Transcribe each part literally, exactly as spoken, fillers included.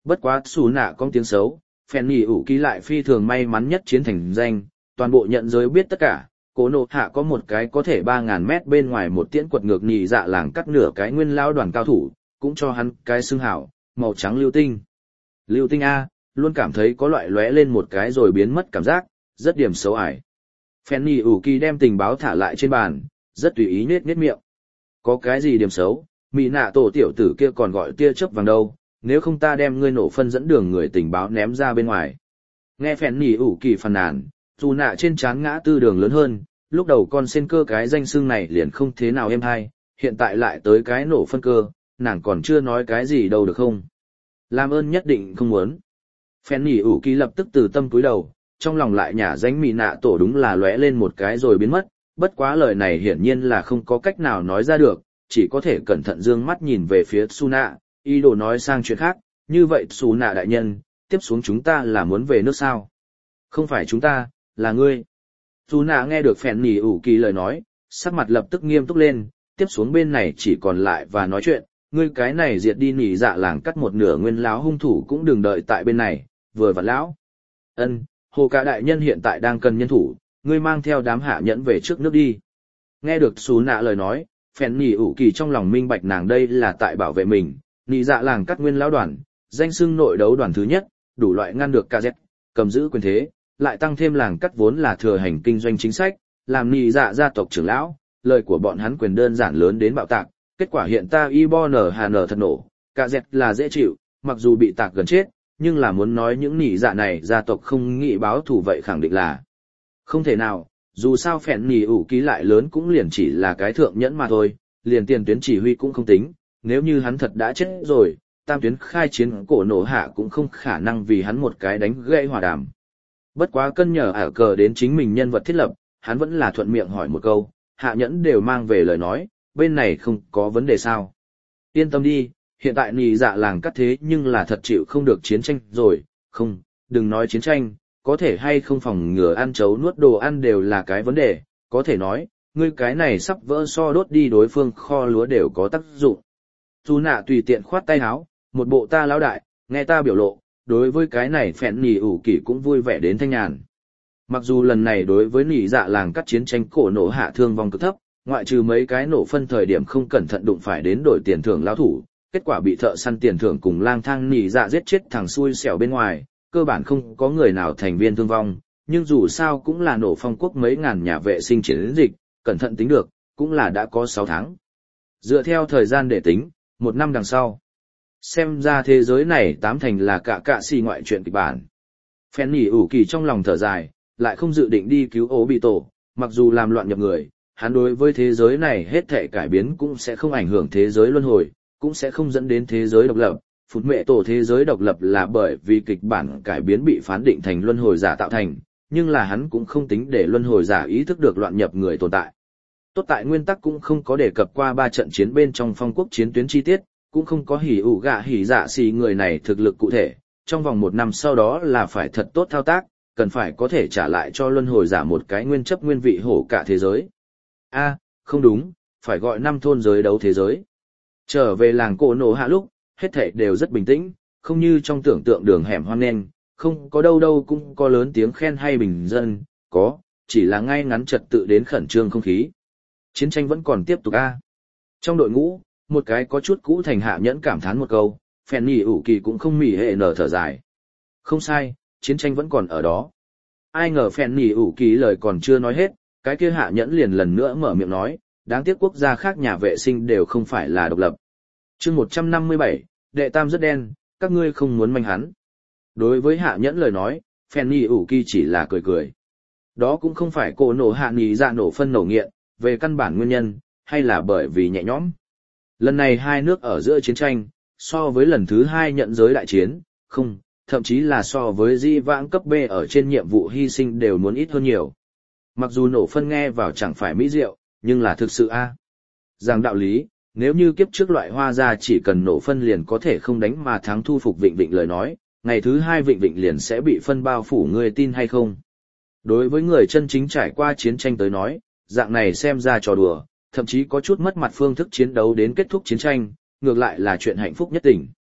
Bất quá xù nạ có tiếng xấu, phèn nhì ủ kỳ lại phi thường may mắn nhất chiến thành danh, toàn bộ nhận giới biết tất cả. Cổ nộ hạ có một cái có thể ba ngàn mét bên ngoài một tiễn quật ngược nhì dạ làng cắt nửa cái nguyên lao đoàn cao thủ, cũng cho hắn cái xưng hảo, màu trắng lưu tinh. Lưu tinh A, luôn cảm thấy có loại lóe lên một cái rồi biến mất cảm giác, rất điểm xấu ải. Fanny ủ kỳ đem tình báo thả lại trên bàn, rất tùy ý nết nết miệng. Có cái gì điểm xấu, mỹ nạ tổ tiểu tử kia còn gọi tia chớp vàng đâu, nếu không ta đem ngươi nổ phân dẫn đường người tình báo ném ra bên ngoài. Nghe Fanny ủ kỳ phàn nàn, dù nạ trên trán ngã tư đường lớn hơn, lúc đầu con sen cơ cái danh xưng này liền không thế nào êm hay, hiện tại lại tới cái nổ phân cơ, nàng còn chưa nói cái gì đâu được không. Làm ơn nhất định không muốn. Fanny ủ kỳ lập tức từ tâm cúi đầu, trong lòng lại nhả danh mì nạ tổ đúng là lóe lên một cái rồi biến mất, bất quá lời này hiển nhiên là không có cách nào nói ra được, chỉ có thể cẩn thận dương mắt nhìn về phía Tsuna, ý đồ nói sang chuyện khác, như vậy Tsuna đại nhân, tiếp xuống chúng ta là muốn về nước sao? Không phải chúng ta, là ngươi. Tsuna nghe được Fanny ủ kỳ lời nói, sắc mặt lập tức nghiêm túc lên, tiếp xuống bên này chỉ còn lại và nói chuyện, ngươi cái này diệt đi nỉ dạ làng cắt một nửa nguyên láo hung thủ cũng đừng đợi tại bên này, vừa vặn lão. Ân, hồ cả đại nhân hiện tại đang cần nhân thủ, ngươi mang theo đám hạ nhẫn về trước nước đi. Nghe được xú nạ lời nói, phèn nỉ ủ kỳ trong lòng minh bạch nàng đây là tại bảo vệ mình, nỉ dạ làng cắt nguyên lão đoàn, danh xưng nội đấu đoàn thứ nhất, đủ loại ngăn được ca dét, cầm giữ quyền thế, lại tăng thêm làng cắt vốn là thừa hành kinh doanh chính sách, làm nỉ dạ gia tộc trưởng lão, lời của bọn hắn quyền đơn giản lớn đến bạo tạc. Kết quả hiện ta y bo nở hà nở thật nổ, cả dẹt là dễ chịu, mặc dù bị tạc gần chết, nhưng là muốn nói những nỉ dạ này gia tộc không nghĩ báo thù vậy khẳng định là không thể nào, dù sao phèn nỉ ủ ký lại lớn cũng liền chỉ là cái thượng nhẫn mà thôi, liền tiền tuyến chỉ huy cũng không tính, nếu như hắn thật đã chết rồi, tam tuyến khai chiến cổ nổ hạ cũng không khả năng vì hắn một cái đánh gãy hòa đàm. Bất quá cân nhờ ả cờ đến chính mình nhân vật thiết lập, hắn vẫn là thuận miệng hỏi một câu, hạ nhẫn đều mang về lời nói, bên này không có vấn đề sao. Yên tâm đi, hiện tại nì dạ làng cắt thế nhưng là thật chịu không được chiến tranh rồi, không, đừng nói chiến tranh, có thể hay không phòng ngừa ăn chấu nuốt đồ ăn đều là cái vấn đề, có thể nói, ngươi cái này sắp vỡ so đốt đi đối phương kho lúa đều có tác dụng. Dù nạ tùy tiện khoát tay áo, một bộ ta lão đại, nghe ta biểu lộ, đối với cái này phèn nì ủ kỷ cũng vui vẻ đến thanh nhàn. Mặc dù lần này đối với nì dạ làng cắt chiến tranh cổ nổ hạ thương vong cực thấp, ngoại trừ mấy cái nổ phân thời điểm không cẩn thận đụng phải đến đổi tiền thưởng lão thủ, kết quả bị thợ săn tiền thưởng cùng lang thang nỉ dạ giết chết thằng xui xẻo bên ngoài, cơ bản không có người nào thành viên thương vong, nhưng dù sao cũng là nổ phong quốc mấy ngàn nhà vệ sinh chiến dịch, cẩn thận tính được, cũng là đã có sáu tháng. Dựa theo thời gian để tính, một năm đằng sau. Xem ra thế giới này tám thành là cả cạ xì ngoại truyện kịch bản. Phen nỉ ủ kỳ trong lòng thở dài, lại không dự định đi cứu ố bị tổ, mặc dù làm loạn nhập người, hắn đối với thế giới này hết thể cải biến cũng sẽ không ảnh hưởng thế giới luân hồi, cũng sẽ không dẫn đến thế giới độc lập. Phút mẹ tổ thế giới độc lập là bởi vì kịch bản cải biến bị phán định thành luân hồi giả tạo thành, nhưng là hắn cũng không tính để luân hồi giả ý thức được loạn nhập người tồn tại. Tốt tại nguyên tắc cũng không có đề cập qua ba trận chiến bên trong phong quốc chiến tuyến chi tiết, cũng không có hỉ ủ gạ hỉ dạ xì người này thực lực cụ thể, trong vòng một năm sau đó là phải thật tốt thao tác, cần phải có thể trả lại cho luân hồi giả một cái nguyên chấp nguyên vị hổ cả thế giới. A, không đúng, phải gọi năm thôn giới đấu thế giới. Trở về làng cổ nổ hạ lúc, hết thảy đều rất bình tĩnh, không như trong tưởng tượng đường hẻm hoang nên, không có đâu đâu cũng có lớn tiếng khen hay bình dân, có, chỉ là ngay ngắn trật tự đến khẩn trương không khí. Chiến tranh vẫn còn tiếp tục a. Trong đội ngũ, một cái có chút cũ thành hạ nhẫn cảm thán một câu, phèn nhỉ ủ kỳ cũng không mỉ hệ nở thở dài. Không sai, chiến tranh vẫn còn ở đó. Ai ngờ phèn nhỉ ủ kỳ lời còn chưa nói hết, cái kia hạ nhẫn liền lần nữa mở miệng nói, đáng tiếc quốc gia khác nhà vệ sinh đều không phải là độc lập. Chương một trăm năm mươi bảy, đệ tam rất đen, các ngươi không muốn manh hắn. Đối với hạ nhẫn lời nói, Fanny ủ kỳ chỉ là cười cười. Đó cũng không phải cổ nổ hạ nghỉ dạ nổ phân nổ nghiện, về căn bản nguyên nhân, hay là bởi vì nhẹ nhõm. Lần này hai nước ở giữa chiến tranh, so với lần thứ hai nhận giới đại chiến, không, thậm chí là so với di vãng cấp B ở trên nhiệm vụ hy sinh đều muốn ít hơn nhiều. Mặc dù nổ phân nghe vào chẳng phải mỹ diệu, nhưng là thực sự a. Rằng đạo lý, nếu như kiếp trước loại hoa ra chỉ cần nổ phân liền có thể không đánh mà thắng thu phục Vịnh Vịnh lời nói, ngày thứ hai Vịnh Vịnh liền sẽ bị phân bao phủ, người tin hay không? Đối với người chân chính trải qua chiến tranh tới nói, dạng này xem ra trò đùa, thậm chí có chút mất mặt phương thức chiến đấu đến kết thúc chiến tranh, ngược lại là chuyện hạnh phúc nhất tỉnh.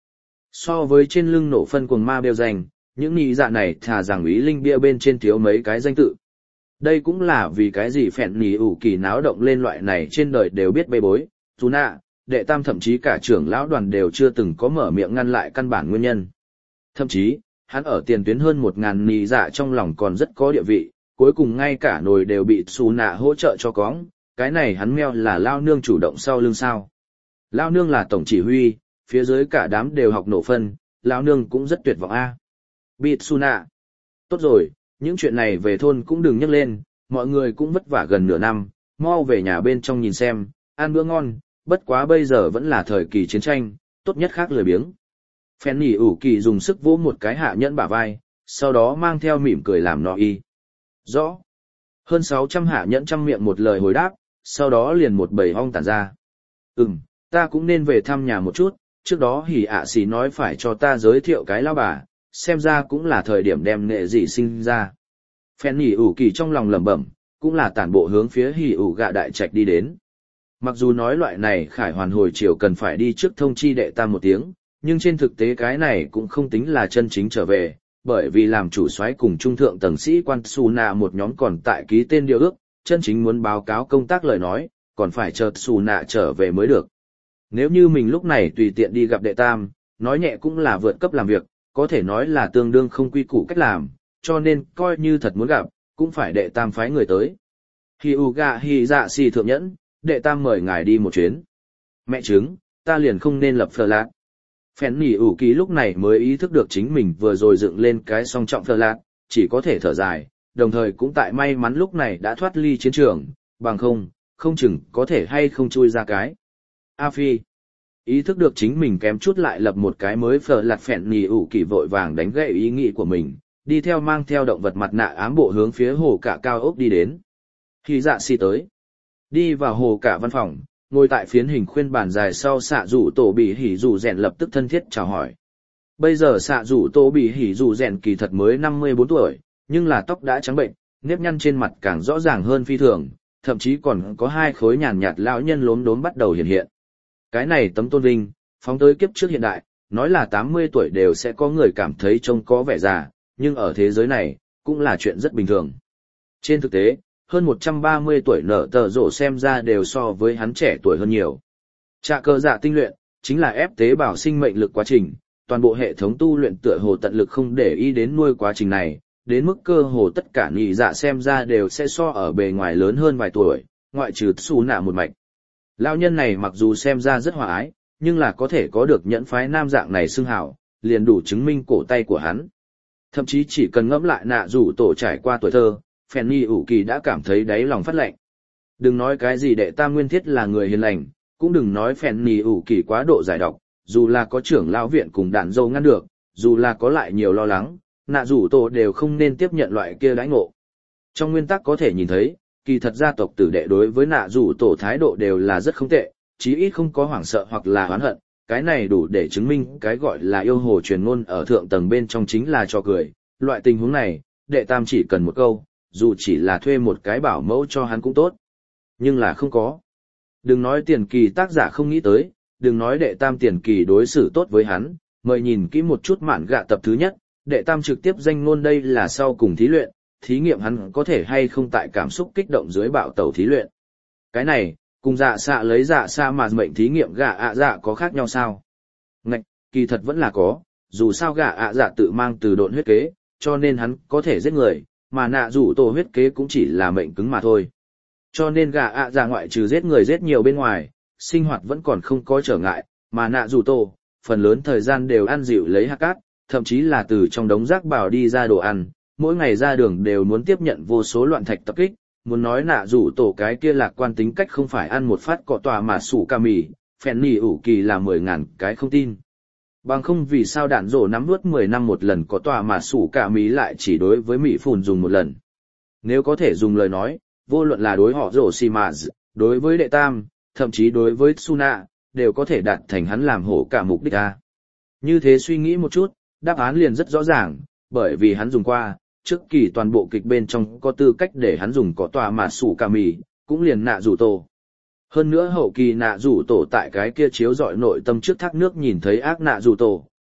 So với trên lưng nổ phân cuồng ma bêu danh, những nhị dạ này thà rằng ý linh bia bên trên thiếu mấy cái danh tự. Đây cũng là vì cái gì phèn nỉ ủ kỳ náo động lên loại này trên đời đều biết bê bối, dù nạ, đệ tam thậm chí cả trưởng lão đoàn đều chưa từng có mở miệng ngăn lại căn bản nguyên nhân. Thậm chí, hắn ở tiền tuyến hơn một ngàn nhị dạ trong lòng còn rất có địa vị, cuối cùng ngay cả nồi đều bị xù nạ hỗ trợ cho cóng, cái này hắn meo là lao nương chủ động sau lưng sao. Lao nương là tổng chỉ huy, phía dưới cả đám đều học nổ phân, lao nương cũng rất tuyệt vọng a. Bị xù nạ. Tốt rồi, những chuyện này về thôn cũng đừng nhắc lên, mọi người cũng vất vả gần nửa năm, mau về nhà bên trong nhìn xem, ăn bữa ngon, bất quá bây giờ vẫn là thời kỳ chiến tranh, tốt nhất khác lười biếng. Phen nỉ ủ kỳ dùng sức vỗ một cái hạ nhẫn bả vai, sau đó mang theo mỉm cười làm nọ y. Rõ. Hơn sáu trăm hạ nhẫn trăm miệng một lời hồi đáp, sau đó liền một bầy ong tản ra. Ừm, ta cũng nên về thăm nhà một chút, trước đó hỉ ạ xì nói phải cho ta giới thiệu cái lao bà, xem ra cũng là thời điểm đem nghệ dị sinh ra. Phen nỉ ủ kỳ trong lòng lẩm bẩm, cũng là tản bộ hướng phía hỉ ủ gạ đại trạch đi đến. Mặc dù nói loại này khải hoàn hồi chiều cần phải đi trước thông chi đệ tam một tiếng, nhưng trên thực tế cái này cũng không tính là chân chính trở về, bởi vì làm chủ soái cùng trung thượng tầng sĩ quan Su Nạ một nhóm còn tại ký tên điều ước, chân chính muốn báo cáo công tác lời nói, còn phải chờ Su Nạ trở về mới được. Nếu như mình lúc này tùy tiện đi gặp đệ tam, nói nhẹ cũng là vượt cấp làm việc, có thể nói là tương đương không quy củ cách làm, cho nên coi như thật muốn gặp, cũng phải đệ tam phái người tới. Hi Uga Hi Dạ Si thượng nhẫn, đệ tam mời ngài đi một chuyến. Mẹ chứng, ta liền không nên lập phờ lạc. Phèn nỉ ủ kỳ lúc này mới ý thức được chính mình vừa rồi dựng lên cái song trọng phờ lạc, chỉ có thể thở dài, đồng thời cũng tại may mắn lúc này đã thoát ly chiến trường, bằng không, không chừng có thể hay không chui ra cái. A Phi. Ý thức được chính mình kém chút lại lập một cái mới phờ lạc, phèn nỉ ủ kỳ vội vàng đánh gậy ý nghĩ của mình, đi theo mang theo động vật mặt nạ ám bộ hướng phía hồ cả cao ốc đi đến. Khi dạ si tới. Đi vào hồ cả văn phòng, ngồi tại phiến hình khuyên bàn dài sau xạ rủ tổ bị hỉ rủ rèn lập tức thân thiết chào hỏi. Bây giờ xạ rủ tổ bị hỉ rủ rèn kỳ thật mới năm mươi bốn tuổi, nhưng là tóc đã trắng bệnh, nếp nhăn trên mặt càng rõ ràng hơn phi thường, thậm chí còn có hai khối nhàn nhạt lão nhân lốm đốm bắt đầu hiện hiện. Cái này tấm tôn vinh, phóng tới kiếp trước hiện đại, nói là tám mươi tuổi đều sẽ có người cảm thấy trông có vẻ già, nhưng ở thế giới này, cũng là chuyện rất bình thường. Trên thực tế, hơn một trăm ba mươi tuổi nở tờ rổ xem ra đều so với hắn trẻ tuổi hơn nhiều. Trạ cơ dạ tinh luyện, chính là ép tế bào sinh mệnh lực quá trình, toàn bộ hệ thống tu luyện tựa hồ tận lực không để ý đến nuôi quá trình này, đến mức cơ hồ tất cả nhị dạ xem ra đều sẽ so ở bề ngoài lớn hơn vài tuổi, ngoại trừ Su Nạ một mạch. Lão nhân này mặc dù xem ra rất hòa ái, nhưng là có thể có được nhẫn phái nam dạng này xưng hào, liền đủ chứng minh cổ tay của hắn. Thậm chí chỉ cần ngẫm lại nạ rủ tổ trải qua tuổi thơ, Phèn Nhi ủ kỳ đã cảm thấy đáy lòng phát lạnh. Đừng nói cái gì đệ tam nguyên thiết là người hiền lành, cũng đừng nói Phèn Nhi ủ kỳ quá độ giải độc, dù là có trưởng lão viện cùng đạn dâu ngăn được, dù là có lại nhiều lo lắng, nạ rủ tổ đều không nên tiếp nhận loại kia đãi ngộ. Trong nguyên tắc có thể nhìn thấy, kỳ thật gia tộc tử đệ đối với nạ rủ tổ thái độ đều là rất không tệ, chí ít không có hoảng sợ hoặc là oán hận, cái này đủ để chứng minh cái gọi là yêu hồ truyền ngôn ở thượng tầng bên trong chính là cho cười. Loại tình huống này, đệ tam chỉ cần một câu, dù chỉ là thuê một cái bảo mẫu cho hắn cũng tốt. Nhưng là không có. Đừng nói tiền kỳ tác giả không nghĩ tới, đừng nói đệ tam tiền kỳ đối xử tốt với hắn, mời nhìn kỹ một chút mạn gạ tập thứ nhất, đệ tam trực tiếp danh ngôn đây là sau cùng thí luyện, thí nghiệm hắn có thể hay không tại cảm xúc kích động dưới bạo tẩu thí luyện. Cái này, cùng dạ xạ lấy dạ xa mà mệnh thí nghiệm gạ ạ dạ có khác nhau sao? Ngạch, kỳ thật vẫn là có, dù sao gạ ạ dạ tự mang từ độn huyết kế, cho nên hắn có thể giết người, mà nạ rủ tổ huyết kế cũng chỉ là mệnh cứng mà thôi. Cho nên gạ ạ dạ ngoại trừ giết người giết nhiều bên ngoài, sinh hoạt vẫn còn không có trở ngại, mà nạ rủ tổ, phần lớn thời gian đều ăn dịu lấy hạt cát, thậm chí là từ trong đống rác bào đi ra đồ ăn, mỗi ngày ra đường đều muốn tiếp nhận vô số loạn thạch tập kích, muốn nói nạ rủ tổ cái kia lạc quan tính cách không phải ăn một phát cọ tòa mà sủ ca mì, phèn nỉ ủ kỳ là mười ngàn cái không tin. Bằng không vì sao đạn rổ nắm nuốt mười năm một lần có tòa mà sủ cả mí lại chỉ đối với Mỹ phùn dùng một lần. Nếu có thể dùng lời nói, vô luận là đối họ rổ xì mà đối với đệ tam, thậm chí đối với Suna, đều có thể đạt thành hắn làm hổ cả mục đích a. Như thế suy nghĩ một chút, đáp án liền rất rõ ràng, bởi vì hắn dùng qua, trước kỳ toàn bộ kịch bên trong có tư cách để hắn dùng có tòa mà sủ cả mì, cũng liền nạ rủ tổ. Hơn nữa hậu kỳ nạ rủ tổ tại cái kia chiếu dọi nội tâm trước thác nước nhìn thấy ác nạ rủ tổ,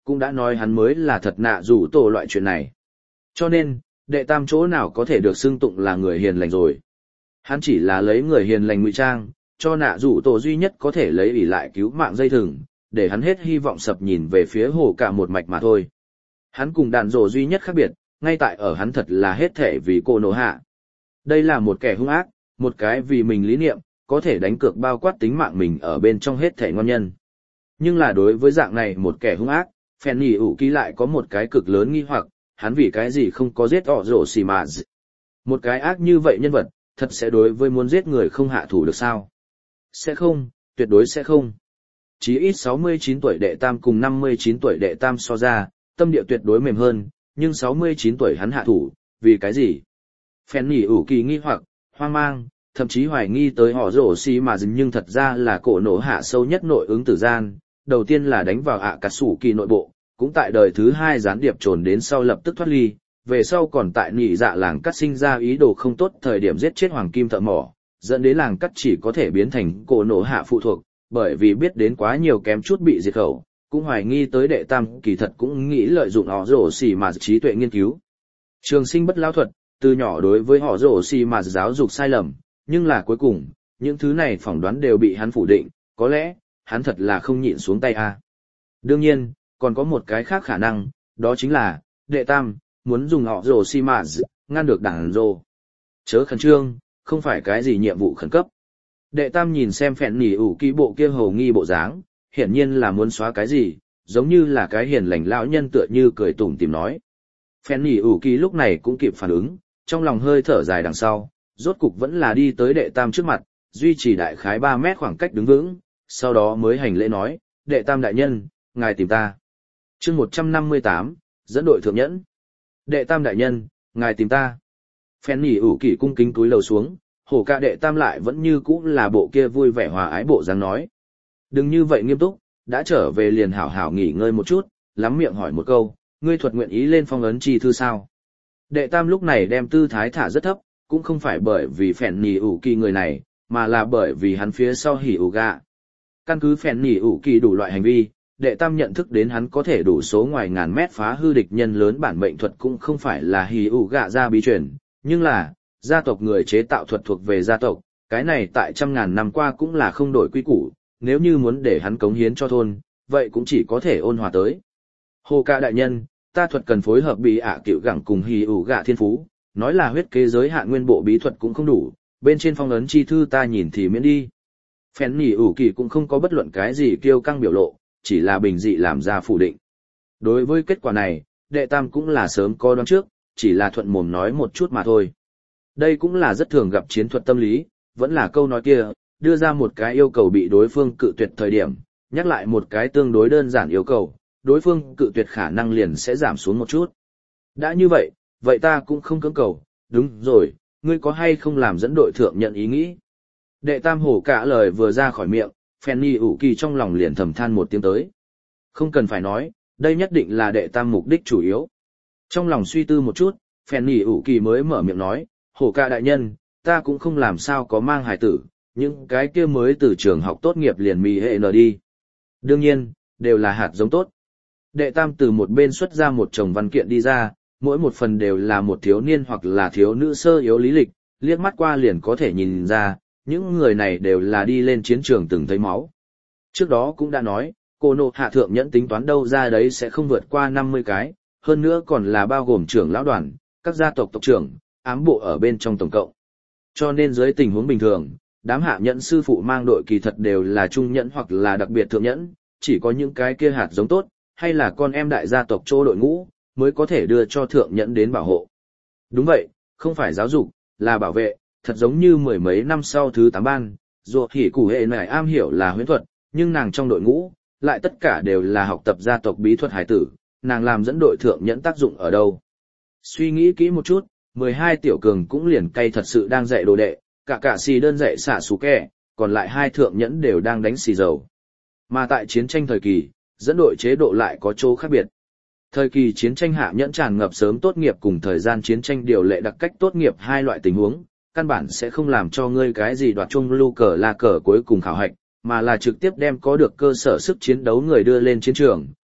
cũng đã nói hắn mới là thật nạ rủ tổ loại chuyện này. Cho nên, đệ tam chỗ nào có thể được xưng tụng là người hiền lành rồi. Hắn chỉ là lấy người hiền lành ngụy trang, cho nạ rủ tổ duy nhất có thể lấy ỷ lại cứu mạng dây thừng, để hắn hết hy vọng sập nhìn về phía hồ cả một mạch mà thôi. Hắn cùng đạn rồ duy nhất khác biệt, ngay tại ở hắn thật là hết thể vì cô nổ hạ. Đây là một kẻ hung ác, một cái vì mình lý niệm, có thể đánh cược bao quát tính mạng mình ở bên trong hết thể ngon nhân. Nhưng là đối với dạng này một kẻ hung ác, phèn nhỉ ủ ký lại có một cái cực lớn nghi hoặc, hắn vì cái gì không có giết họ rổ xì mà d... Một cái ác như vậy nhân vật, thật sẽ đối với muốn giết người không hạ thủ được sao? Sẽ không, tuyệt đối sẽ không. Chí ít sáu mươi chín tuổi đệ tam cùng năm mươi chín tuổi đệ tam so ra, tâm địa tuyệt đối mềm hơn, nhưng sáu mươi chín tuổi hắn hạ thủ, vì cái gì? Phèn nhỉ ủ kỳ nghi hoặc, hoang mang, thậm chí hoài nghi tới họ rổ xì mà dừng, nhưng thật ra là cổ nổ hạ sâu nhất nội ứng tử gian. Đầu tiên là đánh vào ạ cà sủ kỳ nội bộ, cũng tại đời thứ hai gián điệp trồn đến sau lập tức thoát ly, về sau còn tại nhị dạ làng cắt sinh ra ý đồ không tốt thời điểm giết chết hoàng kim thợ mỏ, dẫn đến làng cắt chỉ có thể biến thành cổ nổ hạ phụ thuộc, bởi vì biết đến quá nhiều kém chút bị diệt khẩu, cũng hoài nghi tới đệ tam kỳ thật cũng nghĩ lợi dụng họ rổ xì mà trí tuệ nghiên cứu. Trường sinh bất lao thuật, từ nhỏ đối với họ rổ xì mà giáo dục sai lầm, nhưng là cuối cùng, những thứ này phỏng đoán đều bị hắn phủ định, có lẽ, hắn thật là không nhịn xuống tay a. Đương nhiên, còn có một cái khác khả năng, đó chính là, đệ tam, muốn dùng họ rồ xi mà ngăn được đảng rồ. Chớ khẩn trương, không phải cái gì nhiệm vụ khẩn cấp. Đệ tam nhìn xem phèn nỉ ủ kỳ bộ kia hầu nghi bộ dáng, hiển nhiên là muốn xóa cái gì, giống như là cái hiền lành lão nhân tựa như cười tủm tìm nói. Phèn nỉ ủ kỳ lúc này cũng kịp phản ứng, trong lòng hơi thở dài đằng sau, rốt cục vẫn là đi tới đệ tam trước mặt, duy trì đại khái ba mét khoảng cách đứng vững, sau đó mới hành lễ nói, đệ tam đại nhân, ngài tìm ta. chương một trăm năm mươi tám, dẫn đội thượng nhẫn. Đệ tam đại nhân, ngài tìm ta. Phen nhỉ ủ kỳ cung kính túi lầu xuống, hổ ca đệ tam lại vẫn như cũ là bộ kia vui vẻ hòa ái bộ dáng nói. Đừng như vậy nghiêm túc, đã trở về liền hảo hảo nghỉ ngơi một chút, lắm miệng hỏi một câu, ngươi thuật nguyện ý lên phong ấn chi thư sao? Đệ tam lúc này đem tư thái thả rất thấp, cũng không phải bởi vì phèn nhỉ ủ kỳ người này, mà là bởi vì hắn phía sau hỉ ủ gạ. Căn cứ phèn nhỉ ủ kỳ đủ loại hành vi, đệ tam nhận thức đến hắn có thể đủ số ngoài ngàn mét phá hư địch nhân lớn bản mệnh thuật cũng không phải là hỉ ủ gạ ra bí truyền, nhưng là, gia tộc người chế tạo thuật thuộc về gia tộc, cái này tại trăm ngàn năm qua cũng là không đổi quy củ, nếu như muốn để hắn cống hiến cho thôn, vậy cũng chỉ có thể ôn hòa tới. Hồ ca đại nhân, ta thuật cần phối hợp bị ạ cựu gẳng cùng hỉ ủ gạ thiên phú, nói là huyết kế giới hạn nguyên bộ bí thuật cũng không đủ, bên trên phong ấn chi thư ta nhìn thì miễn đi. Phèn nhỉ ủ kỳ cũng không có bất luận cái gì kiêu căng biểu lộ, chỉ là bình dị làm ra phủ định. Đối với kết quả này, đệ tam cũng là sớm có đoán trước, chỉ là thuận mồm nói một chút mà thôi. Đây cũng là rất thường gặp chiến thuật tâm lý, vẫn là câu nói kia, đưa ra một cái yêu cầu bị đối phương cự tuyệt thời điểm, nhắc lại một cái tương đối đơn giản yêu cầu, đối phương cự tuyệt khả năng liền sẽ giảm xuống một chút. Đã như vậy, vậy ta cũng không cưỡng cầu, đúng rồi, ngươi có hay không làm dẫn đội thượng nhận ý nghĩ. Đệ tam hổ cả lời vừa ra khỏi miệng, Fanny ủ kỳ trong lòng liền thầm than một tiếng tới. Không cần phải nói, đây nhất định là đệ tam mục đích chủ yếu. Trong lòng suy tư một chút, Fanny ủ kỳ mới mở miệng nói, hổ cả đại nhân, ta cũng không làm sao có mang hài tử, những cái kia mới từ trường học tốt nghiệp liền mì hệ nở đi. Đương nhiên, đều là hạt giống tốt. Đệ tam từ một bên xuất ra một chồng văn kiện đi ra, mỗi một phần đều là một thiếu niên hoặc là thiếu nữ sơ yếu lý lịch, liếc mắt qua liền có thể nhìn ra, những người này đều là đi lên chiến trường từng thấy máu. Trước đó cũng đã nói, cô nộ hạ thượng nhẫn tính toán đâu ra đấy sẽ không vượt qua năm mươi cái, hơn nữa còn là bao gồm trưởng lão đoàn, các gia tộc tộc trưởng, ám bộ ở bên trong tổng cộng. Cho nên dưới tình huống bình thường, đám hạ nhẫn sư phụ mang đội kỳ thật đều là trung nhẫn hoặc là đặc biệt thượng nhẫn, chỉ có những cái kia hạt giống tốt, hay là con em đại gia tộc chỗ đội ngũ, mới có thể đưa cho thượng nhẫn đến bảo hộ. Đúng vậy, không phải giáo dục, là bảo vệ, thật giống như mười mấy năm sau thứ tám ban, dù hỉ củ hệ này am hiểu là huyễn thuật, nhưng nàng trong đội ngũ, lại tất cả đều là học tập gia tộc bí thuật hải tử, nàng làm dẫn đội thượng nhẫn tác dụng ở đâu. Suy nghĩ kỹ một chút, mười hai tiểu cường cũng liền cay thật sự đang dạy đồ đệ, cả cả xì đơn dạy xả xú kẻ, còn lại hai thượng nhẫn đều đang đánh xì dầu. Mà tại chiến tranh thời kỳ, dẫn đội chế độ lại có chỗ khác biệt. Thời kỳ chiến tranh hạ nhẫn tràn ngập sớm tốt nghiệp cùng thời gian chiến tranh điều lệ đặc cách tốt nghiệp hai loại tình huống, căn bản sẽ không làm cho ngươi cái gì đoạt chung lưu cờ là cờ cuối cùng khảo hạch, mà là trực tiếp đem có được cơ sở sức chiến đấu người đưa lên chiến trường,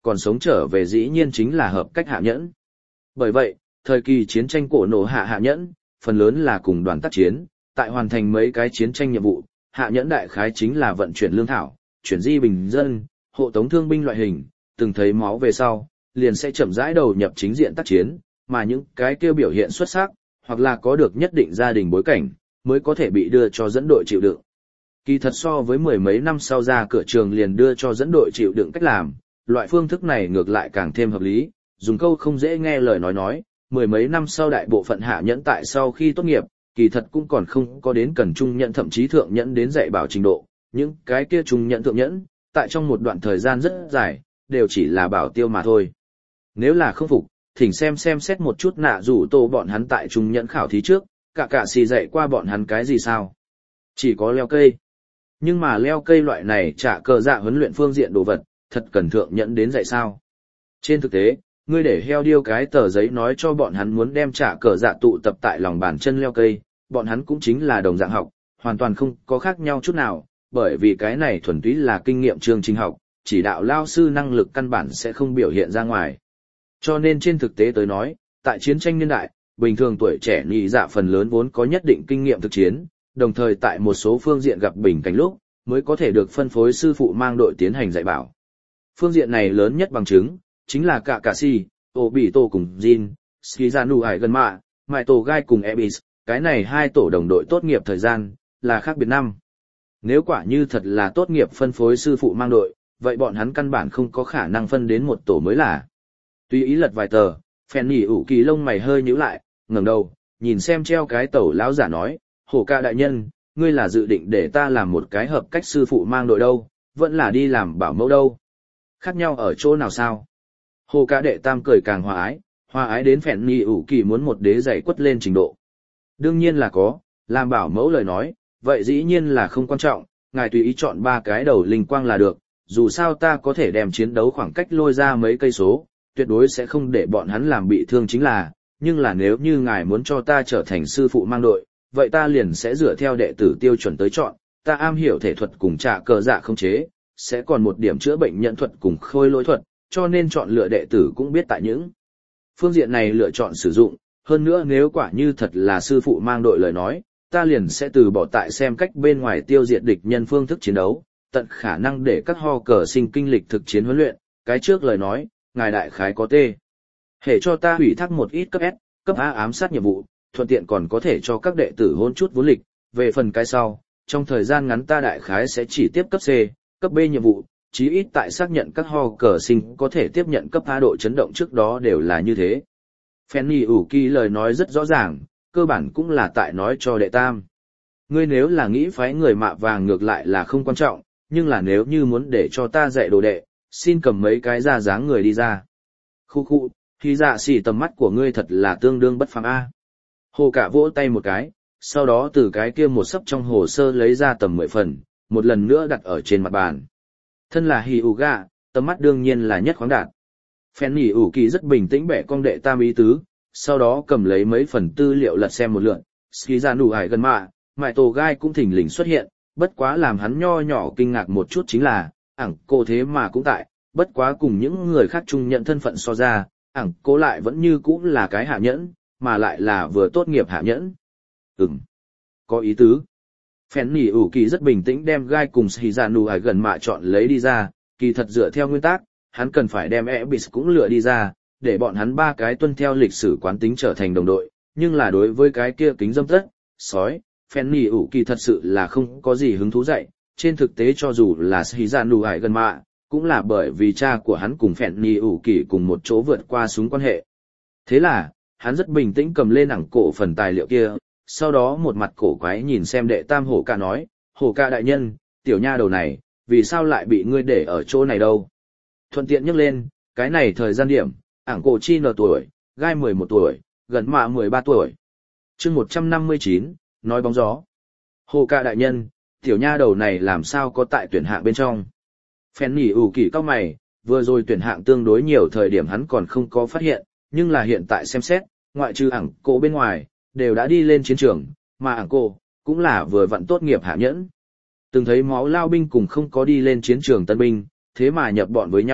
còn sống trở về dĩ nhiên chính là hợp cách hạ nhẫn. Bởi vậy, thời kỳ chiến tranh cổ nổ hạ hạ nhẫn, phần lớn là cùng đoàn tác chiến, tại hoàn thành mấy cái chiến tranh nhiệm vụ, hạ nhẫn đại khái chính là vận chuyển lương thảo, chuyển di bình dân, hộ tống thương binh loại hình, từng thấy máu về sau, liền sẽ chậm rãi đầu nhập chính diện tác chiến, mà những cái kêu biểu hiện xuất sắc, hoặc là có được nhất định gia đình bối cảnh, mới có thể bị đưa cho dẫn đội chịu đựng. Kỳ thật so với mười mấy năm sau ra cửa trường liền đưa cho dẫn đội chịu đựng cách làm, loại phương thức này ngược lại càng thêm hợp lý, dùng câu không dễ nghe lời nói nói, mười mấy năm sau đại bộ phận hạ nhẫn tại sau khi tốt nghiệp, kỳ thật cũng còn không có đến cần trung nhẫn thậm chí thượng nhẫn đến dạy bảo trình độ, những cái kia trung nhẫn thượng nhẫn, tại trong một đoạn thời gian rất dài, đều chỉ là bảo tiêu mà thôi. Nếu là không phục, thỉnh xem xem xét một chút nạ rủ tổ bọn hắn tại trung nhẫn khảo thí trước, cả cả xì dạy qua bọn hắn cái gì sao? Chỉ có leo cây. Nhưng mà leo cây loại này trả cờ dạ huấn luyện phương diện đồ vật, thật cần thượng nhẫn đến dạy sao? Trên thực tế, ngươi để heo điêu cái tờ giấy nói cho bọn hắn muốn đem trả cờ dạ tụ tập tại lòng bàn chân leo cây, bọn hắn cũng chính là đồng dạng học, hoàn toàn không có khác nhau chút nào, bởi vì cái này thuần túy là kinh nghiệm chương trình học, chỉ đạo lao sư năng lực căn bản sẽ không biểu hiện ra ngoài. Cho nên trên thực tế tới nói, tại chiến tranh niên đại, bình thường tuổi trẻ nhị dạ phần lớn vốn có nhất định kinh nghiệm thực chiến, đồng thời tại một số phương diện gặp bình cảnh lúc, mới có thể được phân phối sư phụ mang đội tiến hành dạy bảo. Phương diện này lớn nhất bằng chứng, chính là cả cả si, Obito cùng Jin, Shizanu Hải gần mạ, Mai Tổ Gai cùng Ebis, cái này hai tổ đồng đội tốt nghiệp thời gian, là khác biệt năm. Nếu quả như thật là tốt nghiệp phân phối sư phụ mang đội, vậy bọn hắn căn bản không có khả năng phân đến một tổ mới là. Tuy ý lật vài tờ, phèn nhỉ ủ kỳ lông mày hơi nhíu lại, ngẩng đầu, nhìn xem treo cái tẩu lão giả nói, hổ ca đại nhân, ngươi là dự định để ta làm một cái hợp cách sư phụ mang đội đâu, vẫn là đi làm bảo mẫu đâu. Khác nhau ở chỗ nào sao? Hồ ca đệ tam cười càng hòa ái, hòa ái đến phèn nhỉ ủ kỳ muốn một đế giày quất lên trình độ. Đương nhiên là có, làm bảo mẫu lời nói, vậy dĩ nhiên là không quan trọng, ngài tùy ý chọn ba cái đầu linh quang là được, dù sao ta có thể đem chiến đấu khoảng cách lôi ra mấy cây số, tuyệt đối sẽ không để bọn hắn làm bị thương chính là, nhưng là nếu như ngài muốn cho ta trở thành sư phụ mang đội, vậy ta liền sẽ dựa theo đệ tử tiêu chuẩn tới chọn, ta am hiểu thể thuật cùng trả cờ dạ không chế, sẽ còn một điểm chữa bệnh nhận thuật cùng khôi lỗi thuật, cho nên chọn lựa đệ tử cũng biết tại những phương diện này lựa chọn sử dụng, hơn nữa nếu quả như thật là sư phụ mang đội lời nói, ta liền sẽ từ bỏ tại xem cách bên ngoài tiêu diệt địch nhân phương thức chiến đấu, tận khả năng để các ho cờ sinh kinh lịch thực chiến huấn luyện, cái trước lời nói, ngài đại khái có tê. Hệ cho ta hủy thác một ít cấp S, cấp A ám sát nhiệm vụ, thuận tiện còn có thể cho các đệ tử hôn chút vốn lịch, về phần cái sau, trong thời gian ngắn ta đại khái sẽ chỉ tiếp cấp C, cấp B nhiệm vụ, chí ít tại xác nhận các ho cờ sinh có thể tiếp nhận cấp A độ chấn động trước đó đều là như thế. Fanny ủ kỳ lời nói rất rõ ràng, cơ bản cũng là tại nói cho đệ tam. Ngươi nếu là nghĩ phái người mạ vàng ngược lại là không quan trọng, nhưng là nếu như muốn để cho ta dạy đồ đệ, xin cầm mấy cái ra dáng người đi ra. Khu khu, khi dạ xỉ tầm mắt của ngươi thật là tương đương bất phàm A. Hồ cả vỗ tay một cái, sau đó từ cái kia một sấp trong hồ sơ lấy ra tầm mười phần, một lần nữa đặt ở trên mặt bàn. Thân là hì ủ gạ, tầm mắt đương nhiên là nhất khoáng đạt. Phen nhỉ ủ kỳ rất bình tĩnh bẻ cong đệ tam ý tứ, sau đó cầm lấy mấy phần tư liệu lật xem một lượt. Ski ra nụ hải gần mạ, Mại Tổ Gai cũng thỉnh lình xuất hiện, bất quá làm hắn nho nhỏ kinh ngạc một chút chính là, ảng cô thế mà cũng tại, bất quá cùng những người khác chung nhận thân phận so ra, ảng cô lại vẫn như cũng là cái hạ nhẫn, mà lại là vừa tốt nghiệp hạ nhẫn. Ừm, có ý tứ. Phèn nhỉ ủ kỳ rất bình tĩnh đem Gai cùng Ski ra nụ hải gần mạ chọn lấy đi ra, kỳ thật dựa theo nguyên tắc, hắn cần phải đem Ebis cũng lựa đi ra, để bọn hắn ba cái tuân theo lịch sử quán tính trở thành đồng đội, nhưng là đối với cái kia kính dâm tất, sói, Fanny ủ kỳ thật sự là không có gì hứng thú dạy, trên thực tế cho dù là Shizanu Hải gần mạ, cũng là bởi vì cha của hắn cùng Fanny ủ kỳ cùng một chỗ vượt qua súng quan hệ. Thế là, hắn rất bình tĩnh cầm lên ảng cổ phần tài liệu kia, sau đó một mặt cổ quái nhìn xem đệ tam hổ ca nói, hổ ca đại nhân, tiểu nha đầu này, vì sao lại bị ngươi để ở chỗ này đâu? Thuận tiện nhắc lên, cái này thời gian điểm, ảng cổ chi nở tuổi, Gai mười một tuổi, gần mạ mười ba tuổi. chương một trăm năm mươi chín, nói bóng gió. Hồ ca đại nhân, tiểu nha đầu này làm sao có tại tuyển hạng bên trong. Phèn nhỉ ủ kỳ cao mày, vừa rồi tuyển hạng tương đối nhiều thời điểm hắn còn không có phát hiện, nhưng là hiện tại xem xét, ngoại trừ ảng cổ bên ngoài, đều đã đi lên chiến trường, mà ảng cổ, cũng là vừa vặn tốt nghiệp hạ nhẫn. Từng thấy máu lao binh cùng không có đi lên chiến trường tân binh, thế mà nhập bọn với nhau,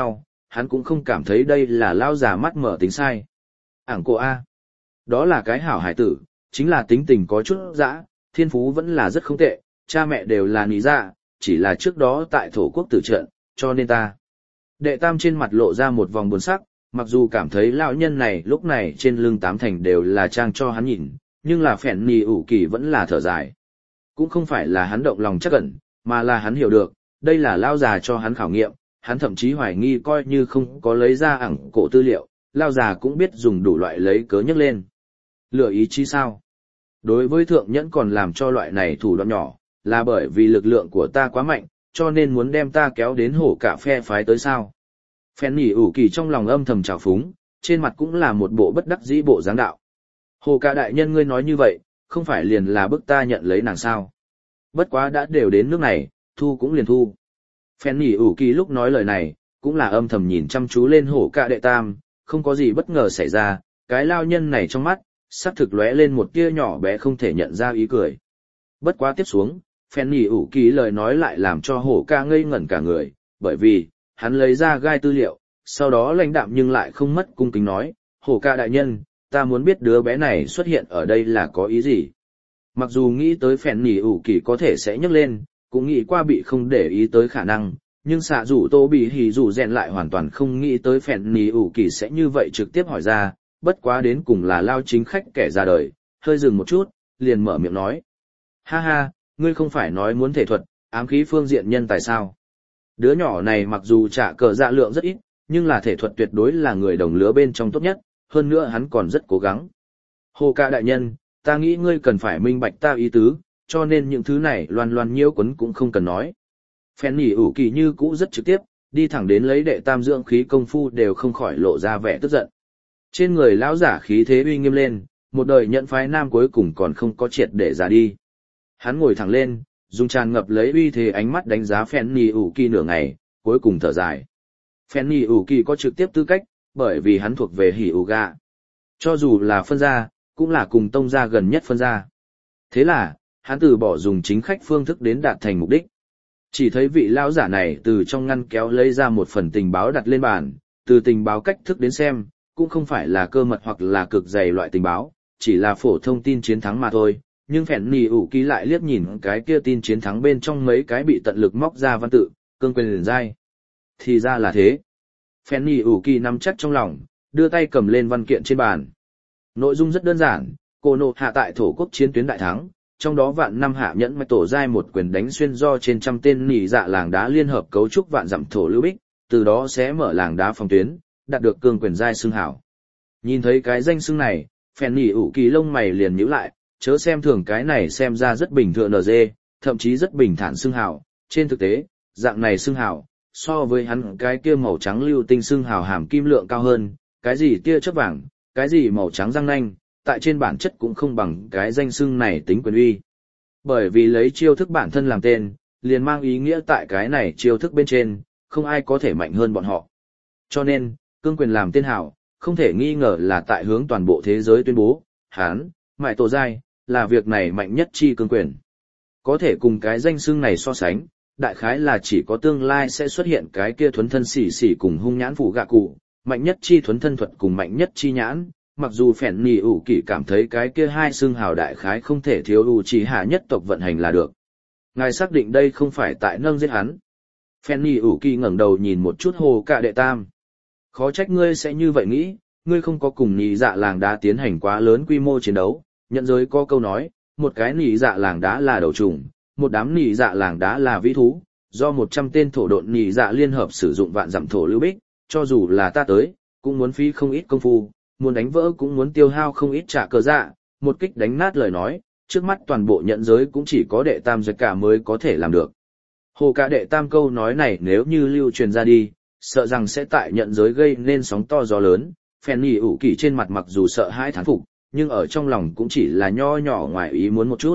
hắn cũng không cảm thấy đây là lao già mắt mở tính sai. Ảng cô A. Đó là cái hảo hải tử, chính là tính tình có chút dã, thiên phú vẫn là rất không tệ, cha mẹ đều là nị dạ, chỉ là trước đó tại thổ quốc tử trận, cho nên ta. Đệ tam trên mặt lộ ra một vòng buồn sắc, mặc dù cảm thấy lão nhân này lúc này trên lưng tám thành đều là trang cho hắn nhìn, nhưng là phèn nì ủ kỳ vẫn là thở dài. Cũng không phải là hắn động lòng chắc ẩn, mà là hắn hiểu được, đây là lao già cho hắn khảo nghiệm, hắn thậm chí hoài nghi coi như không có lấy ra ẳng cổ tư liệu, lao già cũng biết dùng đủ loại lấy cớ nhấc lên. Lựa ý chí sao? Đối với thượng nhẫn còn làm cho loại này thủ đoạn nhỏ, là bởi vì lực lượng của ta quá mạnh, cho nên muốn đem ta kéo đến hổ cả phe phái tới sao. Phen nỉ ủ kỳ trong lòng âm thầm trào phúng, trên mặt cũng là một bộ bất đắc dĩ bộ dáng đạo. Hồ cả đại nhân ngươi nói như vậy, không phải liền là bức ta nhận lấy nàng sao. Bất quá đã đều đến nước này, thu cũng liền thu. Phen nỉ ủ kỳ lúc nói lời này, cũng là âm thầm nhìn chăm chú lên hổ cả đệ tam, không có gì bất ngờ xảy ra, cái lao nhân này trong mắt, sắc thực lóe lên một tia nhỏ bé không thể nhận ra ý cười. Bất quá tiếp xuống, phen nỉ ủ kỳ lời nói lại làm cho hổ ca ngây ngẩn cả người, bởi vì, hắn lấy ra gai tư liệu, sau đó lãnh đạm nhưng lại không mất cung kính nói, hổ ca đại nhân, ta muốn biết đứa bé này xuất hiện ở đây là có ý gì. Mặc dù nghĩ tới phèn nỉ ủ kỳ có thể sẽ nhấc lên, cũng nghĩ qua bị không để ý tới khả năng, nhưng xạ rủ tô bị hỉ rủ rèn lại hoàn toàn không nghĩ tới phèn nỉ ủ kỳ sẽ như vậy trực tiếp hỏi ra, bất quá đến cùng là lao chính khách kẻ ra đời, hơi dừng một chút, liền mở miệng nói. Ha ha, ngươi không phải nói muốn thể thuật, ám khí phương diện nhân tài sao. Đứa nhỏ này mặc dù trả cờ dạ lượng rất ít, nhưng là thể thuật tuyệt đối là người đồng lứa bên trong tốt nhất, hơn nữa hắn còn rất cố gắng. Hồ ca đại nhân, ta nghĩ ngươi cần phải minh bạch ta ý tứ, cho nên những thứ này loan loan nhiễu quấn cũng không cần nói. Phen nỉ ủ kỳ như cũ rất trực tiếp, đi thẳng đến lấy đệ tam dưỡng khí công phu đều không khỏi lộ ra vẻ tức giận. Trên người lão giả khí thế uy nghiêm lên, một đời nhận phái nam cuối cùng còn không có triệt để ra đi. Hắn ngồi thẳng lên, dùng tràn ngập lấy uy thế ánh mắt đánh giá Phen nỉ ủ kỳ nửa ngày, cuối cùng thở dài. Phen nỉ ủ kỳ có trực tiếp tư cách, bởi vì hắn thuộc về hỉ ủ gạ. Cho dù là phân gia, cũng là cùng tông gia gần nhất phân gia. Thế là, hắn từ bỏ dùng chính khách phương thức đến đạt thành mục đích. Chỉ thấy vị lão giả này từ trong ngăn kéo lấy ra một phần tình báo đặt lên bàn, từ tình báo cách thức đến xem, cũng không phải là cơ mật hoặc là cực dày loại tình báo, chỉ là phổ thông tin chiến thắng mà thôi. Nhưng phèn nỉ ủ kỳ lại liếc nhìn cái kia tin chiến thắng bên trong mấy cái bị tận lực móc ra văn tự, cương quyền liền dai. Thì ra là thế. Phèn nỉ ủ kỳ nắm chắc trong lòng, đưa tay cầm lên văn kiện trên bàn. Nội dung rất đơn giản, cô nộ hạ tại thổ quốc chiến tuyến đại thắng, trong đó vạn năm hạ nhẫn mạch tổ giai một quyền đánh xuyên do trên trăm tên nỉ dạ làng đá liên hợp cấu trúc vạn dặm thổ lưu bích, từ đó sẽ mở làng đá phòng tuyến, đạt được cương quyền giai xưng hảo. Nhìn thấy cái danh xưng này, phèn nỉ ủ kỳ lông mày liền nhíu lại, chớ xem thường cái này xem ra rất bình thường en giê, thậm chí rất bình thản xưng hảo, trên thực tế, dạng này xưng hảo, so với hắn cái kia màu trắng lưu tinh xưng hảo hàm kim lượng cao hơn, cái gì tia chớp vàng, cái gì màu trắng răng nanh, tại trên bản chất cũng không bằng cái danh xưng này tính quyền uy. Bởi vì lấy chiêu thức bản thân làm tên, liền mang ý nghĩa tại cái này chiêu thức bên trên, không ai có thể mạnh hơn bọn họ. Cho nên, cương quyền làm tên hảo, không thể nghi ngờ là tại hướng toàn bộ thế giới tuyên bố, hán, mại tổ giai, là việc này mạnh nhất chi cương quyền. Có thể cùng cái danh xưng này so sánh, đại khái là chỉ có tương lai sẽ xuất hiện cái kia thuấn thân xỉ xỉ cùng hung nhãn phủ gạ cụ, mạnh nhất chi thuấn thân thuật cùng mạnh nhất chi nhãn, mặc dù phèn nỉ ủ kỳ cảm thấy cái kia hai xưng hào đại khái không thể thiếu ủ chỉ hạ nhất tộc vận hành là được. Ngài xác định đây không phải tại nâng giết hắn. Phèn nỉ ủ kỳ ngẩng đầu nhìn một chút hồ cả đệ tam. Khó trách ngươi sẽ như vậy nghĩ, ngươi không có cùng nỉ dạ làng đá tiến hành quá lớn quy mô chiến đấu, nhận giới có câu nói, một cái nỉ dạ làng đá là đầu trùng, một đám nỉ dạ làng đá là vĩ thú, do một trăm tên thổ độn nỉ dạ liên hợp sử dụng vạn dặm thổ lưu bích, cho dù là ta tới, cũng muốn phí không ít công phu, muốn đánh vỡ cũng muốn tiêu hao không ít trả cờ dạ, một kích đánh nát lời nói, trước mắt toàn bộ nhận giới cũng chỉ có đệ tam giật cả mới có thể làm được. Hồ cả đệ tam câu nói này nếu như lưu truyền ra đi, sợ rằng sẽ tại nhận giới gây nên sóng to gió lớn, phèn nỉ ủ kỳ trên mặt mặc dù sợ hãi thán phục, nhưng ở trong lòng cũng chỉ là nho nhỏ ngoài ý muốn một chút.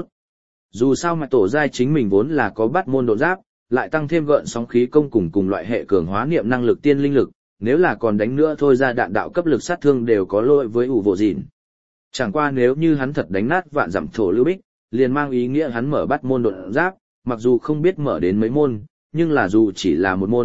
Dù sao mà tổ giai chính mình vốn là có bắt môn độ giáp, lại tăng thêm gợn sóng khí công cùng cùng loại hệ cường hóa niệm năng lực tiên linh lực, nếu là còn đánh nữa thôi ra đạn đạo cấp lực sát thương đều có lỗi với ủ vô dịn. Chẳng qua nếu như hắn thật đánh nát vạn dặm thổ lưu bích, liền mang ý nghĩa hắn mở bắt môn độ giáp, mặc dù không biết mở đến mấy môn, nhưng là dù chỉ là một môn,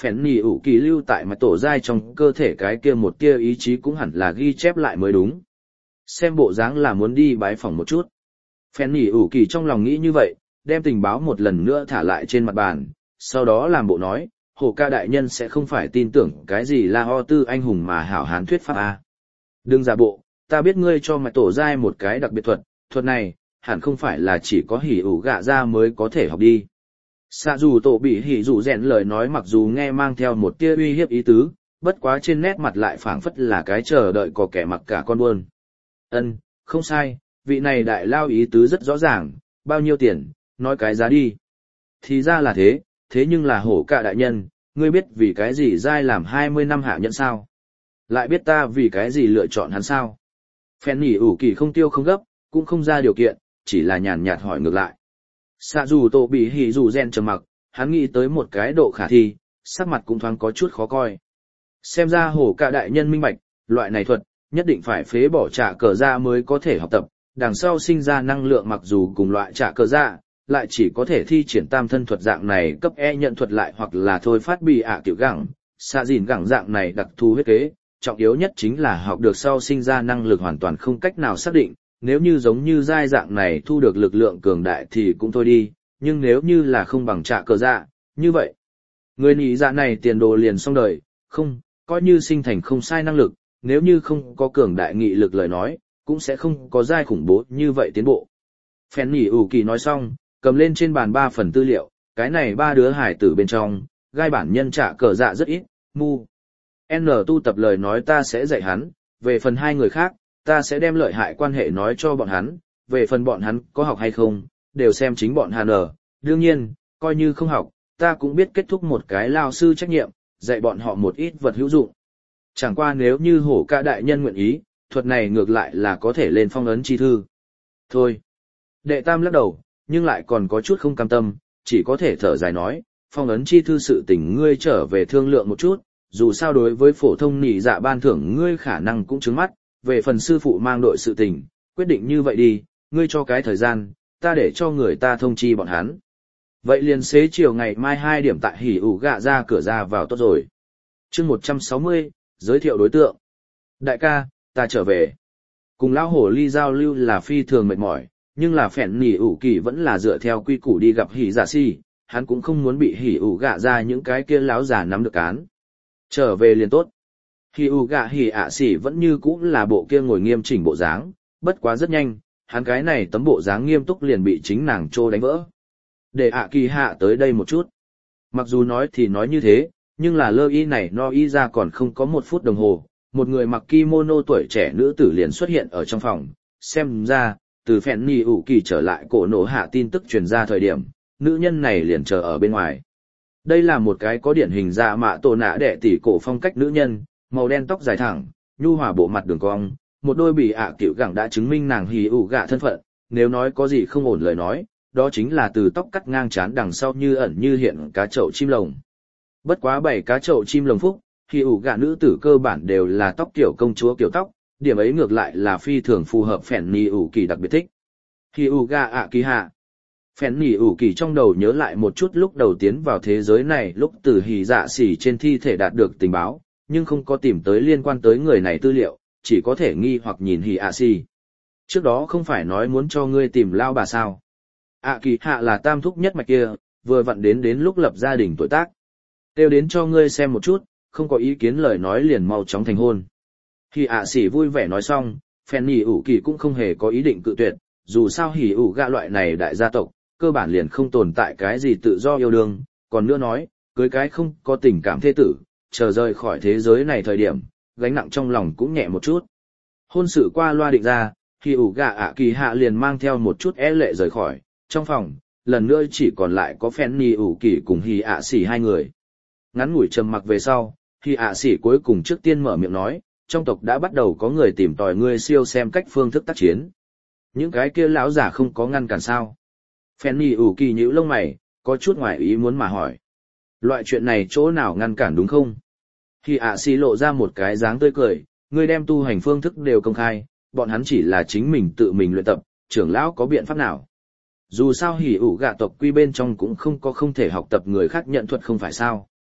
phèn nỉ ủ kỳ lưu tại mặt tổ giai trong cơ thể cái kia một tia ý chí cũng hẳn là ghi chép lại mới đúng. Xem bộ dáng là muốn đi bái phỏng một chút. Phèn nỉ ủ kỳ trong lòng nghĩ như vậy, đem tình báo một lần nữa thả lại trên mặt bàn, sau đó làm bộ nói, Hổ Ca đại nhân sẽ không phải tin tưởng cái gì là ho tư anh hùng mà hảo hán thuyết pháp a. Đừng giả bộ, ta biết ngươi cho mặt tổ giai một cái đặc biệt thuật, thuật này, hẳn không phải là chỉ có hỉ ủ gạ ra mới có thể học đi. Xạ dù tổ bị hỉ dù rèn lời nói mặc dù nghe mang theo một tia uy hiếp ý tứ, bất quá trên nét mặt lại phảng phất là cái chờ đợi có kẻ mặc cả con buôn. Ân, không sai, vị này đại lao ý tứ rất rõ ràng, bao nhiêu tiền, nói cái giá đi. Thì ra là thế, thế nhưng là Hổ Ca đại nhân, ngươi biết vì cái gì giai làm hai mươi năm hạ nhẫn sao? Lại biết ta vì cái gì lựa chọn hắn sao? Phèn nỉ ủ kỳ không tiêu không gấp, cũng không ra điều kiện, chỉ là nhàn nhạt hỏi ngược lại. Xạ dù tổ bị hỉ dù rèn trầm mặc, hắn nghĩ tới một cái độ khả thi, sắc mặt cũng thoáng có chút khó coi. Xem ra Hổ Ca đại nhân minh bạch, loại này thuật, nhất định phải phế bỏ trả cờ ra mới có thể học tập, đằng sau sinh ra năng lượng mặc dù cùng loại trả cờ ra, lại chỉ có thể thi triển tam thân thuật dạng này cấp E nhận thuật lại hoặc là thôi phát bị ạ tiểu gẳng, xạ dìn gẳng dạng này đặc thù huyết kế, trọng yếu nhất chính là học được sau sinh ra năng lực hoàn toàn không cách nào xác định, nếu như giống như giai dạng này thu được lực lượng cường đại thì cũng thôi đi, nhưng nếu như là không bằng trả cờ dạ, như vậy. Người nhị dạ này tiền đồ liền xong đời, không, coi như sinh thành không sai năng lực, nếu như không có cường đại nghị lực lời nói, cũng sẽ không có giai khủng bố như vậy tiến bộ. Phèn nhỉ ủ kỳ nói xong, cầm lên trên bàn ba phần tư liệu, cái này ba đứa hải tử bên trong, gai bản nhân trả cờ dạ rất ít, mu. N tu tập lời nói ta sẽ dạy hắn, về phần hai người khác, ta sẽ đem lợi hại quan hệ nói cho bọn hắn, về phần bọn hắn có học hay không, đều xem chính bọn hắn ở. Đương nhiên, coi như không học, ta cũng biết kết thúc một cái lao sư trách nhiệm, dạy bọn họ một ít vật hữu dụng. Chẳng qua nếu như Hổ Ca đại nhân nguyện ý, thuật này ngược lại là có thể lên phong ấn chi thư. Thôi. Đệ tam lắc đầu, nhưng lại còn có chút không cam tâm, chỉ có thể thở dài nói, phong ấn chi thư sự tình ngươi trở về thương lượng một chút, dù sao đối với phổ thông nỉ dạ ban thưởng ngươi khả năng cũng trứng mắt, về phần sư phụ mang đội sự tình, quyết định như vậy đi, ngươi cho cái thời gian, ta để cho người ta thông chi bọn hắn. Vậy liền xế chiều ngày mai hai điểm tại hỉ ủ gạ ra cửa ra vào tốt rồi. Chương một trăm sáu mươi, giới thiệu đối tượng. Đại ca, ta trở về. Cùng lão hổ ly giao lưu là phi thường mệt mỏi, nhưng là phèn nỉ ủ kỳ vẫn là dựa theo quy củ đi gặp hỉ dạ si, hắn cũng không muốn bị hỉ ủ gạ ra những cái kia láo giả nắm được cán. Trở về liền tốt. Hỉ ủ gạ hỉ ạ xỉ vẫn như cũ là bộ kia ngồi nghiêm chỉnh bộ dáng, bất quá rất nhanh, hắn cái này tấm bộ dáng nghiêm túc liền bị chính nàng trô đánh vỡ. Để ạ kỳ hạ tới đây một chút. Mặc dù nói thì nói như thế, nhưng là lơ y này no y ra còn không có một phút đồng hồ, một người mặc kimono tuổi trẻ nữ tử liền xuất hiện ở trong phòng, xem ra, từ phèn nỉ ủ kỳ trở lại cổ nổ hạ tin tức truyền ra thời điểm, nữ nhân này liền chờ ở bên ngoài. Đây là một cái có điển hình dạ mạ tổ nạ đệ tỷ cổ phong cách nữ nhân, màu đen tóc dài thẳng, nhu hòa bộ mặt đường cong, một đôi bì ạ cựu gẳng đã chứng minh nàng hỉ ủ gạ thân phận, nếu nói có gì không ổn lời nói, đó chính là từ tóc cắt ngang trán đằng sau như ẩn như hiện cá chậu chim lồng. Bất quá bảy cá chậu chim lồng phúc, hỉ ủ gạ nữ tử cơ bản đều là tóc kiểu công chúa kiểu tóc, điểm ấy ngược lại là phi thường phù hợp phèn nỉ ủ kỳ đặc biệt thích. Hỉ ủ gạ ạ kỳ hạ. Phèn nỉ ủ kỳ trong đầu nhớ lại một chút lúc đầu tiến vào thế giới này lúc từ hỉ dạ xỉ trên thi thể đạt được tình báo, nhưng không có tìm tới liên quan tới người này tư liệu, chỉ có thể nghi hoặc nhìn hỉ ạ xỉ. Trước đó không phải nói muốn cho ngươi tìm lao bà sao. ạ kỳ hạ là tam thúc nhất mạch kia, vừa vặn đến đến lúc lập gia đình tuổi tác. Kêu đến cho ngươi xem một chút, không có ý kiến lời nói liền mau chóng thành hôn. Hỉ ạ xỉ vui vẻ nói xong, phèn nỉ ủ kỳ cũng không hề có ý định cự tuyệt, dù sao hỉ ủ gạ loại này đại gia tộc, cơ bản liền không tồn tại cái gì tự do yêu đương, còn nữa nói, cưới cái không có tình cảm thế tử, chờ rời khỏi thế giới này thời điểm, gánh nặng trong lòng cũng nhẹ một chút. Hôn sự qua loa định ra, hỉ ủ gạ ạ kỳ hạ liền mang theo một chút e lệ rời khỏi, trong phòng, lần nữa chỉ còn lại có phèn nỉ ủ kỳ cùng hỉ ạ xỉ hai người. Ngắn ngủi trầm mặc về sau, hỉ ạ xỉ cuối cùng trước tiên mở miệng nói, trong tộc đã bắt đầu có người tìm tòi ngươi siêu xem cách phương thức tác chiến. Những cái kia lão giả không có ngăn cản sao? Phèn nỉ ủ kỳ nhíu lông mày, có chút ngoài ý muốn mà hỏi. Loại chuyện này chỗ nào ngăn cản đúng không? Hỉ ạ xỉ lộ ra một cái dáng tươi cười, ngươi đem tu hành phương thức đều công khai, bọn hắn chỉ là chính mình tự mình luyện tập, trưởng lão có biện pháp nào? Dù sao hỉ ủ gạ tộc quy bên trong cũng không có không thể học tập người khác nhận thuật không phải sao?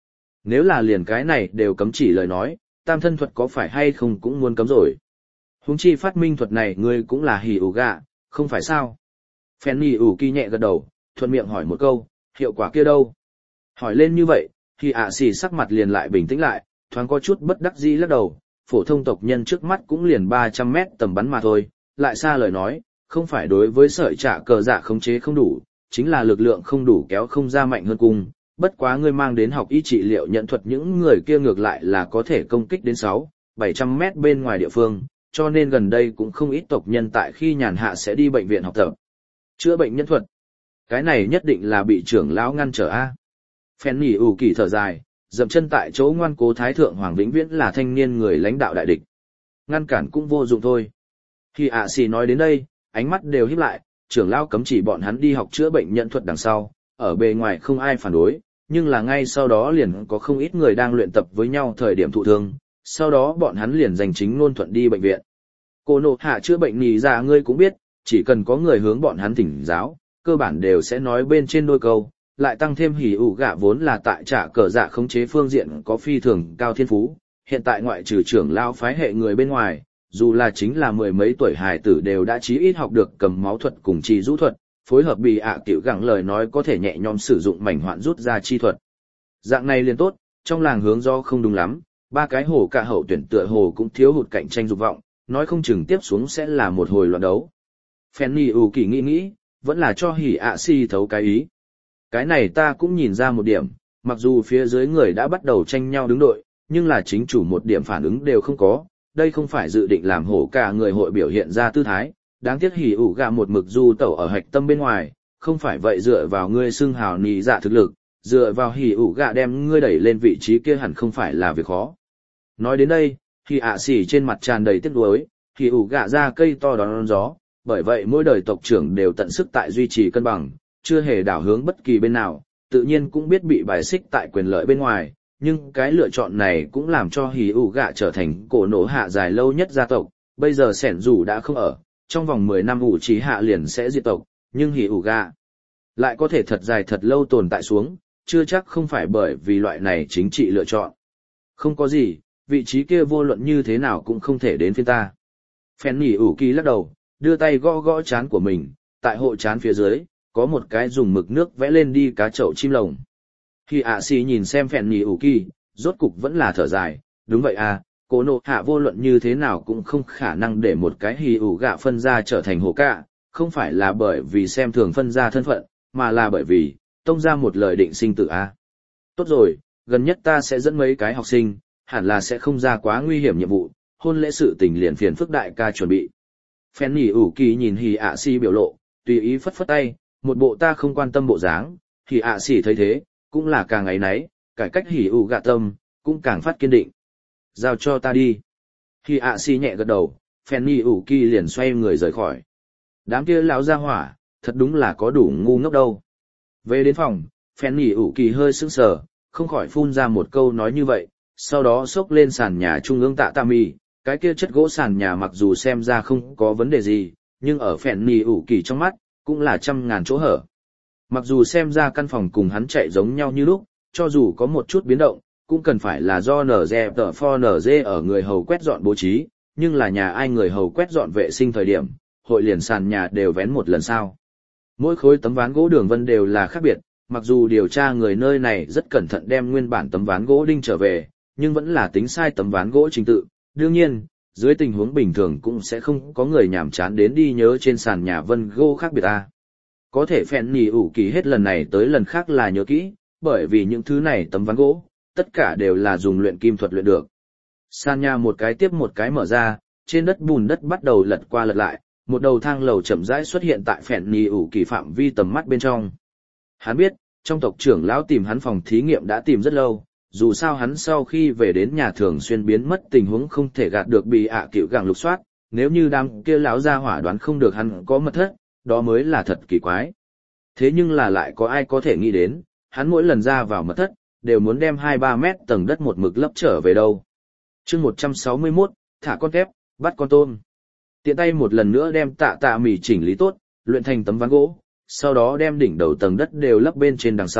Nếu là liền cái này đều cấm chỉ lời nói, tam thân thuật có phải hay không cũng muốn cấm rồi. Huống chi phát minh thuật này ngươi cũng là hỉ ủ gạ, không phải sao? Fanny ủ kỳ nhẹ gật đầu, thuận miệng hỏi một câu, hiệu quả kia đâu? Hỏi lên như vậy, thì ạ xì sắc mặt liền lại bình tĩnh lại, thoáng có chút bất đắc dĩ lắc đầu, phổ thông tộc nhân trước mắt cũng liền ba trăm mét tầm bắn mà thôi, lại xa lời nói, không phải đối với sợi trả cờ dạ khống chế không đủ, chính là lực lượng không đủ kéo không ra mạnh hơn cung. Bất quá ngươi mang đến học y trị liệu nhận thuật những người kia ngược lại là có thể công kích đến sáu, bảy trăm mét bên ngoài địa phương, cho nên gần đây cũng không ít tộc nhân tại khi nhàn hạ sẽ đi bệnh viện học tập. Chữa bệnh nhân thuật. Cái này nhất định là bị trưởng lão ngăn trở a. Phen nhỉ ủ kỳ thở dài, dậm chân tại chỗ ngoan cố thái thượng Hoàng Vĩnh Viễn là thanh niên người lãnh đạo đại địch. Ngăn cản cũng vô dụng thôi. Khi ạ xì nói đến đây, ánh mắt đều híp lại, trưởng lão cấm chỉ bọn hắn đi học chữa bệnh nhân thuật đằng sau, ở bề ngoài không ai phản đối, nhưng là ngay sau đó liền có không ít người đang luyện tập với nhau thời điểm thụ thương, sau đó bọn hắn liền giành chính ngôn thuận đi bệnh viện. Cô nộ hạ chữa bệnh nhì ra ngươi cũng biết, chỉ cần có người hướng bọn hắn thỉnh giáo, cơ bản đều sẽ nói bên trên đôi câu, lại tăng thêm hỉ ủ gạ vốn là tại trả cờ dạ khống chế phương diện có phi thường cao thiên phú, hiện tại ngoại trừ trưởng lao phái hệ người bên ngoài, dù là chính là mười mấy tuổi hài tử đều đã chí ít học được cầm máu thuật cùng trì rũ thuật, phối hợp bị ạ tiểu gẳng lời nói có thể nhẹ nhõm sử dụng mảnh hoạn rút ra chi thuật. Dạng này liền tốt, trong làng hướng do không đúng lắm, ba cái hồ cả hậu tuyển tựa hồ cũng thiếu hụt cạnh tranh dục vọng, nói không chừng tiếp xuống sẽ là một hồi loạn đấu. Fanny ủ kỳ nghĩ nghĩ, vẫn là cho hỉ ạ si thấu cái ý. Cái này ta cũng nhìn ra một điểm, mặc dù phía dưới người đã bắt đầu tranh nhau đứng đội, nhưng là chính chủ một điểm phản ứng đều không có, đây không phải dự định làm hổ cả người hội biểu hiện ra tư thái, đáng tiếc hỉ ủ gạ một mực du tẩu ở hạch tâm bên ngoài, không phải vậy dựa vào ngươi xưng hào nì dạ thực lực, dựa vào hỉ ủ gạ đem ngươi đẩy lên vị trí kia hẳn không phải là việc khó. Nói đến đây, hỉ ạ xỉ trên mặt tràn đầy tiếc nuối, hỉ ủ gạ ra cây to đón gió, bởi vậy mỗi đời tộc trưởng đều tận sức tại duy trì cân bằng, chưa hề đảo hướng bất kỳ bên nào, tự nhiên cũng biết bị bài xích tại quyền lợi bên ngoài, nhưng cái lựa chọn này cũng làm cho hỉ ủ gạ trở thành cổ nổ hạ dài lâu nhất gia tộc, bây giờ sẻn dù đã không ở, trong vòng mười năm ủ trí hạ liền sẽ diệt tộc, nhưng hỉ ủ gạ lại có thể thật dài thật lâu tồn tại xuống, chưa chắc không phải bởi vì loại này chính trị lựa chọn. Không có gì, vị trí kia vô luận như thế nào cũng không thể đến phiên ta. Phen nhỉ ủ kỳ lắc đầu, đưa tay gõ gõ chán của mình, tại hộ chán phía dưới, có một cái dùng mực nước vẽ lên đi cá chậu chim lồng. Khi ạ xì nhìn xem phèn nhỉ ủ kỳ, rốt cục vẫn là thở dài, đúng vậy à, cổ nộ hạ vô luận như thế nào cũng không khả năng để một cái hì ủ gạ phân ra trở thành hồ cạ, không phải là bởi vì xem thường phân ra thân phận, mà là bởi vì, tông ra một lời định sinh tử a. Tốt rồi, gần nhất ta sẽ dẫn mấy cái học sinh, hẳn là sẽ không ra quá nguy hiểm nhiệm vụ, hôn lễ sự tình liền phiền phức đại ca chuẩn bị. Phèn nhỉ ủ kỳ nhìn hì ạ xì biểu lộ, tùy ý phất phất tay, một bộ ta không quan tâm bộ dáng, hì ạ xì thấy thế, cũng là càng ấy nấy, cải cách hỉ ủ gạ tâm, cũng càng phát kiên định. Giao cho ta đi. Hì ạ xì nhẹ gật đầu, phèn nhỉ ủ kỳ liền xoay người rời khỏi. Đám kia lão gia hỏa, thật đúng là có đủ ngu ngốc đâu. Về đến phòng, phèn nhỉ ủ kỳ hơi sững sờ, không khỏi phun ra một câu nói như vậy, sau đó xốc lên sàn nhà trung ương tạ tam mì, cái kia chất gỗ sàn nhà mặc dù xem ra không có vấn đề gì, nhưng ở phèn nhỉ ủ kỳ trong mắt, cũng là trăm ngàn chỗ hở. Mặc dù xem ra căn phòng cùng hắn chạy giống nhau như lúc, cho dù có một chút biến động, cũng cần phải là do nở dè tờ for nở dê ở người hầu quét dọn bố trí, nhưng là nhà ai người hầu quét dọn vệ sinh thời điểm, hội liền sàn nhà đều vén một lần sao. Mỗi khối tấm ván gỗ đường vân đều là khác biệt, mặc dù điều tra người nơi này rất cẩn thận đem nguyên bản tấm ván gỗ đinh trở về, nhưng vẫn là tính sai tấm ván gỗ trình tự. Đương nhiên, dưới tình huống bình thường cũng sẽ không có người nhàm chán đến đi nhớ trên sàn nhà vân gỗ khác biệt ta. Có thể phèn nhỉ ủ kỳ hết lần này tới lần khác là nhớ kỹ, bởi vì những thứ này tấm ván gỗ, tất cả đều là dùng luyện kim thuật luyện được. Sàn nhà một cái tiếp một cái mở ra, trên đất bùn đất bắt đầu lật qua lật lại, một đầu thang lầu chậm rãi xuất hiện tại phèn nhỉ ủ kỳ phạm vi tầm mắt bên trong. Hắn biết, trong tộc trưởng lão tìm hắn phòng thí nghiệm đã tìm rất lâu, dù sao hắn sau khi về đến nhà thường xuyên biến mất tình huống không thể gạt được bị ạ à cựu gàng lục soát, nếu như đám kia lão gia hỏa đoán không được hắn có mật thất, đó mới là thật kỳ quái. Thế nhưng là lại có ai có thể nghĩ đến, hắn mỗi lần ra vào mật thất, đều muốn đem hai ba mét tầng đất một mực lấp trở về đâu. chương một trăm sáu mươi mốt, thả con tép, bắt con tôm. Tiện tay một lần nữa đem tạ tạ mì chỉnh lý tốt, luyện thành tấm ván gỗ, sau đó đem đỉnh đầu tầng đất đều lấp bên trên đằng sau,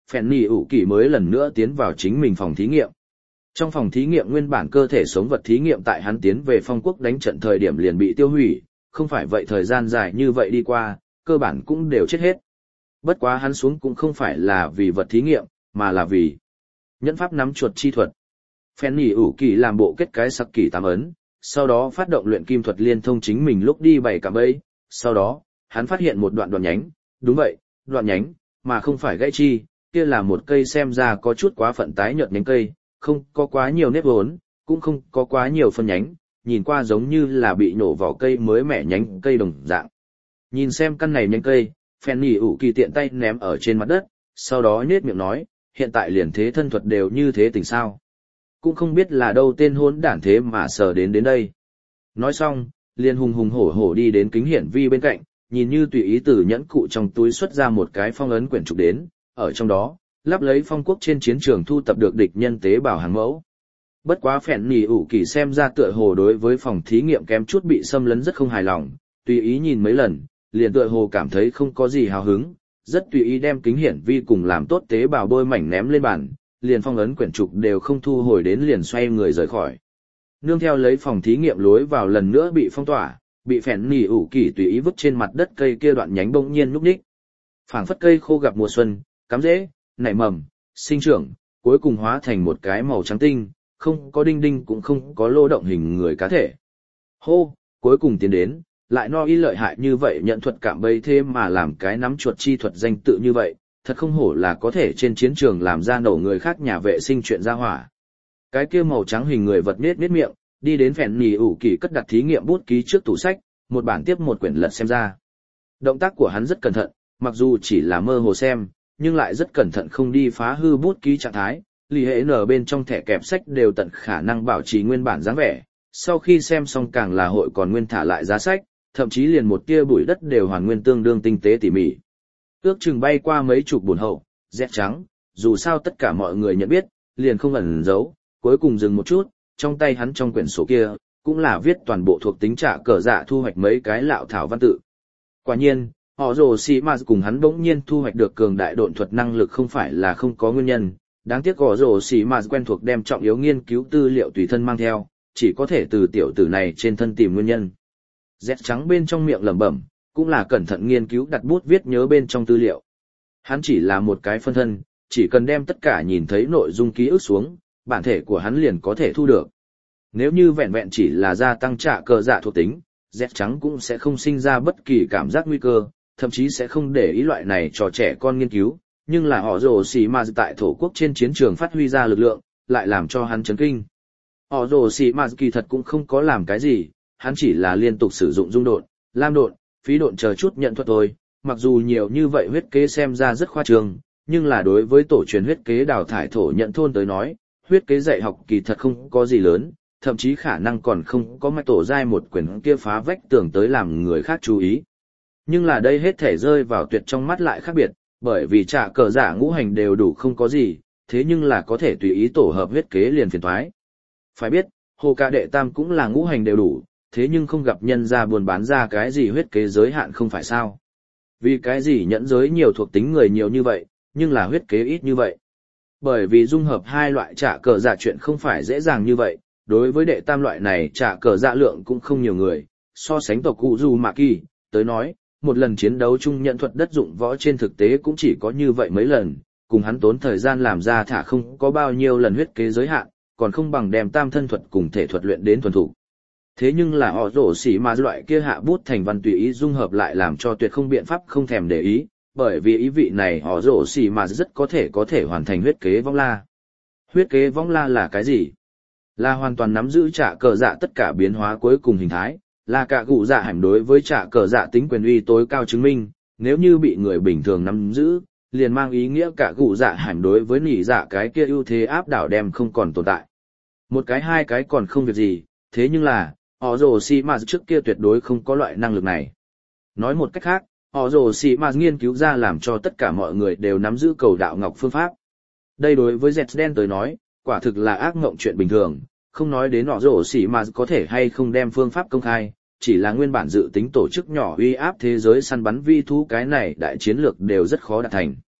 phèn nỉ ủ kỳ mới lần nữa tiến vào chính mình phòng thí nghiệm. Trong phòng thí nghiệm nguyên bản cơ thể sống vật thí nghiệm tại hắn tiến về phong quốc đánh trận thời điểm liền bị tiêu hủy, không phải vậy thời gian dài như vậy đi qua, cơ bản cũng đều chết hết. Bất quá hắn xuống cũng không phải là vì vật thí nghiệm, mà là vì nhẫn pháp nắm chuột chi thuật. Phèn nỉ ủ kỳ làm bộ kết cái sặc kỳ tám ấn, sau đó phát động luyện kim thuật liên thông chính mình lúc đi bảy cạm bẫy, sau đó, hắn phát hiện một đoạn đoạn nhánh, đúng vậy, đoạn nhánh, mà không phải gãy chi, kia là một cây xem ra có chút quá phận tái nhợt nhánh cây, không có quá nhiều nếp vốn, cũng không có quá nhiều phân nhánh, nhìn qua giống như là bị nổ vỏ cây mới mẻ nhánh cây đồng dạng. Nhìn xem căn này nhánh cây, phèn nỉ ủ kỳ tiện tay ném ở trên mặt đất, sau đó nhếch miệng nói, hiện tại liền thế thân thuật đều như thế tình sao. Cũng không biết là đâu tên hỗn đản thế mà sờ đến đến đây. Nói xong, liền hùng hùng hổ hổ đi đến kính hiển vi bên cạnh, nhìn như tùy ý từ nhẫn cụ trong túi xuất ra một cái phong ấn quyển trục đến, ở trong đó, lắp lấy phong quốc trên chiến trường thu tập được địch nhân tế bào hàng mẫu. Bất quá phèn nỉ ủ kỳ xem ra tựa hồ đối với phòng thí nghiệm kém chút bị xâm lấn rất không hài lòng, tùy ý nhìn mấy lần, liền tựa hồ cảm thấy không có gì hào hứng, rất tùy ý đem kính hiển vi cùng làm tốt tế bào bôi mảnh ném lên bàn, liền phong ấn quyển trục đều không thu hồi đến liền xoay người rời khỏi. Nương theo lấy phòng thí nghiệm lối vào lần nữa bị phong tỏa, bị phèn nỉ ủ kỳ tùy ý vứt trên mặt đất cây kia đoạn nhánh bỗng nhiên nhúc nhích. Phảng phất cây khô gặp mùa xuân, cắm rễ, nảy mầm, sinh trưởng, cuối cùng hóa thành một cái màu trắng tinh, không có đinh đinh cũng không có lô động hình người cá thể. Hô, cuối cùng tiến đến, lại no y lợi hại như vậy nhận thuật cạm bẫy thêm mà làm cái nắm chuột chi thuật danh tự như vậy, thật không hổ là có thể trên chiến trường làm ra nổ người khác nhà vệ sinh chuyện ra hỏa. Cái kia màu trắng hình người vật nết nết miệng, đi đến phèn nỉ ủ kỳ cất đặt thí nghiệm bút ký trước tủ sách, một bản tiếp một quyển lật xem ra. Động tác của hắn rất cẩn thận, mặc dù chỉ là mơ hồ xem, nhưng lại rất cẩn thận không đi phá hư bút ký trạng thái, lì hệ nở bên trong thẻ kẹp sách đều tận khả năng bảo trì nguyên bản dáng vẻ. Sau khi xem xong càng là hội còn nguyên thả lại giá sách, thậm chí liền một tia bụi đất đều hoàn nguyên tương đương tinh tế tỉ mỉ. Ước chừng bay qua mấy chục buồn hậu, dẹt trắng, dù sao tất cả mọi người nhận biết, liền không ẩn giấu, cuối cùng dừng một chút, trong tay hắn trong quyển sổ kia, cũng là viết toàn bộ thuộc tính trả cờ dạ thu hoạch mấy cái lạo thảo văn tự. Quả nhiên, họ rồ xì mà cùng hắn bỗng nhiên thu hoạch được cường đại độn thuật năng lực không phải là không có nguyên nhân, đáng tiếc họ rồ xì mà quen thuộc đem trọng yếu nghiên cứu tư liệu tùy thân mang theo, chỉ có thể từ tiểu tử này trên thân tìm nguyên nhân. Dẹt trắng bên trong miệng lẩm bẩm, cũng là cẩn thận nghiên cứu đặt bút viết nhớ bên trong tư liệu. Hắn chỉ là một cái phân thân, chỉ cần đem tất cả nhìn thấy nội dung ký ức xuống, bản thể của hắn liền có thể thu được. Nếu như vẹn vẹn chỉ là gia tăng trả cờ dạ thuộc tính, dẹt trắng cũng sẽ không sinh ra bất kỳ cảm giác nguy cơ, thậm chí sẽ không để ý loại này cho trẻ con nghiên cứu, nhưng là họ rồ xì mà tại thổ quốc trên chiến trường phát huy ra lực lượng, lại làm cho hắn chấn kinh. Họ rồ xì mà kỳ thật cũng không có làm cái gì, hắn chỉ là liên tục sử dụng dung độn, lam độn, phí độn chờ chút nhận thuật thôi, mặc dù nhiều như vậy huyết kế xem ra rất khoa trương, nhưng là đối với tổ truyền huyết kế đào thải thổ nhận thôn tới nói, huyết kế dạy học kỳ thật không có gì lớn, thậm chí khả năng còn không có mạch tổ giai một quyển kia phá vách tường tới làm người khác chú ý. Nhưng là đây hết thể rơi vào tuyệt trong mắt lại khác biệt, bởi vì trả cờ giả ngũ hành đều đủ không có gì, thế nhưng là có thể tùy ý tổ hợp huyết kế liền phiền thoái. Phải biết, hồ ca đệ tam cũng là ngũ hành đều đủ, thế nhưng không gặp nhân ra buồn bán ra cái gì huyết kế giới hạn không phải sao. Vì cái gì nhẫn giới nhiều thuộc tính người nhiều như vậy, nhưng là huyết kế ít như vậy. Bởi vì dung hợp hai loại trả cờ dạ chuyện không phải dễ dàng như vậy, đối với đệ tam loại này trả cờ dạ lượng cũng không nhiều người, so sánh tộc cụ dù mạ kỳ, tới nói, một lần chiến đấu chung nhận thuật đất dụng võ trên thực tế cũng chỉ có như vậy mấy lần, cùng hắn tốn thời gian làm ra thả không có bao nhiêu lần huyết kế giới hạn, còn không bằng đem tam thân thuật cùng thể thuật luyện đến thuần thủ. Thế nhưng là họ rổ xỉ mà loại kia hạ bút thành văn tùy ý dung hợp lại làm cho tuyệt không biện pháp không thèm để ý, bởi vì ý vị này họ rổ xỉ mà rất có thể có thể hoàn thành huyết kế vong la. Huyết kế vong la là cái gì? Là hoàn toàn nắm giữ trả cờ dạ tất cả biến hóa cuối cùng hình thái, là cả cụ dạ hẳn đối với trả cờ dạ tính quyền uy tối cao chứng minh, nếu như bị người bình thường nắm giữ, liền mang ý nghĩa cả cụ dạ hẳn đối với nỉ dạ cái kia ưu thế áp đảo đem không còn tồn tại. Một cái hai cái còn không việc gì, thế nhưng là, họ rồ xì mà trước kia tuyệt đối không có loại năng lực này. Nói một cách khác, họ rồ xì mà nghiên cứu ra làm cho tất cả mọi người đều nắm giữ cầu đạo ngọc phương pháp. Đây đối với Zed đen tới nói, quả thực là ác mộng chuyện bình thường, không nói đến họ rồ xì mà có thể hay không đem phương pháp công khai, chỉ là nguyên bản dự tính tổ chức nhỏ uy áp thế giới săn bắn vi thú cái này đại chiến lược đều rất khó đạt thành.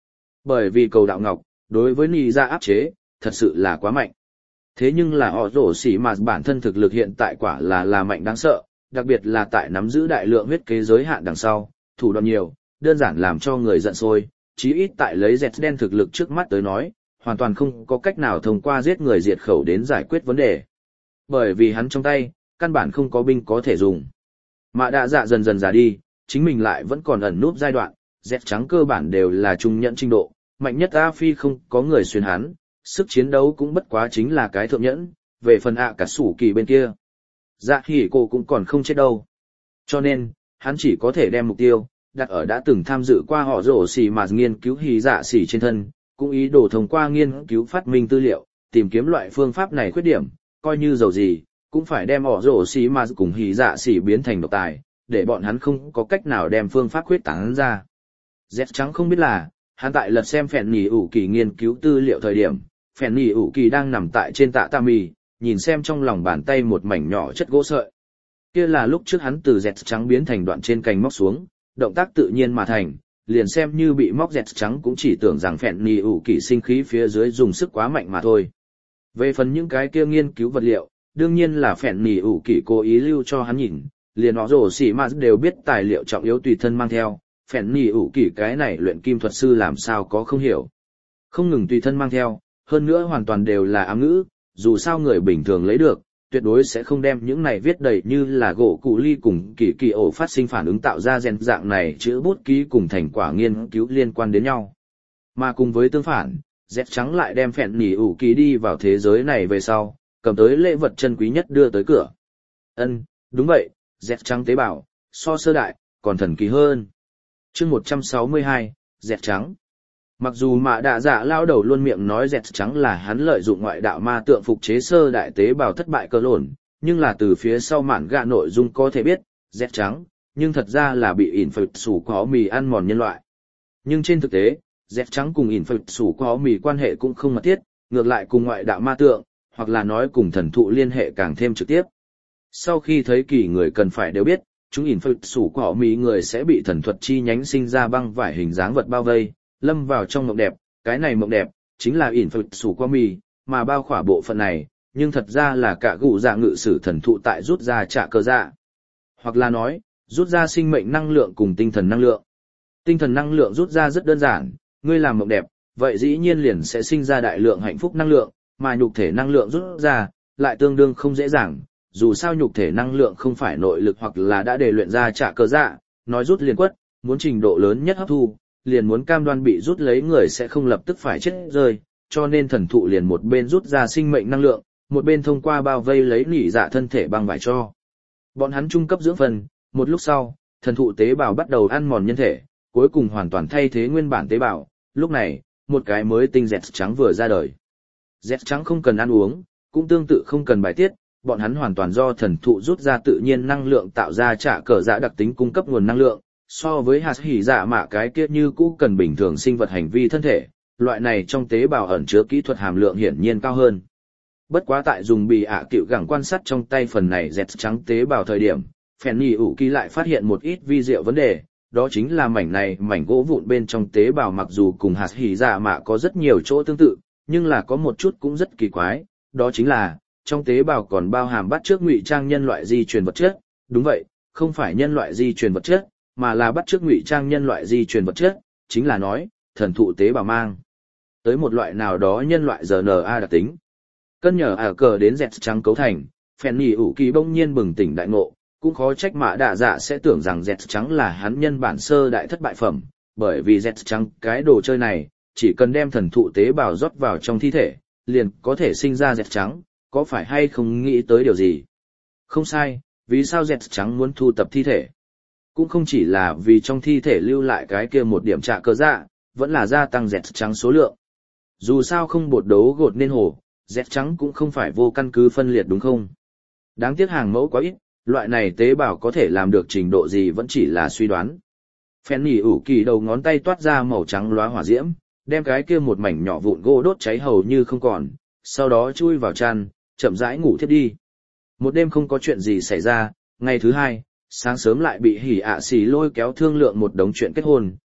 Bởi vì cầu đạo ngọc, đối với nì dạ áp chế, thật sự là quá mạnh. Thế nhưng là họ rổ xỉ mà bản thân thực lực hiện tại quả là là mạnh đáng sợ, đặc biệt là tại nắm giữ đại lượng huyết kế giới hạn đằng sau, thủ đoạn nhiều, đơn giản làm cho người giận sôi, chí ít tại lấy dẹt đen thực lực trước mắt tới nói, hoàn toàn không có cách nào thông qua giết người diệt khẩu đến giải quyết vấn đề. Bởi vì hắn trong tay, căn bản không có binh có thể dùng. Mạ đạ dạ dần dần già đi, chính mình lại vẫn còn ẩn núp giai đoạn, dẹt trắng cơ bản đều là trung nhẫn trình độ, mạnh nhất A Phi không có người xuyên hắn, sức chiến đấu cũng bất quá chính là cái thượng nhẫn, về phần ạ cả sủ kỳ bên kia. Dạ hỉ cô cũng còn không chết đâu. Cho nên, hắn chỉ có thể đem mục tiêu, đặt ở đã từng tham dự qua họ rổ xỉ mà nghiên cứu hỉ dạ xỉ trên thân, cũng ý đồ thông qua nghiên cứu phát minh tư liệu, tìm kiếm loại phương pháp này khuyết điểm, coi như dầu gì, cũng phải đem họ rổ xỉ mà cùng hỉ dạ xỉ biến thành độc tài, để bọn hắn không có cách nào đem phương pháp khuyết tán ra. Dẹt trắng không biết là, hắn tại lật xem phèn nỉ ủ kỳ nghiên cứu tư liệu thời điểm, phèn nỉ ủ kỳ đang nằm tại trên tạ tami, nhìn xem trong lòng bàn tay một mảnh nhỏ chất gỗ sợi. Kia là lúc trước hắn từ dẹt trắng biến thành đoạn trên cành móc xuống, động tác tự nhiên mà thành, liền xem như bị móc dẹt trắng cũng chỉ tưởng rằng phèn nỉ ủ kỳ sinh khí phía dưới dùng sức quá mạnh mà thôi. Về phần những cái kia nghiên cứu vật liệu, đương nhiên là phèn nỉ ủ kỳ cố ý lưu cho hắn nhìn, liền họ rồ xỉ mà đều biết tài liệu trọng yếu tùy thân mang theo, phèn nỉ ủ kỳ cái này luyện kim thuật sư làm sao có không hiểu. Không ngừng tùy thân mang theo, hơn nữa hoàn toàn đều là ám ngữ, dù sao người bình thường lấy được, tuyệt đối sẽ không đem những này viết đầy như là gỗ cụ ly cùng kỳ kỳ ổ phát sinh phản ứng tạo ra gen dạng này chữ bút ký cùng thành quả nghiên cứu liên quan đến nhau. Mà cùng với tương phản, dẹt trắng lại đem phèn nỉ ủ kỳ đi vào thế giới này về sau, cầm tới lễ vật chân quý nhất đưa tới cửa. Ân, đúng vậy, dẹt trắng tế bào, so sơ đại, còn thần kỳ hơn. Chương một trăm sáu mươi hai, dẹt trắng. Mặc dù mạ đạ dạ lao đầu luôn miệng nói dẹt trắng là hắn lợi dụng ngoại đạo ma tượng phục chế sơ đại tế bào thất bại cơ lộn, nhưng là từ phía sau mạn gạ nội dung có thể biết, dẹt trắng, nhưng thật ra là bị ỉn phật sủ có mì ăn mòn nhân loại. Nhưng trên thực tế, dẹt trắng cùng ỉn phật sủ có mì quan hệ cũng không mật thiết, ngược lại cùng ngoại đạo ma tượng, hoặc là nói cùng thần thụ liên hệ càng thêm trực tiếp. Sau khi thấy kỳ người cần phải đều biết, chúng ỉn phật sủ có mì người sẽ bị thần thuật chi nhánh sinh ra băng vải hình dáng vật bao vây, lâm vào trong mộng đẹp, cái này mộng đẹp, chính là ỉn phật sủ qua mì, mà bao khỏa bộ phận này, nhưng thật ra là cả gụ dạ ngự sử thần thụ tại rút ra trả cơ dạ. Hoặc là nói, rút ra sinh mệnh năng lượng cùng tinh thần năng lượng. Tinh thần năng lượng rút ra rất đơn giản, ngươi làm mộng đẹp, vậy dĩ nhiên liền sẽ sinh ra đại lượng hạnh phúc năng lượng, mà nhục thể năng lượng rút ra, lại tương đương không dễ dàng, dù sao nhục thể năng lượng không phải nội lực hoặc là đã đề luyện ra trả cơ dạ, nói rút liền quất, muốn trình độ lớn nhất hấp thu, liền muốn cam đoan bị rút lấy người sẽ không lập tức phải chết rơi, cho nên thần thụ liền một bên rút ra sinh mệnh năng lượng, một bên thông qua bao vây lấy nỉ dạ thân thể băng vải cho. Bọn hắn trung cấp dưỡng phần, một lúc sau, thần thụ tế bào bắt đầu ăn mòn nhân thể, cuối cùng hoàn toàn thay thế nguyên bản tế bào, lúc này, một cái mới tinh dẹt trắng vừa ra đời. Dẹt trắng không cần ăn uống, cũng tương tự không cần bài tiết, bọn hắn hoàn toàn do thần thụ rút ra tự nhiên năng lượng tạo ra trả cờ dạ đặc tính cung cấp nguồn năng lượng. So với hạt hỉ dạ mạ cái kia như cũ cần bình thường sinh vật hành vi thân thể, loại này trong tế bào ẩn chứa kỹ thuật hàm lượng hiển nhiên cao hơn. Bất quá tại dùng bị ạ cựu gẳng quan sát trong tay phần này dẹt trắng tế bào thời điểm, phèn nỉ ủ kỳ lại phát hiện một ít vi diệu vấn đề, đó chính là mảnh này mảnh gỗ vụn bên trong tế bào mặc dù cùng hạt hỉ dạ mạ có rất nhiều chỗ tương tự, nhưng là có một chút cũng rất kỳ quái, đó chính là trong tế bào còn bao hàm bắt chước ngụy trang nhân loại di truyền vật chất. Đúng vậy, không phải nhân loại di truyền vật chất, mà là bắt chước ngụy trang nhân loại di truyền vật chất, chính là nói, thần thụ tế bào mang tới một loại nào đó nhân loại rờ en a đặc tính. Cân nhờ ả cờ đến dẹt trắng cấu thành, phèn nỉ ủ kỳ bỗng nhiên bừng tỉnh đại ngộ, cũng khó trách mạ đạ dạ sẽ tưởng rằng dẹt trắng là hắn nhân bản sơ đại thất bại phẩm, bởi vì dẹt trắng cái đồ chơi này, chỉ cần đem thần thụ tế bào rót vào trong thi thể, liền có thể sinh ra dẹt trắng, có phải hay không nghĩ tới điều gì? Không sai, vì sao dẹt trắng muốn thu tập thi thể? Cũng không chỉ là vì trong thi thể lưu lại cái kia một điểm trả cơ dạ, vẫn là gia tăng dẹt trắng số lượng. Dù sao không bột đấu gột nên hồ, dẹt trắng cũng không phải vô căn cứ phân liệt đúng không? Đáng tiếc hàng mẫu quá ít, loại này tế bào có thể làm được trình độ gì vẫn chỉ là suy đoán. Phèn nỉ ủ kỳ đầu ngón tay toát ra màu trắng lóa hỏa diễm, đem cái kia một mảnh nhỏ vụn gỗ đốt cháy hầu như không còn, sau đó chui vào chăn, chậm rãi ngủ thiếp đi. Một đêm không có chuyện gì xảy ra, ngày thứ hai, sáng sớm lại bị hỉ ạ xì lôi kéo thương lượng một đống chuyện kết hôn,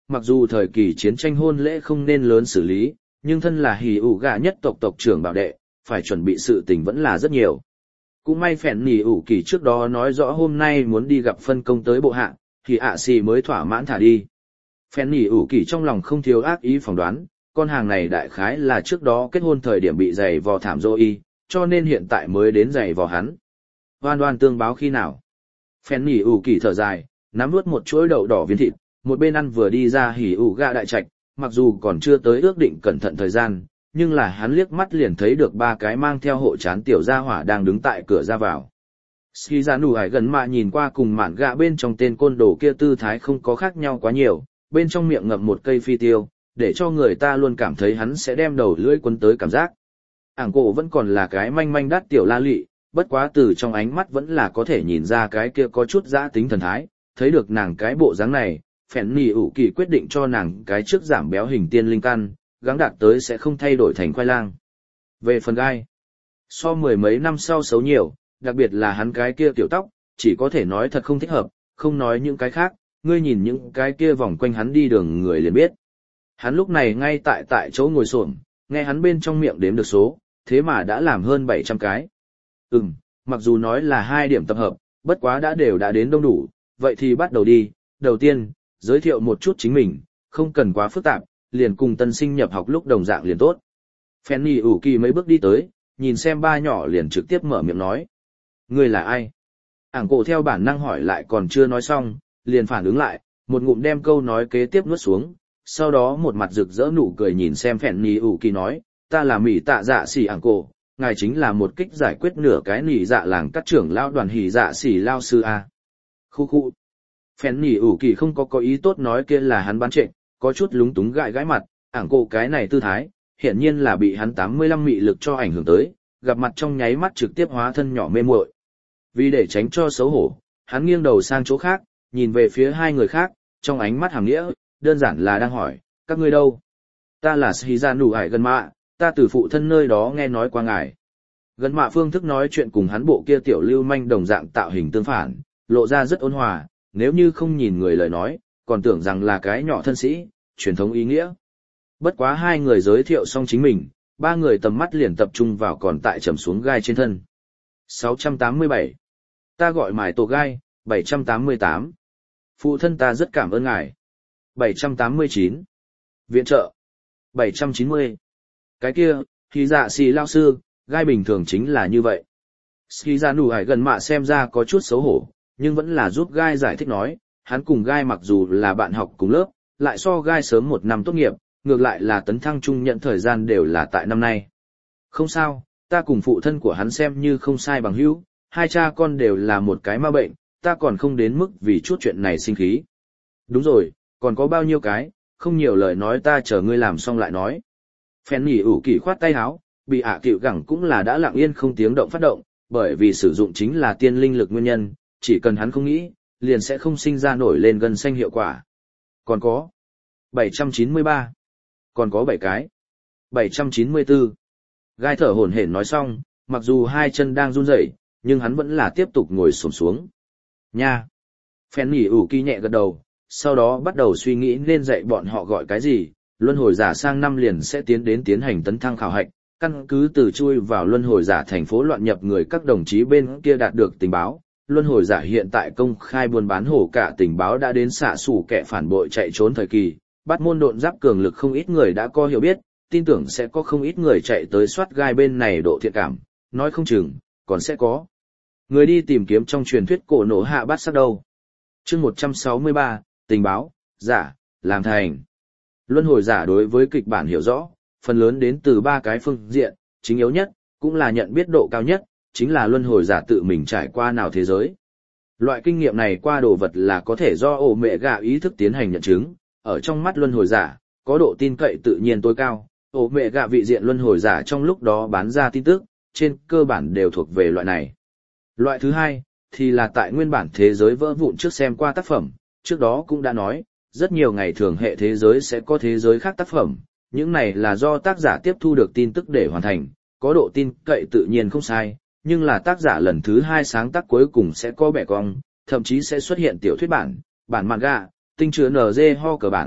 mặc dù thời kỳ chiến tranh hôn lễ không nên lớn xử lý, nhưng thân là hỉ ủ gạ nhất tộc tộc trưởng bảo đệ, phải chuẩn bị sự tình vẫn là rất nhiều. Cũng may phèn nỉ ủ kỳ trước đó nói rõ hôm nay muốn đi gặp phân công tới bộ hạ, thì ạ xì mới thỏa mãn thả đi. Phèn nỉ ủ kỳ trong lòng không thiếu ác ý phỏng đoán, con hàng này đại khái là trước đó kết hôn thời điểm bị giày vò thảm dô y, cho nên hiện tại mới đến giày vò hắn. Hoan đoan tương báo khi nào? Phèn nỉ ủ kỳ thở dài, nắm nuốt một chuỗi đậu đỏ viên thịt, một bên ăn vừa đi ra hỉ ủ gạ đại trạch, mặc dù còn chưa tới ước định cẩn thận thời gian, nhưng là hắn liếc mắt liền thấy được ba cái mang theo hộ chán tiểu gia hỏa đang đứng tại cửa ra vào. Ski ra nụ hải gần mạ nhìn qua cùng mạn gạ bên trong tên côn đồ kia tư thái không có khác nhau quá nhiều, bên trong miệng ngậm một cây phi tiêu, để cho người ta luôn cảm thấy hắn sẽ đem đầu lưỡi quấn tới cảm giác. Ảng cổ vẫn còn là cái manh manh đắt tiểu la lị, bất quá từ trong ánh mắt vẫn là có thể nhìn ra cái kia có chút dã tính thần thái, thấy được nàng cái bộ dáng này, phèn nỉ ủ kỳ quyết định cho nàng cái trước giảm béo hình tiên linh căn, gắng đạt tới sẽ không thay đổi thành khoai lang. Về phần gai, so mười mấy năm sau xấu nhiều, đặc biệt là hắn cái kia tiểu tóc, chỉ có thể nói thật không thích hợp, không nói những cái khác, ngươi nhìn những cái kia vòng quanh hắn đi đường người liền biết. Hắn lúc này ngay tại tại chỗ ngồi xổm, nghe hắn bên trong miệng đếm được số, thế mà đã làm hơn bảy trăm cái. Ừm, mặc dù nói là hai điểm tập hợp, bất quá đã đều đã đến đông đủ, vậy thì bắt đầu đi. Đầu tiên, giới thiệu một chút chính mình, không cần quá phức tạp, liền cùng tân sinh nhập học lúc đồng dạng liền tốt. Fanny ủ kỳ mấy bước đi tới, nhìn xem ba nhỏ liền trực tiếp mở miệng nói. Ngươi là ai? Ảng cổ theo bản năng hỏi lại còn chưa nói xong, liền phản ứng lại, một ngụm đem câu nói kế tiếp nuốt xuống, sau đó một mặt rực rỡ nụ cười nhìn xem Fanny ủ kỳ nói, ta là Mỹ tạ dạ xỉ Ảng cổ, ngài chính là một kích giải quyết nửa cái nỉ dạ làng các trưởng lao đoàn hỉ dạ xỉ lao sư A. Khu khu. Fanny ủ kỳ không có có ý tốt nói kia là hắn bán trệnh, có chút lúng túng gãi gãi mặt, Ảng cổ cái này tư thái, hiển nhiên là bị hắn tám mươi lăm mị lực cho ảnh hưởng tới, gặp mặt trong nháy mắt trực tiếp hóa thân nhỏ mê muội. Vì để tránh cho xấu hổ, hắn nghiêng đầu sang chỗ khác, nhìn về phía hai người khác, trong ánh mắt hàm nghĩa, đơn giản là đang hỏi, các ngươi đâu? Ta là Shizanu Hải Gần Mạ, ta từ phụ thân nơi đó nghe nói qua ngài. Gần Mạ phương thức nói chuyện cùng hắn bộ kia tiểu lưu manh đồng dạng tạo hình tương phản, lộ ra rất ôn hòa, nếu như không nhìn người lời nói, còn tưởng rằng là cái nhỏ thân sĩ, truyền thống ý nghĩa. Bất quá hai người giới thiệu xong chính mình, ba người tầm mắt liền tập trung vào còn tại trầm xuống gai trên thân. sáu trăm tám mươi bảy. Ta gọi mải tổ gai, bảy trăm tám mươi tám. Phụ thân ta rất cảm ơn ngài. bảy trăm tám mươi chín. Viện trợ. bảy trăm chín mươi. Cái kia, thì dạ xì lao sư, gai bình thường chính là như vậy. Ski ra nụ hải gần mạ xem ra có chút xấu hổ, nhưng vẫn là giúp gai giải thích nói, hắn cùng gai mặc dù là bạn học cùng lớp, lại so gai sớm một năm tốt nghiệp, ngược lại là tấn thăng trung nhận thời gian đều là tại năm nay. Không sao, ta cùng phụ thân của hắn xem như không sai bằng hữu, hai cha con đều là một cái ma bệnh, ta còn không đến mức vì chút chuyện này sinh khí. Đúng rồi, còn có bao nhiêu cái, không nhiều lời nói ta chờ ngươi làm xong lại nói. Phèn nhỉ ủ kỳ khoát tay áo, bị ạ à cựu gẳng cũng là đã lặng yên không tiếng động phát động, bởi vì sử dụng chính là tiên linh lực nguyên nhân, chỉ cần hắn không nghĩ, liền sẽ không sinh ra nổi lên gân xanh hiệu quả. Còn có bảy trăm chín mươi ba. Còn có bảy cái. bảy trăm chín mươi tư. Gai thở hổn hển nói xong, mặc dù hai chân đang run rẩy, nhưng hắn vẫn là tiếp tục ngồi xổm xuống. Nha. Phèn nhỉ ủ kỳ nhẹ gật đầu, sau đó bắt đầu suy nghĩ nên dạy bọn họ gọi cái gì, luân hồi giả sang năm liền sẽ tiến đến tiến hành tấn thăng khảo hạch, căn cứ từ chui vào luân hồi giả thành phố loạn nhập người các đồng chí bên kia đạt được tình báo. Luân hồi giả hiện tại công khai buôn bán hổ cả tình báo đã đến xạ sủ kẻ phản bội chạy trốn thời kỳ, bắt môn độn giáp cường lực không ít người đã có hiểu biết, tin tưởng sẽ có không ít người chạy tới soát gai bên này độ thiện cảm, nói không chừng, còn sẽ có người đi tìm kiếm trong truyền thuyết cổ nổ hạ bát sắc đâu. Chương một trăm sáu mươi ba, tình báo, giả, làm thành. Luân hồi giả đối với kịch bản hiểu rõ, phần lớn đến từ ba cái phương diện, chính yếu nhất, cũng là nhận biết độ cao nhất, chính là luân hồi giả tự mình trải qua nào thế giới. Loại kinh nghiệm này qua đồ vật là có thể do ổ mẹ gà ý thức tiến hành nhận chứng, ở trong mắt luân hồi giả, có độ tin cậy tự nhiên tối cao, ổ mẹ gà vị diện luân hồi giả trong lúc đó bán ra tin tức, trên cơ bản đều thuộc về loại này. Loại thứ hai, thì là tại nguyên bản thế giới vỡ vụn trước xem qua tác phẩm, trước đó cũng đã nói, rất nhiều ngày thường hệ thế giới sẽ có thế giới khác tác phẩm, những này là do tác giả tiếp thu được tin tức để hoàn thành, có độ tin cậy tự nhiên không sai, nhưng là tác giả lần thứ hai sáng tác cuối cùng sẽ có bẻ cong, thậm chí sẽ xuất hiện tiểu thuyết bản, bản manga, tinh chứa en giê ho cờ bản,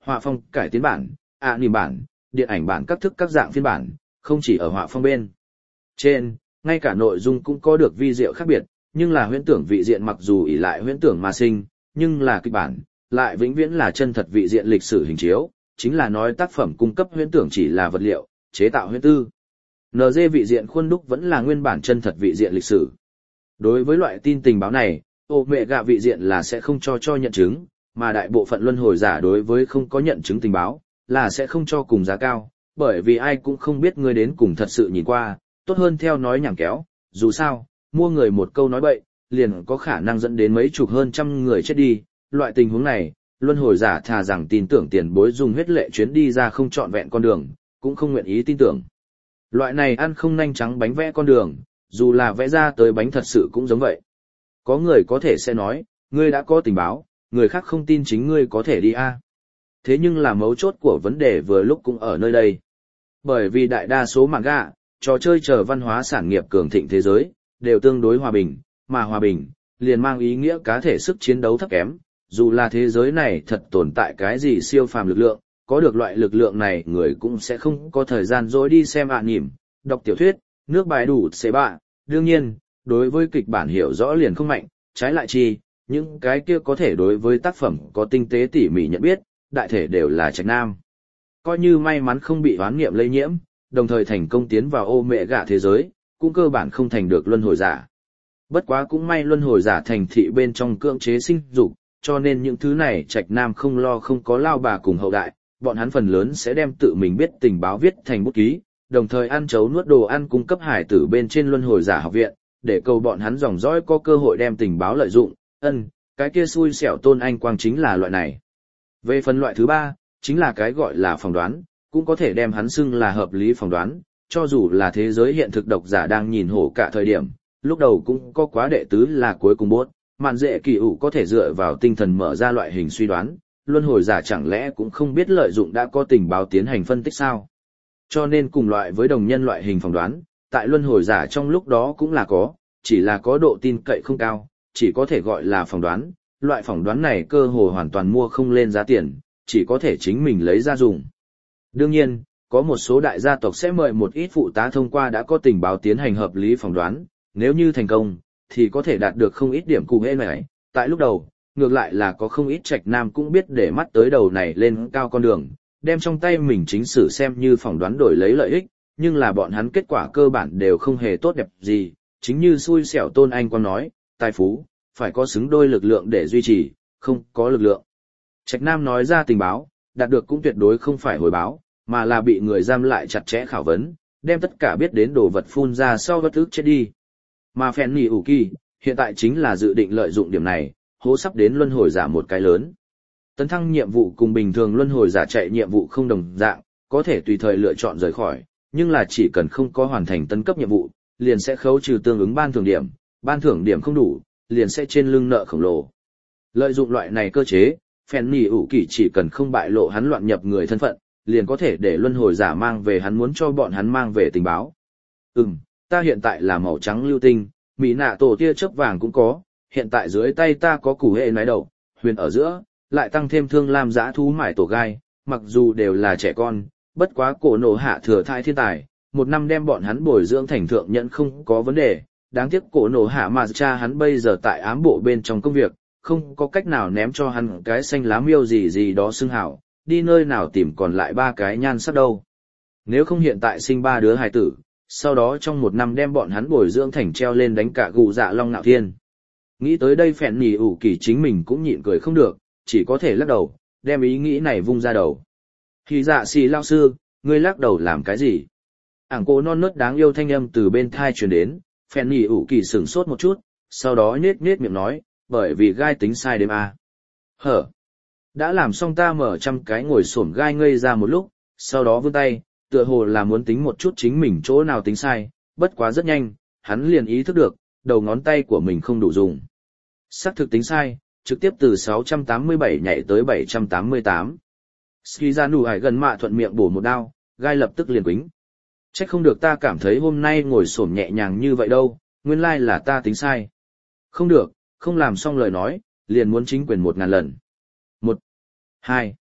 họa phong cải tiến bản, anime bản, điện ảnh bản các thức các dạng phiên bản, không chỉ ở họa phong bên trên, ngay cả nội dung cũng có được vi diệu khác biệt, nhưng là huyễn tưởng vị diện mặc dù ỷ lại huyễn tưởng mà sinh, nhưng là kịch bản, lại vĩnh viễn là chân thật vị diện lịch sử hình chiếu, chính là nói tác phẩm cung cấp huyễn tưởng chỉ là vật liệu, chế tạo huyễn tư. en giê vị diện khuôn đúc vẫn là nguyên bản chân thật vị diện lịch sử. Đối với loại tin tình báo này, Omega vị diện là sẽ không cho cho nhận chứng, mà đại bộ phận luân hồi giả đối với không có nhận chứng tình báo, là sẽ không cho cùng giá cao, bởi vì ai cũng không biết người đến cùng thật sự nhìn qua, tốt hơn theo nói nhảm kéo, dù sao, mua người một câu nói bậy, liền có khả năng dẫn đến mấy chục hơn trăm người chết đi, loại tình huống này, luân hồi giả thà rằng tin tưởng tiền bối dùng huyết lệ chuyến đi ra không trọn vẹn con đường, cũng không nguyện ý tin tưởng. Loại này ăn không nhanh trắng bánh vẽ con đường, dù là vẽ ra tới bánh thật sự cũng giống vậy. Có người có thể sẽ nói, ngươi đã có tình báo, người khác không tin chính ngươi có thể đi a. Thế nhưng là mấu chốt của vấn đề vừa lúc cũng ở nơi đây. Bởi vì đại đa số manga, trò chơi chờ văn hóa sản nghiệp cường thịnh thế giới, đều tương đối hòa bình, mà hòa bình, liền mang ý nghĩa cá thể sức chiến đấu thấp kém, dù là thế giới này thật tồn tại cái gì siêu phàm lực lượng, có được loại lực lượng này người cũng sẽ không có thời gian dối đi xem ạ nỉm, đọc tiểu thuyết, nước bài đủ xế bạ. Đương nhiên, đối với kịch bản hiểu rõ liền không mạnh, trái lại chi, những cái kia có thể đối với tác phẩm có tinh tế tỉ mỉ nhận biết, đại thể đều là trạch nam. Coi như may mắn không bị hoán nghiệm lây nhiễm, đồng thời thành công tiến vào ô mẹ gạ thế giới, cũng cơ bản không thành được luân hồi giả. Bất quá cũng may luân hồi giả thành thị bên trong cưỡng chế sinh dục, cho nên những thứ này trạch nam không lo không có lao bà cùng hậu đại, bọn hắn phần lớn sẽ đem tự mình biết tình báo viết thành bút ký, đồng thời ăn chấu nuốt đồ ăn cung cấp hải tử bên trên luân hồi giả học viện, để cầu bọn hắn dòng dõi có cơ hội đem tình báo lợi dụng. Ân, cái kia xui xẻo Tôn Anh Quang chính là loại này. Về phần loại thứ ba, chính là cái gọi là phỏng đoán, cũng có thể đem hắn xưng là hợp lý phỏng đoán, cho dù là thế giới hiện thực độc giả đang nhìn hổ cả thời điểm, lúc đầu cũng có quá đệ tứ là cuối cùng bốt, mạn dễ kỳ ủ có thể dựa vào tinh thần mở ra loại hình suy đoán, luân hồi giả chẳng lẽ cũng không biết lợi dụng đã có tình báo tiến hành phân tích sao. Cho nên cùng loại với đồng nhân loại hình phỏng đoán, tại luân hồi giả trong lúc đó cũng là có, chỉ là có độ tin cậy không cao, chỉ có thể gọi là phỏng đoán, loại phỏng đoán này cơ hồ hoàn toàn mua không lên giá tiền, chỉ có thể chính mình lấy ra dùng. Đương nhiên, có một số đại gia tộc sẽ mời một ít phụ tá thông qua đã có tình báo tiến hành hợp lý phỏng đoán, nếu như thành công, thì có thể đạt được không ít điểm cụ hệ này. Tại lúc đầu, ngược lại là có không ít trạch nam cũng biết để mắt tới đầu này lên cao con đường, đem trong tay mình chính sử xem như phỏng đoán đổi lấy lợi ích, nhưng là bọn hắn kết quả cơ bản đều không hề tốt đẹp gì, chính như xui xẻo Tôn Anh Quang nói, tài phú, phải có xứng đôi lực lượng để duy trì, không có lực lượng. Trạch nam nói ra tình báo, đạt được cũng tuyệt đối không phải hồi báo, mà là bị người giam lại chặt chẽ khảo vấn, đem tất cả biết đến đồ vật phun ra sau bất ức chết đi. Mà phèn nỉ ủ kỳ, hiện tại chính là dự định lợi dụng điểm này, hố sắp đến luân hồi giả một cái lớn. Tấn thăng nhiệm vụ cùng bình thường luân hồi giả chạy nhiệm vụ không đồng dạng, có thể tùy thời lựa chọn rời khỏi, nhưng là chỉ cần không có hoàn thành tấn cấp nhiệm vụ, liền sẽ khấu trừ tương ứng ban thưởng điểm, ban thưởng điểm không đủ, liền sẽ trên lưng nợ khổng lồ. Lợi dụng loại này cơ chế, phèn nỉ ủ kỳ chỉ cần không bại lộ hắn loạn nhập người thân phận, liền có thể để luân hồi giả mang về hắn muốn cho bọn hắn mang về tình báo. Ừm, ta hiện tại là màu trắng lưu tinh, mỹ nạ tổ tia chớp vàng cũng có, hiện tại dưới tay ta có củ hệ nái đầu, huyền ở giữa, lại tăng thêm thương lam giã thú mải tổ gai, mặc dù đều là trẻ con, bất quá cổ nổ hạ thừa thai thiên tài, một năm đem bọn hắn bồi dưỡng thành thượng nhận không có vấn đề, đáng tiếc cổ nổ hạ mà cha hắn bây giờ tại ám bộ bên trong công việc, không có cách nào ném cho hắn cái xanh lá miêu gì gì đó xưng hảo, đi nơi nào tìm còn lại ba cái nhan sắc đâu. Nếu không hiện tại sinh ba đứa hài tử, sau đó trong một năm đem bọn hắn bồi dưỡng thành treo lên đánh cả gù dạ long nạo thiên. Nghĩ tới đây phèn nỉ ủ kỳ chính mình cũng nhịn cười không được, chỉ có thể lắc đầu, đem ý nghĩ này vung ra đầu. Thì dạ xì lao sư, ngươi lắc đầu làm cái gì? Ảng cô non nớt đáng yêu thanh âm từ bên thai truyền đến, phèn nỉ ủ kỳ sửng sốt một chút, sau đó nhếch nhếch miệng nói, bởi vì gai tính sai đêm à. Hở. Đã làm xong ta mở trăm cái ngồi xổm gai ngây ra một lúc, sau đó vươn tay, tựa hồ là muốn tính một chút chính mình chỗ nào tính sai, bất quá rất nhanh, hắn liền ý thức được, đầu ngón tay của mình không đủ dùng. Xác thực tính sai, trực tiếp từ sáu trăm tám mươi bảy nhảy tới bảy trăm tám mươi tám. Skizanu hải gần mạ thuận miệng bổ một đao, gai lập tức liền quính. Trách không được ta cảm thấy hôm nay ngồi xổm nhẹ nhàng như vậy đâu, nguyên lai là ta tính sai. Không được, không làm xong lời nói, liền muốn chính quyền một ngàn lần. Một, hai,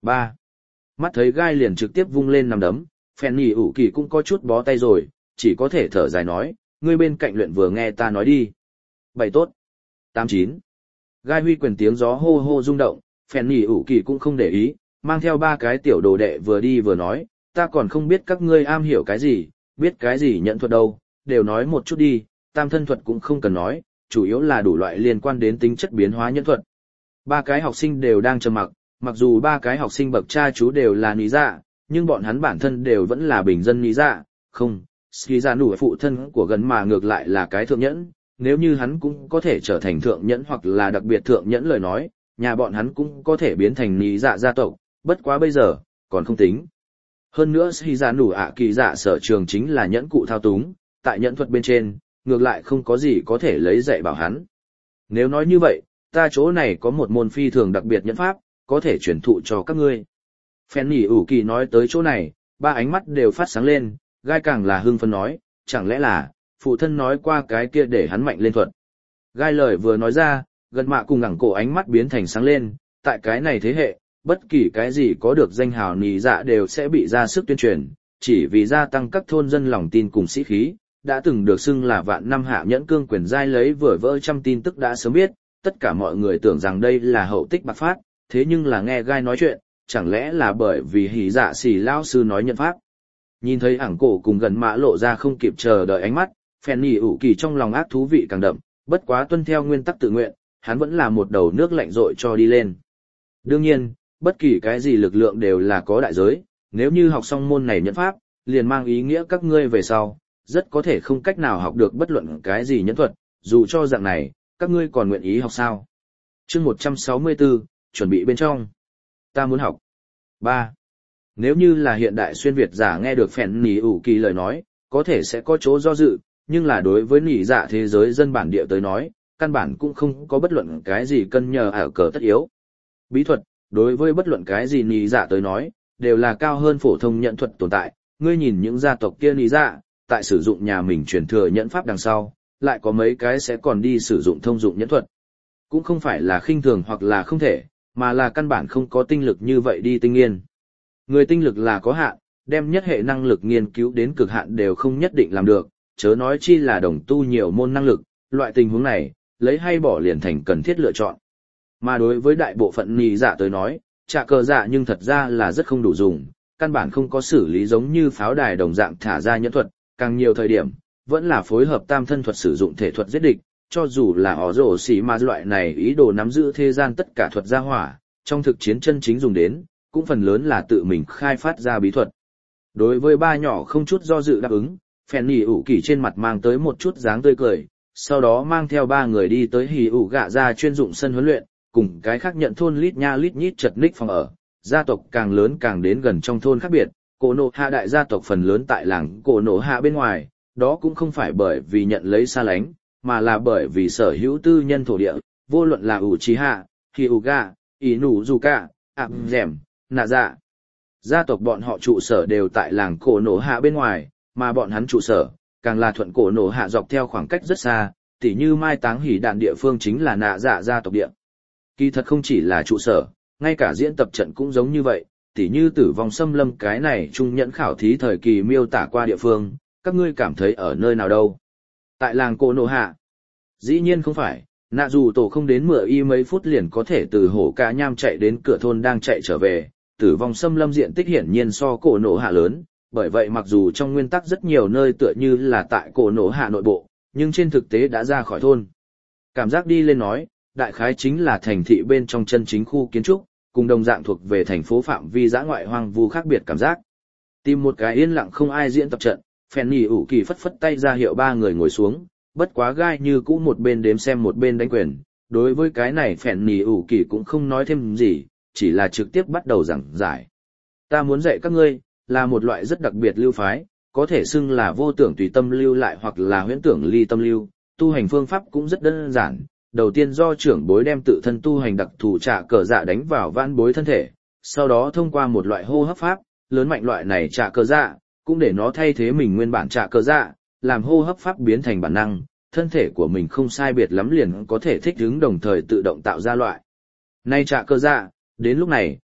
ba. Mắt thấy gai liền trực tiếp vung lên nằm đấm, phèn nhì ủ kỳ cũng có chút bó tay rồi, chỉ có thể thở dài nói, ngươi bên cạnh luyện vừa nghe ta nói đi. Bảy tốt. Tám chín. Gai huy quyền tiếng gió hô hô rung động, phèn nhì ủ kỳ cũng không để ý, mang theo ba cái tiểu đồ đệ vừa đi vừa nói, ta còn không biết các ngươi am hiểu cái gì, biết cái gì nhận thuật đâu, đều nói một chút đi, tam thân thuật cũng không cần nói, chủ yếu là đủ loại liên quan đến tính chất biến hóa nhân thuật. Ba cái học sinh đều đang trầm mặc, mặc dù ba cái học sinh bậc cha chú đều là lý dạ, nhưng bọn hắn bản thân đều vẫn là bình dân lý dạ, không, ski ra nụ phụ thân của gần mà ngược lại là cái thượng nhẫn, nếu như hắn cũng có thể trở thành thượng nhẫn hoặc là đặc biệt thượng nhẫn lời nói, nhà bọn hắn cũng có thể biến thành lý dạ gia tộc, bất quá bây giờ, còn không tính. Hơn nữa ski ra nụ ạ kỳ dạ sở trường chính là nhẫn cụ thao túng, tại nhẫn thuật bên trên, ngược lại không có gì có thể lấy dạy bảo hắn. Nếu nói như vậy, ta chỗ này có một môn phi thường đặc biệt nhẫn pháp, có thể truyền thụ cho các ngươi. Phen nhỉ ủ kỳ nói tới chỗ này, ba ánh mắt đều phát sáng lên, gai càng là hưng phấn nói, chẳng lẽ là, phụ thân nói qua cái kia để hắn mạnh lên thuật. Gai lời vừa nói ra, gần mạ cùng ngẳng cổ ánh mắt biến thành sáng lên, tại cái này thế hệ, bất kỳ cái gì có được danh hào nì dạ đều sẽ bị ra sức tuyên truyền, chỉ vì gia tăng các thôn dân lòng tin cùng sĩ khí, đã từng được xưng là vạn năm hạ nhẫn cương quyền giai lấy vừa vỡ trăm tin tức đã sớm biết, tất cả mọi người tưởng rằng đây là hậu tích bạc phát, thế nhưng là nghe gai nói chuyện, chẳng lẽ là bởi vì hỉ dạ xỉ lao sư nói nhận pháp. Nhìn thấy ảng cổ cùng gần mã lộ ra không kịp chờ đợi ánh mắt, phèn nhỉ ủ kỳ trong lòng ác thú vị càng đậm, bất quá tuân theo nguyên tắc tự nguyện, hắn vẫn là một đầu nước lạnh rội cho đi lên. Đương nhiên, bất kỳ cái gì lực lượng đều là có đại giới, nếu như học xong môn này nhẫn pháp, liền mang ý nghĩa các ngươi về sau, rất có thể không cách nào học được bất luận cái gì nhẫn thuật, dù cho dạng này, các ngươi còn nguyện ý học sao. Chương một trăm sáu mươi tư, chuẩn bị bên trong. Ta muốn học. ba. Nếu như là hiện đại xuyên Việt giả nghe được phèn nỉ ủ kỳ lời nói, có thể sẽ có chỗ do dự, nhưng là đối với nỉ dạ thế giới dân bản địa tới nói, căn bản cũng không có bất luận cái gì cân nhờ ở cờ tất yếu. Bí thuật, đối với bất luận cái gì nỉ dạ tới nói, đều là cao hơn phổ thông nhận thuật tồn tại, ngươi nhìn những gia tộc kia nỉ dạ, tại sử dụng nhà mình truyền thừa nhẫn pháp đằng sau, lại có mấy cái sẽ còn đi sử dụng thông dụng nhẫn thuật. Cũng không phải là khinh thường hoặc là không thể, mà là căn bản không có tinh lực như vậy đi tinh nghiên. Người tinh lực là có hạn, đem nhất hệ năng lực nghiên cứu đến cực hạn đều không nhất định làm được, chớ nói chi là đồng tu nhiều môn năng lực, loại tình huống này, lấy hay bỏ liền thành cần thiết lựa chọn. Mà đối với đại bộ phận nì dạ tới nói, trạ cờ dạ nhưng thật ra là rất không đủ dùng, căn bản không có xử lý giống như pháo đài đồng dạng thả ra nhẫn thuật, càng nhiều thời điểm, vẫn là phối hợp tam thân thuật sử dụng thể thuật giết địch, cho dù là ỏ rổ xỉ mà loại này ý đồ nắm giữ thế gian tất cả thuật gia hỏa, trong thực chiến chân chính dùng đến, cũng phần lớn là tự mình khai phát ra bí thuật. Đối với ba nhỏ không chút do dự đáp ứng, phèn nhỉ ủ kỳ trên mặt mang tới một chút dáng tươi cười, sau đó mang theo ba người đi tới hì ủ gạ ra chuyên dụng sân huấn luyện, cùng cái khác nhận thôn lít nha lít nhít chật ních phòng ở, gia tộc càng lớn càng đến gần trong thôn khác biệt, cổ nộ hạ đại gia tộc phần lớn tại làng cổ nộ hạ bên ngoài, đó cũng không phải bởi vì nhận lấy xa lánh, mà là bởi vì sở hữu tư nhân thổ địa, vô luận là Uchiha, Hyuga, Inuzuka, ạc dẻm, nạ dạ. Gia tộc bọn họ trụ sở đều tại làng cổ nổ hạ bên ngoài, mà bọn hắn trụ sở, càng là thuận cổ nổ hạ dọc theo khoảng cách rất xa, tỉ như mai táng hỉ đạn địa phương chính là nạ dạ gia tộc địa. Kỳ thật không chỉ là trụ sở, ngay cả diễn tập trận cũng giống như vậy, tỉ như tử vong xâm lâm cái này trung nhẫn khảo thí thời kỳ miêu tả qua địa phương, các ngươi cảm thấy ở nơi nào đâu? Tại làng cổ nổ hạ. Dĩ nhiên không phải, nạ dù tổ không đến mười y mấy phút liền có thể từ hổ ca nham chạy đến cửa thôn đang chạy trở về, tử vong xâm lâm diện tích hiển nhiên so cổ nổ hạ lớn, bởi vậy mặc dù trong nguyên tắc rất nhiều nơi tựa như là tại cổ nổ hạ nội bộ, nhưng trên thực tế đã ra khỏi thôn. Cảm giác đi lên nói, đại khái chính là thành thị bên trong chân chính khu kiến trúc, cùng đồng dạng thuộc về thành phố phạm vi dã ngoại hoang vu khác biệt cảm giác. Tìm một cái yên lặng không ai diễn tập trận, phèn nhỉ ủ kỳ phất phất tay ra hiệu ba người ngồi xuống, bất quá gai như cũ một bên đếm xem một bên đánh quyền, đối với cái này phèn nhỉ ủ kỳ cũng không nói thêm gì, chỉ là trực tiếp bắt đầu giảng giải. Ta muốn dạy các ngươi, là một loại rất đặc biệt lưu phái, có thể xưng là vô tưởng tùy tâm lưu lại hoặc là huyễn tưởng ly tâm lưu, tu hành phương pháp cũng rất đơn giản. Đầu tiên do trưởng bối đem tự thân tu hành đặc thù trả cờ dạ đánh vào vãn bối thân thể, sau đó thông qua một loại hô hấp pháp, lớn mạnh loại này trả cờ dạ, cũng để nó thay thế mình nguyên bản trả cờ dạ, làm hô hấp pháp biến thành bản năng, thân thể của mình không sai biệt lắm liền có thể thích ứng đồng thời tự động tạo ra loại. Nay trả cờ dạ, đến lúc này,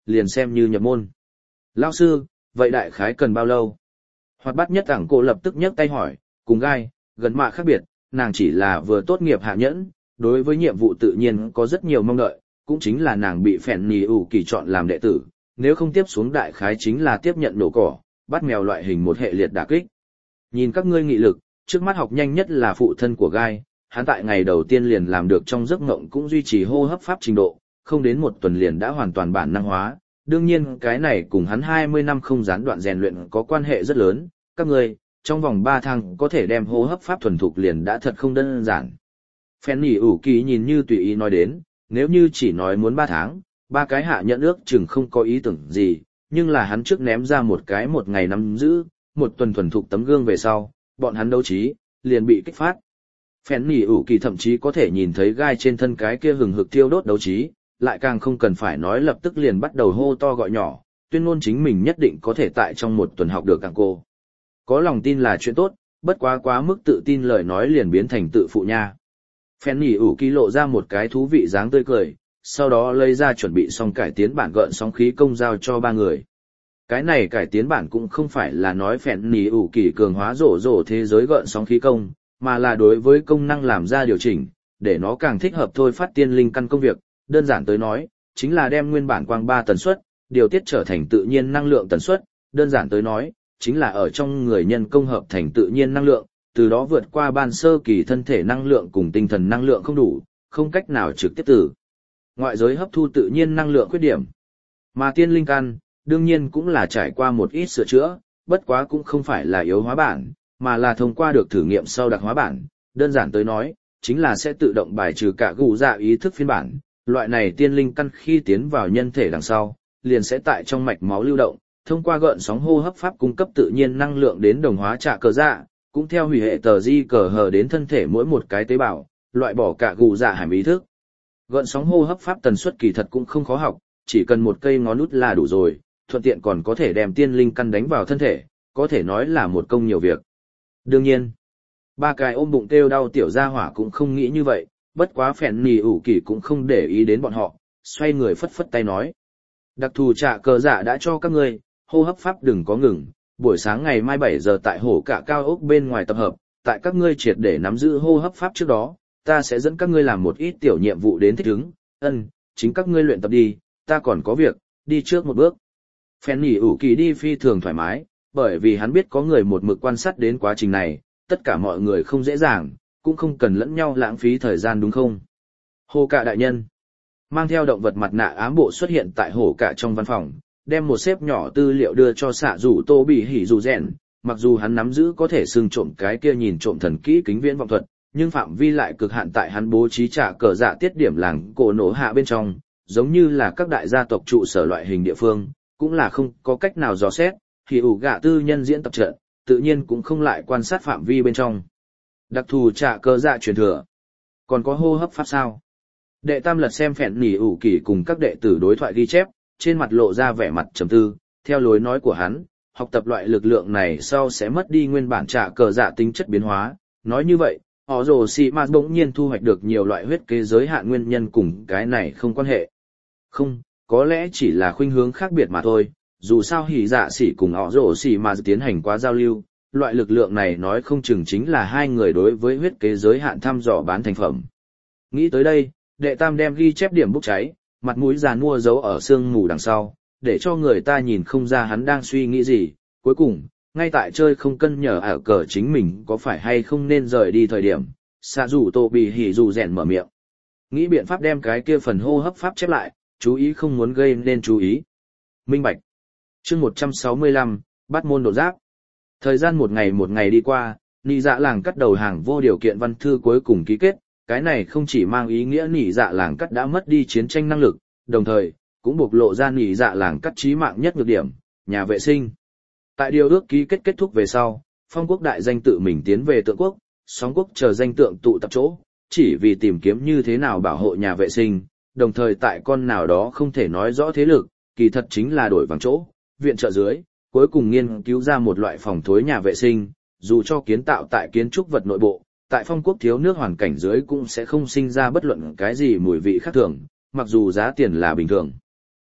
liền xem như nhập môn. Lão sư, vậy đại khái cần bao lâu? Hoạt bát nhất ảng cô lập tức nhấc tay hỏi, cùng gai, gần mạ khác biệt, nàng chỉ là vừa tốt nghiệp hạ nhẫn, đối với nhiệm vụ tự nhiên có rất nhiều mong đợi, cũng chính là nàng bị phèn nì ủ kỳ chọn làm đệ tử, nếu không tiếp xuống đại khái chính là tiếp nhận nổ cỏ, bắt mèo loại hình một hệ liệt đả kích. Nhìn các ngươi nghị lực, trước mắt học nhanh nhất là phụ thân của gai, hắn tại ngày đầu tiên liền làm được trong giấc ngộng cũng duy trì hô hấp pháp trình độ, không đến một tuần liền đã hoàn toàn bản năng hóa. Đương nhiên cái này cùng hắn hai mươi năm không gián đoạn rèn luyện có quan hệ rất lớn, các ngươi, trong vòng ba tháng có thể đem hô hấp pháp thuần thục liền đã thật không đơn giản. Phen nỉ ủ kỳ nhìn như tùy ý nói đến, nếu như chỉ nói muốn ba tháng, ba cái hạ nhận ước chừng không có ý tưởng gì, nhưng là hắn trước ném ra một cái một ngày nắm giữ, một tuần thuần thục tấm gương về sau, bọn hắn đấu trí, liền bị kích phát. Phen nỉ ủ kỳ thậm chí có thể nhìn thấy gai trên thân cái kia hừng hực thiêu đốt đấu trí, lại càng không cần phải nói lập tức liền bắt đầu hô to gọi nhỏ, tuyên ngôn chính mình nhất định có thể tại trong một tuần học được càng cô. Có lòng tin là chuyện tốt, bất quá quá mức tự tin lời nói liền biến thành tự phụ nha. Phen nỉ ủ kỳ lộ ra một cái thú vị dáng tươi cười, sau đó lấy ra chuẩn bị xong cải tiến bản gợn sóng khí công giao cho ba người. Cái này cải tiến bản cũng không phải là nói phèn nỉ ủ kỳ cường hóa rổ rổ thế giới gợn sóng khí công, mà là đối với công năng làm ra điều chỉnh, để nó càng thích hợp thôi phát tiên linh căn công việc. Đơn giản tới nói, chính là đem nguyên bản quang ba tần suất, điều tiết trở thành tự nhiên năng lượng tần suất. Đơn giản tới nói, chính là ở trong người nhân công hợp thành tự nhiên năng lượng, từ đó vượt qua ban sơ kỳ thân thể năng lượng cùng tinh thần năng lượng không đủ, không cách nào trực tiếp từ ngoại giới hấp thu tự nhiên năng lượng khuyết điểm. Mà tiên linh căn, đương nhiên cũng là trải qua một ít sửa chữa, bất quá cũng không phải là yếu hóa bản, mà là thông qua được thử nghiệm sau đặc hóa bản. Đơn giản tới nói, chính là sẽ tự động bài trừ cả gù dạ ý thức phiên bản. Loại này tiên linh căn khi tiến vào nhân thể đằng sau, liền sẽ tại trong mạch máu lưu động, thông qua gợn sóng hô hấp pháp cung cấp tự nhiên năng lượng đến đồng hóa trạ cờ dạ, cũng theo hủy hệ tờ di cờ hờ đến thân thể mỗi một cái tế bào, loại bỏ cả gù dạ hàm ý thức. Gợn sóng hô hấp pháp tần suất kỳ thật cũng không khó học, chỉ cần một cây ngón út là đủ rồi, thuận tiện còn có thể đem tiên linh căn đánh vào thân thể, có thể nói là một công nhiều việc. Đương nhiên, ba cái ôm bụng kêu đau tiểu gia hỏa cũng không nghĩ như vậy, bất quá phèn nỉ ủ kỳ cũng không để ý đến bọn họ, xoay người phất phất tay nói. Đặc thù trả cờ dạ đã cho các ngươi, hô hấp pháp đừng có ngừng, buổi sáng ngày mai bảy giờ tại hổ cả cao ốc bên ngoài tập hợp, tại các ngươi triệt để nắm giữ hô hấp pháp trước đó, ta sẽ dẫn các ngươi làm một ít tiểu nhiệm vụ đến thích ứng, ân, chính các ngươi luyện tập đi, ta còn có việc, đi trước một bước. Phèn nỉ ủ kỳ đi phi thường thoải mái, bởi vì hắn biết có người một mực quan sát đến quá trình này, tất cả mọi người không dễ dàng, cũng không cần lẫn nhau lãng phí thời gian đúng không? Hồ cả đại nhân, mang theo động vật mặt nạ ám bộ xuất hiện tại hồ cả trong văn phòng, đem một xếp nhỏ tư liệu đưa cho xạ rủ tô bị hỉ rủ rèn, mặc dù hắn nắm giữ có thể xưng trộm cái kia nhìn trộm thần kỹ kính viễn vọng thuật, nhưng phạm vi lại cực hạn tại hắn bố trí trả cờ dạ tiết điểm làng cổ nổ hạ bên trong, giống như là các đại gia tộc trụ sở loại hình địa phương, cũng là không có cách nào dò xét, thì ủ gạ tư nhân diễn tập trận, tự nhiên cũng không lại quan sát phạm vi bên trong. Đặc thù trả cờ dạ truyền thừa. Còn có hô hấp pháp sao? Đệ tam lật xem phèn nỉ ủ kỳ cùng các đệ tử đối thoại ghi chép, trên mặt lộ ra vẻ mặt trầm tư, theo lối nói của hắn, học tập loại lực lượng này sau sẽ mất đi nguyên bản trả cờ dạ tính chất biến hóa. Nói như vậy, họ rồ xì mà bỗng nhiên thu hoạch được nhiều loại huyết kế giới hạn nguyên nhân cùng cái này không quan hệ. Không, có lẽ chỉ là khuynh hướng khác biệt mà thôi, dù sao hỉ dạ xỉ cùng họ rồ xì mà tiến hành quá giao lưu, loại lực lượng này nói không chừng chính là hai người đối với huyết kế giới hạn thăm dò bán thành phẩm. Nghĩ tới đây, đệ tam đem ghi chép điểm bốc cháy, mặt mũi già nua giấu ở sương mù đằng sau, để cho người ta nhìn không ra hắn đang suy nghĩ gì. Cuối cùng, ngay tại chơi không cân nhở ở cờ chính mình có phải hay không nên rời đi thời điểm, xạ rủ tô bị hỉ dù rèn mở miệng. Nghĩ biện pháp đem cái kia phần hô hấp pháp chép lại, chú ý không muốn gây nên chú ý. Minh bạch. Chương một trăm sáu mươi lăm, bắt môn đột giáp. Thời gian một ngày một ngày đi qua, nị dạ làng cắt đầu hàng vô điều kiện văn thư cuối cùng ký kết, cái này không chỉ mang ý nghĩa nị dạ làng cắt đã mất đi chiến tranh năng lực, đồng thời, cũng bộc lộ ra nị dạ làng cắt chí mạng nhất nhược điểm, nhà vệ sinh. Tại điều ước ký kết kết thúc về sau, phong quốc đại danh tự mình tiến về tượng quốc, sóng quốc chờ danh tượng tụ tập chỗ, chỉ vì tìm kiếm như thế nào bảo hộ nhà vệ sinh, đồng thời tại con nào đó không thể nói rõ thế lực, kỳ thật chính là đổi vàng chỗ, viện trợ dưới, cuối cùng nghiên cứu ra một loại phòng thối nhà vệ sinh, dù cho kiến tạo tại kiến trúc vật nội bộ, tại phong quốc thiếu nước hoàn cảnh dưới cũng sẽ không sinh ra bất luận cái gì mùi vị khác thường, mặc dù giá tiền là bình thường.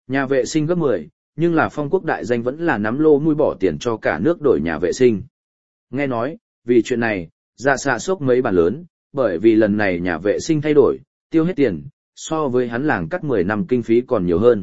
Nhà vệ sinh gấp mười, nhưng là phong quốc đại danh vẫn là nắm lô mũi bỏ tiền cho cả nước đổi nhà vệ sinh. Nghe nói, vì chuyện này, dạ xạ sốc mấy bản lớn, bởi vì lần này nhà vệ sinh thay đổi, tiêu hết tiền, so với hắn làng cắt mười năm kinh phí còn nhiều hơn.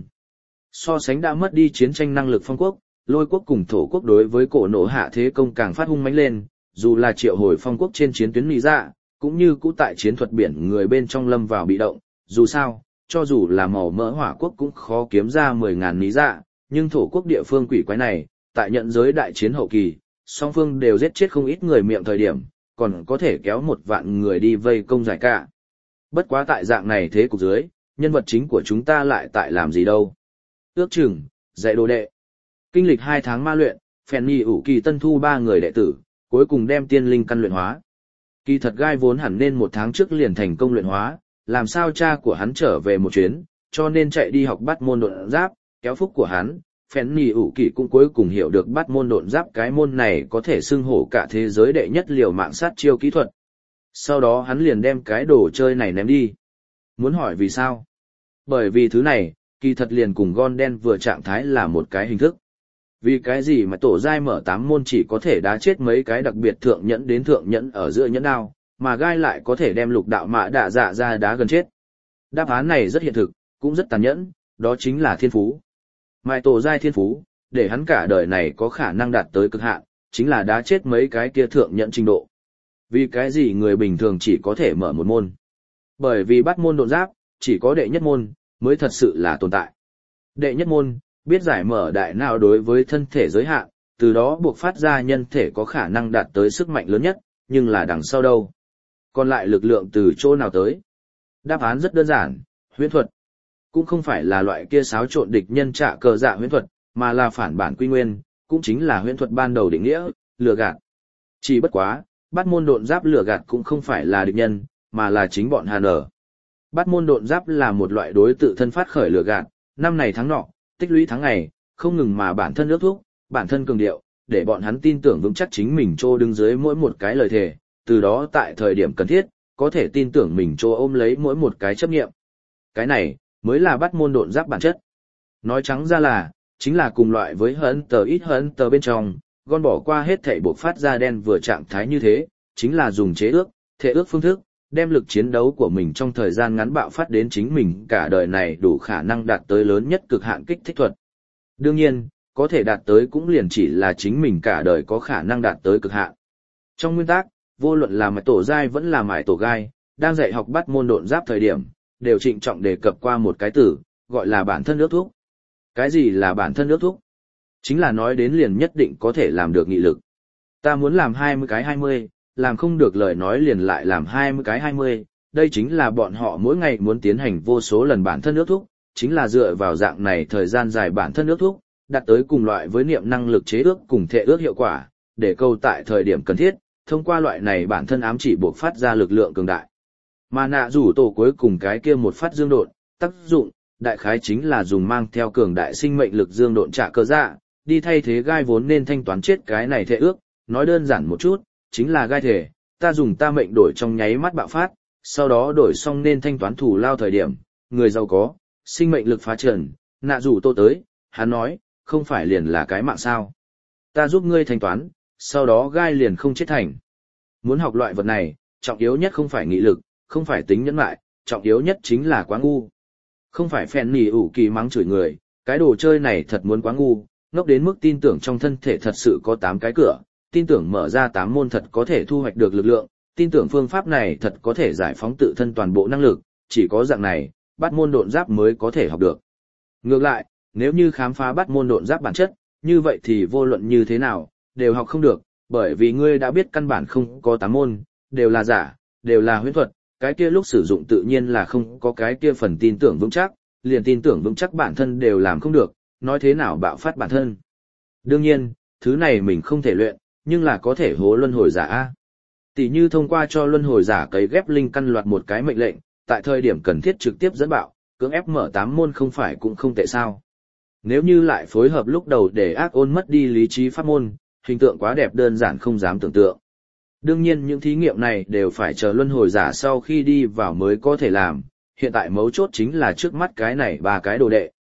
So sánh đã mất đi chiến tranh năng lực phong quốc, lôi quốc cùng thổ quốc đối với cổ nổ hạ thế công càng phát hung mãnh lên, dù là triệu hồi phong quốc trên chiến tuyến lý dạ, cũng như cũ tại chiến thuật biển người bên trong lâm vào bị động, dù sao, cho dù là màu mỡ hỏa quốc cũng khó kiếm ra mười ngàn lý dạ, nhưng thổ quốc địa phương quỷ quái này, tại nhận giới đại chiến hậu kỳ, song phương đều giết chết không ít người miệng thời điểm, còn có thể kéo một vạn người đi vây công giải cả. Bất quá tại dạng này thế cục dưới, nhân vật chính của chúng ta lại tại làm gì đâu. Ước chừng, dạy đồ đệ. Kinh lịch hai tháng ma luyện, phèn nhì ủ kỳ tân thu ba người đệ tử, cuối cùng đem tiên linh căn luyện hóa. Kỳ thật gai vốn hẳn nên một tháng trước liền thành công luyện hóa, làm sao cha của hắn trở về một chuyến, cho nên chạy đi học bắt môn độn giáp, kéo phúc của hắn. Phèn nhì ủ kỳ cũng cuối cùng hiểu được bắt môn độn giáp cái môn này có thể xưng hổ cả thế giới đệ nhất liều mạng sát chiêu kỹ thuật. Sau đó hắn liền đem cái đồ chơi này ném đi. Muốn hỏi vì sao? Bởi vì thứ này, kỳ thật liền cùng gon đen vừa trạng thái là một cái hình thức. Vì cái gì mà tổ giai mở tám môn chỉ có thể đá chết mấy cái đặc biệt thượng nhẫn đến thượng nhẫn ở giữa nhẫn đao, mà gai lại có thể đem lục đạo mã đạ dạ ra đá gần chết. Đáp án này rất hiện thực, cũng rất tàn nhẫn, đó chính là thiên phú. Mại tổ giai thiên phú, để hắn cả đời này có khả năng đạt tới cực hạn, chính là đá chết mấy cái kia thượng nhẫn trình độ. Vì cái gì người bình thường chỉ có thể mở một môn? Bởi vì bắt môn độn giáp, chỉ có đệ nhất môn, mới thật sự là tồn tại. Đệ nhất môn, biết giải mở đại não đối với thân thể giới hạn, từ đó buộc phát ra nhân thể có khả năng đạt tới sức mạnh lớn nhất, nhưng là đằng sau đâu? Còn lại lực lượng từ chỗ nào tới? Đáp án rất đơn giản, huyễn thuật. Cũng không phải là loại kia xáo trộn địch nhân trạ cờ dạ huyễn thuật, mà là phản bản quy nguyên, cũng chính là huyễn thuật ban đầu định nghĩa, lừa gạt. Chỉ bất quá, bắt môn độn giáp lừa gạt cũng không phải là địch nhân, mà là chính bọn Hàn ở. Bắt môn độn giáp là một loại đối tự thân phát khởi lừa gạt, năm này tháng nọ, tích lũy tháng ngày, không ngừng mà bản thân ước thúc, bản thân cường điệu, để bọn hắn tin tưởng vững chắc chính mình trô đứng dưới mỗi một cái lời thề, từ đó tại thời điểm cần thiết, có thể tin tưởng mình trô ôm lấy mỗi một cái chấp nghiệm. Cái này, mới là bắt môn độn giáp bản chất. Nói trắng ra là, chính là cùng loại với Hunter ít Hunter bên trong, gon bỏ qua hết thảy buộc phát ra đen vừa trạng thái như thế, chính là dùng chế ước, thể ước phương thức, đem lực chiến đấu của mình trong thời gian ngắn bạo phát đến chính mình cả đời này đủ khả năng đạt tới lớn nhất cực hạn kích thích thuật. Đương nhiên, có thể đạt tới cũng liền chỉ là chính mình cả đời có khả năng đạt tới cực hạn. Trong nguyên tắc, vô luận là mải tổ giai vẫn là mải tổ gai, đang dạy học bắt môn độn giáp thời điểm, đều trịnh trọng đề cập qua một cái từ, gọi là bản thân ước thúc. Cái gì là bản thân ước thúc? Chính là nói đến liền nhất định có thể làm được nghị lực. Ta muốn làm hai mươi cái hai mươi, làm không được lời nói liền lại làm hai mươi cái hai mươi, đây chính là bọn họ mỗi ngày muốn tiến hành vô số lần bản thân ước thúc, chính là dựa vào dạng này thời gian dài bản thân ước thúc, đạt tới cùng loại với niệm năng lực chế ước cùng thể ước hiệu quả, để câu tại thời điểm cần thiết, thông qua loại này bản thân ám chỉ buộc phát ra lực lượng cường đại. Mà nạ rủ tổ cuối cùng cái kia một phát dương độn, tác dụng, đại khái chính là dùng mang theo cường đại sinh mệnh lực dương độn trả cơ dạ, đi thay thế gai vốn nên thanh toán chết cái này thể ước, nói đơn giản một chút, chính là gai thể, ta dùng ta mệnh đổi trong nháy mắt bạo phát, sau đó đổi xong nên thanh toán thủ lao thời điểm, người giàu có, sinh mệnh lực phá trần, nạ rủ tô tới, hắn nói, không phải liền là cái mạng sao. Ta giúp ngươi thanh toán, sau đó gai liền không chết thành. Muốn học loại vật này, trọng yếu nhất không phải nghị lực, không phải tính nhẫn lại, trọng yếu nhất chính là quá ngu. Không phải phèn nỉ ủ kỳ mắng chửi người, cái đồ chơi này thật muốn quá ngu, ngốc đến mức tin tưởng trong thân thể thật sự có tám cái cửa, tin tưởng mở ra tám môn thật có thể thu hoạch được lực lượng, tin tưởng phương pháp này thật có thể giải phóng tự thân toàn bộ năng lực, chỉ có dạng này, bắt môn độn giáp mới có thể học được. Ngược lại, nếu như khám phá bắt môn độn giáp bản chất, như vậy thì vô luận như thế nào, đều học không được, bởi vì ngươi đã biết căn bản không có tám môn, đều là giả, đều là huyễn thuật, cái kia lúc sử dụng tự nhiên là không có cái kia phần tin tưởng vững chắc, liền tin tưởng vững chắc bản thân đều làm không được, nói thế nào bạo phát bản thân. Đương nhiên, thứ này mình không thể luyện, nhưng là có thể hố luân hồi giả A. Tỷ như thông qua cho luân hồi giả cấy ghép linh căn loạt một cái mệnh lệnh, tại thời điểm cần thiết trực tiếp dẫn bạo, cưỡng ép mở tám môn không phải cũng không tệ sao. Nếu như lại phối hợp lúc đầu để ác ôn mất đi lý trí pháp môn, hình tượng quá đẹp đơn giản không dám tưởng tượng. Đương nhiên những thí nghiệm này đều phải chờ luân hồi giả sau khi đi vào mới có thể làm, hiện tại mấu chốt chính là trước mắt cái này ba cái đồ đệ.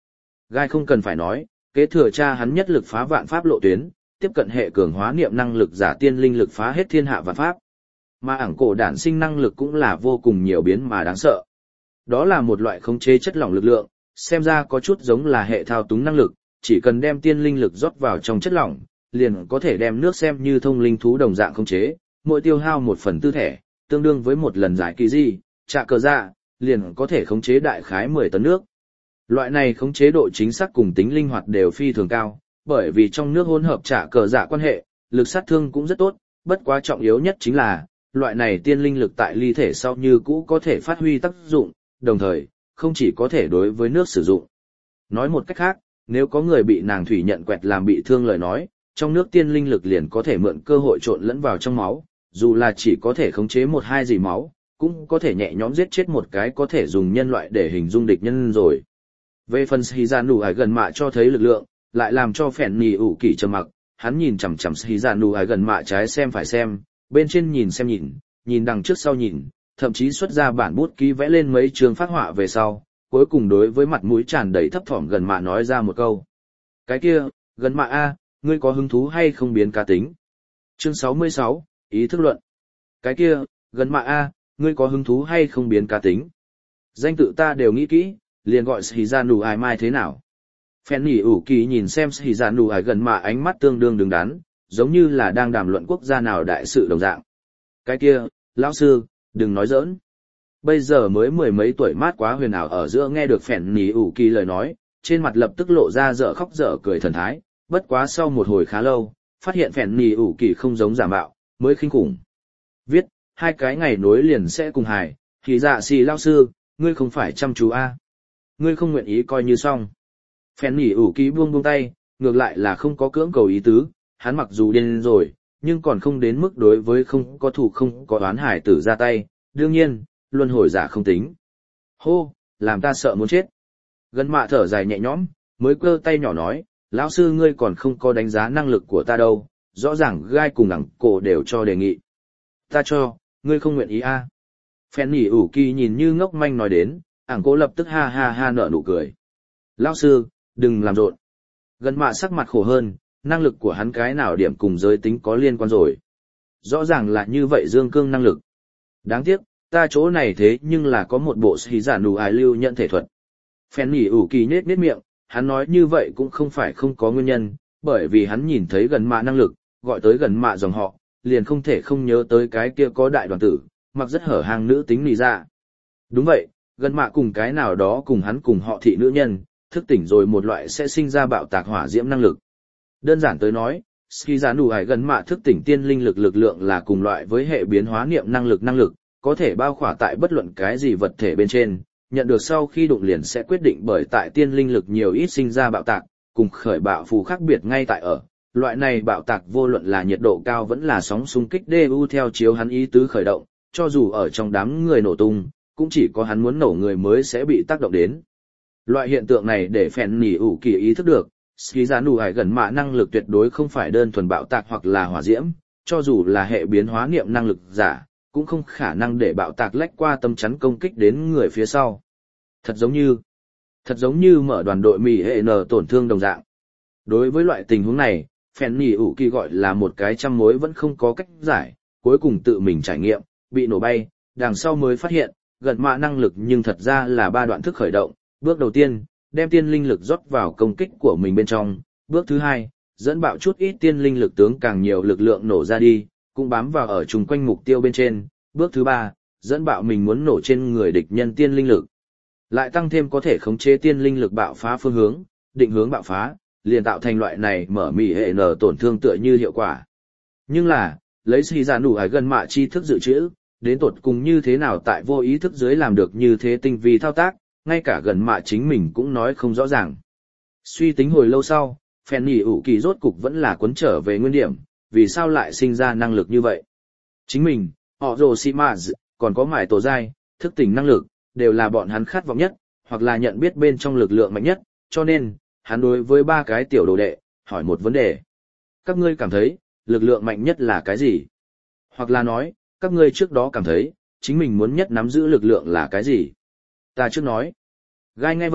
Gai không cần phải nói, kế thừa cha hắn nhất lực phá vạn pháp lộ tuyến, tiếp cận hệ cường hóa niệm năng lực giả tiên linh lực phá hết thiên hạ vạn pháp. Mà ảng cổ đản sinh năng lực cũng là vô cùng nhiều biến mà đáng sợ. Đó là một loại khống chế chất lỏng lực lượng, xem ra có chút giống là hệ thao túng năng lực, chỉ cần đem tiên linh lực rót vào trong chất lỏng, liền có thể đem nước xem như thông linh thú đồng dạng khống chế, mỗi tiêu hao một phần tư thẻ, tương đương với một lần giải kỳ di, trả cờ dạ, liền có thể khống chế đại khái mười tấn nước. Loại này khống chế độ chính xác cùng tính linh hoạt đều phi thường cao, bởi vì trong nước hỗn hợp trả cờ dạ quan hệ, lực sát thương cũng rất tốt, bất quá trọng yếu nhất chính là, loại này tiên linh lực tại ly thể sau như cũ có thể phát huy tác dụng, đồng thời, không chỉ có thể đối với nước sử dụng. Nói một cách khác, nếu có người bị nàng thủy nhận quẹt làm bị thương lời nói, trong nước tiên linh lực liền có thể mượn cơ hội trộn lẫn vào trong máu, dù là chỉ có thể khống chế một hai dì máu, cũng có thể nhẹ nhõm giết chết một cái có thể dùng nhân loại để hình dung địch nhân rồi. Về phần Shizanu Ai gần mạ cho thấy lực lượng, lại làm cho phèn nì ủ kỳ trầm mặc, hắn nhìn chằm chằm Shizanu Ai gần mạ trái xem phải xem, bên trên nhìn xem nhìn, nhìn đằng trước sau nhìn, thậm chí xuất ra bản bút ký vẽ lên mấy trường phát họa về sau, cuối cùng đối với mặt mũi tràn đầy thấp thỏm gần mạ nói ra một câu. Cái kia, gần mạ a, ngươi có hứng thú hay không biến cá tính? Chương sáu mươi sáu, ý thức luận. Cái kia, gần mạ a, ngươi có hứng thú hay không biến cá tính? Danh tự ta đều nghĩ kỹ, liền gọi Shizanu Ai mai thế nào? Phen nỉ ủ kỳ nhìn xem Shizanu Ai gần mạ ánh mắt tương đương đứng đắn, giống như là đang đàm luận quốc gia nào đại sự đồng dạng. Cái kia, lão sư, đừng nói giỡn. Bây giờ mới mười mấy tuổi mát quá huyền ảo ở giữa nghe được phèn nỉ ủ kỳ lời nói, trên mặt lập tức lộ ra dở khóc dở cười thần thái, bất quá sau một hồi khá lâu, phát hiện phèn nỉ ủ kỳ không giống giả mạo, mới khinh khủng. Viết, hai cái ngày nối liền sẽ cùng hài, thì dạ xì lão sư, ngươi không phải chăm chú a, ngươi không nguyện ý coi như xong. Phèn nỉ ủ kỳ buông buông tay, ngược lại là không có cưỡng cầu ý tứ, hắn mặc dù điên rồi, nhưng còn không đến mức đối với không có thủ không có oán hải tử ra tay, đương nhiên, luân hồi giả không tính. Hô, làm ta sợ muốn chết. Gần mạ thở dài nhẹ nhõm, mới cơ tay nhỏ nói, lão sư ngươi còn không có đánh giá năng lực của ta đâu, rõ ràng gai cùng ẳng cổ đều cho đề nghị. Ta cho, ngươi không nguyện ý a. À. Phen nỉ ủ kỳ nhìn như ngốc manh nói đến, ẳng cổ lập tức ha ha ha nở nụ cười. Lão sư, đừng làm rộn. Gần mạ sắc mặt khổ hơn, năng lực của hắn cái nào điểm cùng giới tính có liên quan rồi. Rõ ràng là như vậy dương cương năng lực. Đáng tiếc, ta chỗ này thế nhưng là có một bộ sĩ giả nụ ai lưu nhận thể thuật. Phen nỉ ủ kỳ nết nết miệng, hắn nói như vậy cũng không phải không có nguyên nhân, bởi vì hắn nhìn thấy gần mạ năng lực, gọi tới gần mạ dòng họ, liền không thể không nhớ tới cái kia có đại đoàn tử, mặc rất hở hàng nữ tính nì ra. Đúng vậy, gần mạ cùng cái nào đó cùng hắn cùng họ thị nữ nhân, thức tỉnh rồi một loại sẽ sinh ra bạo tạc hỏa diễm năng lực. Đơn giản tới nói, ski giá nụ hải gần mạ thức tỉnh tiên linh lực lực lượng là cùng loại với hệ biến hóa niệm năng lực năng lực, có thể bao khỏa tại bất luận cái gì vật thể bên trên, nhận được sau khi đụng liền sẽ quyết định bởi tại tiên linh lực nhiều ít sinh ra bạo tạc, cùng khởi bạo phù khác biệt ngay tại ở. Loại này bạo tạc vô luận là nhiệt độ cao vẫn là sóng xung kích đê u theo chiếu hắn ý tứ khởi động, cho dù ở trong đám người nổ tung, cũng chỉ có hắn muốn nổ người mới sẽ bị tác động đến. Loại hiện tượng này để phèn nỉ ủ kỳ ý thức được, ski giá nụ hải gần mạ năng lực tuyệt đối không phải đơn thuần bạo tạc hoặc là hỏa diễm, cho dù là hệ biến hóa niệm năng lực giả, cũng không khả năng để bạo tạc lách qua tâm chắn công kích đến người phía sau. Thật giống như, thật giống như mở đoàn đội mì hệ nở tổn thương đồng dạng. Đối với loại tình huống này, phèn nỉ ủ kỳ gọi là một cái trăm mối vẫn không có cách giải, cuối cùng tự mình trải nghiệm, bị nổ bay, đằng sau mới phát hiện, gần mạ năng lực nhưng thật ra là ba đoạn thức khởi động. Bước đầu tiên, đem tiên linh lực rót vào công kích của mình bên trong. Bước thứ hai, dẫn bạo chút ít tiên linh lực tướng càng nhiều lực lượng nổ ra đi, cũng bám vào ở chung quanh mục tiêu bên trên. Bước thứ ba, dẫn bạo mình muốn nổ trên người địch nhân tiên linh lực. Lại tăng thêm có thể khống chế tiên linh lực bạo phá phương hướng, định hướng bạo phá, liền tạo thành loại này mở mỉ hệ nở tổn thương tựa như hiệu quả. Nhưng là, lấy suy ra nụ hải gần mạ chi thức dự trữ, đến tột cùng như thế nào tại vô ý thức dưới làm được như thế tinh vi thao tác, ngay cả gần mạ chính mình cũng nói không rõ ràng. Suy tính hồi lâu sau, phèn nỉ ủ kỳ rốt cục vẫn là cuốn trở về nguyên điểm, vì sao lại sinh ra năng lực như vậy. Chính mình, họ rồ xì mà còn có mải tổ dai, thức tỉnh năng lực, đều là bọn hắn khát vọng nhất, hoặc là nhận biết bên trong lực lượng mạnh nhất, cho nên, hắn đối với ba cái tiểu đồ đệ, hỏi một vấn đề. Các ngươi cảm thấy, lực lượng mạnh nhất là cái gì? Hoặc là nói, các ngươi trước đó cảm thấy, chính mình muốn nhất nắm giữ lực lượng là cái gì? Ta trước nói. Gai ngay vậy,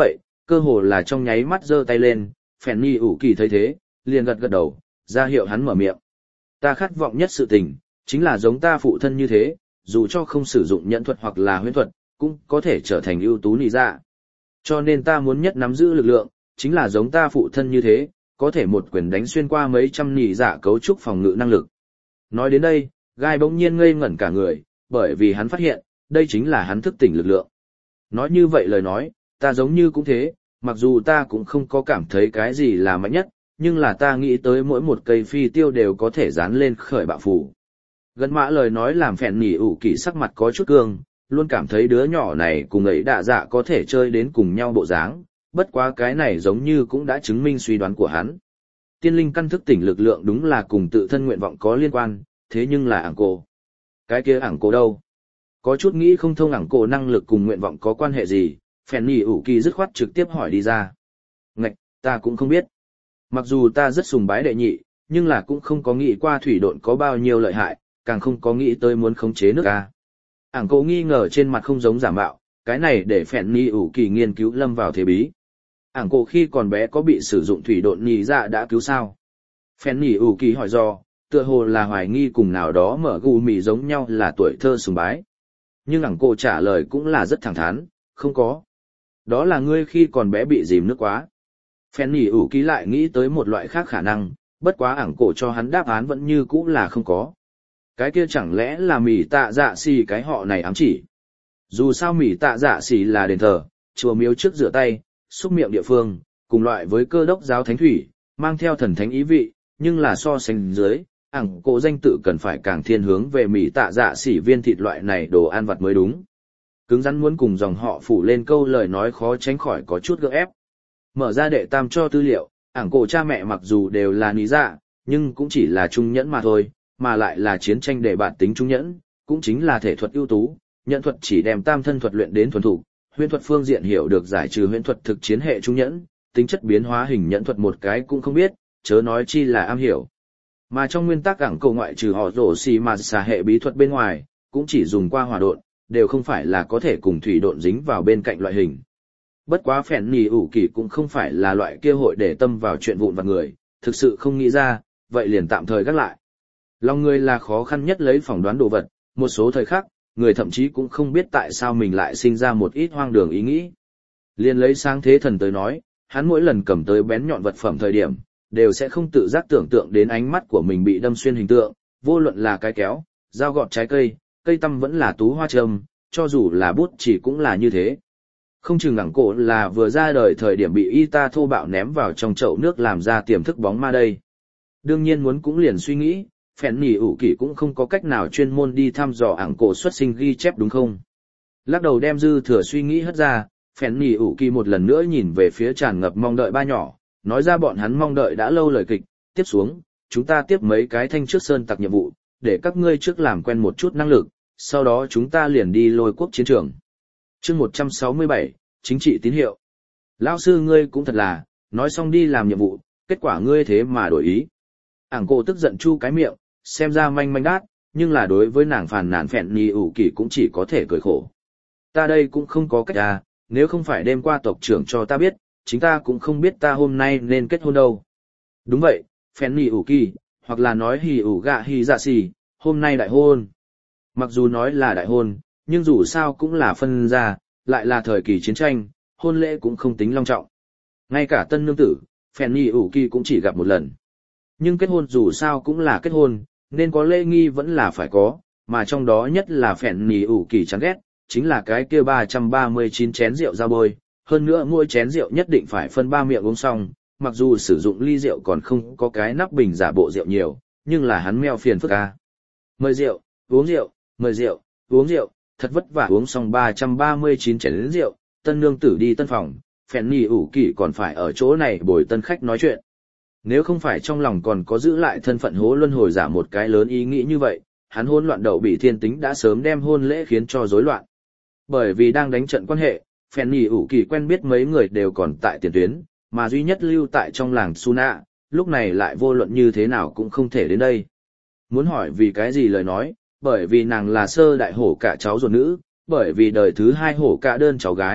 Cơ hồ là trong nháy mắt giơ tay lên, phèn nhì ủ kỳ thấy thế, liền gật gật đầu, ra hiệu hắn mở miệng. Ta khát vọng nhất sự tình, chính là giống ta phụ thân như thế, dù cho không sử dụng nhẫn thuật hoặc là huyễn thuật, cũng có thể trở thành ưu tú nị dạ. Cho nên ta muốn nhất nắm giữ lực lượng, chính là giống ta phụ thân như thế, có thể một quyền đánh xuyên qua mấy trăm nị dạ cấu trúc phòng ngự năng lực. Nói đến đây, gai bỗng nhiên ngây ngẩn cả người, bởi vì hắn phát hiện, đây chính là hắn thức tỉnh lực lượng. Nói như vậy lời nói, ta giống như cũng thế, mặc dù ta cũng không có cảm thấy cái gì là mạnh nhất, nhưng là ta nghĩ tới mỗi một cây phi tiêu đều có thể dán lên khởi bạo phủ. Gần mã lời nói làm phèn nỉ ủ kỳ sắc mặt có chút cương, luôn cảm thấy đứa nhỏ này cùng ấy đạ dạ có thể chơi đến cùng nhau bộ dáng, bất quá cái này giống như cũng đã chứng minh suy đoán của hắn. Tiên linh căn thức tỉnh lực lượng đúng là cùng tự thân nguyện vọng có liên quan, thế nhưng là ảng cổ. Cái kia ảng cổ đâu? Có chút nghĩ không thông ảng cổ năng lực cùng nguyện vọng có quan hệ gì, phèn nỉ ủ kỳ dứt khoát trực tiếp hỏi đi ra. Ngạch, ta cũng không biết. Mặc dù ta rất sùng bái đệ nhị, nhưng là cũng không có nghĩ qua thủy độn có bao nhiêu lợi hại, càng không có nghĩ tới muốn khống chế nước ca. Ảng cổ nghi ngờ trên mặt không giống giả mạo, cái này để phèn nỉ ủ kỳ nghiên cứu lâm vào thế bí. Ảng cổ khi còn bé có bị sử dụng thủy độn nhị dạ đã cứu sao? Phèn nỉ ủ kỳ hỏi do, tựa hồ là hoài nghi cùng nào đó mở gù mì giống nhau là tuổi thơ sùng bái. Nhưng ảng cổ trả lời cũng là rất thẳng thắn, không có. Đó là ngươi khi còn bé bị dìm nước quá. Phèn nỉ ủ kỳ lại nghĩ tới một loại khác khả năng, bất quá ảng cổ cho hắn đáp án vẫn như cũ là không có. Cái kia chẳng lẽ là mỉ tạ dạ xì cái họ này ám chỉ. Dù sao mỉ tạ dạ xì là đền thờ, chùa miếu trước rửa tay, xúc miệng địa phương, cùng loại với cơ đốc giáo thánh thủy, mang theo thần thánh ý vị, nhưng là so sánh dưới, ảng cổ danh tự cần phải càng thiên hướng về mỉ tạ dạ xỉ viên thịt loại này đồ ăn vặt mới đúng. Cứng rắn muốn cùng dòng họ phủ lên câu lời nói khó tránh khỏi có chút gượng ép. Mở ra đệ tam cho tư liệu, ảng cổ cha mẹ mặc dù đều là nị dạ, nhưng cũng chỉ là trung nhẫn mà thôi, mà lại là chiến tranh để bản tính trung nhẫn, cũng chính là thể thuật ưu tú, nhận thuật chỉ đem tam thân thuật luyện đến thuần thủ, huyễn thuật phương diện hiểu được giải trừ huyễn thuật thực chiến hệ trung nhẫn, tính chất biến hóa hình nhẫn thuật một cái cũng không biết, chớ nói chi là am hiểu. Mà trong nguyên tắc ảng cổ ngoại trừ họ rổ xì mà xà hệ bí thuật bên ngoài, cũng chỉ dùng qua hỏa độn, đều không phải là có thể cùng thủy độn dính vào bên cạnh loại hình. Bất quá phèn nỉ ủ kỳ cũng không phải là loại kia hội để tâm vào chuyện vụn vặt người, thực sự không nghĩ ra, vậy liền tạm thời gác lại. Lòng người là khó khăn nhất lấy phỏng đoán đồ vật, một số thời khắc, người thậm chí cũng không biết tại sao mình lại sinh ra một ít hoang đường ý nghĩ. Liên lấy sáng thế thần tới nói, hắn mỗi lần cầm tới bén nhọn vật phẩm thời điểm, đều sẽ không tự giác tưởng tượng đến ánh mắt của mình bị đâm xuyên hình tượng, vô luận là cái kéo, dao gọt trái cây, cây tăm vẫn là tú hoa trâm, cho dù là bút chỉ cũng là như thế. Không chừng ảng cổ là vừa ra đời thời điểm bị y ta thô bạo ném vào trong chậu nước làm ra tiềm thức bóng ma đây. Đương nhiên muốn cũng liền suy nghĩ, phèn nỉ ủ kỳ cũng không có cách nào chuyên môn đi thăm dò ảng cổ xuất sinh ghi chép đúng không? Lắc đầu đem dư thừa suy nghĩ hất ra, phèn nỉ ủ kỳ một lần nữa nhìn về phía tràn ngập mong đợi ba nhỏ, nói ra bọn hắn mong đợi đã lâu lời kịch, tiếp xuống, chúng ta tiếp mấy cái thanh trước sơn tặc nhiệm vụ, để các ngươi trước làm quen một chút năng lực, sau đó chúng ta liền đi lôi quốc chiến trường. Chương một trăm sáu mươi bảy, chính trị tín hiệu. Lão sư ngươi cũng thật là, nói xong đi làm nhiệm vụ, kết quả ngươi thế mà đổi ý. Ảng cổ tức giận chu cái miệng, xem ra manh manh đát, nhưng là đối với nàng phàn nàn phèn nỉ ủ kỳ cũng chỉ có thể cười khổ. Ta đây cũng không có cách à, nếu không phải đêm qua tộc trưởng cho ta biết, chính ta cũng không biết ta hôm nay nên kết hôn đâu. Đúng vậy, phèn nỉ ủ kỳ, hoặc là nói hì ủ gạ hì dạ xì, hôm nay đại hôn. Mặc dù nói là đại hôn, nhưng dù sao cũng là phân ra, lại là thời kỳ chiến tranh, hôn lễ cũng không tính long trọng. Ngay cả tân nương tử, phèn nỉ ủ kỳ cũng chỉ gặp một lần. Nhưng kết hôn dù sao cũng là kết hôn, nên có lễ nghi vẫn là phải có, mà trong đó nhất là phèn nỉ ủ kỳ chán ghét, chính là cái kia ba trăm ba mươi chín chén rượu ra bôi, hơn nữa mỗi chén rượu nhất định phải phân ba miệng uống xong, mặc dù sử dụng ly rượu còn không có cái nắp bình giả bộ rượu nhiều, nhưng là hắn meo phiền phức ca. Mời rượu, uống rượu, mời rượu, uống rượu, thật vất vả uống xong ba trăm ba mươi chín chén rượu, tân nương tử đi tân phòng, phèn nỉ ủ kỳ còn phải ở chỗ này bồi tân khách nói chuyện. Nếu không phải trong lòng còn có giữ lại thân phận hố luân hồi giả một cái lớn ý nghĩ như vậy, hắn hôn loạn đậu bị thiên tính đã sớm đem hôn lễ khiến cho rối loạn. Bởi vì đang đánh trận quan hệ, phèn nỉ ủ kỳ quen biết mấy người đều còn tại tiền tuyến, mà duy nhất lưu tại trong làng Suna, lúc này lại vô luận như thế nào cũng không thể đến đây. Muốn hỏi vì cái gì lời nói, bởi vì nàng là sơ đại hổ cả cháu ruột nữ, bởi vì đời thứ hai hổ cả đơn cháu gái,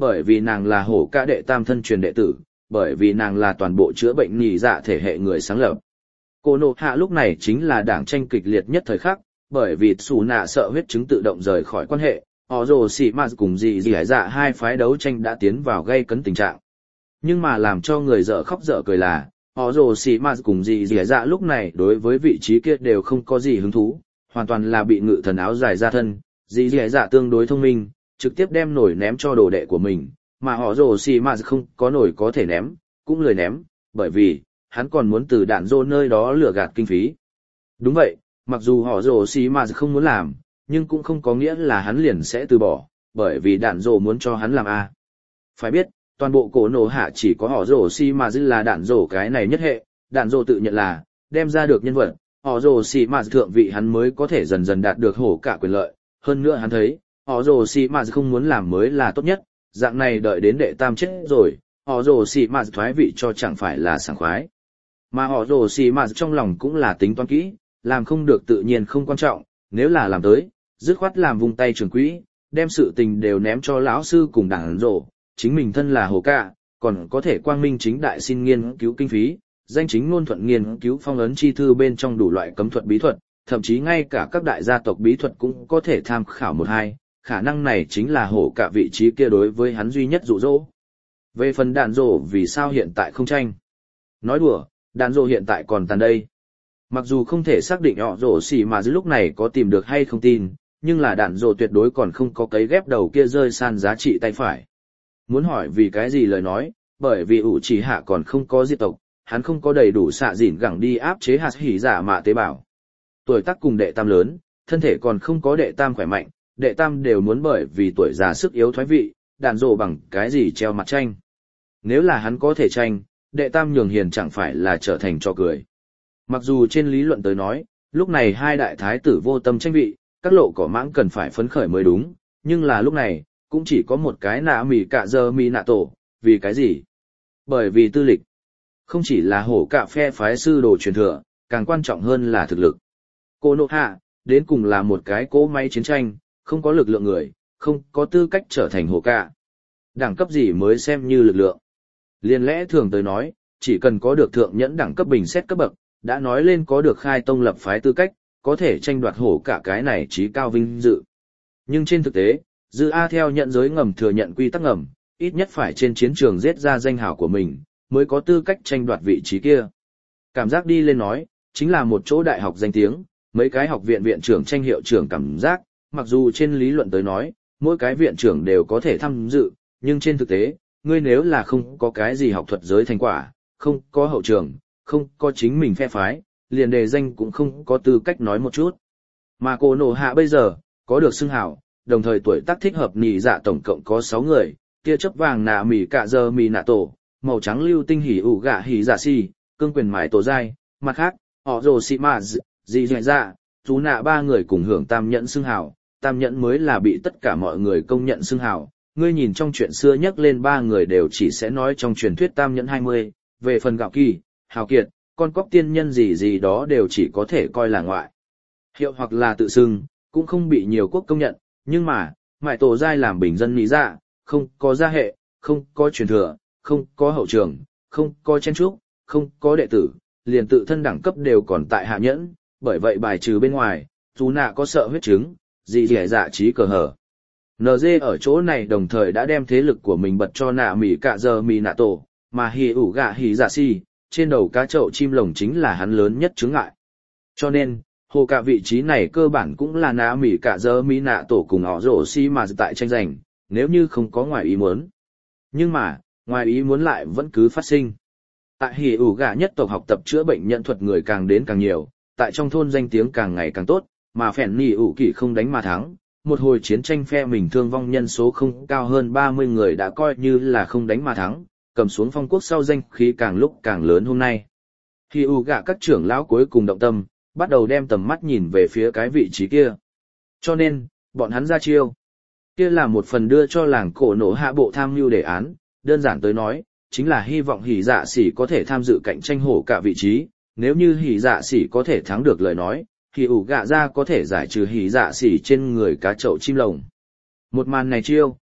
bởi vì nàng là hổ cả đệ tam thân truyền đệ tử, bởi vì nàng là toàn bộ chữa bệnh nhị dạ thể hệ người sáng lập. Cô Nộ Hạ lúc này chính là đảng tranh kịch liệt nhất thời khắc, bởi vì Sủ Nạ sợ huyết chứng tự động rời khỏi quan hệ, họ rồ xì mà cùng dì dì hải dạ hai phái đấu tranh đã tiến vào gây cấn tình trạng. Nhưng mà làm cho người dở khóc dở cười là, họ rồ xì mà cùng dì dì hải dạ lúc này đối với vị trí kia đều không có gì hứng thú, hoàn toàn là bị ngự thần áo dài ra thân, dì dì hải dạ tương đối thông minh, trực tiếp đem nổi ném cho đồ đệ của mình, mà họ rồ xì mà không có nổi có thể ném, cũng lười ném, bởi vì, hắn còn muốn từ đạn dô nơi đó lừa gạt kinh phí. Đúng vậy, mặc dù họ rồ xì mà không muốn làm, nhưng cũng không có nghĩa là hắn liền sẽ từ bỏ, bởi vì đạn dô muốn cho hắn làm A. Phải biết, toàn bộ Cổ Nộ Hạ chỉ có họ rồ xì mà là đạn dô cái này nhất hệ, đạn dô tự nhận là, đem ra được nhân vật, họ rồ xì mà thượng vị hắn mới có thể dần dần đạt được hổ cả quyền lợi, hơn nữa hắn thấy, họ rồ xì mà không muốn làm mới là tốt nhất, dạng này đợi đến đệ tam chết rồi, họ rồ xì mà thoái vị cho chẳng phải là sảng khoái. Mà họ rồ xì mà trong lòng cũng là tính toán kỹ, làm không được tự nhiên không quan trọng, nếu là làm tới, dứt khoát làm vung tay trường quỹ, đem sự tình đều ném cho lão sư cùng đảng rồ, chính mình thân là hồ ca, còn có thể quang minh chính đại xin nghiên cứu kinh phí, danh chính ngôn thuận nghiên cứu phong ấn chi thư bên trong đủ loại cấm thuật bí thuật, thậm chí ngay cả các đại gia tộc bí thuật cũng có thể tham khảo một hai, khả năng này chính là hổ cả vị trí kia đối với hắn duy nhất dụ dỗ. Về phần đạn rồ vì sao hiện tại không tranh? Nói đùa, đạn rồ hiện tại còn tàn đây. Mặc dù không thể xác định họ rồ xì mà dưới lúc này có tìm được hay không tin, nhưng là đạn rồ tuyệt đối còn không có cấy ghép đầu kia rơi san giá trị tay phải. Muốn hỏi vì cái gì lời nói, bởi vì ủ chỉ hạ còn không có diệt tộc, hắn không có đầy đủ xạ dịn gẳng đi áp chế hạt hỉ giả mạ tế bào. Tuổi tác cùng đệ tam lớn, thân thể còn không có đệ tam khỏe mạnh, đệ tam đều muốn bởi vì tuổi già sức yếu thoái vị, đạn rồ bằng cái gì treo mặt tranh. Nếu là hắn có thể tranh, đệ tam nhường hiền chẳng phải là trở thành trò cười. Mặc dù trên lý luận tới nói, lúc này hai đại thái tử vô tâm tranh vị, các lộ cỏ mãng cần phải phấn khởi mới đúng, nhưng là lúc này, cũng chỉ có một cái nạ mỉ cạ giờ mỉ nạ tổ, vì cái gì? Bởi vì tư lịch. Không chỉ là hổ cạ phe phái sư đồ truyền thừa, càng quan trọng hơn là thực lực. Cô Nộ Hạ, đến cùng là một cái cỗ máy chiến tranh, không có lực lượng người, không có tư cách trở thành hổ cạ. Đẳng cấp gì mới xem như lực lượng? Liên lẽ thường tới nói, chỉ cần có được thượng nhẫn đẳng cấp bình xét cấp bậc, đã nói lên có được khai tông lập phái tư cách, có thể tranh đoạt hổ cả cái này trí cao vinh dự. Nhưng trên thực tế, Dư A theo nhận giới ngầm thừa nhận quy tắc ngầm, ít nhất phải trên chiến trường giết ra danh hào của mình, mới có tư cách tranh đoạt vị trí kia. Cảm giác đi lên nói, chính là một chỗ đại học danh tiếng, mấy cái học viện viện trưởng tranh hiệu trưởng cảm giác, mặc dù trên lý luận tới nói, mỗi cái viện trưởng đều có thể tham dự, nhưng trên thực tế, ngươi nếu là không có cái gì học thuật giới thành quả, không có hậu trường, không có chính mình phe phái, liền đề danh cũng không có tư cách nói một chút. Mà Cổ Nộ Hạ bây giờ, có được xưng hào, đồng thời tuổi tác thích hợp nhị dạ tổng cộng có sáu người, tia chớp vàng nạ mỉ cạ giờ mỉ nạ tổ, màu trắng lưu tinh hỉ ủ gạ hỉ dạ si, cương quyền mải tổ dai, mặt khác, họ rồ xị mạ dị dạ dạ, chú nạ ba người cùng hưởng tam nhẫn xưng hào, tam nhẫn mới là bị tất cả mọi người công nhận xưng hào. Ngươi nhìn trong chuyện xưa nhắc lên ba người đều chỉ sẽ nói trong truyền thuyết tam nhẫn hai mươi, về phần gạo kỳ, hào kiệt, con cóc tiên nhân gì gì đó đều chỉ có thể coi là ngoại hiệu hoặc là tự xưng, cũng không bị nhiều quốc công nhận, nhưng mà, mại tổ giai làm bình dân lý dạ, không có gia hệ, không có truyền thừa, không có hậu trường, không có chen trúc, không có đệ tử, liền tự thân đẳng cấp đều còn tại hạ nhẫn, bởi vậy bài trừ bên ngoài, dù nạ có sợ huyết chứng, gì gì dạ trí cờ hở. en giê ở chỗ này đồng thời đã đem thế lực của mình bật cho nạ mỉ cạ giờ mỉ nạ tổ, mà hì ủ gạ hì dạ si, trên đầu cá chậu chim lồng chính là hắn lớn nhất chướng ngại. Cho nên, hồ cả vị trí này cơ bản cũng là nạ mỉ cạ giờ mỉ nạ tổ cùng họ rổ si mà tại tranh giành, nếu như không có ngoài ý muốn. Nhưng mà, ngoài ý muốn lại vẫn cứ phát sinh. Tại hì ủ gạ nhất tộc học tập chữa bệnh nhận thuật người càng đến càng nhiều, tại trong thôn danh tiếng càng ngày càng tốt, mà phèn nỉ ủ kỳ không đánh mà thắng. Một hồi chiến tranh phe mình thương vong nhân số không cao hơn ba mươi người đã coi như là không đánh mà thắng, cầm xuống phong quốc sau danh khí càng lúc càng lớn hôm nay. Khi u gạ các trưởng lão cuối cùng động tâm, bắt đầu đem tầm mắt nhìn về phía cái vị trí kia. Cho nên, bọn hắn ra chiêu. Kia là một phần đưa cho làng Cổ Nộ Hạ bộ tham mưu đề án, đơn giản tới nói, chính là hy vọng hỉ dạ sỉ có thể tham dự cạnh tranh hổ cả vị trí, nếu như hỉ dạ sỉ có thể thắng được lời nói. Hỉ ủ gạ ra có thể giải trừ hỉ dạ xỉ trên người cá chậu chim lồng. Một màn này chiêu,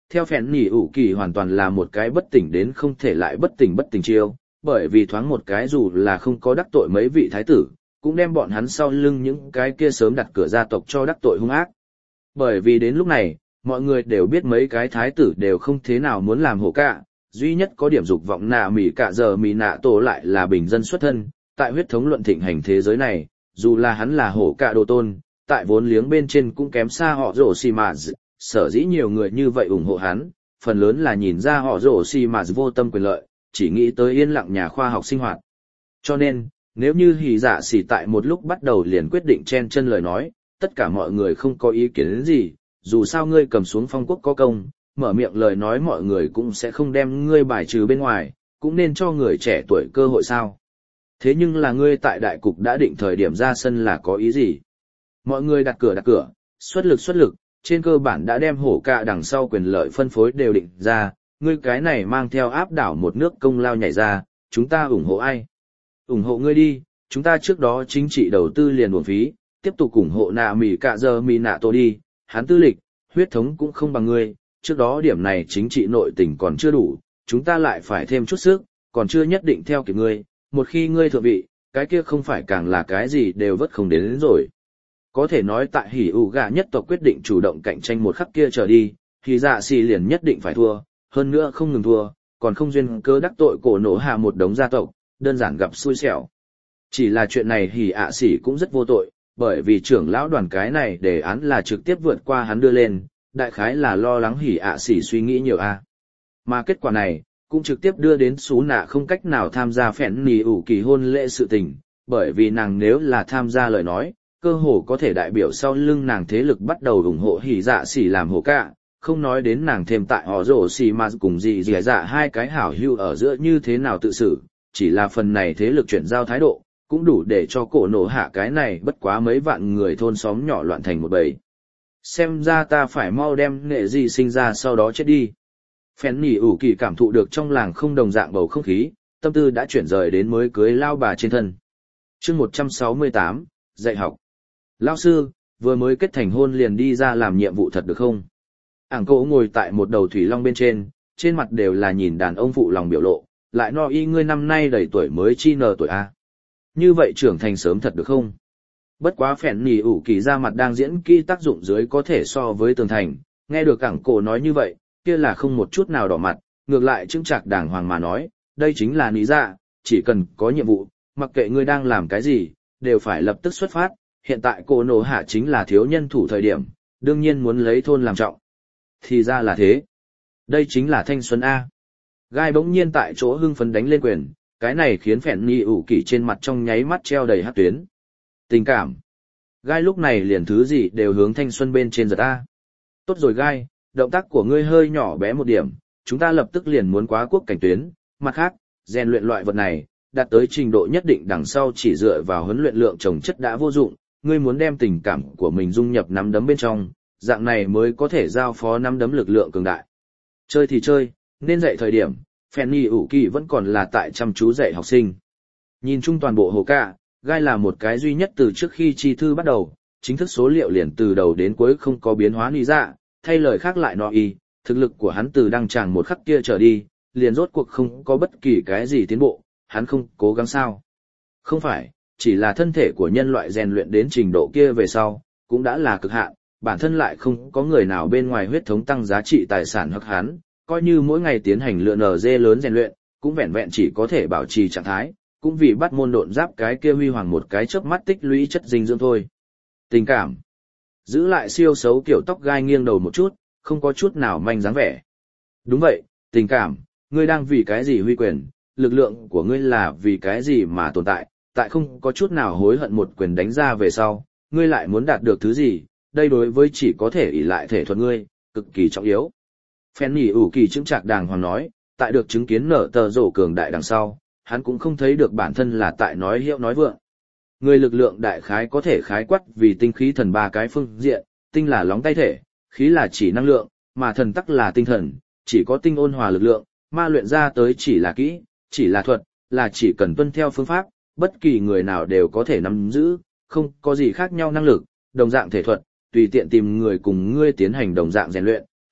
theo phèn nỉ ủ kỳ hoàn toàn là một cái bất tỉnh đến không thể lại bất tỉnh bất tỉnh chiêu, bởi vì thoáng một cái dù là không có đắc tội mấy vị thái tử, cũng đem bọn hắn sau lưng những cái kia sớm đặt cửa gia tộc cho đắc tội hung ác. Bởi vì đến lúc này, mọi người đều biết mấy cái thái tử đều không thế nào muốn làm hổ cả, duy nhất có điểm dục vọng nạ mỉ cả giờ mỉ nạ tổ lại là bình dân xuất thân, tại huyết thống luận thịnh hành thế giới này, dù là hắn là hổ cả đồ tôn, tại vốn liếng bên trên cũng kém xa họ rổ xì mà sở dĩ nhiều người như vậy ủng hộ hắn, phần lớn là nhìn ra họ rổ xì mà vô tâm quyền lợi, chỉ nghĩ tới yên lặng nhà khoa học sinh hoạt. Cho nên, nếu như hỉ dạ xỉ tại một lúc bắt đầu liền quyết định chen chân lời nói, tất cả mọi người không có ý kiến gì, dù sao ngươi cầm xuống phong quốc có công, mở miệng lời nói mọi người cũng sẽ không đem ngươi bài trừ bên ngoài, cũng nên cho người trẻ tuổi cơ hội sao. Thế nhưng là ngươi tại đại cục đã định thời điểm ra sân là có ý gì? Mọi người đặt cửa đặt cửa, xuất lực xuất lực, trên cơ bản đã đem hổ cả đằng sau quyền lợi phân phối đều định ra, ngươi cái này mang theo áp đảo một nước công lao nhảy ra, chúng ta ủng hộ ai? Ủng hộ ngươi đi, chúng ta trước đó chính trị đầu tư liền uổng phí, tiếp tục ủng hộ nạ mỉ cả giờ mỉ nạ tổ đi, hắn tư lịch, huyết thống cũng không bằng ngươi, trước đó điểm này chính trị nội tình còn chưa đủ, chúng ta lại phải thêm chút sức, còn chưa nhất định theo kịp ngươi, một khi ngươi thượng vị, cái kia không phải càng là cái gì đều vất không đến, đến rồi. Có thể nói tại hỉ ủ gà nhất tộc quyết định chủ động cạnh tranh một khắc kia trở đi, thì dạ xì liền nhất định phải thua, hơn nữa không ngừng thua, còn không duyên cớ đắc tội cổ nổ hạ một đống gia tộc, đơn giản gặp xui xẻo. Chỉ là chuyện này hỉ ạ xỉ cũng rất vô tội, bởi vì trưởng lão đoàn cái này đề án là trực tiếp vượt qua hắn đưa lên, đại khái là lo lắng hỉ ạ xỉ suy nghĩ nhiều a. Mà kết quả này, cũng trực tiếp đưa đến xú nạ không cách nào tham gia phèn nỉ ủ kỳ hôn lễ sự tình, bởi vì nàng nếu là tham gia lời nói, cơ hồ có thể đại biểu sau lưng nàng thế lực bắt đầu ủng hộ hỉ dạ xỉ làm hổ cả, không nói đến nàng thêm tại họ rổ xỉ mà cùng gì dì dạ hai cái hảo hưu ở giữa như thế nào tự xử, chỉ là phần này thế lực chuyển giao thái độ, cũng đủ để cho cổ nổ hạ cái này bất quá mấy vạn người thôn xóm nhỏ loạn thành một bầy. Xem ra ta phải mau đem nghệ gì sinh ra sau đó chết đi. Phèn nỉ ủ kỳ cảm thụ được trong làng không đồng dạng bầu không khí, tâm tư đã chuyển rời đến mới cưới lao bà trên thân. chương một trăm sáu mươi tám, dạy học. Lao sư, vừa mới kết thành hôn liền đi ra làm nhiệm vụ thật được không? Ảng cỗ ngồi tại một đầu thủy long bên trên, trên mặt đều là nhìn đàn ông phụ lòng biểu lộ, lại no y ngươi năm nay đầy tuổi mới chi nờ tuổi A. Như vậy trưởng thành sớm thật được không? Bất quá phèn nỉ ủ kỳ ra mặt đang diễn kỹ tác dụng dưới có thể so với tường thành, nghe được Ảng cỗ nói như vậy, kia là không một chút nào đỏ mặt, ngược lại chứng trạc đàng hoàng mà nói, đây chính là lý dạ, chỉ cần có nhiệm vụ, mặc kệ ngươi đang làm cái gì, đều phải lập tức xuất phát, hiện tại cổ nổ hạ chính là thiếu nhân thủ thời điểm, đương nhiên muốn lấy thôn làm trọng. Thì ra là thế. Đây chính là thanh xuân A. Gai bỗng nhiên tại chỗ hưng phấn đánh lên quyền, cái này khiến phèn nỉ ủ kỳ trên mặt trong nháy mắt treo đầy hát tuyến. Tình cảm. Gai lúc này liền thứ gì đều hướng thanh xuân bên trên giật A. Tốt rồi Gai, động tác của ngươi hơi nhỏ bé một điểm, chúng ta lập tức liền muốn quá quốc cảnh tuyến, mặt khác, rèn luyện loại vật này, đạt tới trình độ nhất định đằng sau chỉ dựa vào huấn luyện lượng trồng chất đã vô dụng, ngươi muốn đem tình cảm của mình dung nhập nắm đấm bên trong, dạng này mới có thể giao phó nắm đấm lực lượng cường đại. Chơi thì chơi, nên dạy thời điểm, Fanny ủ kỳ vẫn còn là tại chăm chú dạy học sinh. Nhìn chung toàn bộ hồ ca, Gai là một cái duy nhất từ trước khi chi thư bắt đầu, chính thức số liệu liền từ đầu đến cuối không có biến hóa ni dạ, thay lời khác lại nói y, thực lực của hắn từ đăng tràng một khắc kia trở đi, liền rốt cuộc không có bất kỳ cái gì tiến bộ, hắn không cố gắng sao. Không phải, chỉ là thân thể của nhân loại rèn luyện đến trình độ kia về sau, cũng đã là cực hạn, bản thân lại không có người nào bên ngoài huyết thống tăng giá trị tài sản hoặc hắn, coi như mỗi ngày tiến hành lựa nờ dê lớn rèn luyện, cũng vẹn vẹn chỉ có thể bảo trì trạng thái, cũng vì bắt môn độn giáp cái kia huy hoàng một cái chớp mắt tích lũy chất dinh dưỡng thôi. Tình cảm. Giữ lại siêu xấu kiểu tóc gai nghiêng đầu một chút, không có chút nào manh dáng vẻ. Đúng vậy, tình cảm, ngươi đang vì cái gì huy quyền, lực lượng của ngươi là vì cái gì mà tồn tại, tại không có chút nào hối hận một quyền đánh ra về sau, ngươi lại muốn đạt được thứ gì, đây đối với chỉ có thể ỷ lại thể thuật ngươi, cực kỳ trọng yếu. Fanny ủ kỳ chứng trạc đàng hoàng nói, tại được chứng kiến nở tờ rổ cường đại đằng sau, hắn cũng không thấy được bản thân là tại nói hiệu nói vượng. Người lực lượng đại khái có thể khái quát vì tinh khí thần ba cái phương diện, tinh là lóng tay thể, khí là chỉ năng lượng, mà thần tắc là tinh thần, chỉ có tinh ôn hòa lực lượng, ma luyện ra tới chỉ là kỹ, chỉ là thuật, là chỉ cần tuân theo phương pháp, bất kỳ người nào đều có thể nắm giữ, không có gì khác nhau năng lực, đồng dạng thể thuật, tùy tiện tìm người cùng ngươi tiến hành đồng dạng rèn luyện,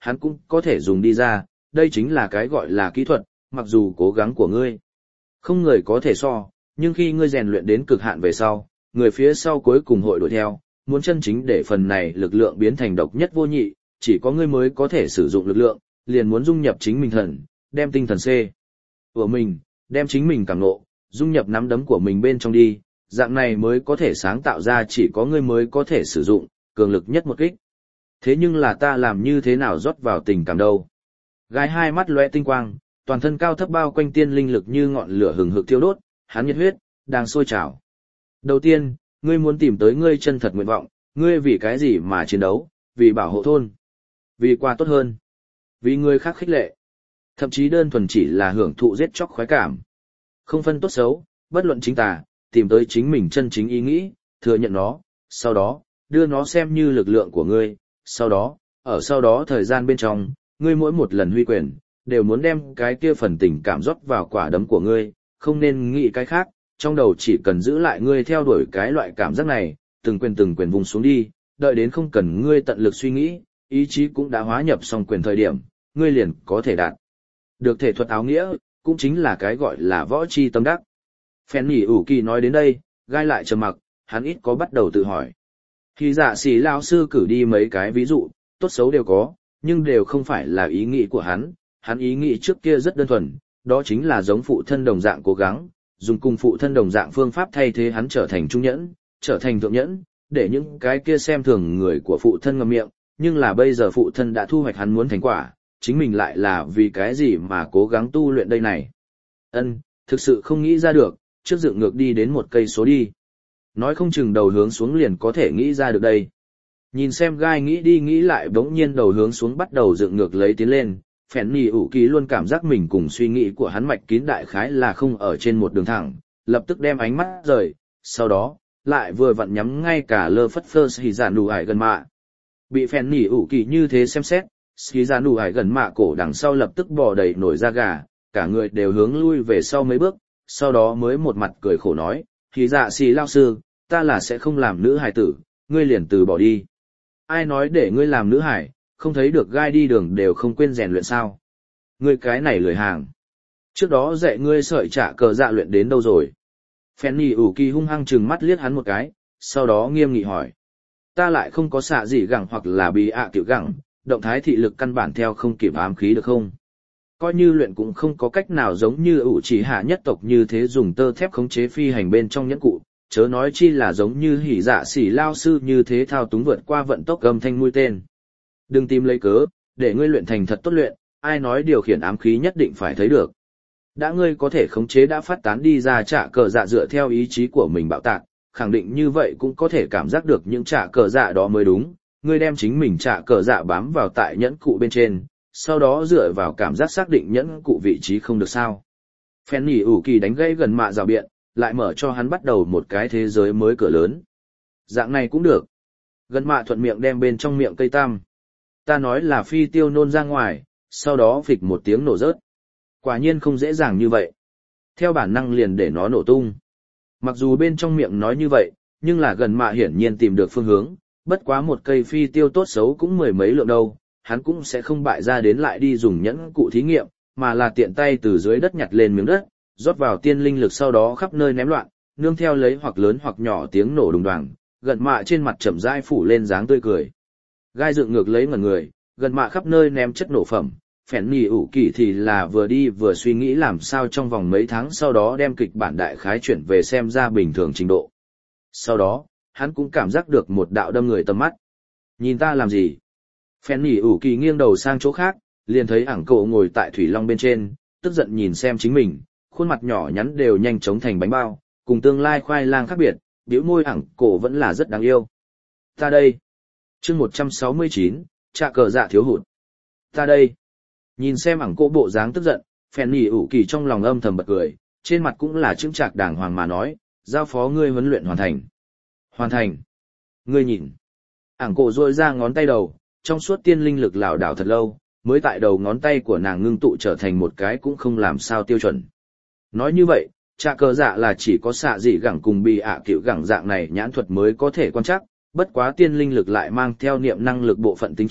hắn cũng có thể dùng đi ra, đây chính là cái gọi là kỹ thuật, mặc dù cố gắng của ngươi không người có thể so, nhưng khi ngươi rèn luyện đến cực hạn về sau, người phía sau cuối cùng hội đuổi theo, muốn chân chính để phần này lực lượng biến thành độc nhất vô nhị, chỉ có ngươi mới có thể sử dụng lực lượng, liền muốn dung nhập chính mình thần, đem tinh thần C của mình, đem chính mình cảm ngộ, dung nhập nắm đấm của mình bên trong đi, dạng này mới có thể sáng tạo ra chỉ có ngươi mới có thể sử dụng, cường lực nhất một kích. Thế nhưng là ta làm như thế nào rót vào tình cảm đâu? Gái hai mắt lóe tinh quang, toàn thân cao thấp bao quanh tiên linh lực như ngọn lửa hừng hực thiêu đốt, hắn nhiệt huyết đang sôi trào. Đầu tiên, ngươi muốn tìm tới ngươi chân thật nguyện vọng, ngươi vì cái gì mà chiến đấu, vì bảo hộ thôn, vì qua tốt hơn, vì người khác khích lệ, thậm chí đơn thuần chỉ là hưởng thụ giết chóc khoái cảm. Không phân tốt xấu, bất luận chính tà, tìm tới chính mình chân chính ý nghĩ, thừa nhận nó, sau đó, đưa nó xem như lực lượng của ngươi, sau đó, ở sau đó thời gian bên trong, ngươi mỗi một lần huy quyền, đều muốn đem cái kia phần tình cảm rót vào quả đấm của ngươi, không nên nghĩ cái khác, trong đầu chỉ cần giữ lại ngươi theo đuổi cái loại cảm giác này, từng quyền từng quyền vùng xuống đi, đợi đến không cần ngươi tận lực suy nghĩ, ý chí cũng đã hóa nhập xong quyền thời điểm, ngươi liền có thể đạt được thể thuật áo nghĩa, cũng chính là cái gọi là võ chi tâm đắc. Phen nhỉ ủ kỳ nói đến đây, gai lại trầm mặc, hắn ít có bắt đầu tự hỏi. Khi dạ sĩ lao sư cử đi mấy cái ví dụ, tốt xấu đều có, nhưng đều không phải là ý nghĩ của hắn, hắn ý nghĩ trước kia rất đơn thuần, đó chính là giống phụ thân đồng dạng cố gắng, dùng cùng phụ thân đồng dạng phương pháp thay thế hắn trở thành trung nhẫn, trở thành thượng nhẫn, để những cái kia xem thường người của phụ thân ngậm miệng, nhưng là bây giờ phụ thân đã thu hoạch hắn muốn thành quả, chính mình lại là vì cái gì mà cố gắng tu luyện đây này. Ân, thực sự không nghĩ ra được, trước dựng ngược đi đến một cây số đi. Nói không chừng đầu hướng xuống liền có thể nghĩ ra được đây. Nhìn xem gai nghĩ đi nghĩ lại bỗng nhiên đầu hướng xuống bắt đầu dựng ngược lấy tiến lên, Phèn Nỉ ủ kỳ luôn cảm giác mình cùng suy nghĩ của hắn mạch kín đại khái là không ở trên một đường thẳng, lập tức đem ánh mắt rời, sau đó, lại vừa vặn nhắm ngay cả lơ phất phơ xì giả nụ ải gần mạ. Bị Phèn Nỉ ủ kỳ như thế xem xét, xì giả nụ ải gần mạ cổ đằng sau lập tức bò đầy nổi da gà, cả người đều hướng lui về sau mấy bước, sau đó mới một mặt cười khổ nói, thì dạ xì lao sư, ta là sẽ không làm nữ hài tử, ngươi liền từ bỏ đi. Ai nói để ngươi làm nữ hải, không thấy được gai đi đường đều không quên rèn luyện sao. Ngươi cái này lười hàng. Trước đó dạy ngươi sợi trả cờ dạ luyện đến đâu rồi? Phen Nỉ ủ kỳ hung hăng chừng mắt liếc hắn một cái, sau đó nghiêm nghị hỏi. Ta lại không có xạ gì gẳng hoặc là bị ạ kiểu gẳng, động thái thị lực căn bản theo không kịp ám khí được không? Coi như luyện cũng không có cách nào giống như ủ chỉ hạ nhất tộc như thế dùng tơ thép khống chế phi hành bên trong nhẫn cụ, chớ nói chi là giống như hỉ dạ xỉ lao sư như thế thao túng vượt qua vận tốc âm thanh mũi tên. Đừng tìm lấy cớ, để ngươi luyện thành thật tốt luyện, ai nói điều khiển ám khí nhất định phải thấy được. Đã ngươi có thể khống chế đã phát tán đi ra trả cờ dạ dựa theo ý chí của mình bạo tạc, khẳng định như vậy cũng có thể cảm giác được những trả cờ dạ đó mới đúng, ngươi đem chính mình trả cờ dạ bám vào tại nhẫn cụ bên trên, sau đó dựa vào cảm giác xác định nhẫn cụ vị trí không được sao. Phen Nỉ ủ kỳ đánh gãy gần mạ rào biện, lại mở cho hắn bắt đầu một cái thế giới mới cửa lớn. Dạng này cũng được. Gần mạ thuận miệng đem bên trong miệng cây tam. Ta nói là phi tiêu nôn ra ngoài, sau đó phịch một tiếng nổ rớt. Quả nhiên không dễ dàng như vậy. Theo bản năng liền để nó nổ tung. Mặc dù bên trong miệng nói như vậy, nhưng là gần mạ hiển nhiên tìm được phương hướng, bất quá một cây phi tiêu tốt xấu cũng mười mấy lượng đâu, hắn cũng sẽ không bại ra đến lại đi dùng nhẫn cụ thí nghiệm, mà là tiện tay từ dưới đất nhặt lên miếng đất, rót vào tiên linh lực sau đó khắp nơi ném loạn, nương theo lấy hoặc lớn hoặc nhỏ tiếng nổ đùng đoàng, gần mạ trên mặt chậm rãi phủ lên dáng tươi cười. Gai dựng ngược lấy ngẩn người, gần mạ khắp nơi ném chất nổ phẩm, Phèn Nỉ ủ kỳ thì là vừa đi vừa suy nghĩ làm sao trong vòng mấy tháng sau đó đem kịch bản đại khái chuyển về xem ra bình thường trình độ. Sau đó, hắn cũng cảm giác được một đạo đâm người tầm mắt. Nhìn ta làm gì? Phèn Nỉ ủ kỳ nghiêng đầu sang chỗ khác, liền thấy ảng cộ ngồi tại thủy long bên trên, tức giận nhìn xem chính mình, khuôn mặt nhỏ nhắn đều nhanh chóng thành bánh bao, cùng tương lai khoai lang khác biệt, bĩu môi ảng cổ vẫn là rất đáng yêu. Ta đây. Chương một trăm sáu mươi chín, trả cờ dạ thiếu hụt. Ta đây. Nhìn xem ảng cổ bộ dáng tức giận, Phèn Nỉ ủ kỳ trong lòng âm thầm bật cười, trên mặt cũng là chững chạc đàng hoàng mà nói, giao phó ngươi huấn luyện hoàn thành. Hoàn thành. Ngươi nhìn. Ảng cổ rôi ra ngón tay đầu, trong suốt tiên linh lực lảo đảo thật lâu, mới tại đầu ngón tay của nàng ngưng tụ trở thành một cái cũng không làm sao tiêu chuẩn. Nói như vậy, trả cờ dạ là chỉ có xạ dị gẳng cùng bị ạ cựu gẳng dạng này nhãn thuật mới có thể quan trắc, bất quá tiên linh lực lại mang theo niệm năng lực bộ phận tính chất,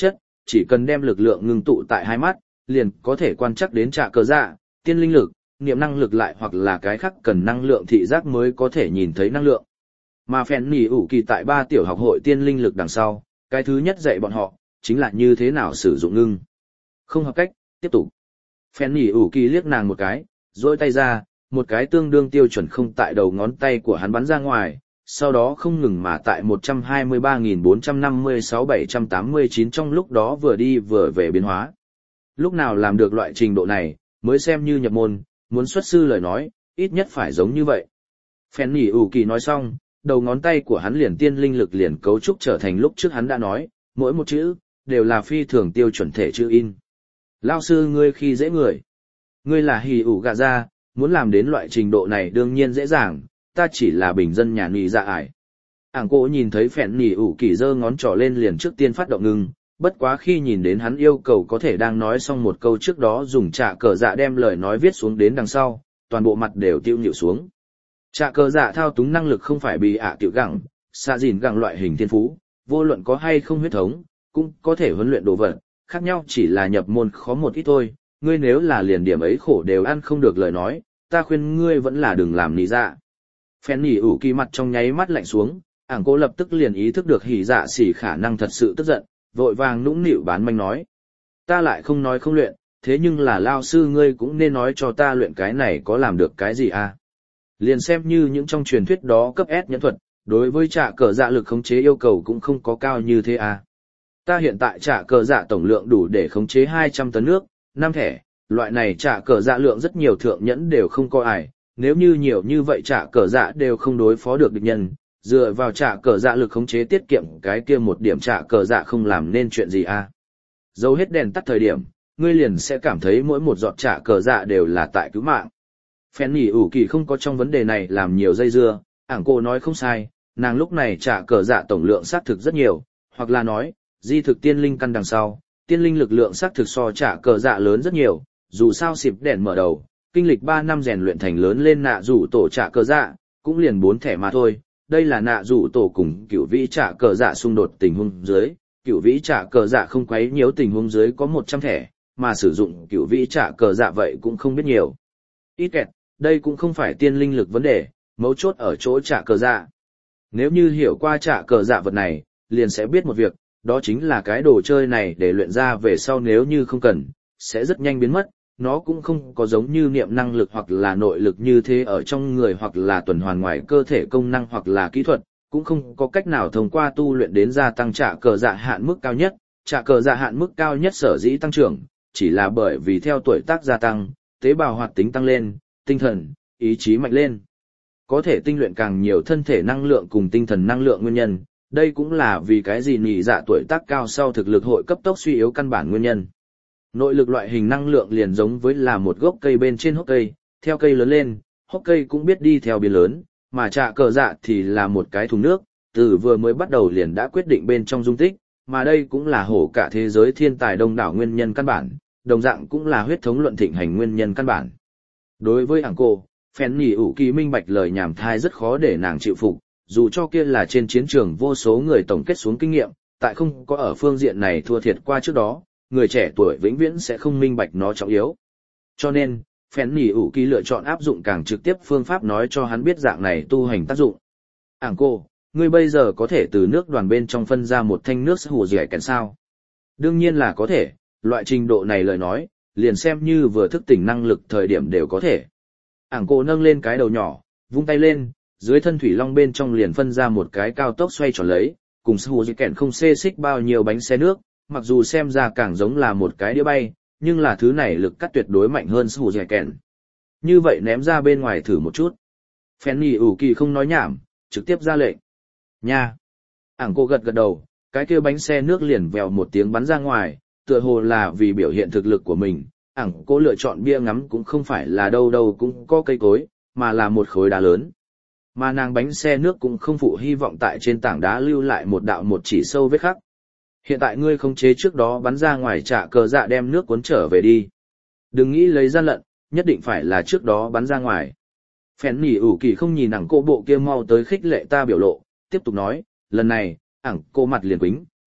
chỉ cần đem lực lượng ngưng tụ tại hai mắt, liền có thể quan trắc đến trạ cờ dạ, tiên linh lực, niệm năng lực lại hoặc là cái khác cần năng lượng thị giác mới có thể nhìn thấy năng lượng. Mà phèn nỉ ủ kỳ tại ba tiểu học hội tiên linh lực đằng sau, cái thứ nhất dạy bọn họ, chính là như thế nào sử dụng ngưng. Không hợp cách, tiếp tục. Phèn nỉ ủ kỳ liếc nàng một cái, duỗi tay ra, một cái tương đương tiêu chuẩn không tại đầu ngón tay của hắn bắn ra ngoài, sau đó không ngừng mà tại một trăm hai mươi ba nghìn bốn trăm năm mươi sáu bảy trăm tám mươi chín trong lúc đó vừa đi vừa về biến hóa. Lúc nào làm được loại trình độ này, mới xem như nhập môn, muốn xuất sư lời nói, ít nhất phải giống như vậy. Phèn nỉ ủ kỳ nói xong, đầu ngón tay của hắn liền tiên linh lực liền cấu trúc trở thành lúc trước hắn đã nói, mỗi một chữ, đều là phi thường tiêu chuẩn thể chữ in. Lao sư ngươi khi dễ người. Ngươi là hì ủ gạ ra, muốn làm đến loại trình độ này đương nhiên dễ dàng, ta chỉ là bình dân nhà nì dạ ải. Ảng cổ nhìn thấy phèn nỉ ủ kỳ giơ ngón trỏ lên liền trước tiên phát động ngưng, bất quá khi nhìn đến hắn yêu cầu có thể đang nói xong một câu trước đó dùng trạ cờ dạ đem lời nói viết xuống đến đằng sau, toàn bộ mặt đều tiêu nhịu xuống. Trạ cờ dạ thao túng năng lực không phải bị ạ tiểu gẳng, xạ dìn gẳng loại hình thiên phú, vô luận có hay không huyết thống, cũng có thể huấn luyện đồ vật, khác nhau chỉ là nhập môn khó một ít thôi, ngươi nếu là liền điểm ấy khổ đều ăn không được lời nói, ta khuyên ngươi vẫn là đừng làm nỉ dạ. Phèn nỉ ủ kỳ mặt trong nháy mắt lạnh xuống, ảng cô lập tức liền ý thức được hỉ dạ xỉ khả năng thật sự tức giận, vội vàng nũng nịu bán manh nói. Ta lại không nói không luyện, thế nhưng là lao sư ngươi cũng nên nói cho ta luyện cái này có làm được cái gì à. Liền xem như những trong truyền thuyết đó cấp S nhẫn thuật, đối với trạ cờ dạ lực khống chế yêu cầu cũng không có cao như thế à. Ta hiện tại trạ cờ dạ tổng lượng đủ để khống chế hai trăm tấn nước, năm thẻ, loại này trạ cờ dạ lượng rất nhiều thượng nhẫn đều không có ai, nếu như nhiều như vậy trạ cờ dạ đều không đối phó được địch nhân, dựa vào trạ cờ dạ lực khống chế tiết kiệm cái kia một điểm trạ cờ dạ không làm nên chuyện gì à. Dấu hết đèn tắt thời điểm, ngươi liền sẽ cảm thấy mỗi một giọt trạ cờ dạ đều là tại cứu mạng. Phèn nỉ ủ kỳ không có trong vấn đề này làm nhiều dây dưa, ảng cô nói không sai, nàng lúc này trạ cờ dạ tổng lượng xác thực rất nhiều, hoặc là nói, di thực tiên linh căn đằng sau, tiên linh lực lượng xác thực so trạ cờ dạ lớn rất nhiều, dù sao xịp đèn mở đầu, kinh lịch ba năm rèn luyện thành lớn lên nạ rủ tổ trạ cờ dạ, cũng liền bốn thẻ mà thôi. Đây là nạ rủ tổ cùng cửu vĩ trạ cờ dạ xung đột tình huống dưới, cửu vĩ trạ cờ dạ không quấy nhiễu tình huống dưới có một trăm thẻ, mà sử dụng cửu vĩ trạ cờ dạ vậy cũng không biết nhiều. Ít kẹt, đây cũng không phải tiên linh lực vấn đề, mấu chốt ở chỗ trạ cờ dạ. Nếu như hiểu qua trạ cờ dạ vật này, liền sẽ biết một việc, đó chính là cái đồ chơi này để luyện ra về sau nếu như không cần, sẽ rất nhanh biến mất. Nó cũng không có giống như niệm năng lực hoặc là nội lực như thế ở trong người hoặc là tuần hoàn ngoài cơ thể công năng hoặc là kỹ thuật, cũng không có cách nào thông qua tu luyện đến gia tăng trạ cờ dạ hạn mức cao nhất. Trạ cờ dạ hạn mức cao nhất sở dĩ tăng trưởng, chỉ là bởi vì theo tuổi tác gia tăng, tế bào hoạt tính tăng lên, tinh thần, ý chí mạnh lên. Có thể tinh luyện càng nhiều thân thể năng lượng cùng tinh thần năng lượng nguyên nhân, đây cũng là vì cái gì nhị dạ tuổi tác cao sau thực lực hội cấp tốc suy yếu căn bản nguyên nhân. Nội lực loại hình năng lượng liền giống với là một gốc cây bên trên hốc cây, theo cây lớn lên, hốc cây cũng biết đi theo biến lớn, mà trạ cờ dạ thì là một cái thùng nước, từ vừa mới bắt đầu liền đã quyết định bên trong dung tích, mà đây cũng là hổ cả thế giới thiên tài đông đảo nguyên nhân căn bản, đồng dạng cũng là huyết thống luận thịnh hành nguyên nhân căn bản. Đối với ảng cô, phèn nỉ ủ kỳ minh bạch lời nhảm thai rất khó để nàng chịu phục, dù cho kia là trên chiến trường vô số người tổng kết xuống kinh nghiệm, tại không có ở phương diện này thua thiệt qua trước đó, người trẻ tuổi vĩnh viễn sẽ không minh bạch nó trọng yếu. Cho nên, phèn nỉ ủ kỳ lựa chọn áp dụng càng trực tiếp phương pháp nói cho hắn biết dạng này tu hành tác dụng. Ảng cô, ngươi bây giờ có thể từ nước đoàn bên trong phân ra một thanh nước hù dẻ kèn sao? Đương nhiên là có thể, loại trình độ này lời nói, liền xem như vừa thức tỉnh năng lực thời điểm đều có thể. Ảng cô nâng lên cái đầu nhỏ, vung tay lên, dưới thân thủy long bên trong liền phân ra một cái cao tốc xoay tròn lấy, cùng hù dẻ kèn không xê xích bao nhiêu bánh xe nước, mặc dù xem ra càng giống là một cái đĩa bay, nhưng là thứ này lực cắt tuyệt đối mạnh hơn hù dẻ kèn. Như vậy ném ra bên ngoài thử một chút. Phèn nỉ ủ kỳ không nói nhảm, trực tiếp ra lệnh. Nha! Ảng cô gật gật đầu, cái kia bánh xe nước liền vèo một tiếng bắn ra ngoài, tựa hồ là vì biểu hiện thực lực của mình. Ảng cô lựa chọn bia ngắm cũng không phải là đâu đâu cũng có cây cối, mà là một khối đá lớn. Mà nàng bánh xe nước cũng không phụ hy vọng tại trên tảng đá lưu lại một đạo một chỉ sâu vết khắc. Hiện tại ngươi khống chế trước đó bắn ra ngoài trạ cờ dạ đem nước cuốn trở về đi. Đừng nghĩ lấy gian lận, nhất định phải là trước đó bắn ra ngoài. Phèn nỉ ủ kỳ không nhìn ảng cô bộ kia mau tới khích lệ ta biểu lộ, tiếp tục nói, lần này, ảng cô mặt liền quính,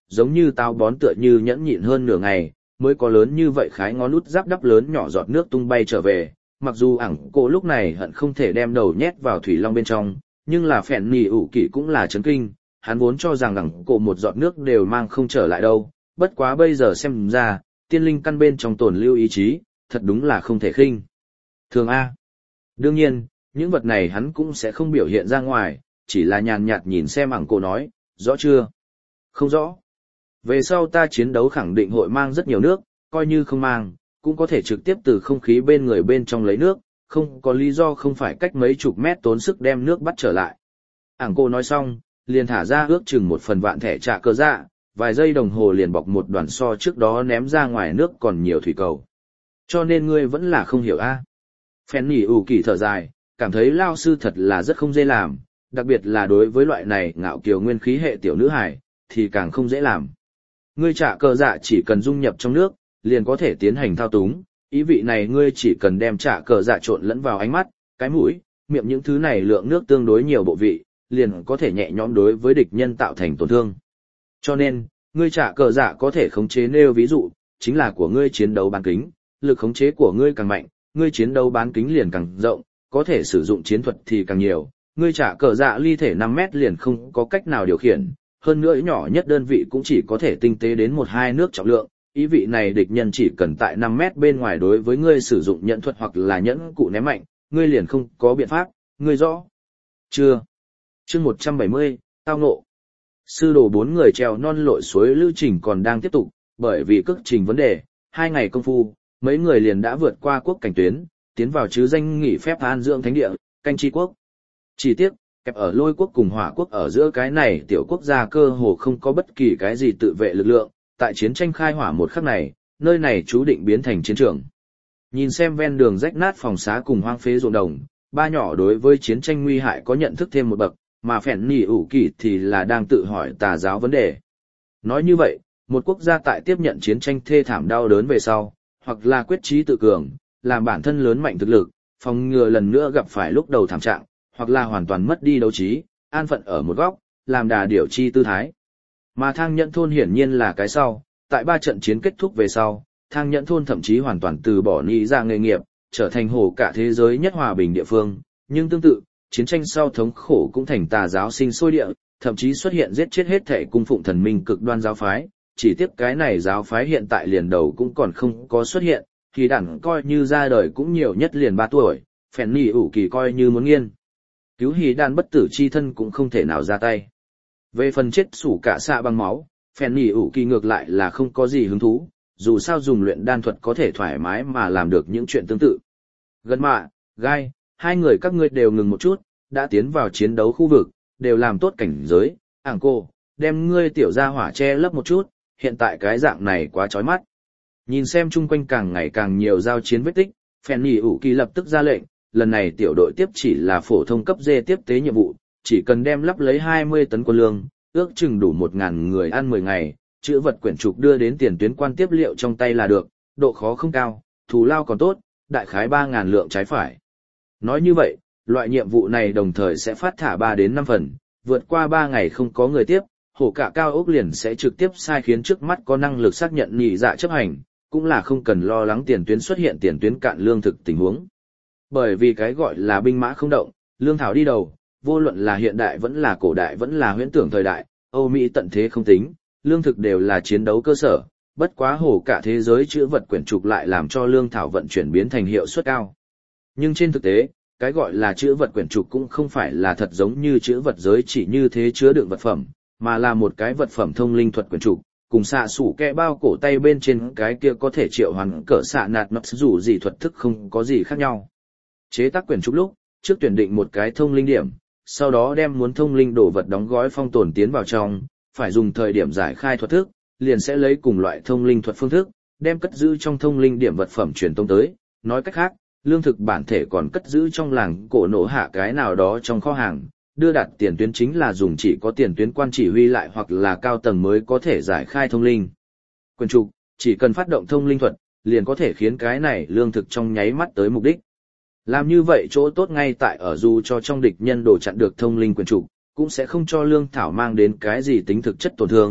giống như táo bón tựa như nhẫn nhịn hơn nửa ngày, mới có lớn như vậy khái ngón út giáp đắp lớn nhỏ giọt nước tung bay trở về, mặc dù ảng cô lúc này hận không thể đem đầu nhét vào thủy long bên trong, nhưng là phèn nỉ ủ kỳ cũng là chấn kinh, hắn vốn cho rằng ảng cô một giọt nước đều mang không trở lại đâu, bất quá bây giờ xem ra, tiên linh căn bên trong tồn lưu ý chí, thật đúng là không thể khinh. Thường A. Đương nhiên, những vật này hắn cũng sẽ không biểu hiện ra ngoài, chỉ là nhàn nhạt nhìn xem ảng cô nói, rõ chưa? Không rõ. Về sau ta chiến đấu khẳng định hội mang rất nhiều nước, coi như không mang, cũng có thể trực tiếp từ không khí bên người bên trong lấy nước, không có lý do không phải cách mấy chục mét tốn sức đem nước bắt trở lại. Ảng cô nói xong, liền thả ra ước chừng một phần vạn thẻ trạ cơ dạ, vài giây đồng hồ liền bọc một đoàn so trước đó ném ra ngoài nước còn nhiều thủy cầu. Cho nên ngươi vẫn là không hiểu a. Phèn nhỉ ủ kỳ thở dài, cảm thấy lao sư thật là rất không dễ làm, đặc biệt là đối với loại này ngạo kiều nguyên khí hệ tiểu nữ hải, thì càng không dễ làm. Ngươi trả cờ dạ chỉ cần dung nhập trong nước, liền có thể tiến hành thao túng, ý vị này ngươi chỉ cần đem trả cờ dạ trộn lẫn vào ánh mắt, cái mũi, miệng những thứ này lượng nước tương đối nhiều bộ vị, liền có thể nhẹ nhõm đối với địch nhân tạo thành tổn thương. Cho nên, ngươi trả cờ dạ có thể khống chế nêu ví dụ, chính là của ngươi chiến đấu bán kính, lực khống chế của ngươi càng mạnh, ngươi chiến đấu bán kính liền càng rộng, có thể sử dụng chiến thuật thì càng nhiều, ngươi trả cờ dạ ly thể năm mét liền không có cách nào điều khiển, hơn nữa nhỏ nhất đơn vị cũng chỉ có thể tinh tế đến một hai nước trọng lượng, ý vị này địch nhân chỉ cần tại năm mét bên ngoài đối với ngươi sử dụng nhẫn thuật hoặc là nhẫn cụ ném mạnh, ngươi liền không có biện pháp, ngươi rõ chưa? Chương một trăm bảy mươi, tao ngộ. Sư đồ bốn người treo non lội suối lưu trình còn đang tiếp tục, bởi vì cước trình vấn đề, hai ngày công phu, mấy người liền đã vượt qua quốc cảnh tuyến, tiến vào chứ danh nghỉ phép an dưỡng thánh địa, canh chi quốc. Chỉ tiếc, kẹp ở lôi quốc cùng hỏa quốc ở giữa cái này tiểu quốc gia cơ hồ không có bất kỳ cái gì tự vệ lực lượng, tại chiến tranh khai hỏa một khắc này, nơi này chú định biến thành chiến trường. Nhìn xem ven đường rách nát phòng xá cùng hoang phế ruộng đồng, ba nhỏ đối với chiến tranh nguy hại có nhận thức thêm một bậc, mà phèn nỉ ủ kỳ thì là đang tự hỏi tà giáo vấn đề. Nói như vậy, một quốc gia tại tiếp nhận chiến tranh thê thảm đau đớn về sau, hoặc là quyết chí tự cường, làm bản thân lớn mạnh thực lực, phòng ngừa lần nữa gặp phải lúc đầu thảm trạng, hoặc là hoàn toàn mất đi đấu trí, an phận ở một góc, làm đà điểu chi tư thái. Mà thang nhẫn thôn hiển nhiên là cái sau, tại ba trận chiến kết thúc về sau, thang nhẫn thôn thậm chí hoàn toàn từ bỏ nghĩ ra nghề nghiệp, trở thành hổ cả thế giới nhất hòa bình địa phương, nhưng tương tự, chiến tranh sau thống khổ cũng thành tà giáo sinh sôi địa, thậm chí xuất hiện giết chết hết thể cung phụng thần minh cực đoan giáo phái, chỉ tiếc cái này giáo phái hiện tại liền đầu cũng còn không có xuất hiện, thì đẳng coi như ra đời cũng nhiều nhất liền ba tuổi, phèn nỉ ủ kỳ coi như muốn nghiên. Cứu hí đan bất tử chi thân cũng không thể nào ra tay. Về phần chết sủ cả xạ bằng máu, phèn nỉ ủ kỳ ngược lại là không có gì hứng thú, dù sao dùng luyện đan thuật có thể thoải mái mà làm được những chuyện tương tự. Gần mạ, gai, hai người các ngươi đều ngừng một chút, đã tiến vào chiến đấu khu vực, đều làm tốt cảnh giới, ảng cô, đem ngươi tiểu ra hỏa che lấp một chút, hiện tại cái dạng này quá chói mắt. Nhìn xem chung quanh càng ngày càng nhiều giao chiến vết tích, phèn nỉ ủ kỳ lập tức ra lệnh, lần này tiểu đội tiếp chỉ là phổ thông cấp D tiếp tế nhiệm vụ, chỉ cần đem lắp lấy hai mươi tấn quân lương, ước chừng đủ một nghìn người ăn mười ngày, chữ vật quyển trục đưa đến tiền tuyến quan tiếp liệu trong tay là được, độ khó không cao, thù lao còn tốt, đại khái ba nghìn lượng trái phải. Nói như vậy, loại nhiệm vụ này đồng thời sẽ phát thả ba đến năm phần, vượt qua ba ngày không có người tiếp, hổ cả cao ốc liền sẽ trực tiếp sai khiến trước mắt có năng lực xác nhận nhị dạ chấp hành, cũng là không cần lo lắng tiền tuyến xuất hiện tiền tuyến cạn lương thực tình huống. Bởi vì cái gọi là binh mã không động, lương thảo đi đầu, vô luận là hiện đại vẫn là cổ đại vẫn là huyễn tưởng thời đại, Âu Mỹ tận thế không tính, lương thực đều là chiến đấu cơ sở, bất quá hổ cả thế giới chữ vật quyển trục lại làm cho lương thảo vận chuyển biến thành hiệu suất cao. Nhưng trên thực tế, cái gọi là chữ vật quyển trục cũng không phải là thật giống như chữ vật giới chỉ như thế chứa đựng vật phẩm, mà là một cái vật phẩm thông linh thuật quyển trục, cùng xạ sủ kẹ bao cổ tay bên trên cái kia có thể triệu hoán cỡ xạ nạt nấp dù gì thuật thức không có gì khác nhau. Chế tác quyển trục lúc, trước tuyển định một cái thông linh điểm, sau đó đem muốn thông linh đồ vật đóng gói phong tồn tiến vào trong, phải dùng thời điểm giải khai thuật thức, liền sẽ lấy cùng loại thông linh thuật phương thức, đem cất giữ trong thông linh điểm vật phẩm truyền tông tới. Nói cách khác, lương thực bản thể còn cất giữ trong làng cổ nổ hạ cái nào đó trong kho hàng, đưa đặt tiền tuyến chính là dùng chỉ có tiền tuyến quan chỉ huy lại hoặc là cao tầng mới có thể giải khai thông linh. Quyển trục, chỉ cần phát động thông linh thuật, liền có thể khiến cái này lương thực trong nháy mắt tới mục đích. Làm như vậy chỗ tốt ngay tại ở dù cho trong địch nhân đồ chặn được thông linh quyển trục, cũng sẽ không cho lương thảo mang đến cái gì tính thực chất tổn thương,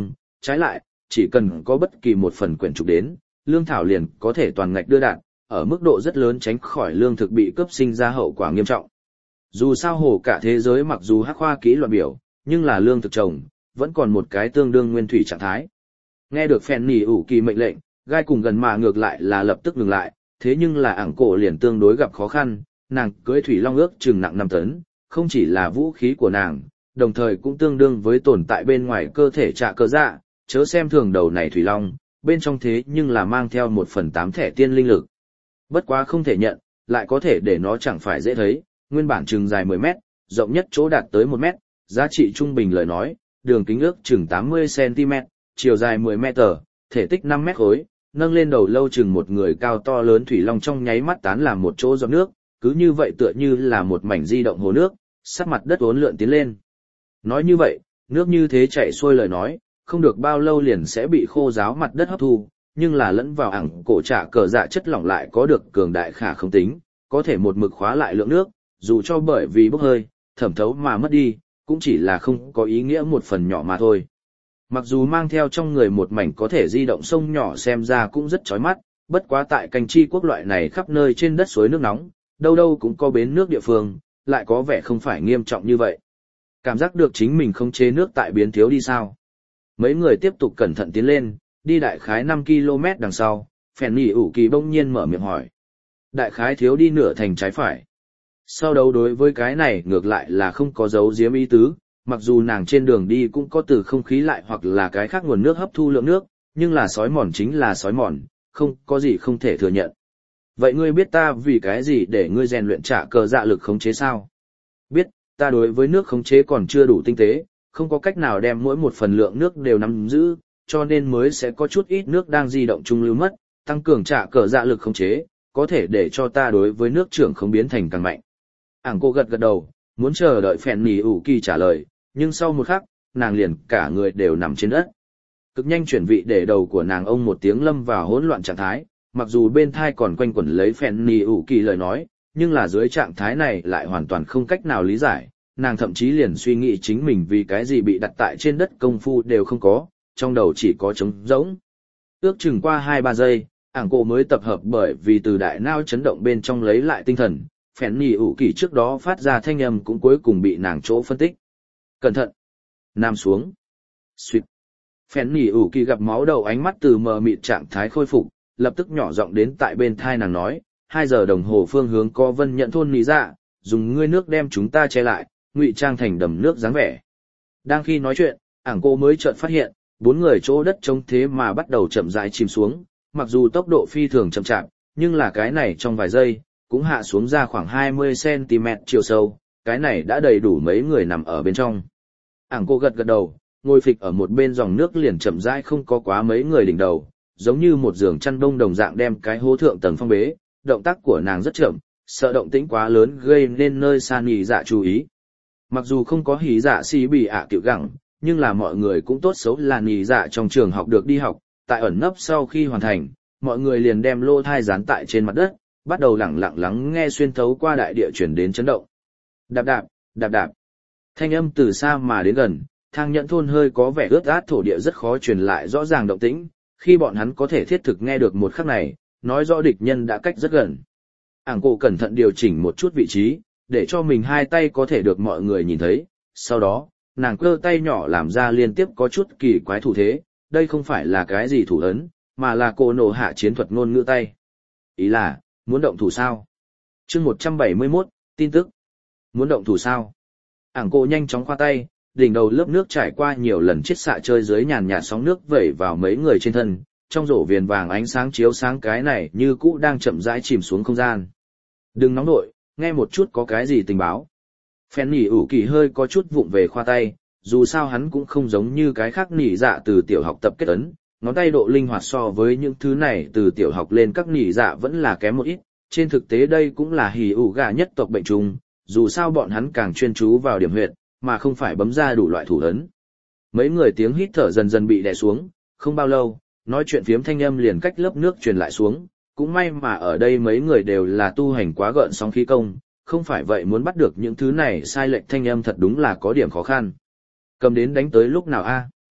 Trái lại, chỉ cần có bất kỳ một phần quyển trục đến, lương thảo liền có thể toàn ngạch đưa đạn, ở mức độ rất lớn tránh khỏi lương thực bị cướp sinh ra hậu quả nghiêm trọng. Dù sao hồ cả thế giới mặc dù hắc khoa kỹ loạn biểu, nhưng là lương thực trồng, vẫn còn một cái tương đương nguyên thủy trạng thái. Nghe được phèn nỉ ủ kỳ mệnh lệnh, gai cùng gần mà ngược lại là lập tức ngừng lại, thế nhưng là ảng cổ liền tương đối gặp khó khăn, nàng cưỡi thủy long ước chừng nặng năm tấn, không chỉ là vũ khí của nàng, đồng thời cũng tương đương với tồn tại bên ngoài cơ thể trạ cơ dạ, chớ xem thường đầu này thủy long, bên trong thế nhưng là mang theo một phần tám thẻ tiên linh lực. Bất quá không thể nhận, lại có thể để nó chẳng phải dễ thấy, nguyên bản chừng dài mười mét, rộng nhất chỗ đạt tới một mét, giá trị trung bình lời nói, đường kính ước chừng tám mươi xăng-ti-mét, chiều dài mười mét, thể tích năm mét khối, nâng lên đầu lâu chừng một người cao to lớn thủy long trong nháy mắt tán làm một chỗ giọt nước, cứ như vậy tựa như là một mảnh di động hồ nước, sát mặt đất uốn lượn tiến lên. Nói như vậy, nước như thế chảy xuôi lời nói, không được bao lâu liền sẽ bị khô ráo mặt đất hấp thu, nhưng là lẫn vào ảng cổ trả cờ dạ chất lỏng lại có được cường đại khả không tính, có thể một mực khóa lại lượng nước, dù cho bởi vì bốc hơi, thẩm thấu mà mất đi, cũng chỉ là không có ý nghĩa một phần nhỏ mà thôi. Mặc dù mang theo trong người một mảnh có thể di động sông nhỏ xem ra cũng rất chói mắt, bất quá tại canh chi quốc loại này khắp nơi trên đất suối nước nóng, đâu đâu cũng có bến nước địa phương, lại có vẻ không phải nghiêm trọng như vậy. Cảm giác được chính mình không chế nước tại biến thiếu đi sao. Mấy người tiếp tục cẩn thận tiến lên, đi đại khái năm ki lô mét đằng sau, phèn nỉ ủ kỳ bỗng nhiên mở miệng hỏi. Đại khái thiếu đi nửa thành trái phải. Sau đấu đối với cái này ngược lại là không có dấu giếm ý tứ, mặc dù nàng trên đường đi cũng có từ không khí lại hoặc là cái khác nguồn nước hấp thu lượng nước, nhưng là sói mòn chính là sói mòn, không có gì không thể thừa nhận. Vậy ngươi biết ta vì cái gì để ngươi rèn luyện trả cờ dạ lực khống chế sao? Biết, ta đối với nước khống chế còn chưa đủ tinh tế, không có cách nào đem mỗi một phần lượng nước đều nắm giữ, cho nên mới sẽ có chút ít nước đang di động trung lưu mất, tăng cường trả cờ dạ lực khống chế, có thể để cho ta đối với nước trưởng không biến thành càng mạnh. Ảng cô gật gật đầu, muốn chờ đợi phèn nỉ ủ kỳ trả lời, nhưng sau một khắc, nàng liền cả người đều nằm trên đất. Cực nhanh chuyển vị để đầu của nàng ông một tiếng lâm vào hỗn loạn trạng thái, mặc dù bên thai còn quanh quẩn lấy phèn nỉ ủ kỳ lời nói, nhưng là dưới trạng thái này lại hoàn toàn không cách nào lý giải, nàng thậm chí liền suy nghĩ chính mình vì cái gì bị đặt tại trên đất công phu đều không có, trong đầu chỉ có trống rỗng. Ước chừng qua hai ba giây, ảng cô mới tập hợp bởi vì từ đại não chấn động bên trong lấy lại tinh thần, phèn nỉ ủ kỳ trước đó phát ra thanh âm cũng cuối cùng bị nàng chỗ phân tích. Cẩn thận! Nam xuống! Xuyệt! Phèn nỉ ủ kỳ gặp máu đầu ánh mắt từ mờ mịt trạng thái khôi phục, lập tức nhỏ giọng đến tại bên thai nàng nói, hai giờ đồng hồ phương hướng có vân nhận thôn nỉ dạ, dùng ngươi nước đem chúng ta che lại, ngụy trang thành đầm nước dáng vẻ. Đang khi nói chuyện, ảng cô mới chợt phát hiện, bốn người chỗ đất trống thế mà bắt đầu chậm rãi chìm xuống, mặc dù tốc độ phi thường chậm chạp, nhưng là cái này trong vài giây, cũng hạ xuống ra khoảng hai mươi xăng-ti-mét chiều sâu, cái này đã đầy đủ mấy người nằm ở bên trong. Ảng cô gật gật đầu, ngồi phịch ở một bên dòng nước liền chậm rãi không có quá mấy người đỉnh đầu, giống như một giường chăn đông đồng dạng đem cái hố thượng tầng phong bế, động tác của nàng rất chậm, sợ động tĩnh quá lớn gây nên nơi xa nhì dạ chú ý. Mặc dù không có hí dạ xì bị ạ cựu gẳng, nhưng là mọi người cũng tốt xấu là nhì dạ trong trường học được đi học, tại ẩn nấp sau khi hoàn thành, mọi người liền đem lô thai dán tại trên mặt đất, bắt đầu lẳng lặng lắng nghe xuyên thấu qua đại địa chuyển đến chấn động. Đạp đạp, đạp đạp. Thanh âm từ xa mà đến gần, thang nhẫn thôn hơi có vẻ ướt át thổ địa rất khó truyền lại rõ ràng động tĩnh, khi bọn hắn có thể thiết thực nghe được một khắc này, nói rõ địch nhân đã cách rất gần. Ảng cổ cẩn thận điều chỉnh một chút vị trí, để cho mình hai tay có thể được mọi người nhìn thấy, sau đó, nàng cơ tay nhỏ làm ra liên tiếp có chút kỳ quái thủ thế, đây không phải là cái gì thủ ấn, mà là cô nổ hạ chiến thuật ngôn ngữ tay. Ý là, muốn động thủ sao? Chương một trăm bảy mươi mốt, tin tức. Muốn động thủ sao? Ảng cổ nhanh chóng khoa tay, đỉnh đầu lớp nước trải qua nhiều lần chiết xạ chơi dưới nhàn nhạt sóng nước vẩy vào mấy người trên thân, trong rổ viền vàng ánh sáng chiếu sáng cái này như cũ đang chậm rãi chìm xuống không gian. Đừng nóng nội, nghe một chút có cái gì tình báo. Phèn nỉ ủ kỳ hơi có chút vụng về khoa tay, dù sao hắn cũng không giống như cái khác nỉ dạ từ tiểu học tập kết ấn, ngón tay độ linh hoạt so với những thứ này từ tiểu học lên các nỉ dạ vẫn là kém một ít, trên thực tế đây cũng là hỉ ủ gà nhất tộc bệnh trùng, dù sao bọn hắn càng chuyên chú vào điểm huyệt, mà không phải bấm ra đủ loại thủ ấn. Mấy người tiếng hít thở dần dần bị đè xuống, không bao lâu, nói chuyện phiếm thanh âm liền cách lớp nước truyền lại xuống, cũng may mà ở đây mấy người đều là tu hành quá gợn sóng khí công, không phải vậy muốn bắt được những thứ này sai lệch thanh âm thật đúng là có điểm khó khăn. Cầm đến đánh tới lúc nào a?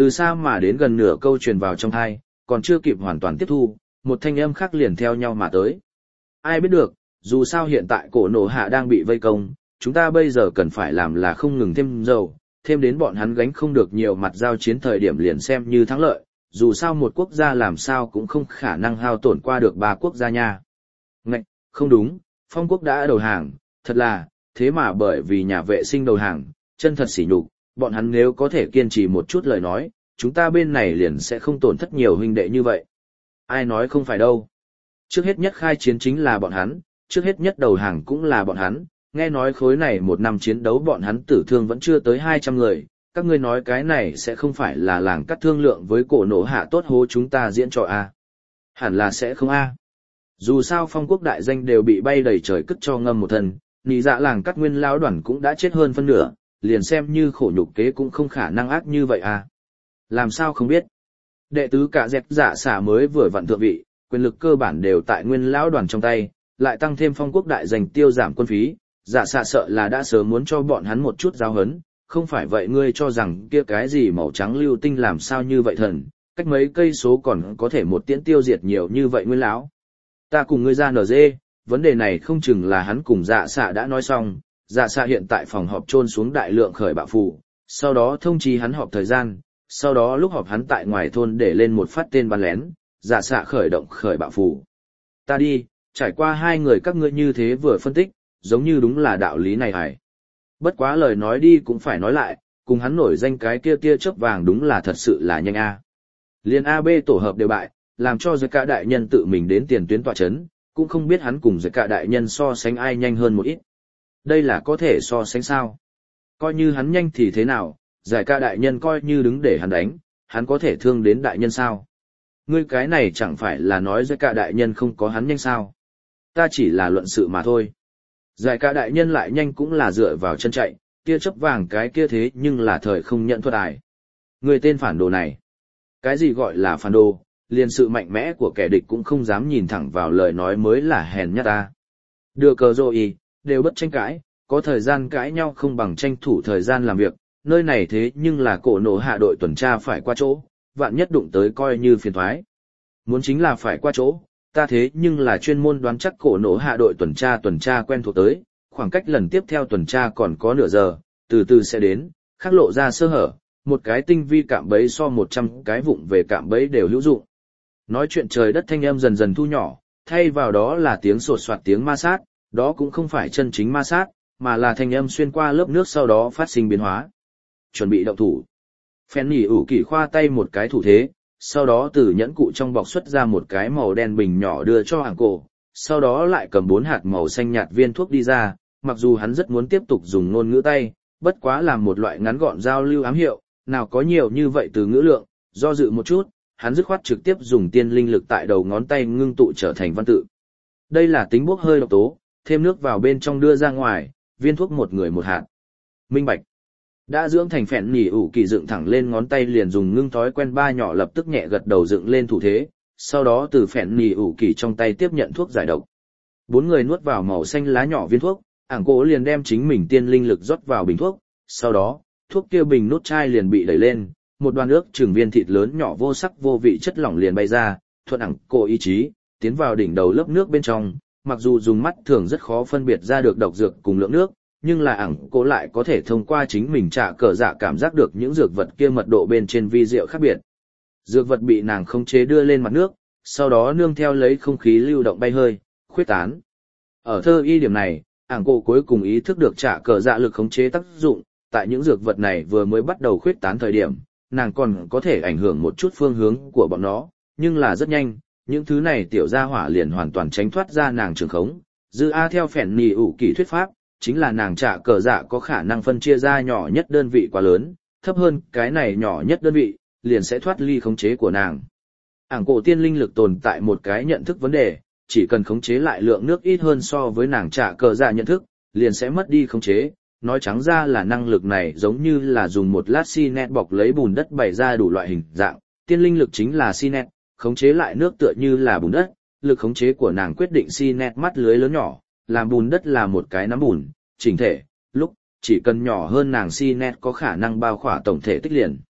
Từ xa mà đến gần nửa câu truyền vào trong tai, còn chưa kịp hoàn toàn tiếp thu, một thanh âm khác liền theo nhau mà tới. Ai biết được, dù sao hiện tại cổ nổ hạ đang bị vây công, chúng ta bây giờ cần phải làm là không ngừng thêm dầu, thêm đến bọn hắn gánh không được nhiều mặt giao chiến thời điểm liền xem như thắng lợi, dù sao một quốc gia làm sao cũng không khả năng hao tổn qua được ba quốc gia nha. Ngạch, không đúng, Phong quốc đã đầu hàng, thật là, thế mà bởi vì nhà vệ sinh đầu hàng, chân thật sỉ nhục, bọn hắn nếu có thể kiên trì một chút lời nói, chúng ta bên này liền sẽ không tổn thất nhiều huynh đệ như vậy. Ai nói không phải đâu. Trước hết nhất khai chiến chính là bọn hắn, trước hết nhất đầu hàng cũng là bọn hắn, nghe nói khối này một năm chiến đấu bọn hắn tử thương vẫn chưa tới hai trăm người, các ngươi nói cái này sẽ không phải là làng cắt thương lượng với cổ nổ hạ tốt hố chúng ta diễn trò a? Hẳn là sẽ không a. Dù sao Phong quốc đại danh đều bị bay đầy trời cất cho ngâm một thân, nị dạ làng cắt nguyên lão đoàn cũng đã chết hơn phân nửa, liền xem như khổ nhục kế cũng không khả năng ác như vậy a. Làm sao không biết? Đệ tứ cả dẹp dạ xả mới vừa vặn thượng vị, quyền lực cơ bản đều tại nguyên lão đoàn trong tay, lại tăng thêm Phong quốc đại danh tiêu giảm quân phí, dạ xạ sợ là đã sớm muốn cho bọn hắn một chút giáo hấn, không phải vậy ngươi cho rằng kia cái gì màu trắng lưu tinh làm sao như vậy thần, cách mấy cây số còn có thể một tiễn tiêu diệt nhiều như vậy nguyên lão. Ta cùng ngươi ra nở dê, vấn đề này không chừng là hắn cùng dạ xạ đã nói xong, dạ xạ hiện tại phòng họp trôn xuống đại lượng khởi bạo phù, sau đó thông chí hắn họp thời gian, sau đó lúc họp hắn tại ngoài thôn để lên một phát tên bắn lén, dạ xạ khởi động khởi bạo phù. Ta đi, trải qua hai người các ngươi như thế vừa phân tích, giống như đúng là đạo lý này hài. Bất quá lời nói đi cũng phải nói lại, cùng hắn nổi danh cái kia tia chớp vàng đúng là thật sự là nhanh a. Liên a bê tổ hợp đều bại, làm cho giới cả đại nhân tự mình đến tiền tuyến tọa chấn, cũng không biết hắn cùng giới cả đại nhân so sánh ai nhanh hơn một ít. Đây là có thể so sánh sao? Coi như hắn nhanh thì thế nào, giải ca đại nhân coi như đứng để hắn đánh, hắn có thể thương đến đại nhân sao? Ngươi cái này chẳng phải là nói giới cả đại nhân không có hắn nhanh sao? Ta chỉ là luận sự mà thôi. Giải ca đại nhân lại nhanh cũng là dựa vào chân chạy, tia chớp vàng cái kia thế nhưng là thời không nhận thuật ải. Người tên phản đồ này. Cái gì gọi là phản đồ, liền sự mạnh mẽ của kẻ địch cũng không dám nhìn thẳng vào lời nói mới là hèn nhát ta. Đưa cờ rồi, đều bất tranh cãi, có thời gian cãi nhau không bằng tranh thủ thời gian làm việc, nơi này thế nhưng là cổ nổ hạ đội tuần tra phải qua chỗ, vạn nhất đụng tới coi như phiền thoái. Muốn chính là phải qua chỗ, ta thế nhưng là chuyên môn đoán chắc cổ nổ hạ đội tuần tra tuần tra quen thuộc tới, khoảng cách lần tiếp theo tuần tra còn có nửa giờ, từ từ sẽ đến, khắc lộ ra sơ hở, một cái tinh vi cạm bẫy so một trăm cái vụng về cạm bẫy đều hữu dụng. Nói chuyện trời đất thanh âm dần dần thu nhỏ, thay vào đó là tiếng sột soạt tiếng ma sát, đó cũng không phải chân chính ma sát, mà là thanh âm xuyên qua lớp nước sau đó phát sinh biến hóa. Chuẩn bị động thủ. Phen nhỉ ủ kỳ khoa tay một cái thủ thế, sau đó từ nhẫn cụ trong bọc xuất ra một cái màu đen bình nhỏ đưa cho hàng cổ, sau đó lại cầm bốn hạt màu xanh nhạt viên thuốc đi ra, mặc dù hắn rất muốn tiếp tục dùng ngôn ngữ tay, bất quá làm một loại ngắn gọn giao lưu ám hiệu, nào có nhiều như vậy từ ngữ lượng, do dự một chút, hắn dứt khoát trực tiếp dùng tiên linh lực tại đầu ngón tay ngưng tụ trở thành văn tự. Đây là tính bốc hơi độc tố, thêm nước vào bên trong đưa ra ngoài, viên thuốc một người một hạt. Minh bạch. Đã dưỡng thành phèn nhỉ ủ kỳ dựng thẳng lên ngón tay liền dùng ngưng thói quen ba nhỏ lập tức nhẹ gật đầu dựng lên thủ thế, sau đó từ phèn nhỉ ủ kỳ trong tay tiếp nhận thuốc giải độc. Bốn người nuốt vào màu xanh lá nhỏ viên thuốc, ảng cổ liền đem chính mình tiên linh lực rót vào bình thuốc, sau đó, thuốc kia bình nút chai liền bị đẩy lên, một đoàn nước chừng viên thịt lớn nhỏ vô sắc vô vị chất lỏng liền bay ra, thuận ảng cổ ý chí, tiến vào đỉnh đầu lớp nước bên trong, mặc dù dùng mắt thường rất khó phân biệt ra được độc dược cùng lượng nước, nhưng là ảng cổ lại có thể thông qua chính mình trả cờ dạ cảm giác được những dược vật kia mật độ bên trên vi diệu khác biệt. Dược vật bị nàng khống chế đưa lên mặt nước, sau đó nương theo lấy không khí lưu động bay hơi, khuyết tán. Ở thơ y điểm này, ảng cổ cuối cùng ý thức được trả cờ dạ lực khống chế tác dụng, tại những dược vật này vừa mới bắt đầu khuyết tán thời điểm, nàng còn có thể ảnh hưởng một chút phương hướng của bọn nó, nhưng là rất nhanh, những thứ này tiểu gia hỏa liền hoàn toàn tránh thoát ra nàng trường khống. Dư A theo phèn nhỉ ủ kỳ thuyết pháp, chính là nàng trả cờ dạ có khả năng phân chia ra nhỏ nhất đơn vị quá lớn, thấp hơn cái này nhỏ nhất đơn vị, liền sẽ thoát ly khống chế của nàng. Ảng cổ tiên linh lực tồn tại một cái nhận thức vấn đề, chỉ cần khống chế lại lượng nước ít hơn so với nàng trả cờ dạ nhận thức, liền sẽ mất đi khống chế. Nói trắng ra là năng lực này giống như là dùng một lát xi net bọc lấy bùn đất bày ra đủ loại hình dạng, tiên linh lực chính là xi net, khống chế lại nước tựa như là bùn đất, lực khống chế của nàng quyết định xi net mắt lưới lớn nhỏ, làm bùn đất là một cái nắm bùn, chỉnh thể, lúc chỉ cần nhỏ hơn nàng xi net có khả năng bao khỏa tổng thể tích liền.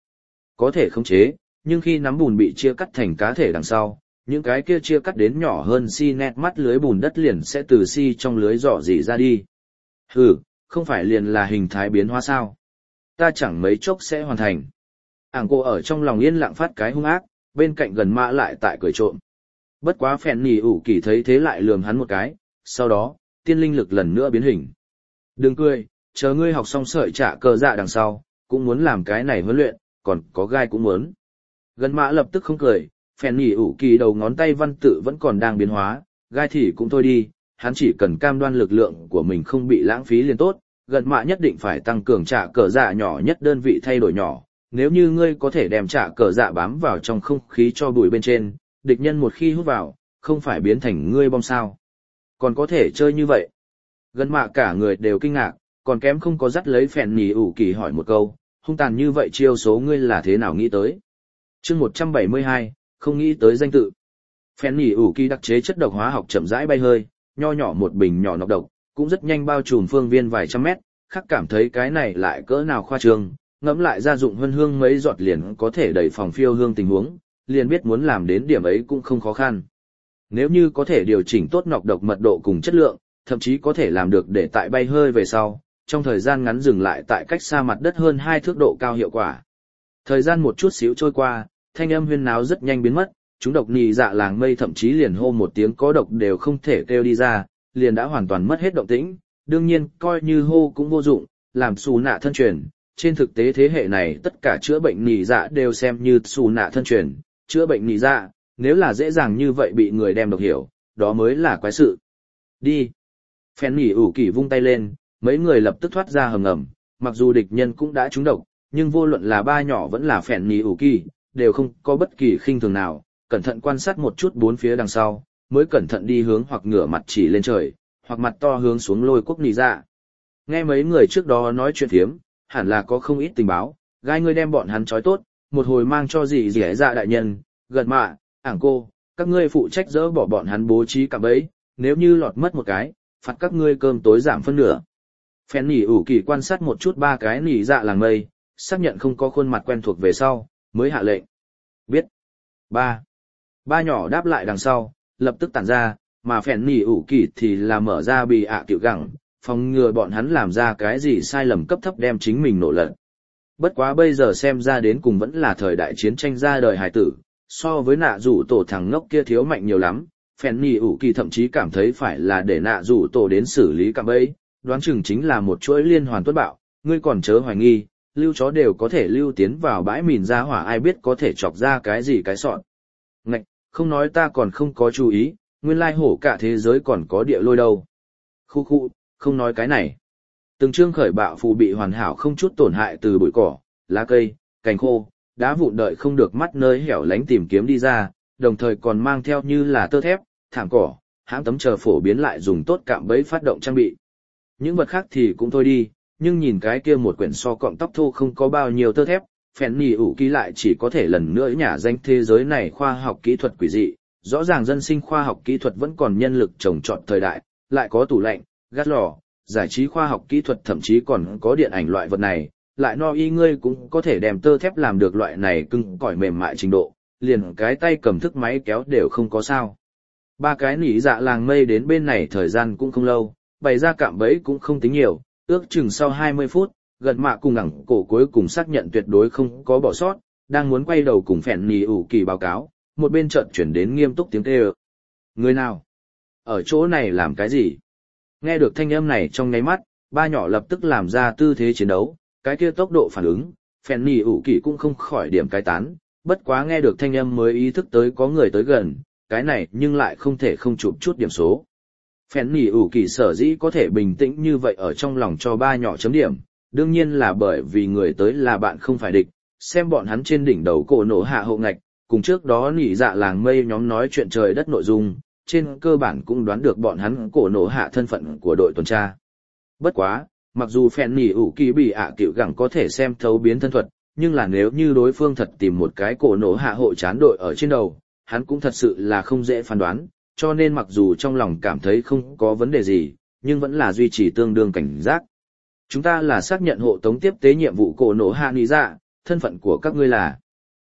có thể khống chế, nhưng khi nắm bùn bị chia cắt thành cá thể đằng sau, những cái kia chia cắt đến nhỏ hơn xi nét mắt lưới bùn đất liền sẽ từ xi trong lưới dò dỉ ra đi. Hừ, không phải liền là hình thái biến hóa sao? Ta chẳng mấy chốc sẽ hoàn thành. Ảng cô ở trong lòng yên lặng phát cái hung ác, bên cạnh gần mã lại tại cười trộm. Bất quá phèn nỉ ủ kỳ thấy thế lại lườm hắn một cái, sau đó, tiên linh lực lần nữa biến hình. Đừng cười, chờ ngươi học xong sợi trả cờ dạ đằng sau, cũng muốn làm cái này huấn luyện, còn có gai cũng muốn. Gần mã lập tức không cười, phèn nỉ ủ kỳ đầu ngón tay văn tự vẫn còn đang biến hóa, gai thì cũng thôi đi, hắn chỉ cần cam đoan lực lượng của mình không bị lãng phí liền tốt, gần mã nhất định phải tăng cường trả cờ dạ nhỏ nhất đơn vị thay đổi nhỏ. Nếu như ngươi có thể đem trả cờ dạ bám vào trong không khí cho bụi bên trên, địch nhân một khi hút vào, không phải biến thành ngươi bom sao. Còn có thể chơi như vậy. Gần mạ cả người đều kinh ngạc, còn kém không có dắt lấy phèn nỉ ủ kỳ hỏi một câu, hung tàn như vậy chiêu số ngươi là thế nào nghĩ tới. chương một trăm bảy mươi hai, không nghĩ tới danh tự. Phèn nỉ ủ kỳ đặc chế chất độc hóa học chậm rãi bay hơi, nho nhỏ một bình nhỏ nọc độc, cũng rất nhanh bao trùm phương viên vài trăm mét, khắc cảm thấy cái này lại cỡ nào khoa trương. Ngẫm lại gia dụng hương hương mấy giọt liền có thể đẩy phòng phiêu hương tình huống, liền biết muốn làm đến điểm ấy cũng không khó khăn. Nếu như có thể điều chỉnh tốt nọc độc mật độ cùng chất lượng, thậm chí có thể làm được để tại bay hơi về sau, trong thời gian ngắn dừng lại tại cách xa mặt đất hơn hai thước độ cao hiệu quả. Thời gian một chút xíu trôi qua, thanh âm huyên náo rất nhanh biến mất, chúng độc nì dạ làng mây thậm chí liền hô một tiếng có độc đều không thể kêu đi ra, liền đã hoàn toàn mất hết động tĩnh, đương nhiên coi như hô cũng vô dụng, làm xù nạ thân truyền. Trên thực tế thế hệ này tất cả chữa bệnh nỉ dạ đều xem như xù nạ thân truyền, chữa bệnh nỉ dạ, nếu là dễ dàng như vậy bị người đem độc hiểu, đó mới là quái sự. Đi. Phèn nỉ ủ kỳ vung tay lên, mấy người lập tức thoát ra hầm ngầm, mặc dù địch nhân cũng đã trúng độc, nhưng vô luận là ba nhỏ vẫn là phèn nỉ ủ kỳ, đều không có bất kỳ khinh thường nào, cẩn thận quan sát một chút bốn phía đằng sau, mới cẩn thận đi hướng hoặc ngửa mặt chỉ lên trời, hoặc mặt to hướng xuống lôi quốc nỉ dạ. Nghe mấy người trước đó nói chuyện thiếm, hẳn là có không ít tình báo, gai ngươi đem bọn hắn trói tốt, một hồi mang cho dì dì dạ đại nhân, gần mạ, ảng cô, các ngươi phụ trách dỡ bỏ bọn hắn bố trí cạm bẫy, nếu như lọt mất một cái, phạt các ngươi cơm tối giảm phân nửa. Phèn nỉ ủ kỳ quan sát một chút ba cái nỉ dạ làng mây, xác nhận không có khuôn mặt quen thuộc về sau, mới hạ lệnh. Biết. Ba. Ba nhỏ đáp lại đằng sau, lập tức tản ra, mà phèn nỉ ủ kỳ thì là mở ra bị ạ tiểu gẳng, phòng ngừa bọn hắn làm ra cái gì sai lầm cấp thấp đem chính mình nổ lật. Bất quá bây giờ xem ra đến cùng vẫn là thời đại chiến tranh ra đời hài tử, so với nạ rủ tổ thằng ngốc kia thiếu mạnh nhiều lắm, phèn nỉ ủ kỳ thậm chí cảm thấy phải là để nạ rủ tổ đến xử lý cạm bẫy, đoán chừng chính là một chuỗi liên hoàn tuất bạo, ngươi còn chớ hoài nghi, lưu chó đều có thể lưu tiến vào bãi mìn ra hỏa ai biết có thể chọc ra cái gì cái sọn. Ngạch, không nói ta còn không có chú ý, nguyên lai hổ cả thế giới còn có địa lôi đâu. Khu khu, không nói cái này. Từng chương khởi bạo phù bị hoàn hảo không chút tổn hại từ bụi cỏ, lá cây, cành khô, đá vụn đợi không được mắt nơi hẻo lánh tìm kiếm đi ra, đồng thời còn mang theo như là tơ thép, thảm cỏ, hãng tấm chờ phổ biến lại dùng tốt cạm bẫy phát động trang bị. Những vật khác thì cũng thôi đi, nhưng nhìn cái kia một quyển so cọng tóc thô không có bao nhiêu tơ thép, phèn nỉ ủ ký lại chỉ có thể lần nữa nhả danh thế giới này khoa học kỹ thuật quỷ dị, rõ ràng dân sinh khoa học kỹ thuật vẫn còn nhân lực trồng trọt thời đại, lại có tủ lạnh, gác lò, giải trí khoa học kỹ thuật thậm chí còn có điện ảnh loại vật này, lại no y ngươi cũng có thể đem tơ thép làm được loại này cứng cỏi mềm mại trình độ, liền cái tay cầm thức máy kéo đều không có sao. Ba cái nỉ dạ làng mây đến bên này thời gian cũng không lâu, bày ra cạm bẫy cũng không tính nhiều, ước chừng sau hai mươi phút, gần mạ cùng ẳng cổ cuối cùng xác nhận tuyệt đối không có bỏ sót, đang muốn quay đầu cùng phèn nỉ ủ kỳ báo cáo, một bên chợt chuyển đến nghiêm túc tiếng kêu. Người nào? Ở chỗ này làm cái gì? Nghe được thanh âm này trong nháy mắt, ba nhỏ lập tức làm ra tư thế chiến đấu, cái kia tốc độ phản ứng, phèn nỉ ủ kỳ cũng không khỏi điểm cái tán, bất quá nghe được thanh âm mới ý thức tới có người tới gần, cái này nhưng lại không thể không chụp chút điểm số. Phèn nỉ ủ kỳ sở dĩ có thể bình tĩnh như vậy ở trong lòng cho ba nhỏ chấm điểm, đương nhiên là bởi vì người tới là bạn không phải địch, xem bọn hắn trên đỉnh đầu cổ nổ hạ hậu ngạch, cùng trước đó nỉ dạ làng mây nhóm nói chuyện trời đất nội dung, trên cơ bản cũng đoán được bọn hắn cổ nổ hạ thân phận của đội tuần tra. Bất quá, mặc dù phèn nỉ ủ kỳ bị ạ à cựu gẳng có thể xem thấu biến thân thuật, nhưng là nếu như đối phương thật tìm một cái cổ nổ hạ hộ chán đội ở trên đầu, hắn cũng thật sự là không dễ phán đoán, cho nên mặc dù trong lòng cảm thấy không có vấn đề gì, nhưng vẫn là duy trì tương đương cảnh giác. Chúng ta là xác nhận hộ tống tiếp tế nhiệm vụ cổ nổ hạ nỉ dạ, thân phận của các ngươi là.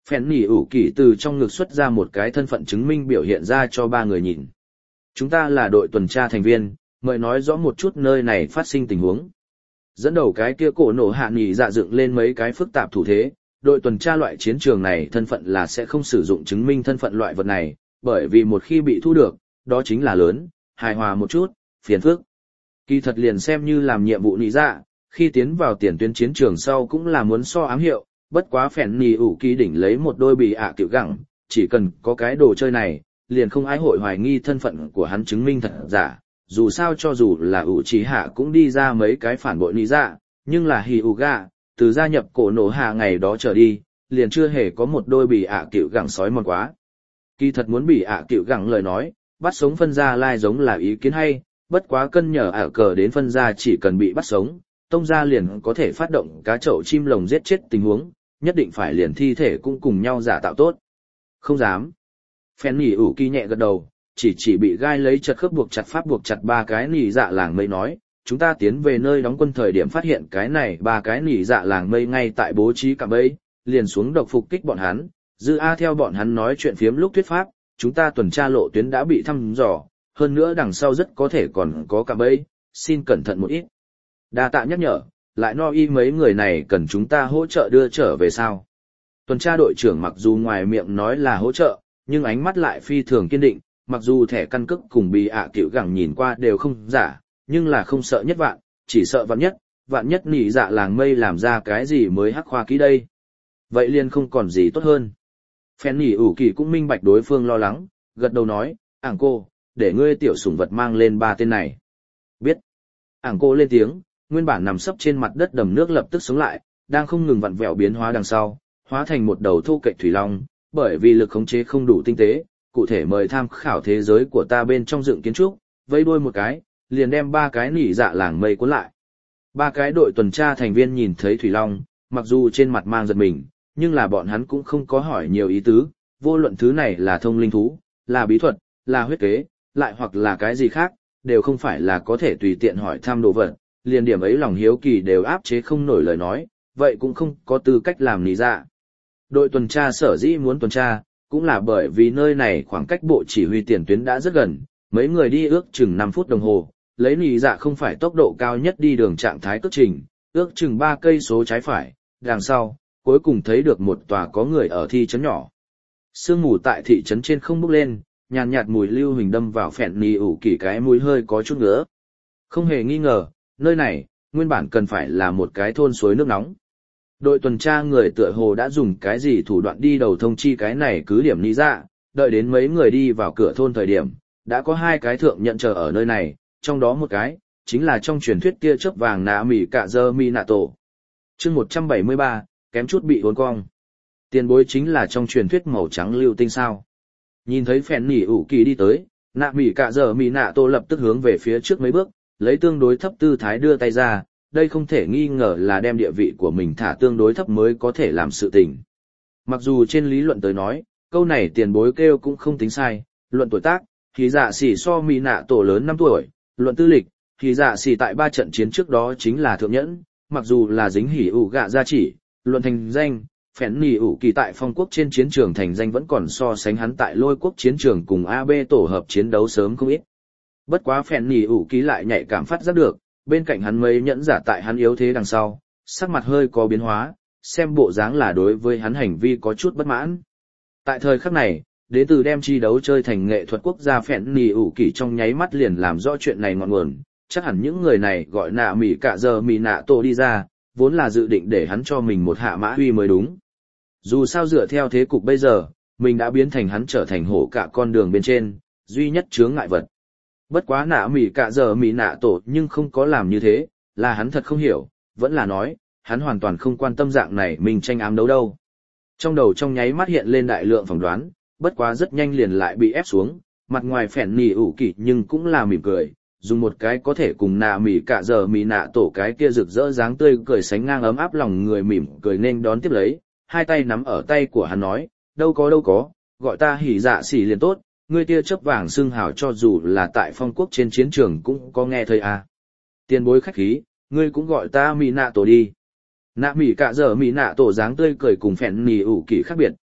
Phèn nỉ ủ kỳ từ trong ngực xuất ra một cái thân phận chứng minh biểu hiện ra cho ba người nhìn. Chúng ta là đội tuần tra thành viên, mời nói rõ một chút nơi này phát sinh tình huống. Dẫn đầu cái kia cổ nổ hạ nghỉ dạ dựng lên mấy cái phức tạp thủ thế, đội tuần tra loại chiến trường này thân phận là sẽ không sử dụng chứng minh thân phận loại vật này, bởi vì một khi bị thu được, đó chính là lớn, hài hòa một chút, phiền phức. Kỳ thật liền xem như làm nhiệm vụ nghỉ dạ, khi tiến vào tiền tuyến chiến trường sau cũng là muốn so ám hiệu, bất quá phèn nỉ ủ kỳ đỉnh lấy một đôi bị ạ à cựu gẳng, chỉ cần có cái đồ chơi này, liền không ai hội hoài nghi thân phận của hắn chứng minh thật giả. Dù sao cho dù là ủ trí hạ cũng đi ra mấy cái phản bội lý dạ, nhưng là hì ủ gạ, từ gia nhập cổ nổ hạ ngày đó trở đi, liền chưa hề có một đôi bị ạ à cựu gẳng sói mòn quá. Kỳ thật muốn bị ạ à cựu gẳng lời nói, bắt sống phân gia lai giống là ý kiến hay, bất quá cân nhờ ả cờ đến phân gia chỉ cần bị bắt sống, tông gia liền có thể phát động cá chậu chim lồng giết chết tình huống, nhất định phải liền thi thể cũng cùng nhau giả tạo tốt. Không dám. Phen nỉ ủ kỳ nhẹ gật đầu, chỉ chỉ bị gai lấy chật khớp buộc chặt pháp buộc chặt ba cái nỉ dạ làng mây nói, chúng ta tiến về nơi đóng quân thời điểm phát hiện cái này ba cái nỉ dạ làng mây ngay tại bố trí cạm bẫy, liền xuống độc phục kích bọn hắn, dư A theo bọn hắn nói chuyện phiếm lúc thuyết pháp, chúng ta tuần tra lộ tuyến đã bị thăm dò, hơn nữa đằng sau rất có thể còn có cạm bẫy, xin cẩn thận một ít. Đa tạ nhắc nhở, lại no y mấy người này cần chúng ta hỗ trợ đưa trở về sao. Tuần tra đội trưởng mặc dù ngoài miệng nói là hỗ trợ, nhưng ánh mắt lại phi thường kiên định, mặc dù thẻ căn cước cùng bị ạ à cựu gẳng nhìn qua đều không giả, nhưng là không sợ nhất vạn, chỉ sợ vạn nhất, vạn nhất nỉ dạ làng mây làm ra cái gì mới hắc khoa kỹ đây. Vậy liền không còn gì tốt hơn. Phen nỉ ủ kỳ cũng minh bạch đối phương lo lắng, gật đầu nói, ảng cô, để ngươi tiểu sủng vật mang lên ba tên này. Biết. Ảng cô lên tiếng, nguyên bản nằm sấp trên mặt đất đầm nước lập tức sống lại, đang không ngừng vặn vẹo biến hóa đằng sau, hóa thành một đầu thô kệch thủy long, bởi vì lực khống chế không đủ tinh tế, cụ thể mời tham khảo thế giới của ta bên trong dựng kiến trúc, vây đuôi một cái, liền đem ba cái nỉ dạ làng mây cuốn lại. Ba cái đội tuần tra thành viên nhìn thấy thủy long, mặc dù trên mặt mang giật mình, nhưng là bọn hắn cũng không có hỏi nhiều ý tứ, vô luận thứ này là thông linh thú, là bí thuật, là huyết kế, lại hoặc là cái gì khác, đều không phải là có thể tùy tiện hỏi thăm đồ vật, liền điểm ấy lòng hiếu kỳ đều áp chế không nổi lời nói, vậy cũng không có tư cách làm nỉ dạ. Đội tuần tra sở dĩ muốn tuần tra, cũng là bởi vì nơi này khoảng cách bộ chỉ huy tiền tuyến đã rất gần, mấy người đi ước chừng năm phút đồng hồ, lấy nỉ dạ không phải tốc độ cao nhất đi đường trạng thái cước trình, ước chừng ba cây số trái phải, đằng sau, cuối cùng thấy được một tòa có người ở thị trấn nhỏ. Sương mù tại thị trấn trên không bốc lên, nhàn nhạt mùi lưu huỳnh đâm vào phèn nỉ ủ kỳ cái mũi hơi có chút ngứa. Không hề nghi ngờ, nơi này, nguyên bản cần phải là một cái thôn suối nước nóng. Đội tuần tra người tựa hồ đã dùng cái gì thủ đoạn đi đầu thông chi cái này cứ điểm lý dạ, đợi đến mấy người đi vào cửa thôn thời điểm, đã có hai cái thượng nhận chờ ở nơi này, trong đó một cái, chính là trong truyền thuyết kia chớp vàng nạ mỉ cả dơ mi nạ tổ. chương một trăm bảy mươi ba, kém chút bị uốn cong. Tiền bối chính là trong truyền thuyết màu trắng lưu tinh sao. Nhìn thấy phèn nỉ ủ kỳ đi tới, nạ mỉ cả dơ mi nạ tổ lập tức hướng về phía trước mấy bước, lấy tương đối thấp tư thái đưa tay ra, đây không thể nghi ngờ là đem địa vị của mình thả tương đối thấp mới có thể làm sự tình. Mặc dù trên lý luận tới nói, câu này tiền bối kêu cũng không tính sai, luận tuổi tác, thì dạ xỉ so mì nạ tổ lớn năm tuổi, luận tư lịch, thì dạ xỉ tại ba trận chiến trước đó chính là thượng nhẫn, mặc dù là dính hỉ ủ gạ gia chỉ, luận thành danh, phèn nỉ ủ kỳ tại phong quốc trên chiến trường thành danh vẫn còn so sánh hắn tại lôi quốc chiến trường cùng a bê tổ hợp chiến đấu sớm không ít. Bất quá phèn nỉ ủ kỳ lại nhạy cảm phát giác được, bên cạnh hắn mấy nhẫn giả tại hắn yếu thế đằng sau, sắc mặt hơi có biến hóa, xem bộ dáng là đối với hắn hành vi có chút bất mãn. Tại thời khắc này, đến từ đem chi đấu chơi thành nghệ thuật quốc gia phèn nỉ ủ kỳ trong nháy mắt liền làm rõ chuyện này ngọn nguồn, chắc hẳn những người này gọi nạ mỉ cả giờ mỉ nạ tổ đi ra, vốn là dự định để hắn cho mình một hạ mã huy mới đúng. Dù sao dựa theo thế cục bây giờ, mình đã biến thành hắn trở thành hổ cả con đường bên trên, duy nhất chướng ngại vật. Bất quá nạ mỉ cả giờ mỉ nạ tổ nhưng không có làm như thế, là hắn thật không hiểu, vẫn là nói, hắn hoàn toàn không quan tâm dạng này mình tranh ám đấu đâu. Trong đầu trong nháy mắt hiện lên đại lượng phỏng đoán, bất quá rất nhanh liền lại bị ép xuống, mặt ngoài phèn nỉ ủ kỳ nhưng cũng là mỉm cười, dùng một cái có thể cùng nạ mỉ cả giờ mỉ nạ tổ cái kia rực rỡ dáng tươi cười sánh ngang ấm áp lòng người mỉm cười nên đón tiếp lấy, hai tay nắm ở tay của hắn nói, đâu có đâu có, gọi ta hỉ dạ xỉ liền tốt. Ngươi tia chớp vàng xưng hào cho dù là tại phong quốc trên chiến trường cũng có nghe thấy à. Tiền bối khách khí, ngươi cũng gọi ta mỉ nạ tổ đi. Nạ mỉ cả giờ mỉ nạ tổ dáng tươi cười cùng phèn nỉ ủ kỳ khác biệt,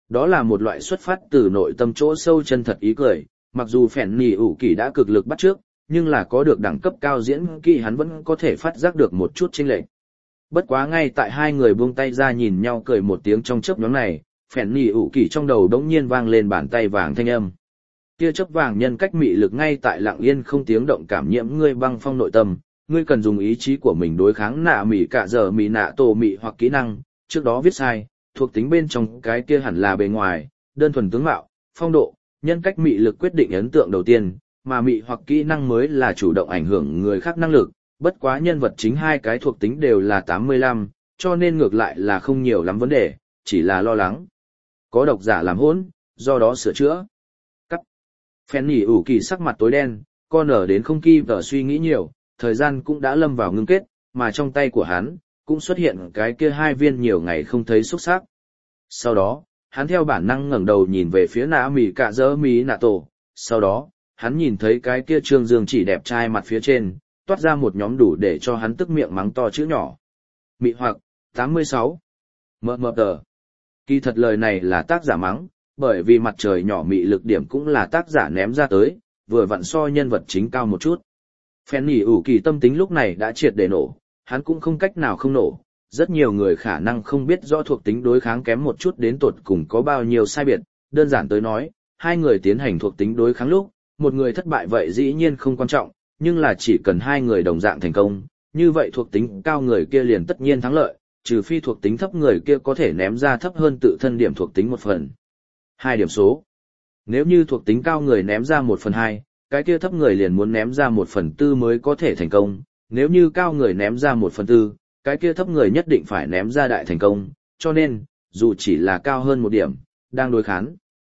đó là một loại xuất phát từ nội tâm chỗ sâu chân thật ý cười, mặc dù phèn nỉ ủ kỳ đã cực lực bắt trước, nhưng là có được đẳng cấp cao diễn kỹ hắn vẫn có thể phát giác được một chút chênh lệch. Bất quá ngay tại hai người buông tay ra nhìn nhau cười một tiếng trong chớp nhoáng này, phèn nỉ ủ kỳ trong đầu đống nhiên vang lên bàn tay vàng thanh âm. Kia chớp vàng nhân cách mị lực ngay tại lặng yên không tiếng động cảm nhiễm ngươi băng phong nội tâm, ngươi cần dùng ý chí của mình đối kháng nạ mị cả giờ mị nạ tổ mị hoặc kỹ năng, trước đó viết sai, thuộc tính bên trong cái kia hẳn là bề ngoài, đơn thuần tướng mạo, phong độ, nhân cách mị lực quyết định ấn tượng đầu tiên, mà mị hoặc kỹ năng mới là chủ động ảnh hưởng người khác năng lực, bất quá nhân vật chính hai cái thuộc tính đều là tám mươi lăm, cho nên ngược lại là không nhiều lắm vấn đề, chỉ là lo lắng. Có độc giả làm hỗn, do đó sửa chữa. Cắt. Phen nỉ ủ kỳ sắc mặt tối đen, con ở đến không kỳ vở suy nghĩ nhiều, thời gian cũng đã lâm vào ngưng kết, mà trong tay của hắn, cũng xuất hiện cái kia hai viên nhiều ngày không thấy xúc sắc. Sau đó, hắn theo bản năng ngẩng đầu nhìn về phía nạ mỉ cả dơ mỉ nạ tổ, sau đó, hắn nhìn thấy cái kia trương dương chỉ đẹp trai mặt phía trên, toát ra một nhóm đủ để cho hắn tức miệng mắng to chữ nhỏ. Mị hoặc, tám mươi sáu. Mờ mờ tờ. Kỳ thật lời này là tác giả mắng, bởi vì mặt trời nhỏ mị lực điểm cũng là tác giả ném ra tới, vừa vặn so nhân vật chính cao một chút. Phen nỉ ủ kỳ tâm tính lúc này đã triệt để nổ, hắn cũng không cách nào không nổ. Rất nhiều người khả năng không biết rõ thuộc tính đối kháng kém một chút đến tột cùng có bao nhiêu sai biệt, đơn giản tới nói, hai người tiến hành thuộc tính đối kháng lúc, một người thất bại vậy dĩ nhiên không quan trọng, nhưng là chỉ cần hai người đồng dạng thành công, như vậy thuộc tính cao người kia liền tất nhiên thắng lợi, trừ phi thuộc tính thấp người kia có thể ném ra thấp hơn tự thân điểm thuộc tính một phần. Hai điểm số. Nếu như thuộc tính cao người ném ra một phần hai, cái kia thấp người liền muốn ném ra một phần tư mới có thể thành công, nếu như cao người ném ra một phần tư, cái kia thấp người nhất định phải ném ra đại thành công, cho nên, dù chỉ là cao hơn một điểm, đang đối kháng.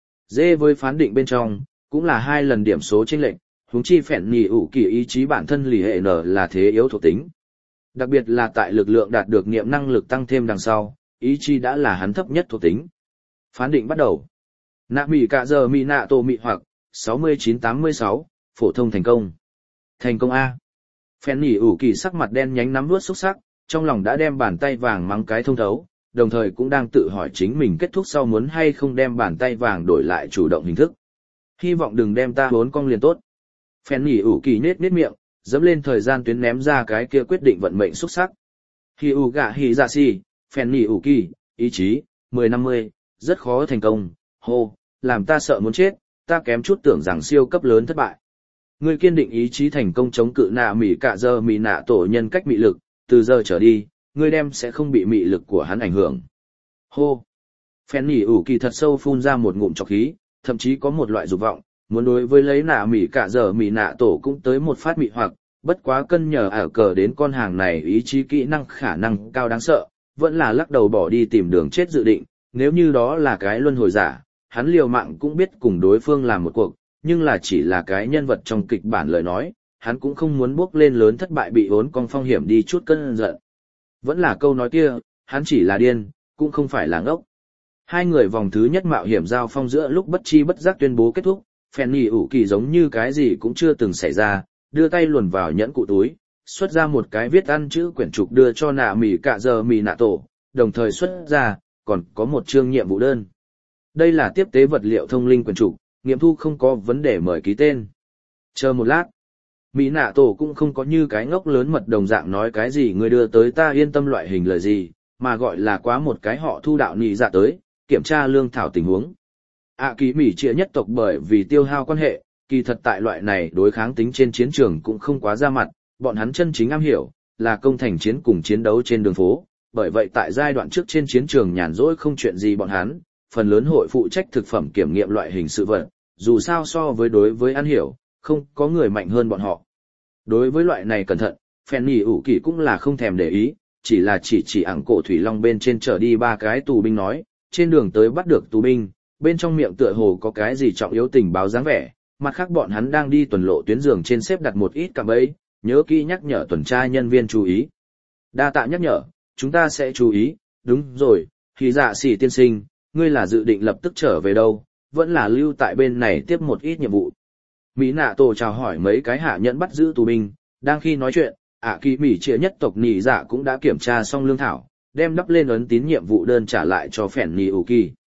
Dê với phán định bên trong, cũng là hai lần điểm số chênh lệch, huống chi phèn nhì ủ kỳ ý chí bản thân lì hệ nở là thế yếu thuộc tính. Đặc biệt là tại lực lượng đạt được nghiệm năng lực tăng thêm đằng sau, ý chí đã là hắn thấp nhất thuộc tính. Phán định bắt đầu. Nạ mỉ cả giờ mỉ nạ tổ mỉ hoặc, sáu mươi chín tám mươi sáu, phổ thông thành công. Thành công A. Phèn nhì ủ kỳ sắc mặt đen nhánh nắm vuốt xúc sắc, trong lòng đã đem bàn tay vàng mắng cái thông thấu, đồng thời cũng đang tự hỏi chính mình kết thúc sau muốn hay không đem bàn tay vàng đổi lại chủ động hình thức. Hy vọng đừng đem ta bốn cong liền tốt. Phèn nhì ủ kỳ nết nết miệng, dẫm lên thời gian tuyến ném ra cái kia quyết định vận mệnh xúc sắc. Hi u gạ hi dạ si, phèn nhì ủ kỳ, ý chí, mười năm mươi, rất khó thành công, hô, làm ta sợ muốn chết, ta kém chút tưởng rằng siêu cấp lớn thất bại. Ngươi kiên định ý chí thành công chống cự nạ mỉ cả giờ mỉ nạ tổ nhân cách mị lực, từ giờ trở đi, ngươi đem sẽ không bị mị lực của hắn ảnh hưởng. Hô! Phèn nhì ủ kỳ thật sâu phun ra một ngụm trọc khí, thậm chí có một loại dục vọng, muốn đối với lấy nạ mỉ cả giờ mỉ nạ tổ cũng tới một phát mị hoặc, bất quá cân nhờ ở cờ đến con hàng này ý chí kỹ năng khả năng cao đáng sợ, vẫn là lắc đầu bỏ đi tìm đường chết dự định, nếu như đó là cái luân hồi giả, hắn liều mạng cũng biết cùng đối phương làm một cuộc, nhưng là chỉ là cái nhân vật trong kịch bản lời nói, hắn cũng không muốn bước lên lớn thất bại bị hốn con phong hiểm đi chút cơn giận. Vẫn là câu nói kia, hắn chỉ là điên, cũng không phải là ngốc. Hai người vòng thứ nhất mạo hiểm giao phong giữa lúc bất chi bất giác tuyên bố kết thúc, Phèn nhì ủ kỳ giống như cái gì cũng chưa từng xảy ra, đưa tay luồn vào nhẫn cụ túi, xuất ra một cái viết ăn chữ quyển trục đưa cho nạ mỉ cả giờ mỉ nạ tổ, đồng thời xuất ra, còn có một chương nhiệm vụ đơn. Đây là tiếp tế vật liệu thông linh quyển trục, nghiệm thu không có vấn đề mời ký tên. Chờ một lát. Mỹ nạ tổ cũng không có như cái ngốc lớn mật đồng dạng nói cái gì người đưa tới ta yên tâm loại hình lời gì, mà gọi là quá một cái họ thu đạo nị dạ tới, kiểm tra lương thảo tình huống. ạ kỳ Mỹ trịa nhất tộc bởi vì tiêu hao quan hệ, kỳ thật tại loại này đối kháng tính trên chiến trường cũng không quá ra mặt, bọn hắn chân chính am hiểu, là công thành chiến cùng chiến đấu trên đường phố, bởi vậy tại giai đoạn trước trên chiến trường nhàn rỗi không chuyện gì bọn hắn, phần lớn hội phụ trách thực phẩm kiểm nghiệm loại hình sự vật, dù sao so với đối với ăn hiểu, không có người mạnh hơn bọn họ. Đối với loại này cẩn thận, Phèn nhì ủ kỳ cũng là không thèm để ý, chỉ là chỉ chỉ ảng cổ thủy long bên trên chở đi ba cái tù binh nói, trên đường tới bắt được tù binh, bên trong miệng tựa hồ có cái gì trọng yếu tình báo dáng vẻ, mặt khác bọn hắn đang đi tuần lộ tuyến giường trên xếp đặt một ít cạm bẫy, nhớ kỹ nhắc nhở tuần tra nhân viên chú ý. Đa tạ nhắc nhở, chúng ta sẽ chú ý, đúng rồi, thì dạ xỉ tiên sinh, ngươi là dự định lập tức trở về đâu, vẫn là lưu tại bên này tiếp một ít nhiệm vụ. Mỹ nạ tổ chào hỏi mấy cái hạ nhẫn bắt giữ tù binh, đang khi nói chuyện, ạ kỳ Mỹ trịa nhất tộc nỉ dạ cũng đã kiểm tra xong lương thảo, đem đắp lên ấn tín nhiệm vụ đơn trả lại cho Phèn nhì ủ kỳ.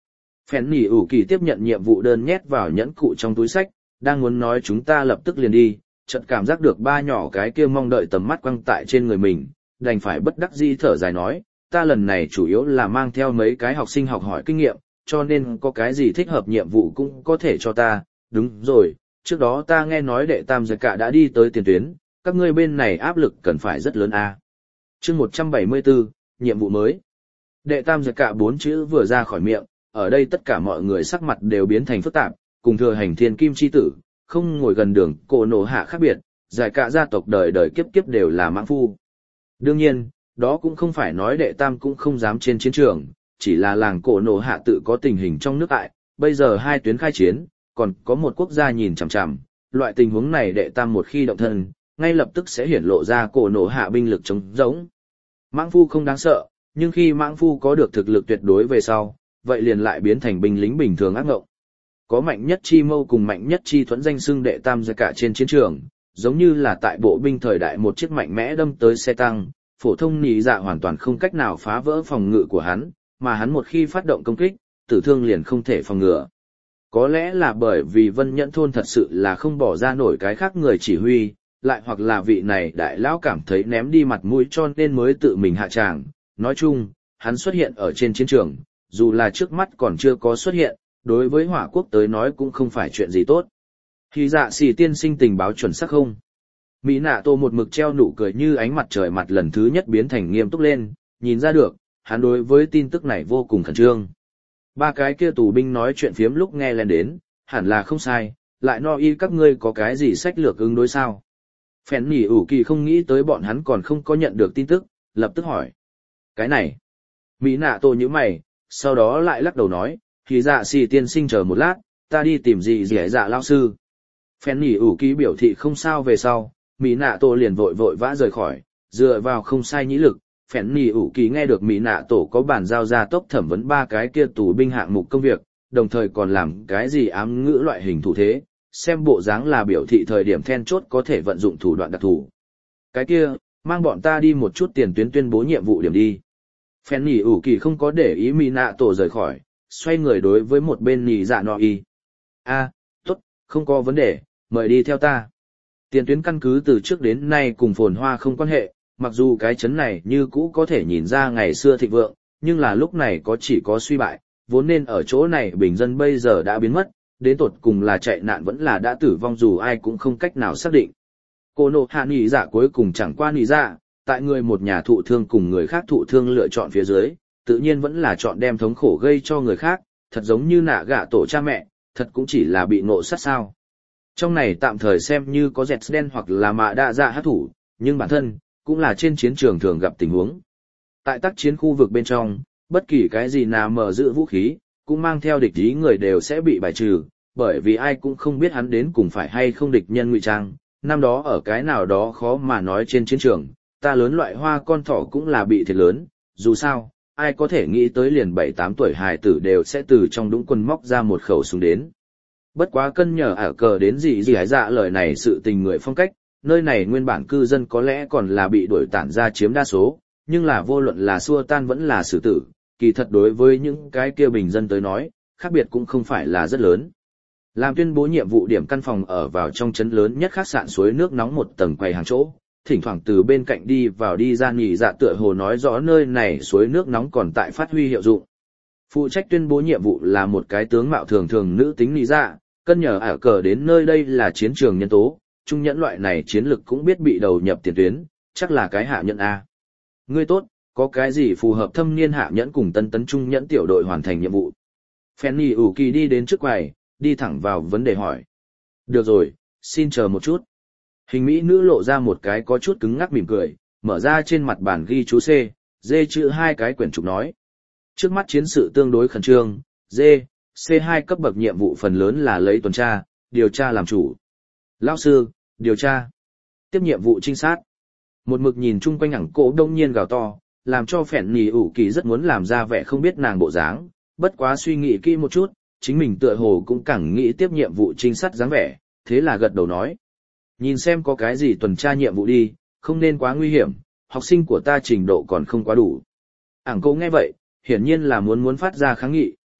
Phèn nỉ ủ kỳ tiếp nhận nhiệm vụ đơn nhét vào nhẫn cụ trong túi sách, đang muốn nói chúng ta lập tức liền đi, chợt cảm giác được ba nhỏ cái kia mong đợi tầm mắt quăng tại trên người mình, đành phải bất đắc dĩ thở dài nói, ta lần này chủ yếu là mang theo mấy cái học sinh học hỏi kinh nghiệm, cho nên có cái gì thích hợp nhiệm vụ cũng có thể cho ta, đúng rồi, trước đó ta nghe nói đệ tam giật cả đã đi tới tiền tuyến, các ngươi bên này áp lực cần phải rất lớn a. Chương một trăm bảy mươi bốn, nhiệm vụ mới. Đệ tam giật cả bốn chữ vừa ra khỏi miệng, ở đây tất cả mọi người sắc mặt đều biến thành phức tạp, cùng thừa hành thiên kim chi tử, không ngồi gần đường, cổ nổ hạ khác biệt, giải cả gia tộc đời đời kiếp kiếp đều là mãng phu. Đương nhiên, đó cũng không phải nói đệ tam cũng không dám trên chiến trường, chỉ là làng cổ nổ hạ tự có tình hình trong nước tại, bây giờ hai tuyến khai chiến, còn có một quốc gia nhìn chằm chằm, loại tình huống này đệ tam một khi động thân, ngay lập tức sẽ hiển lộ ra cổ nổ hạ binh lực chống giống. Mãng phu không đáng sợ, nhưng khi mãng phu có được thực lực tuyệt đối về sau, vậy liền lại biến thành binh lính bình thường ác ngộng. Có mạnh nhất chi mâu cùng mạnh nhất chi thuẫn danh xưng đệ tam ra cả trên chiến trường, giống như là tại bộ binh thời đại một chiếc mạnh mẽ đâm tới xe tăng, phổ thông nỉ dạ hoàn toàn không cách nào phá vỡ phòng ngự của hắn, mà hắn một khi phát động công kích, tử thương liền không thể phòng ngừa. Có lẽ là bởi vì Vân Nhẫn thôn thật sự là không bỏ ra nổi cái khác người chỉ huy, lại hoặc là vị này đại lão cảm thấy ném đi mặt mũi cho nên mới tự mình hạ tràng. Nói chung, hắn xuất hiện ở trên chiến trường, dù là trước mắt còn chưa có xuất hiện, đối với hỏa quốc tới nói cũng không phải chuyện gì tốt. Thì dạ xì tiên sinh tình báo chuẩn xác không? Mỹ nạ tô một mực treo nụ cười như ánh mặt trời mặt lần thứ nhất biến thành nghiêm túc lên, nhìn ra được, hắn đối với tin tức này vô cùng khẩn trương. Ba cái kia tù binh nói chuyện phiếm lúc nghe lên đến, hẳn là không sai, lại no y các ngươi có cái gì sách lược ứng đối sao? Phèn nỉ ủ kỳ không nghĩ tới bọn hắn còn không có nhận được tin tức, lập tức hỏi. Cái này, Mỹ nạ tô như mày, sau đó lại lắc đầu nói, thì dạ xì tiên sinh chờ một lát, ta đi tìm gì dẻ dạ lao sư. Phèn nỉ ủ kỳ biểu thị không sao về sau, Mỹ nạ tô liền vội vội vã rời khỏi, dựa vào không sai nhĩ lực. Phèn nỉ ủ kỳ nghe được Mỹ nạ tổ có bản giao ra tốc thẩm vấn ba cái kia tù binh hạng mục công việc, đồng thời còn làm cái gì ám ngữ loại hình thủ thế, xem bộ dáng là biểu thị thời điểm then chốt có thể vận dụng thủ đoạn đặc thù. Cái kia, mang bọn ta đi một chút tiền tuyến tuyên bố nhiệm vụ điểm đi. Phèn nỉ ủ kỳ không có để ý Mỹ nạ tổ rời khỏi, xoay người đối với một bên nỉ dạ nọ y. A, tốt, không có vấn đề, mời đi theo ta. Tiền tuyến căn cứ từ trước đến nay cùng phồn hoa không quan hệ, mặc dù cái chấn này như cũ có thể nhìn ra ngày xưa thịnh vượng, nhưng là lúc này có chỉ có suy bại, vốn nên ở chỗ này bình dân bây giờ đã biến mất, đến tột cùng là chạy nạn vẫn là đã tử vong dù ai cũng không cách nào xác định. Cô nộ hạ nỉ dạ cuối cùng chẳng qua nỉ dạ, tại người một nhà thụ thương cùng người khác thụ thương lựa chọn phía dưới, tự nhiên vẫn là chọn đem thống khổ gây cho người khác, thật giống như nạ gạ tổ cha mẹ, thật cũng chỉ là bị ngộ sát sao. Trong này tạm thời xem như có dẹt đen hoặc là mạ đa dạ hát thủ, nhưng bản thân, cũng là trên chiến trường thường gặp tình huống. Tại tác chiến khu vực bên trong, bất kỳ cái gì nào mở giữ vũ khí, cũng mang theo địch ý người đều sẽ bị bài trừ, bởi vì ai cũng không biết hắn đến cùng phải hay không địch nhân ngụy trang. Năm đó ở cái nào đó khó mà nói trên chiến trường, ta lớn loại hoa con thỏ cũng là bị thiệt lớn, dù sao, ai có thể nghĩ tới liền bảy tám tuổi hài tử đều sẽ từ trong đũng quân móc ra một khẩu súng đến. Bất quá cân nhờ ở cờ đến gì gì hái dạ lời này sự tình người phong cách, nơi này nguyên bản cư dân có lẽ còn là bị đuổi tản ra chiếm đa số, nhưng là vô luận là xua tan vẫn là xử tử, kỳ thật đối với những cái kia bình dân tới nói, khác biệt cũng không phải là rất lớn. Làm tuyên bố nhiệm vụ điểm căn phòng ở vào trong trấn lớn nhất khách sạn suối nước nóng một tầng quầy hàng chỗ, thỉnh thoảng từ bên cạnh đi vào đi ra nghỉ dạ tựa hồ nói rõ nơi này suối nước nóng còn tại phát huy hiệu dụng. Phụ trách tuyên bố nhiệm vụ là một cái tướng mạo thường thường nữ tính nghỉ dạ, cân nhờ ả cờ đến nơi đây là chiến trường nhân tố, trung nhẫn loại này chiến lực cũng biết bị đầu nhập tiền tuyến, chắc là cái hạ nhẫn A. Ngươi tốt, có cái gì phù hợp thâm niên hạ nhẫn cùng tân tấn trung nhẫn tiểu đội hoàn thành nhiệm vụ? Fanny ủ kỳ đi đến trước quầy, đi thẳng vào vấn đề hỏi. Được rồi, xin chờ một chút. Hình mỹ nữ lộ ra một cái có chút cứng ngắc mỉm cười, mở ra trên mặt bàn ghi chú C, D chữ hai cái quyển trục nói. Trước mắt chiến sự tương đối khẩn trương, D, C hai cấp bậc nhiệm vụ phần lớn là lấy tuần tra, điều tra làm chủ. Lão sư, điều tra. Tiếp nhiệm vụ trinh sát. Một mực nhìn chung quanh ẳng cổ đông nhiên gào to, làm cho phèn nỉ ủ kỳ rất muốn làm ra vẻ không biết nàng bộ dáng, bất quá suy nghĩ kỹ một chút, chính mình tựa hồ cũng càng nghĩ tiếp nhiệm vụ trinh sát dáng vẻ, thế là gật đầu nói. Nhìn xem có cái gì tuần tra nhiệm vụ đi, không nên quá nguy hiểm, học sinh của ta trình độ còn không quá đủ. Ảng cổ nghe vậy, hiển nhiên là muốn muốn phát ra kháng nghị,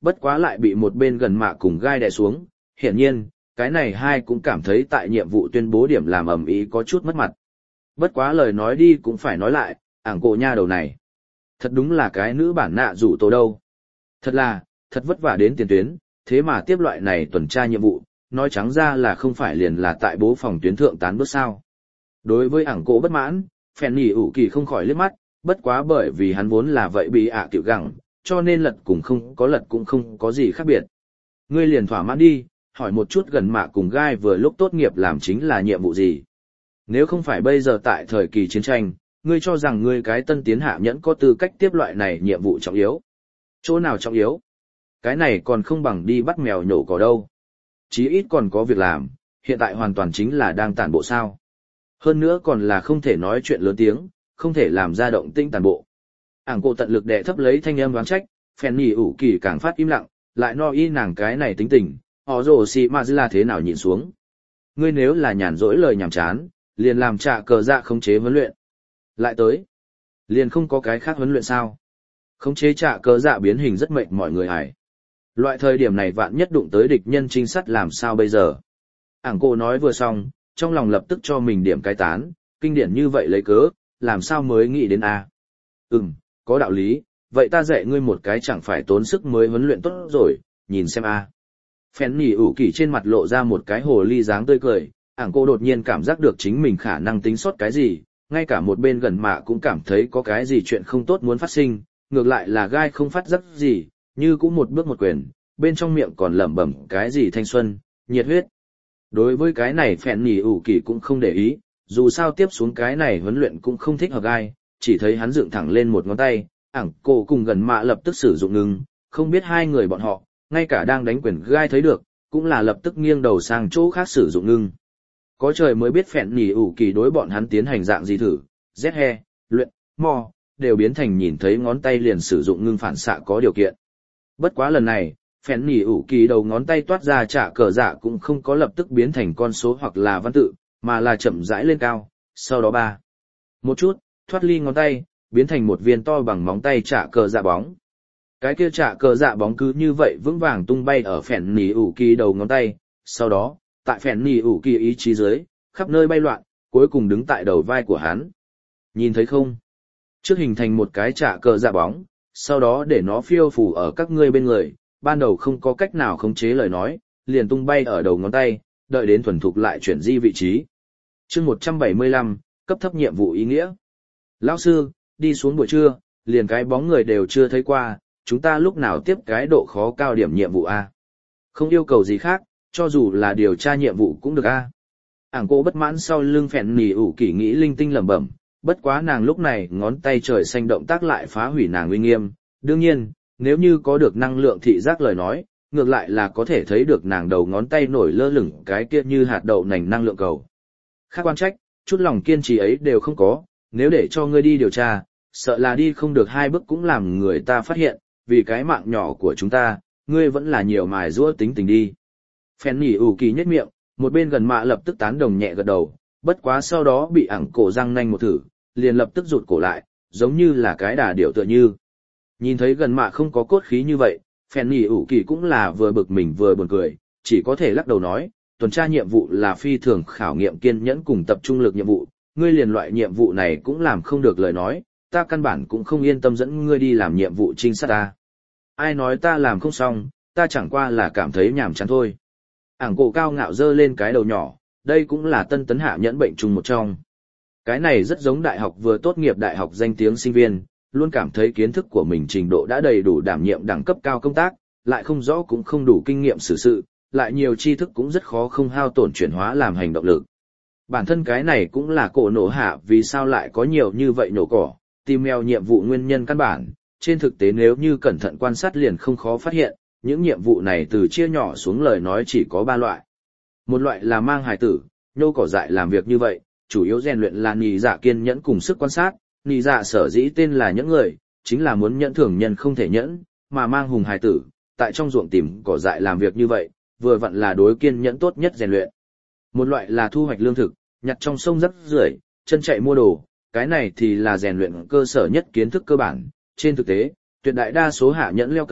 bất quá lại bị một bên gần mạ cùng gai đè xuống, hiển nhiên, cái này hai cũng cảm thấy tại nhiệm vụ tuyên bố điểm làm ầm ĩ có chút mất mặt. Bất quá lời nói đi cũng phải nói lại, ảng cổ nha đầu này. Thật đúng là cái nữ bản nạ rủ tổ đâu. Thật là, thật vất vả đến tiền tuyến, thế mà tiếp loại này tuần tra nhiệm vụ, nói trắng ra là không phải liền là tại bố phòng tuyến thượng tán bước sao. Đối với ảng cổ bất mãn, phèn nhỉ ủ kỳ không khỏi liếc mắt, bất quá bởi vì hắn vốn là vậy bị ạ tiểu gẳng, cho nên lật cũng không có lật cũng không có gì khác biệt. Ngươi liền thỏa mãn đi, hỏi một chút gần mạ cùng gai vừa lúc tốt nghiệp làm chính là nhiệm vụ gì. Nếu không phải bây giờ tại thời kỳ chiến tranh, ngươi cho rằng ngươi cái tân tiến hạ nhẫn có tư cách tiếp loại này nhiệm vụ trọng yếu. Chỗ nào trọng yếu? Cái này còn không bằng đi bắt mèo nhổ cỏ đâu. Chí ít còn có việc làm, hiện tại hoàn toàn chính là đang tản bộ sao. Hơn nữa còn là không thể nói chuyện lớn tiếng, không thể làm ra động tĩnh tàn bộ. Ảng cổ tận lực đè thấp lấy thanh âm đoán trách, phèn nhỉ ủ kỳ càng phát im lặng, lại no y nàng cái này tính tình, họ rồ xì mà là thế nào nhìn xuống. Ngươi nếu là nhàn rỗi lời nhảm chán, liền làm trạ cờ dạ khống chế huấn luyện. Lại tới, liền không có cái khác huấn luyện sao. Khống chế trạ cờ dạ biến hình rất mệt mọi người ải. Loại thời điểm này vạn nhất đụng tới địch nhân trinh sát làm sao bây giờ. Ảng cổ nói vừa xong, trong lòng lập tức cho mình điểm cái tán, kinh điển như vậy lấy cớ, làm sao mới nghĩ đến a? Ừm, có đạo lý, vậy ta dạy ngươi một cái chẳng phải tốn sức mới huấn luyện tốt rồi, nhìn xem a. Phèn nhỉ ủ kỳ trên mặt lộ ra một cái hồ ly dáng tươi cười, ảng cô đột nhiên cảm giác được chính mình khả năng tính sót cái gì, ngay cả một bên gần mạ cũng cảm thấy có cái gì chuyện không tốt muốn phát sinh, ngược lại là gai không phát giác gì, như cũng một bước một quyền, bên trong miệng còn lẩm bẩm cái gì thanh xuân, nhiệt huyết. Đối với cái này phèn nhỉ ủ kỳ cũng không để ý, dù sao tiếp xuống cái này huấn luyện cũng không thích hợp gai, chỉ thấy hắn dựng thẳng lên một ngón tay, ảng cô cùng gần mạ lập tức sử dụng ngừng, không biết hai người bọn họ, ngay cả đang đánh quyền gai thấy được, cũng là lập tức nghiêng đầu sang chỗ khác sử dụng ngưng. Có trời mới biết phèn nhỉ ủ kỳ đối bọn hắn tiến hành dạng gì thử, Z he, luyện, mò, đều biến thành nhìn thấy ngón tay liền sử dụng ngưng phản xạ có điều kiện. Bất quá lần này, phèn nhỉ ủ kỳ đầu ngón tay toát ra trả cờ dạ cũng không có lập tức biến thành con số hoặc là văn tự, mà là chậm rãi lên cao, sau đó ba. Một chút, thoát ly ngón tay, biến thành một viên to bằng móng tay trả cờ dạ bóng. Cái kia trả cờ dạ bóng cứ như vậy vững vàng tung bay ở phèn nhỉ ủ kỳ đầu ngón tay, sau đó, tại phèn nhỉ ủ kỳ ý chí dưới, khắp nơi bay loạn, cuối cùng đứng tại đầu vai của hắn. Nhìn thấy không? Trước hình thành một cái trả cờ dạ bóng, sau đó để nó phiêu phù ở các ngươi bên người, ban đầu không có cách nào khống chế lời nói, liền tung bay ở đầu ngón tay, đợi đến thuần thục lại chuyển di vị trí. Chương một trăm bảy mươi lăm, cấp thấp nhiệm vụ ý nghĩa. Lão sư, đi xuống buổi trưa, liền cái bóng người đều chưa thấy qua, chúng ta lúc nào tiếp cái độ khó cao điểm nhiệm vụ A. Không yêu cầu gì khác, cho dù là điều tra nhiệm vụ cũng được A. Ảng cô bất mãn sau lưng phèn nhỉ ủ kỳ nghĩ linh tinh lẩm bẩm, bất quá nàng lúc này ngón tay trời xanh động tác lại phá hủy nàng uy nghiêm. Đương nhiên, nếu như có được năng lượng thị giác lời nói, ngược lại là có thể thấy được nàng đầu ngón tay nổi lơ lửng cái kia như hạt đậu nành năng lượng cầu. Khác quan trách, chút lòng kiên trì ấy đều không có, nếu để cho ngươi đi điều tra, sợ là đi không được hai bước cũng làm người ta phát hiện, vì cái mạng nhỏ của chúng ta, ngươi vẫn là nhiều mài giũa tính tình đi. Phèn nhỉ ủ kỳ nhếch miệng, một bên gần mạ lập tức tán đồng nhẹ gật đầu, bất quá sau đó bị ẳng cổ răng nanh một thử, liền lập tức rụt cổ lại, giống như là cái đà điểu tựa như. Nhìn thấy gần mạ không có cốt khí như vậy, phèn nhỉ ủ kỳ cũng là vừa bực mình vừa buồn cười, chỉ có thể lắc đầu nói, tuần tra nhiệm vụ là phi thường khảo nghiệm kiên nhẫn cùng tập trung lực nhiệm vụ, ngươi liền loại nhiệm vụ này cũng làm không được lời nói, ta căn bản cũng không yên tâm dẫn ngươi đi làm nhiệm vụ trinh sát ta. Ai nói ta làm không xong, ta chẳng qua là cảm thấy nhàm chán thôi. Ảng cổ cao ngạo dơ lên cái đầu nhỏ, đây cũng là tân tấn hạ nhẫn bệnh trùng một trong. Cái này rất giống đại học vừa tốt nghiệp đại học danh tiếng sinh viên, luôn cảm thấy kiến thức của mình trình độ đã đầy đủ đảm nhiệm đẳng cấp cao công tác, lại không rõ cũng không đủ kinh nghiệm xử sự, lại nhiều tri thức cũng rất khó không hao tổn chuyển hóa làm hành động lực. Bản thân cái này cũng là cổ nổ hạ vì sao lại có nhiều như vậy nổ cỏ, tìm mèo nhiệm vụ nguyên nhân căn bản, trên thực tế nếu như cẩn thận quan sát liền không khó phát hiện, những nhiệm vụ này từ chia nhỏ xuống lời nói chỉ có ba loại. Một loại là mang hài tử, nhô cỏ dại làm việc như vậy, chủ yếu rèn luyện là nì dạ kiên nhẫn cùng sức quan sát, nì dạ sở dĩ tên là những người, chính là muốn nhẫn thường nhân không thể nhẫn, mà mang hùng hài tử, tại trong ruộng tìm cỏ dại làm việc như vậy, vừa vặn là đối kiên nhẫn tốt nhất rèn luyện. Một loại là thu hoạch lương thực, nhặt trong sông rác rưởi, chân chạy mua đồ, cái này thì là rèn luyện cơ sở nhất kiến thức cơ bản, trên thực tế, tuyệt đại đa số hạ nhẫn leo cây,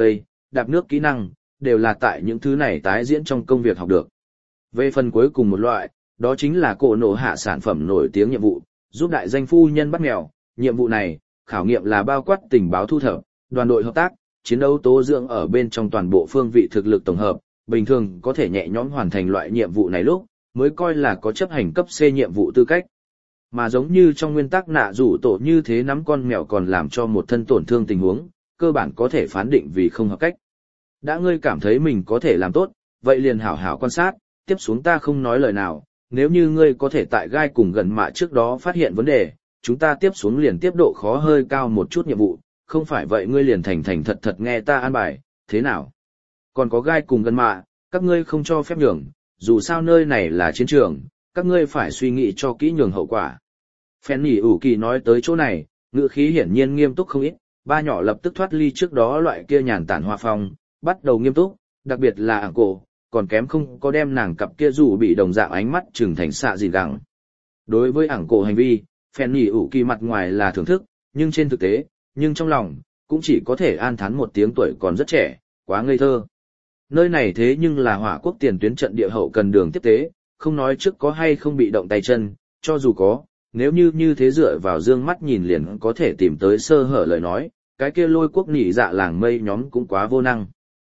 đạp nước kỹ năng, đều là tại những thứ này tái diễn trong công việc học được. Về phần cuối cùng một loại, đó chính là cổ nổ hạ sản phẩm nổi tiếng nhiệm vụ, giúp đại danh phu nhân bắt mèo. Nhiệm vụ này, khảo nghiệm là bao quát tình báo thu thập, đoàn đội hợp tác, chiến đấu tố dưỡng ở bên trong toàn bộ phương vị thực lực tổng hợp, bình thường có thể nhẹ nhõm hoàn thành loại nhiệm vụ này lúc, mới coi là có chấp hành cấp C nhiệm vụ tư cách. Mà giống như trong nguyên tắc nạ rủ tổ như thế nắm con mèo còn làm cho một thân tổn thương tình huống, cơ bản có thể phán định vì không hợp cách. Đã ngươi cảm thấy mình có thể làm tốt, vậy liền hảo hảo quan sát, tiếp xuống ta không nói lời nào, nếu như ngươi có thể tại gai cùng gần mạ trước đó phát hiện vấn đề, chúng ta tiếp xuống liền tiếp độ khó hơi cao một chút nhiệm vụ, không phải vậy ngươi liền thành thành thật thật nghe ta an bài, thế nào? Còn có gai cùng gần mạ, các ngươi không cho phép nhường, dù sao nơi này là chiến trường, các ngươi phải suy nghĩ cho kỹ nhường hậu quả. Phen nhỉ ủ kỳ nói tới chỗ này, ngữ khí hiển nhiên nghiêm túc không ít, ba nhỏ lập tức thoát ly trước đó loại kia nhàn tản hoa phong, bắt đầu nghiêm túc, đặc biệt là ảng cổ, còn kém không có đem nàng cặp kia dù bị đồng dạng ánh mắt trừng thành xạ gì gắng. Đối với ảng cổ hành vi, phen nhỉ ủ kỳ mặt ngoài là thưởng thức, nhưng trên thực tế, nhưng trong lòng, cũng chỉ có thể an thán một tiếng tuổi còn rất trẻ, quá ngây thơ. Nơi này thế nhưng là hỏa quốc tiền tuyến trận địa hậu cần đường tiếp tế, không nói trước có hay không bị động tay chân, cho dù có, nếu như như thế dựa vào dương mắt nhìn liền có thể tìm tới sơ hở lời nói, cái kia lôi quốc nỉ dạ làng mây nhóm cũng quá vô năng.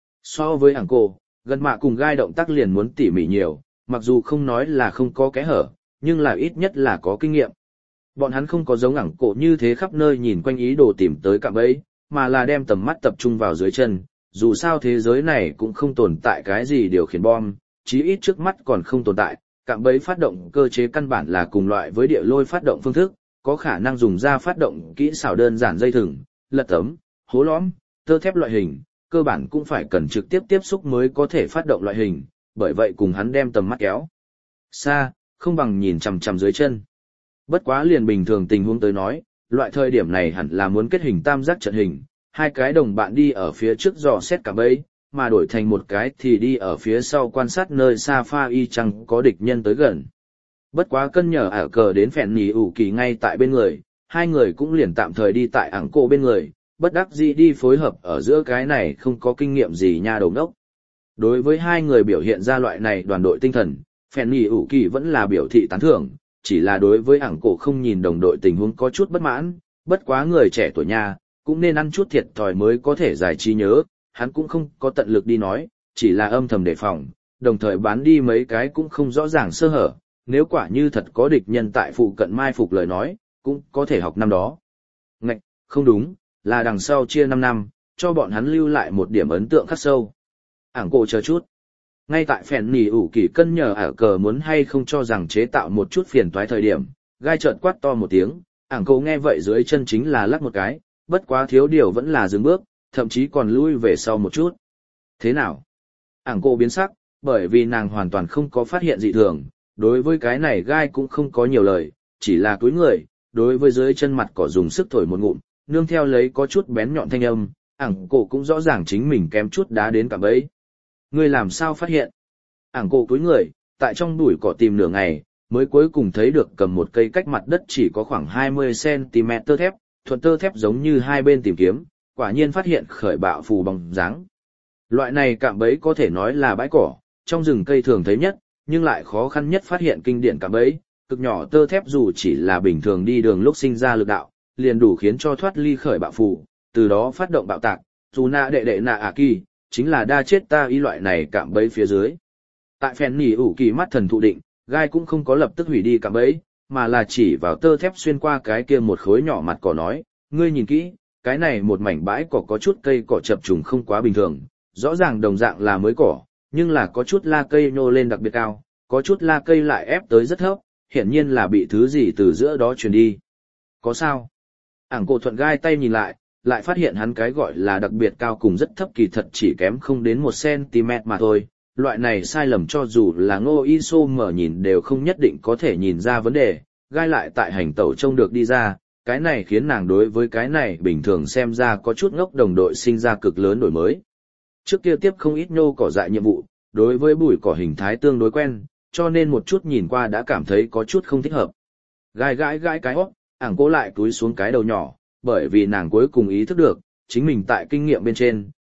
So với ảng cổ, gần mạ cùng gai động tác liền muốn tỉ mỉ nhiều, mặc dù không nói là không có kẽ hở, nhưng là ít nhất là có kinh nghiệm. Bọn hắn không có giống ảng cổ như thế khắp nơi nhìn quanh ý đồ tìm tới cạm bẫy, mà là đem tầm mắt tập trung vào dưới chân, dù sao thế giới này cũng không tồn tại cái gì điều khiển bom, chí ít trước mắt còn không tồn tại, cạm bẫy phát động cơ chế căn bản là cùng loại với địa lôi phát động phương thức, có khả năng dùng ra phát động kỹ xảo đơn giản dây thừng, lật tấm, hố lõm, tơ thép loại hình, cơ bản cũng phải cần trực tiếp tiếp xúc mới có thể phát động loại hình, bởi vậy cùng hắn đem tầm mắt kéo xa, không bằng nhìn chằm chằm dưới chân. Bất quá liền bình thường tình huống tới nói, loại thời điểm này hẳn là muốn kết hình tam giác trận hình, hai cái đồng bạn đi ở phía trước dò xét cả bẫy, mà đổi thành một cái thì đi ở phía sau quan sát nơi xa pha y chăng có địch nhân tới gần. Bất quá cân nhờ ả cờ đến phèn nhì ủ kỳ ngay tại bên người, hai người cũng liền tạm thời đi tại ảng cô bên người, bất đắc dĩ đi phối hợp ở giữa cái này không có kinh nghiệm gì nha đồng đốc. Đối với hai người biểu hiện ra loại này đoàn đội tinh thần, phèn nhì ủ kỳ vẫn là biểu thị tán thưởng, chỉ là đối với ảng cổ không nhìn đồng đội tình huống có chút bất mãn, bất quá người trẻ tuổi nha, cũng nên ăn chút thiệt thòi mới có thể giải trí nhớ, hắn cũng không có tận lực đi nói, chỉ là âm thầm đề phòng, đồng thời bán đi mấy cái cũng không rõ ràng sơ hở, nếu quả như thật có địch nhân tại phụ cận mai phục lời nói, cũng có thể học năm đó. Ngạch, không đúng, là đằng sau chia năm năm, cho bọn hắn lưu lại một điểm ấn tượng khắc sâu. Ảng cổ chờ chút. Ngay tại phèn nỉ ủ kỳ cân nhờ ả cờ muốn hay không cho rằng chế tạo một chút phiền toái thời điểm, gai trợn quát to một tiếng, ảng cổ nghe vậy dưới chân chính là lắc một cái, bất quá thiếu điều vẫn là dừng bước, thậm chí còn lui về sau một chút. Thế nào? Ảng cổ biến sắc, bởi vì nàng hoàn toàn không có phát hiện dị thường, đối với cái này gai cũng không có nhiều lời, chỉ là túi người, đối với dưới chân mặt cỏ dùng sức thổi một ngụm, nương theo lấy có chút bén nhọn thanh âm, ảng cổ cũng rõ ràng chính mình kém chút đá đến cả bẫy. Ngươi làm sao phát hiện? Ảng cổ túi người, tại trong bụi cỏ tìm nửa ngày, mới cuối cùng thấy được cầm một cây cách mặt đất chỉ có khoảng hai mươi xăng-ti-mét tơ thép, thuận tơ thép giống như hai bên tìm kiếm, quả nhiên phát hiện khởi bạo phù bóng dáng. Loại này cạm bẫy có thể nói là bãi cỏ, trong rừng cây thường thấy nhất, nhưng lại khó khăn nhất phát hiện kinh điển cạm bẫy, cực nhỏ tơ thép dù chỉ là bình thường đi đường lúc sinh ra lực đạo, liền đủ khiến cho thoát ly khởi bạo phù, từ đó phát động bạo tạc, dù nạ đệ đệ nạ à kỳ, chính là đa chết ta y loại này cạm bẫy phía dưới. Tại phèn nỉ ủ kỳ mắt thần thụ định, gai cũng không có lập tức hủy đi cạm bẫy, mà là chỉ vào tơ thép xuyên qua cái kia một khối nhỏ mặt cỏ nói, ngươi nhìn kỹ, cái này một mảnh bãi cỏ có chút cây cỏ chập trùng không quá bình thường, rõ ràng đồng dạng là mới cỏ, nhưng là có chút la cây nhô lên đặc biệt cao, có chút la cây lại ép tới rất thấp, hiển nhiên là bị thứ gì từ giữa đó truyền đi. Có sao? Ảng cổ thuận gai tay nhìn lại, lại phát hiện hắn cái gọi là đặc biệt cao cùng rất thấp kỳ thật chỉ kém không đến một xăng-ti-mét mà thôi. Loại này sai lầm cho dù là Ngô Y Sô mở nhìn đều không nhất định có thể nhìn ra vấn đề, gai lại tại hành tẩu trông được đi ra, cái này khiến nàng đối với cái này bình thường xem ra có chút ngốc đồng đội sinh ra cực lớn đổi mới. Trước kia tiếp không ít nhô cỏ dại nhiệm vụ, đối với bụi cỏ hình thái tương đối quen, cho nên một chút nhìn qua đã cảm thấy có chút không thích hợp. Gai gãi gãi cái hót, ảng cố lại túi xuống cái đầu nhỏ, bởi vì nàng cuối cùng ý thức được, chính mình tại kinh nghiệm bên trên,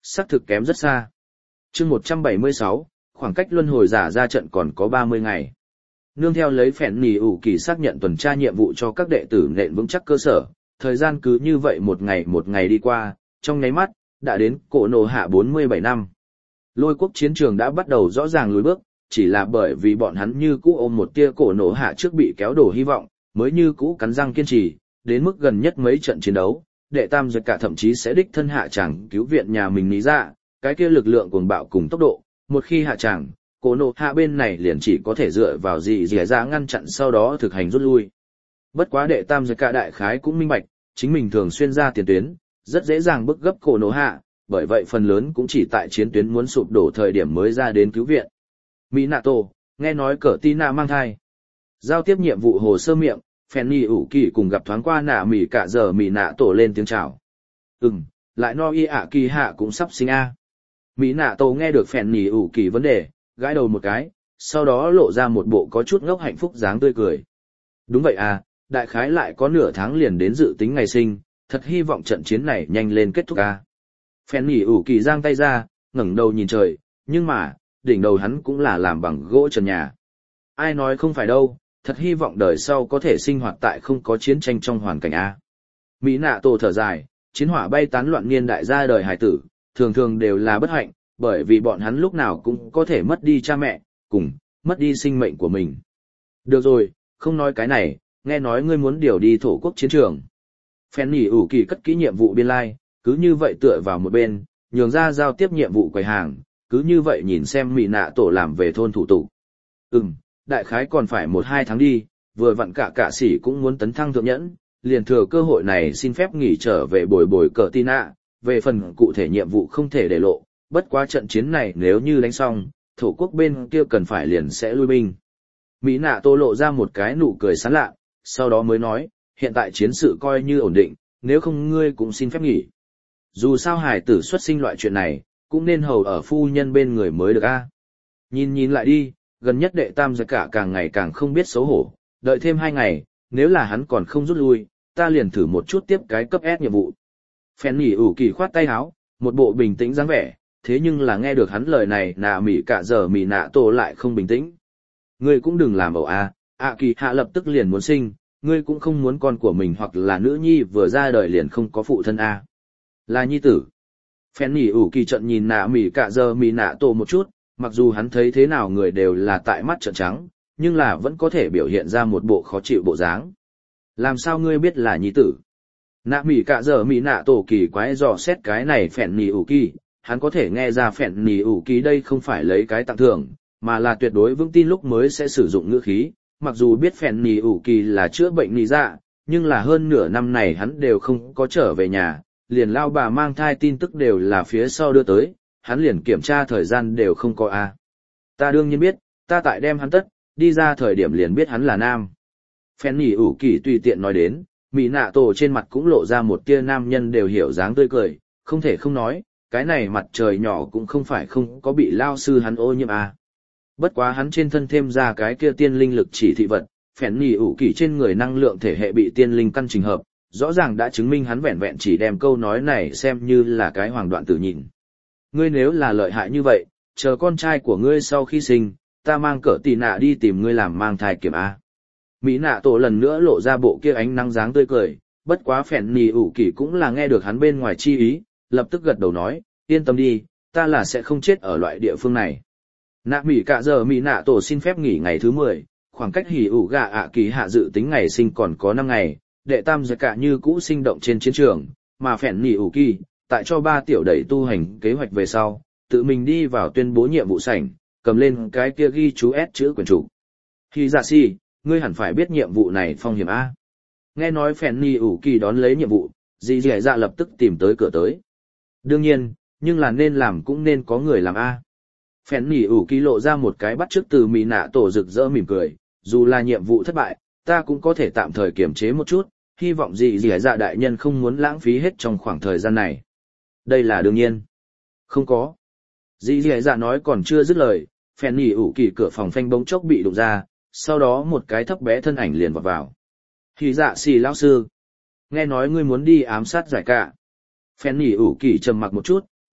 xác thực kém rất xa. Chương một trăm bảy mươi sáu, khoảng cách luân hồi giả ra trận còn có ba mươi ngày. Nương theo lấy phèn nỉ ủ kỳ xác nhận tuần tra nhiệm vụ cho các đệ tử nện vững chắc cơ sở, thời gian cứ như vậy một ngày một ngày đi qua, trong nháy mắt, đã đến cổ nổ hạ bốn mươi bảy năm. Lôi quốc chiến trường đã bắt đầu rõ ràng lùi bước, chỉ là bởi vì bọn hắn như cũ ôm một tia cổ nổ hạ trước bị kéo đổ hy vọng, mới như cũ cắn răng kiên trì, đến mức gần nhất mấy trận chiến đấu, đệ tam giật cả thậm chí sẽ đích thân hạ tràng cứu viện nhà mình lý ra, cái kia lực lượng cuồng bạo cùng tốc độ, một khi hạ tràng, cổ nổ hạ bên này liền chỉ có thể dựa vào gì dì ra ngăn chặn sau đó thực hành rút lui. Bất quá đệ tam giật cả đại khái cũng minh bạch, chính mình thường xuyên ra tiền tuyến, rất dễ dàng bức gấp cổ nổ hạ, bởi vậy phần lớn cũng chỉ tại chiến tuyến muốn sụp đổ thời điểm mới ra đến cứu viện. Minato, nghe nói cỡ Tina mang thai. Giao tiếp nhiệm vụ hồ sơ miệng, Fanny ủ kỳ cùng gặp thoáng qua nạ mỉ cả giờ Minato lên tiếng chào. Ừm, lại no y ạ kỳ hạ cũng sắp sinh a. Minato nghe được Fanny ủ kỳ vấn đề, gãi đầu một cái, sau đó lộ ra một bộ có chút ngốc hạnh phúc dáng tươi cười. Đúng vậy à, đại khái lại có nửa tháng liền đến dự tính ngày sinh, thật hy vọng trận chiến này nhanh lên kết thúc a. Fanny ủ kỳ giang tay ra, ngẩng đầu nhìn trời, nhưng mà, đỉnh đầu hắn cũng là làm bằng gỗ trần nhà. Ai nói không phải đâu, thật hy vọng đời sau có thể sinh hoạt tại không có chiến tranh trong hoàn cảnh A. Mỹ nạ tổ thở dài, chiến hỏa bay tán loạn niên đại ra đời hải tử, thường thường đều là bất hạnh, bởi vì bọn hắn lúc nào cũng có thể mất đi cha mẹ, cùng, mất đi sinh mệnh của mình. Được rồi, không nói cái này, nghe nói ngươi muốn điều đi thổ quốc chiến trường. Fanny ủ kỳ cất kỹ nhiệm vụ biên lai, cứ như vậy tựa vào một bên, nhường ra giao tiếp nhiệm vụ quầy hàng, cứ như vậy nhìn xem Mỹ nạ tổ làm về thôn thủ tục. Ừm, đại khái còn phải một hai tháng đi, vừa vặn cả cả sĩ cũng muốn tấn thăng thượng nhẫn, liền thừa cơ hội này xin phép nghỉ trở về bồi bồi cờ tin ạ, về phần cụ thể nhiệm vụ không thể để lộ, bất quá trận chiến này nếu như đánh xong, thổ quốc bên kia cần phải liền sẽ lui binh. Mỹ nạ tổ lộ ra một cái nụ cười sán lạ, sau đó mới nói, hiện tại chiến sự coi như ổn định, nếu không ngươi cũng xin phép nghỉ. Dù sao hải tử xuất sinh loại chuyện này, cũng nên hầu ở phu nhân bên người mới được a. Nhìn nhìn lại đi, gần nhất đệ tam giật cả càng ngày càng không biết xấu hổ, đợi thêm hai ngày, nếu là hắn còn không rút lui, ta liền thử một chút tiếp cái cấp S nhiệm vụ. Fanny ủ kỳ khoát tay áo, một bộ bình tĩnh dáng vẻ, thế nhưng là nghe được hắn lời này nạ mỉ cả giờ mỉ nạ tổ lại không bình tĩnh. Ngươi cũng đừng làm ẩu a, ạ kỳ hạ lập tức liền muốn sinh, ngươi cũng không muốn con của mình hoặc là nữ nhi vừa ra đời liền không có phụ thân a. Là nhi tử. Fanny ủ kỳ trận nhìn nạ mỉ cả giờ mỉ nạ tổ một chút, mặc dù hắn thấy thế nào người đều là tại mắt trợn trắng, nhưng là vẫn có thể biểu hiện ra một bộ khó chịu bộ dáng. Làm sao ngươi biết là nhi tử? Nạ mỉ cả giờ mỉ nạ tổ kỳ quái dò xét cái này Fanny ủ kỳ, hắn có thể nghe ra Fanny ủ kỳ đây không phải lấy cái tặng thưởng, mà là tuyệt đối vững tin lúc mới sẽ sử dụng ngữ khí, mặc dù biết Fanny ủ kỳ là chữa bệnh nì dạ, nhưng là hơn nửa năm này hắn đều không có trở về nhà. Liền lao bà mang thai tin tức đều là phía sau đưa tới, hắn liền kiểm tra thời gian đều không có a. Ta đương nhiên biết, ta tại đem hắn tất, đi ra thời điểm liền biết hắn là nam. Fanny ủ kỳ tùy tiện nói đến, Mỹ nạ tổ trên mặt cũng lộ ra một tia nam nhân đều hiểu dáng tươi cười, không thể không nói, cái này mặt trời nhỏ cũng không phải không có bị lao sư hắn ô nhiễm a. Bất quá hắn trên thân thêm ra cái kia tiên linh lực chỉ thị vật, Fanny ủ kỳ trên người năng lượng thể hệ bị tiên linh căn trình hợp. Rõ ràng đã chứng minh hắn vẹn vẹn chỉ đem câu nói này xem như là cái hoàng đoạn tử nhìn. Ngươi nếu là lợi hại như vậy, chờ con trai của ngươi sau khi sinh, ta mang cỡ tì nạ đi tìm ngươi làm mang thai kiểm A. Mỹ nạ tổ lần nữa lộ ra bộ kia ánh nắng dáng tươi cười, bất quá Fanny ủ kỳ cũng là nghe được hắn bên ngoài chi ý, lập tức gật đầu nói, yên tâm đi, ta là sẽ không chết ở loại địa phương này. Nạ Mỹ cả giờ Mỹ nạ tổ xin phép nghỉ ngày thứ mười, khoảng cách hỉ ủ gà ạ kỳ hạ dự tính ngày sinh còn có năm ngày. Đệ tam giật cả như cũ sinh động trên chiến trường, mà Fanny ủ kỳ, tại cho ba tiểu đẩy tu hành kế hoạch về sau, tự mình đi vào tuyên bố nhiệm vụ sảnh, cầm lên cái kia ghi chú S chữ quyển trục. Khi giả si, ngươi hẳn phải biết nhiệm vụ này phong hiểm A. Nghe nói Fanny ủ kỳ đón lấy nhiệm vụ, dì dì dạ lập tức tìm tới cửa tới. Đương nhiên, nhưng là nên làm cũng nên có người làm A. Fanny ủ kỳ lộ ra một cái bắt chước từ Mỹ nạ tổ rực rỡ mỉm cười, dù là nhiệm vụ thất bại, ta cũng có thể tạm thời kiềm chế một chút, hy vọng gì gì dạ đại nhân không muốn lãng phí hết trong khoảng thời gian này. Đây là đương nhiên. Không có. Dì dì dạ nói còn chưa dứt lời, Fanny ủ kỳ cửa phòng phanh bỗng chốc bị đụng ra, sau đó một cái thấp bé thân ảnh liền vọt vào. Thì dạ xì lão sư. Nghe nói ngươi muốn đi ám sát giải cả. Fanny ủ kỳ trầm mặc một chút,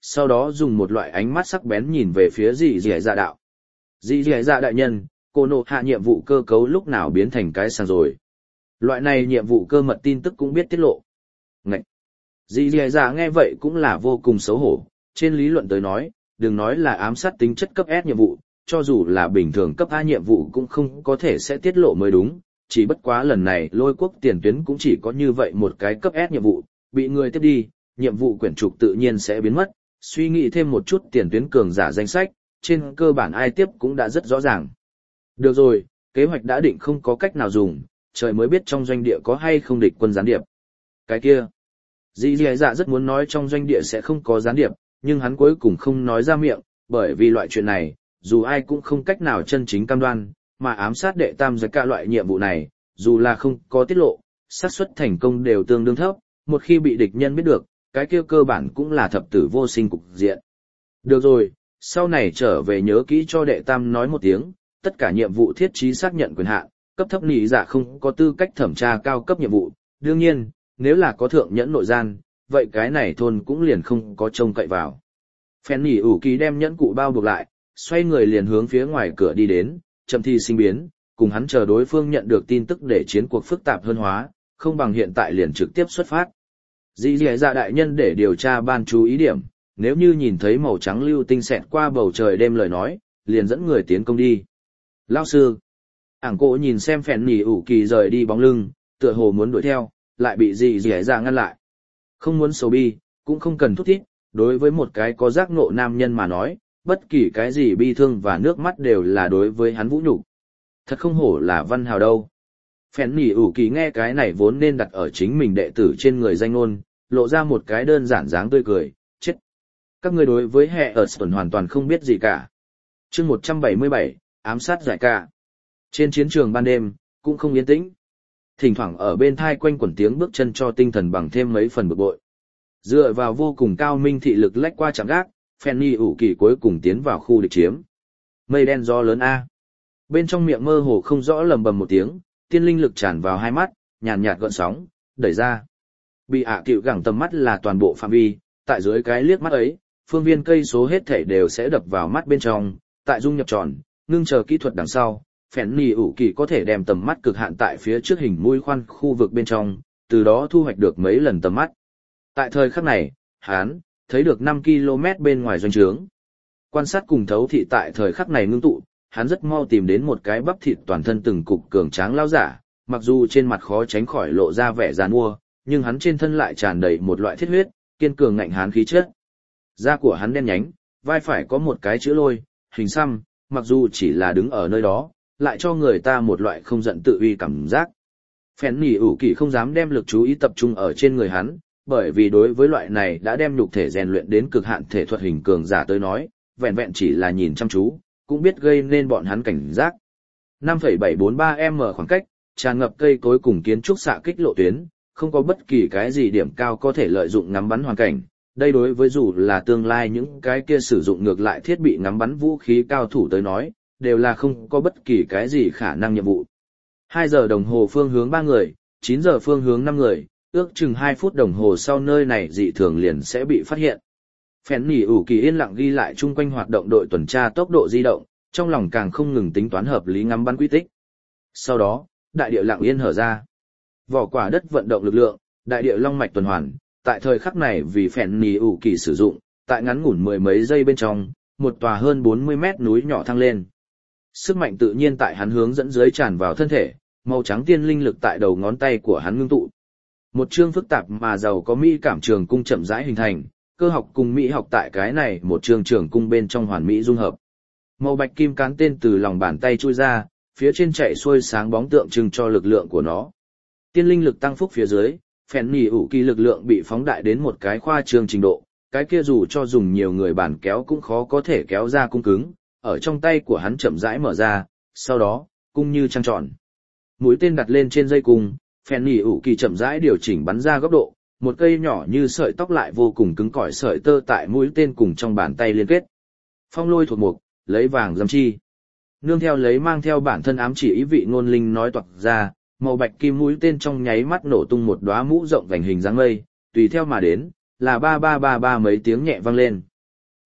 sau đó dùng một loại ánh mắt sắc bén nhìn về phía dì dì dạ đạo. Dì dì dạ đại nhân, cô nộ hạ nhiệm vụ cơ cấu lúc nào biến thành cái sàng rồi. Loại này nhiệm vụ cơ mật tin tức cũng biết tiết lộ. Ngậy! Dì dì dạ nghe vậy cũng là vô cùng xấu hổ, trên lý luận tới nói, đừng nói là ám sát tính chất cấp S nhiệm vụ, cho dù là bình thường cấp A nhiệm vụ cũng không có thể sẽ tiết lộ mới đúng, chỉ bất quá lần này lôi quốc tiền tuyến cũng chỉ có như vậy một cái cấp S nhiệm vụ, bị người tiếp đi, nhiệm vụ quyển trục tự nhiên sẽ biến mất, suy nghĩ thêm một chút tiền tuyến cường giả danh sách, trên cơ bản ai tiếp cũng đã rất rõ ràng. Được rồi, kế hoạch đã định không có cách nào dùng, trời mới biết trong doanh địa có hay không địch quân gián điệp. Cái kia, dì dì dạ rất muốn nói trong doanh địa sẽ không có gián điệp, nhưng hắn cuối cùng không nói ra miệng, bởi vì loại chuyện này, dù ai cũng không cách nào chân chính cam đoan, mà ám sát đệ tam giới cả loại nhiệm vụ này, dù là không có tiết lộ, xác suất thành công đều tương đương thấp, một khi bị địch nhân biết được, cái kia cơ bản cũng là thập tử vô sinh cục diện. Được rồi, sau này trở về nhớ kỹ cho đệ tam nói một tiếng, tất cả nhiệm vụ thiết trí xác nhận quyền hạn, cấp thấp nị dạ không có tư cách thẩm tra cao cấp nhiệm vụ, đương nhiên, nếu là có thượng nhẫn nội gian, vậy cái này thôn cũng liền không có trông cậy vào. Phen nỉ ủ kỳ đem nhẫn cụ bao buộc lại, xoay người liền hướng phía ngoài cửa đi đến, chậm thi sinh biến, cùng hắn chờ đối phương nhận được tin tức để chiến cuộc phức tạp hơn hóa, không bằng hiện tại liền trực tiếp xuất phát. Dì dì dạ đại nhân để điều tra ban chú ý điểm, nếu như nhìn thấy màu trắng lưu tinh xẹt qua bầu trời đêm lời nói, liền dẫn người tiến công đi. Lao sư, ảng cổ nhìn xem phèn nỉ ủ kỳ rời đi bóng lưng, tựa hồ muốn đuổi theo, lại bị dì dì dạ ngăn lại. Không muốn sầu bi, cũng không cần thúc thiết, đối với một cái có giác ngộ nam nhân mà nói, bất kỳ cái gì bi thương và nước mắt đều là đối với hắn vũ nhục. Thật không hổ là văn hào đâu. Phèn nỉ ủ kỳ nghe cái này vốn nên đặt ở chính mình đệ tử trên người danh ngôn, lộ ra một cái đơn giản dáng tươi cười, chết. Các người đối với hệ ở Ston hoàn toàn không biết gì cả. chương một trăm bảy mươi bảy, ám sát giải ca. Trên chiến trường ban đêm, cũng không yên tĩnh. Thỉnh thoảng ở bên thai quanh quẩn tiếng bước chân cho tinh thần bằng thêm mấy phần bực bội. Dựa vào vô cùng cao minh thị lực lách qua chạm gác, Fanny ủ kỳ cuối cùng tiến vào khu địch chiếm. Mây đen gió lớn A. Bên trong miệng mơ hồ không rõ lầm bầm một tiếng, tiên linh lực tràn vào hai mắt, nhàn nhạt gợn sóng, đẩy ra. Bị ạ à cựu gẳng tầm mắt là toàn bộ phạm vi, tại dưới cái liếc mắt ấy, phương viên cây số hết thảy đều sẽ đập vào mắt bên trong, tại dung nhập tròn, ngưng chờ kỹ thuật đằng sau, Fanny ủ kỳ có thể đem tầm mắt cực hạn tại phía trước hình mũi khoan khu vực bên trong, từ đó thu hoạch được mấy lần tầm mắt. Tại thời khắc này, hắn thấy được năm ki lô mét bên ngoài doanh trướng. Quan sát cùng thấu thị tại thời khắc này ngưng tụ, hắn rất mau tìm đến một cái bắp thịt toàn thân từng cục cường tráng lao giả, mặc dù trên mặt khó tránh khỏi lộ ra vẻ giàn mua, nhưng hắn trên thân lại tràn đầy một loại thiết huyết, kiên cường ngạnh hán khí chất. Da của hắn đen nhánh, vai phải có một cái chữ lôi, hình xăm, mặc dù chỉ là đứng ở nơi đó, lại cho người ta một loại không giận tự uy cảm giác. Phèn nỉ ủ kỳ không dám đem lực chú ý tập trung ở trên người hắn, bởi vì đối với loại này đã đem nhục thể rèn luyện đến cực hạn thể thuật hình cường giả tới nói, vẹn vẹn chỉ là nhìn chăm chú, cũng biết gây nên bọn hắn cảnh giác. năm phẩy bảy bốn ba em khoảng cách, tràn ngập cây cối cùng kiến trúc xạ kích lộ tuyến, không có bất kỳ cái gì điểm cao có thể lợi dụng ngắm bắn hoàn cảnh. Đây đối với dù là tương lai những cái kia sử dụng ngược lại thiết bị ngắm bắn vũ khí cao thủ tới nói, đều là không có bất kỳ cái gì khả năng nhiệm vụ. hai giờ đồng hồ phương hướng ba người, chín giờ phương hướng năm người, ước chừng hai phút đồng hồ sau nơi này dị thường liền sẽ bị phát hiện. Phèn nỉ ủ kỳ yên lặng ghi lại chung quanh hoạt động đội tuần tra tốc độ di động, trong lòng càng không ngừng tính toán hợp lý ngắm bắn quy tích. Sau đó, đại địa lặng yên hở ra. Vỏ quả đất vận động lực lượng, đại địa long mạch tuần hoàn, tại thời khắc này vì phèn nỉ ủ kỳ sử dụng, tại ngắn ngủn mười mấy giây bên trong, một tòa hơn bốn mươi mét núi nhỏ thăng lên. Sức mạnh tự nhiên tại hắn hướng dẫn dưới tràn vào thân thể, màu trắng tiên linh lực tại đầu ngón tay của hắn ngưng tụ. Một chương phức tạp mà giàu có mỹ cảm trường cung chậm rãi hình thành, cơ học cùng mỹ học tại cái này một chương trường cung bên trong hoàn mỹ dung hợp. Màu bạch kim cán tên từ lòng bàn tay chui ra, phía trên chạy xuôi sáng bóng tượng trưng cho lực lượng của nó. Tiên linh lực tăng phúc phía dưới, phèn nỉ ủ kỳ lực lượng bị phóng đại đến một cái khoa trương trình độ, cái kia dù cho dùng nhiều người bàn kéo cũng khó có thể kéo ra cung cứng, ở trong tay của hắn chậm rãi mở ra, sau đó, cung như trăng tròn. Mũi tên đặt lên trên dây cung, phèn nỉ ủ kỳ chậm rãi điều chỉnh bắn ra góc độ, một cây nhỏ như sợi tóc lại vô cùng cứng cỏi sợi tơ tại mũi tên cùng trong bàn tay liên kết. Phong lôi thuộc mục, lấy vàng dâm chi. Nương theo lấy mang theo bản thân ám chỉ ý vị ngôn linh nói toạc ra, màu bạch kim mũi tên trong nháy mắt nổ tung một đóa mũ rộng vành hình dáng mây, tùy theo mà đến, là ba ba ba ba mấy tiếng nhẹ vang lên.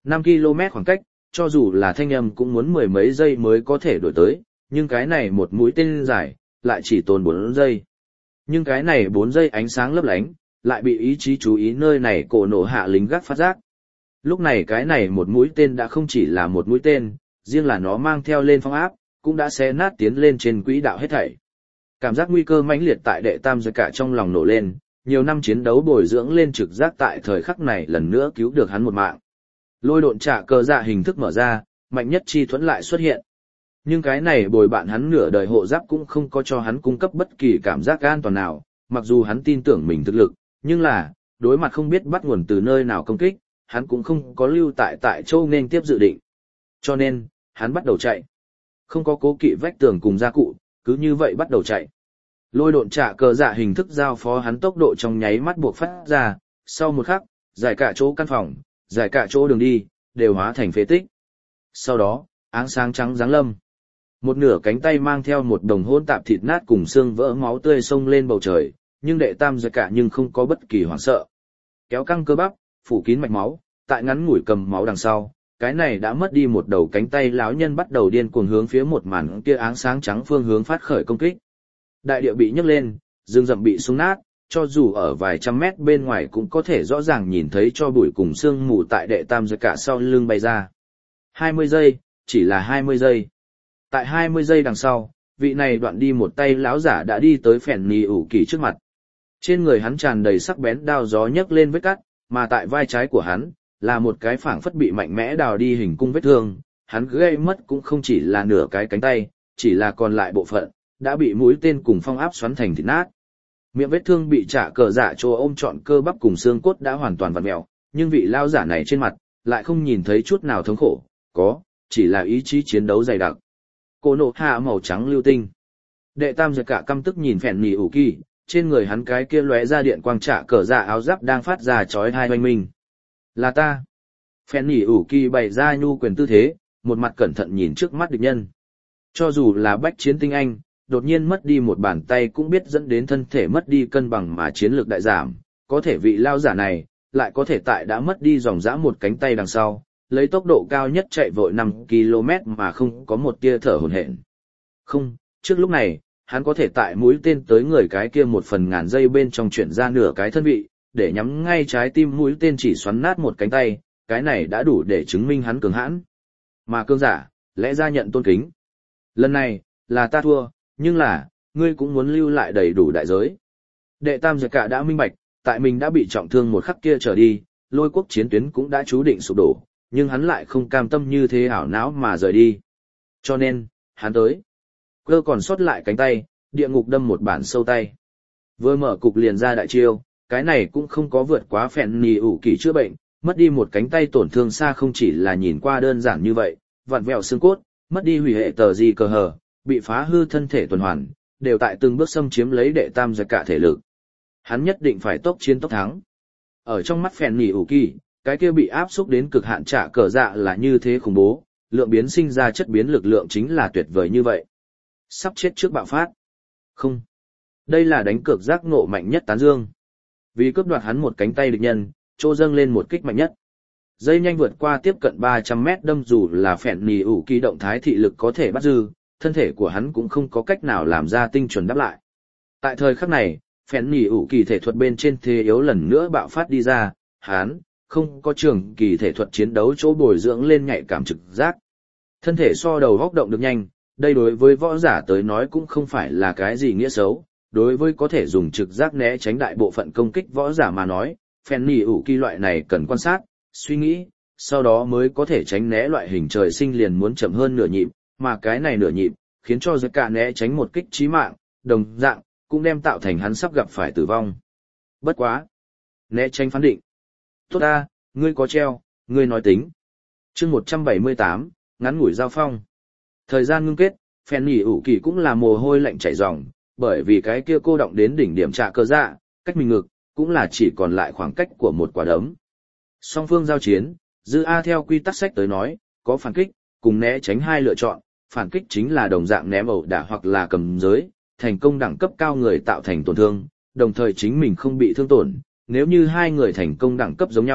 năm ki lô mét khoảng cách, cho dù là thanh âm cũng muốn mười mấy giây mới có thể đổi tới, nhưng cái này một mũi tên dài, lại chỉ tốn bốn giây. Nhưng cái này bốn giây ánh sáng lấp lánh, lại bị ý chí chú ý nơi này cổ nổ hạ lính gác phát giác. Lúc này cái này một mũi tên đã không chỉ là một mũi tên, riêng là nó mang theo lên phong áp, cũng đã xé nát tiến lên trên quỹ đạo hết thảy. Cảm giác nguy cơ mãnh liệt tại đệ tam giật cả trong lòng nổ lên, nhiều năm chiến đấu bồi dưỡng lên trực giác tại thời khắc này lần nữa cứu được hắn một mạng. Lôi độn trả cờ dạ hình thức mở ra, mạnh nhất chi thuẫn lại xuất hiện. Nhưng cái này bồi bạn hắn nửa đời hộ giáp cũng không có cho hắn cung cấp bất kỳ cảm giác an toàn nào, mặc dù hắn tin tưởng mình thực lực, nhưng là, đối mặt không biết bắt nguồn từ nơi nào công kích, hắn cũng không có lưu tại tại châu nên tiếp dự định. Cho nên, hắn bắt đầu chạy. Không có cố kỵ vách tường cùng gia cụ, cứ như vậy bắt đầu chạy. Lôi độn trả cờ dạ hình thức giao phó hắn tốc độ trong nháy mắt buộc phát ra, sau một khắc, giải cả chỗ căn phòng, giải cả chỗ đường đi, đều hóa thành phế tích. Sau đó, áng sáng trắng giáng lâm. Một nửa cánh tay mang theo một đồng hỗn tạp thịt nát cùng xương vỡ máu tươi xông lên bầu trời, nhưng đệ tam giải cả nhưng không có bất kỳ hoảng sợ. Kéo căng cơ bắp, phủ kín mạch máu, tại ngắn ngủi cầm máu đằng sau, cái này đã mất đi một đầu cánh tay lão nhân bắt đầu điên cuồng hướng phía một màn kia áng sáng trắng phương hướng phát khởi công kích. Đại địa bị nhấc lên, rừng rậm bị sung nát, cho dù ở vài trăm mét bên ngoài cũng có thể rõ ràng nhìn thấy cho bụi cùng sương mù tại đệ tam giật cả sau lưng bay ra. hai mươi giây, chỉ là hai mươi giây. Tại hai mươi giây đằng sau, vị này đoạn đi một tay lão giả đã đi tới phèn nì ủ kỳ trước mặt. Trên người hắn tràn đầy sắc bén đao gió nhấc lên vết cắt, mà tại vai trái của hắn, là một cái phảng phất bị mạnh mẽ đào đi hình cung vết thương, hắn gây mất cũng không chỉ là nửa cái cánh tay, chỉ là còn lại bộ phận, đã bị mũi tên cùng phong áp xoắn thành thịt nát. Miệng vết thương bị trả cờ dạ chỗ ôm trọn cơ bắp cùng xương cốt đã hoàn toàn vặn mèo, nhưng vị lao giả này trên mặt, lại không nhìn thấy chút nào thống khổ, có, chỉ là ý chí chiến đấu dày đặc. Cô nộ hạ màu trắng lưu tinh. Đệ tam giật cả căm tức nhìn phèn nỉ ủ kỳ, trên người hắn cái kia lóe ra điện quang trả cờ dạ áo giáp đang phát ra chói hai oanh minh. Là ta. Phèn nỉ ủ kỳ bày ra nhu quyền tư thế, một mặt cẩn thận nhìn trước mắt địch nhân. Cho dù là bách chiến tinh anh, đột nhiên mất đi một bàn tay cũng biết dẫn đến thân thể mất đi cân bằng mà chiến lược đại giảm, có thể vị lao giả này, lại có thể tại đã mất đi dòng dã một cánh tay đằng sau, lấy tốc độ cao nhất chạy vội năm ki lô mét mà không có một tia thở hổn hển. Không, trước lúc này, hắn có thể tại mũi tên tới người cái kia một phần ngàn giây bên trong chuyển ra nửa cái thân vị, để nhắm ngay trái tim mũi tên chỉ xoắn nát một cánh tay, cái này đã đủ để chứng minh hắn cường hãn. Mà cương giả, lẽ ra nhận tôn kính. Lần này, là ta thua, nhưng là, ngươi cũng muốn lưu lại đầy đủ đại giới. Đệ tam giật cả đã minh bạch, tại mình đã bị trọng thương một khắc kia trở đi, lôi quốc chiến tuyến cũng đã chú định sụp đổ, nhưng hắn lại không cam tâm như thế ảo não mà rời đi. Cho nên, hắn tới. Cơ còn sót lại cánh tay, địa ngục đâm một bản sâu tay. Vừa mở cục liền ra đại chiêu, cái này cũng không có vượt quá phèn nì ủ kỳ chữa bệnh, mất đi một cánh tay tổn thương xa không chỉ là nhìn qua đơn giản như vậy, vặn vẹo xương cốt, mất đi hủy hệ tờ gì cờ hờ, bị phá hư thân thể tuần hoàn, đều tại từng bước xâm chiếm lấy đệ tam giật cả thể lực. Hắn nhất định phải tốc chiến tốc thắng. Ở trong mắt phèn nỉ ủ kỳ, cái kia bị áp xúc đến cực hạn trả cờ dạ là như thế khủng bố, lượng biến sinh ra chất biến lực lượng chính là tuyệt vời như vậy. Sắp chết trước bạo phát. Không. Đây là đánh cược giác ngộ mạnh nhất tán dương. Vì cướp đoạt hắn một cánh tay địch nhân, trô dâng lên một kích mạnh nhất. Dây nhanh vượt qua tiếp cận ba trăm mét đâm dù là phèn nỉ ủ kỳ động thái thị lực có thể bắt dư, thân thể của hắn cũng không có cách nào làm ra tinh chuẩn đáp lại. Tại thời khắc này, phèn nỉ ủ kỳ thể thuật bên trên thế yếu lần nữa bạo phát đi ra, hắn không có trường kỳ thể thuật chiến đấu chỗ bồi dưỡng lên nhạy cảm trực giác. Thân thể so đầu góc động được nhanh, đây đối với võ giả tới nói cũng không phải là cái gì nghĩa xấu, đối với có thể dùng trực giác né tránh đại bộ phận công kích võ giả mà nói, phèn nỉ ủ kỳ loại này cần quan sát, suy nghĩ, sau đó mới có thể tránh né loại hình trời sinh liền muốn chậm hơn nửa nhịp, mà cái này nửa nhịp, khiến cho giật cả né tránh một kích chí mạng, đồng dạng, cũng đem tạo thành hắn sắp gặp phải tử vong. Bất quá. Né tránh phán định. Tốt ta, ngươi có treo, ngươi nói tính. chương một trăm bảy mươi tám, ngắn ngủi giao phong. Thời gian ngưng kết, phèn nỉ ủ kỳ cũng là mồ hôi lạnh chảy ròng, bởi vì cái kia cô động đến đỉnh điểm trạ cơ dạ, cách mình ngực, cũng là chỉ còn lại khoảng cách của một quả đấm. Song phương giao chiến, dư A theo quy tắc sách tới nói, có phản kích, cùng né tránh hai lựa chọn, phản kích chính là đồng dạng ném ẩu đả hoặc là cầm giới, thành công đẳng cấp cao người tạo thành tổn thương, đồng thời chính mình không bị thương tổn, nếu như hai người thành công đẳng cấp giống nhau,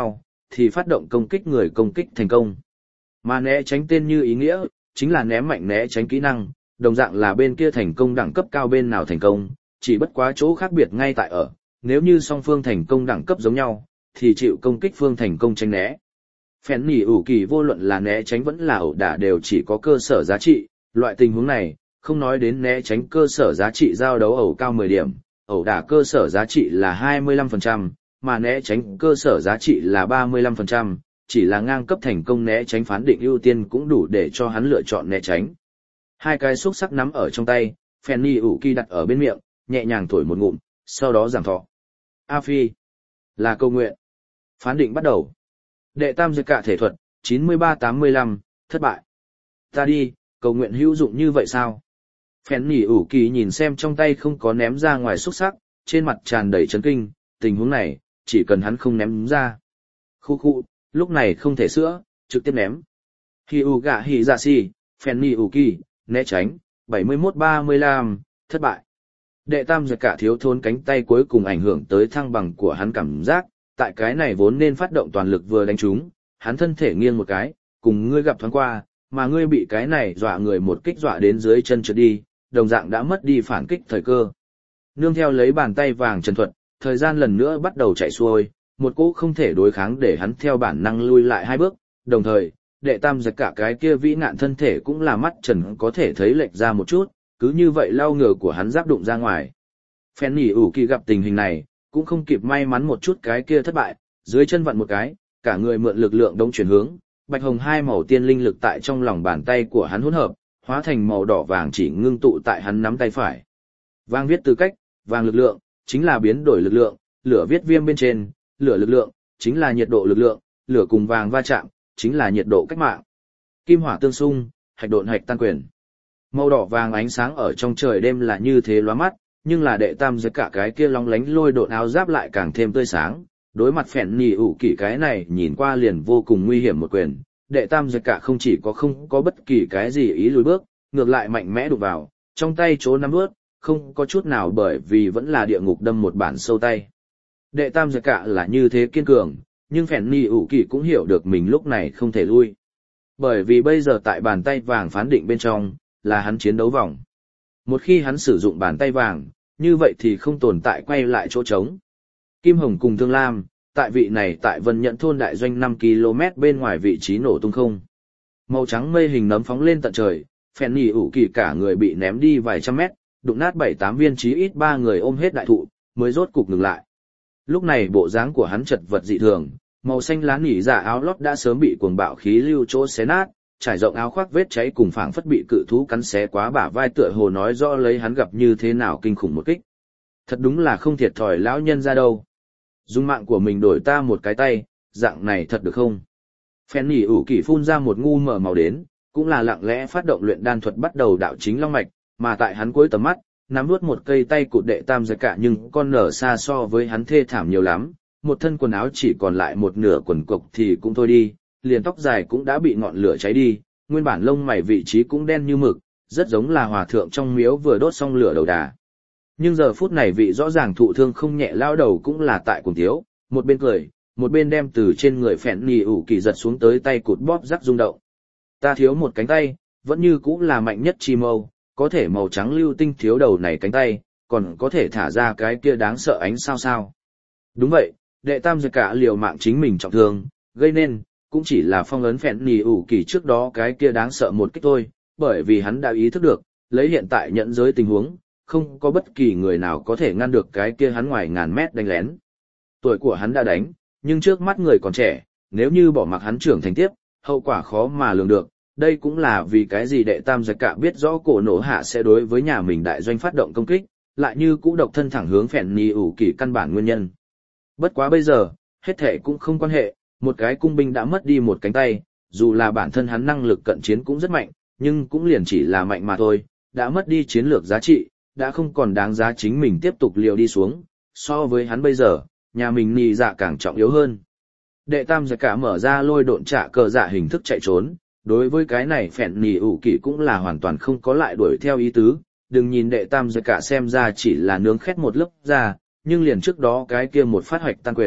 thì phát động công kích người công kích thành công. Mà né tránh tên như ý nghĩa, chính là ném mạnh né tránh kỹ năng, đồng dạng là bên kia thành công đẳng cấp cao bên nào thành công, chỉ bất quá chỗ khác biệt ngay tại ở, nếu như song phương thành công đẳng cấp giống nhau, thì chịu công kích phương thành công tránh né. Phèn nỉ ủ kỳ vô luận là né tránh vẫn là ẩu đả đều chỉ có cơ sở giá trị, loại tình huống này, không nói đến né tránh cơ sở giá trị giao đấu ẩu cao mười điểm, ẩu đả cơ sở giá trị là hai mươi lăm phần trăm, mà né tránh cơ sở giá trị là ba mươi lăm phần trăm, chỉ là ngang cấp thành công né tránh phán định ưu tiên cũng đủ để cho hắn lựa chọn né tránh. Hai cái xúc sắc nắm ở trong tay, phèn nỉ ủ kỳ đặt ở bên miệng, nhẹ nhàng thổi một ngụm, sau đó giảm thọ. A Phi là câu nguyện. Phán định bắt đầu. Đệ tam giật cả thể thuật, chín mươi ba tám mươi lăm, thất bại. Ta đi, cầu nguyện hữu dụng như vậy sao? Phèn nỉ ủ kỳ nhìn xem trong tay không có ném ra ngoài xúc sắc, trên mặt tràn đầy chấn kinh, tình huống này, chỉ cần hắn không ném ra. Khu khu, lúc này không thể sữa, trực tiếp ném. Hi u gạ hi dạ si, phèn nỉ ủ kỳ, né tránh, bảy mươi mốt ba mươi lăm, thất bại. Đệ tam giật cả thiếu thốn cánh tay cuối cùng ảnh hưởng tới thăng bằng của hắn cảm giác, tại cái này vốn nên phát động toàn lực vừa đánh trúng, hắn thân thể nghiêng một cái, cùng ngươi gặp thoáng qua, mà ngươi bị cái này dọa người một kích dọa đến dưới chân trượt đi, đồng dạng đã mất đi phản kích thời cơ. Nương theo lấy bàn tay vàng trần thuật, thời gian lần nữa bắt đầu chạy xuôi, một cỗ không thể đối kháng để hắn theo bản năng lui lại hai bước, đồng thời, đệ tam giật cả cái kia vĩ nạn thân thể cũng là mắt trần có thể thấy lệch ra một chút, cứ như vậy lau ngờ của hắn giáp đụng ra ngoài. Phèn nỉ ủ kỳ gặp tình hình này, cũng không kịp may mắn một chút cái kia thất bại, dưới chân vặn một cái, cả người mượn lực lượng đông chuyển hướng, bạch hồng hai màu tiên linh lực tại trong lòng bàn tay của hắn hỗn hợp, hóa thành màu đỏ vàng chỉ ngưng tụ tại hắn nắm tay phải. Vàng viết tư cách, vàng lực lượng, chính là biến đổi lực lượng, lửa viết viêm bên trên, lửa lực lượng, chính là nhiệt độ lực lượng, lửa cùng vàng va chạm, chính là nhiệt độ cách mạng. Kim hỏa tương xung, hạch độn hạch tan quyền. Màu đỏ vàng ánh sáng ở trong trời đêm là như thế lóa mắt, nhưng là đệ tam dưới cả cái kia lóng lánh lôi độn áo giáp lại càng thêm tươi sáng. Đối mặt phèn nỉ ủ kỳ cái này nhìn qua liền vô cùng nguy hiểm một quyền, đệ tam dưới cả không chỉ có không có bất kỳ cái gì ý lùi bước, ngược lại mạnh mẽ đụng vào, trong tay chỗ nắm bước, không có chút nào bởi vì vẫn là địa ngục đâm một bản sâu tay. Đệ tam dưới cả là như thế kiên cường, nhưng phèn nỉ ủ kỳ cũng hiểu được mình lúc này không thể lui. Bởi vì bây giờ tại bàn tay vàng phán định bên trong, là hắn chiến đấu vòng. Một khi hắn sử dụng bàn tay vàng, như vậy thì không tồn tại quay lại chỗ trống. Kim Hồng cùng Thương Lam, tại vị này tại Vân Nhận thôn đại doanh năm ki lô mét bên ngoài vị trí nổ tung không. Màu trắng mây hình nấm phóng lên tận trời, phèn nỉ ủ kỳ cả người bị ném đi vài trăm mét, đụng nát bảy tám viên chí ít ba người ôm hết đại thụ, mới rốt cục ngừng lại. Lúc này bộ dáng của hắn chật vật dị thường, màu xanh lá nỉ giả áo lót đã sớm bị cuồng bạo khí lưu chỗ xé nát, trải rộng áo khoác vết cháy cùng phảng phất bị cự thú cắn xé quá bả vai tựa hồ nói rõ lấy hắn gặp như thế nào kinh khủng một kích. Thật đúng là không thiệt thòi lão nhân ra đâu. Dùng mạng của mình đổi ta một cái tay, dạng này thật được không? Phèn nỉ ủ kỳ phun ra một ngu mở màu đến, cũng là lặng lẽ phát động luyện đan thuật bắt đầu đạo chính long mạch, mà tại hắn cuối tầm mắt, nắm nuốt một cây tay cụt đệ tam giật cả nhưng con nở xa so với hắn thê thảm nhiều lắm, một thân quần áo chỉ còn lại một nửa quần cộc thì cũng thôi đi, liền tóc dài cũng đã bị ngọn lửa cháy đi, nguyên bản lông mày vị trí cũng đen như mực, rất giống là hòa thượng trong miếu vừa đốt xong lửa đầu đà. Nhưng giờ phút này vị rõ ràng thụ thương không nhẹ lao đầu cũng là tại cùng thiếu, một bên cười, một bên đem từ trên người phèn nỉ ủ kỳ giật xuống tới tay cụt bóp rắc rung động. Ta thiếu một cánh tay, vẫn như cũng là mạnh nhất chi mâu, có thể màu trắng lưu tinh thiếu đầu này cánh tay, còn có thể thả ra cái kia đáng sợ ánh sao sao. Đúng vậy, đệ tam giật cả liều mạng chính mình trọng thương, gây nên, cũng chỉ là phong ấn phèn nỉ ủ kỳ trước đó cái kia đáng sợ một kích thôi, bởi vì hắn đã ý thức được, lấy hiện tại nhận giới tình huống, không có bất kỳ người nào có thể ngăn được cái kia hắn ngoài ngàn mét đánh lén. Tuổi của hắn đã đánh, nhưng trước mắt người còn trẻ, nếu như bỏ mặc hắn trưởng thành tiếp, hậu quả khó mà lường được. Đây cũng là vì cái gì đệ tam giật cả biết rõ cổ nổ hạ sẽ đối với nhà mình đại doanh phát động công kích, lại như cũ độc thân thẳng hướng phèn nỉ ủ kỳ căn bản nguyên nhân. Bất quá bây giờ, hết thể cũng không quan hệ, một cái cung binh đã mất đi một cánh tay, dù là bản thân hắn năng lực cận chiến cũng rất mạnh, nhưng cũng liền chỉ là mạnh mà thôi, đã mất đi chiến lược giá trị, đã không còn đáng giá chính mình tiếp tục liều đi xuống, so với hắn bây giờ, nhà mình nì dạ càng trọng yếu hơn. Đệ tam giật cả mở ra lôi độn trả cờ dạ hình thức chạy trốn, đối với cái này phèn nỉ ủ kỳ cũng là hoàn toàn không có lại đuổi theo ý tứ, đừng nhìn đệ tam giật cả xem ra chỉ là nướng khét một lớp ra, nhưng liền trước đó cái kia một phát hoạch tăng quyền,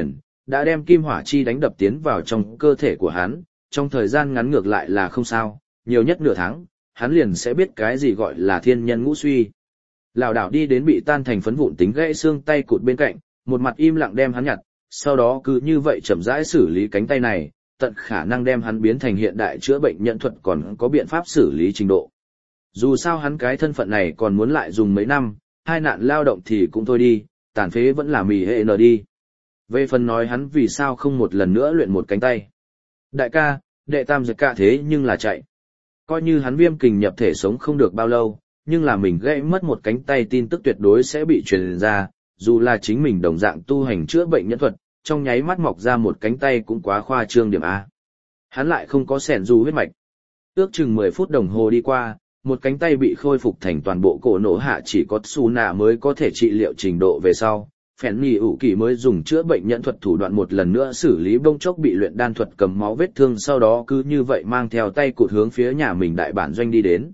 đã đem kim hỏa chi đánh đập tiến vào trong cơ thể của hắn, trong thời gian ngắn ngược lại là không sao, nhiều nhất nửa tháng, hắn liền sẽ biết cái gì gọi là thiên nhân ngũ suy. Lảo đảo đi đến bị tan thành phấn vụn tính gãy xương tay cụt bên cạnh, một mặt im lặng đem hắn nhặt, sau đó cứ như vậy chậm rãi xử lý cánh tay này, tận khả năng đem hắn biến thành hiện đại chữa bệnh nhận thuật còn có biện pháp xử lý trình độ. Dù sao hắn cái thân phận này còn muốn lại dùng mấy năm, hai nạn lao động thì cũng thôi đi, tàn phế vẫn là mì hệ nở đi. Về phần nói hắn vì sao không một lần nữa luyện một cánh tay. Đại ca, đệ tam giật cả thế nhưng là chạy. Coi như hắn viêm kình nhập thể sống không được bao lâu, nhưng là mình gãy mất một cánh tay tin tức tuyệt đối sẽ bị truyền ra, dù là chính mình đồng dạng tu hành chữa bệnh nhân thuật, trong nháy mắt mọc ra một cánh tay cũng quá khoa trương điểm A. Hắn lại không có sẻn dù huyết mạch. Ước chừng mười phút đồng hồ đi qua, một cánh tay bị khôi phục thành toàn bộ cổ nổ hạ chỉ có Su Nạ mới có thể trị liệu trình độ về sau. Phèn nhì ủ kỳ mới dùng chữa bệnh nhận thuật thủ đoạn một lần nữa xử lý bông chốc bị luyện đan thuật cầm máu vết thương, sau đó cứ như vậy mang theo tay cụt hướng phía nhà mình đại bản doanh đi đến.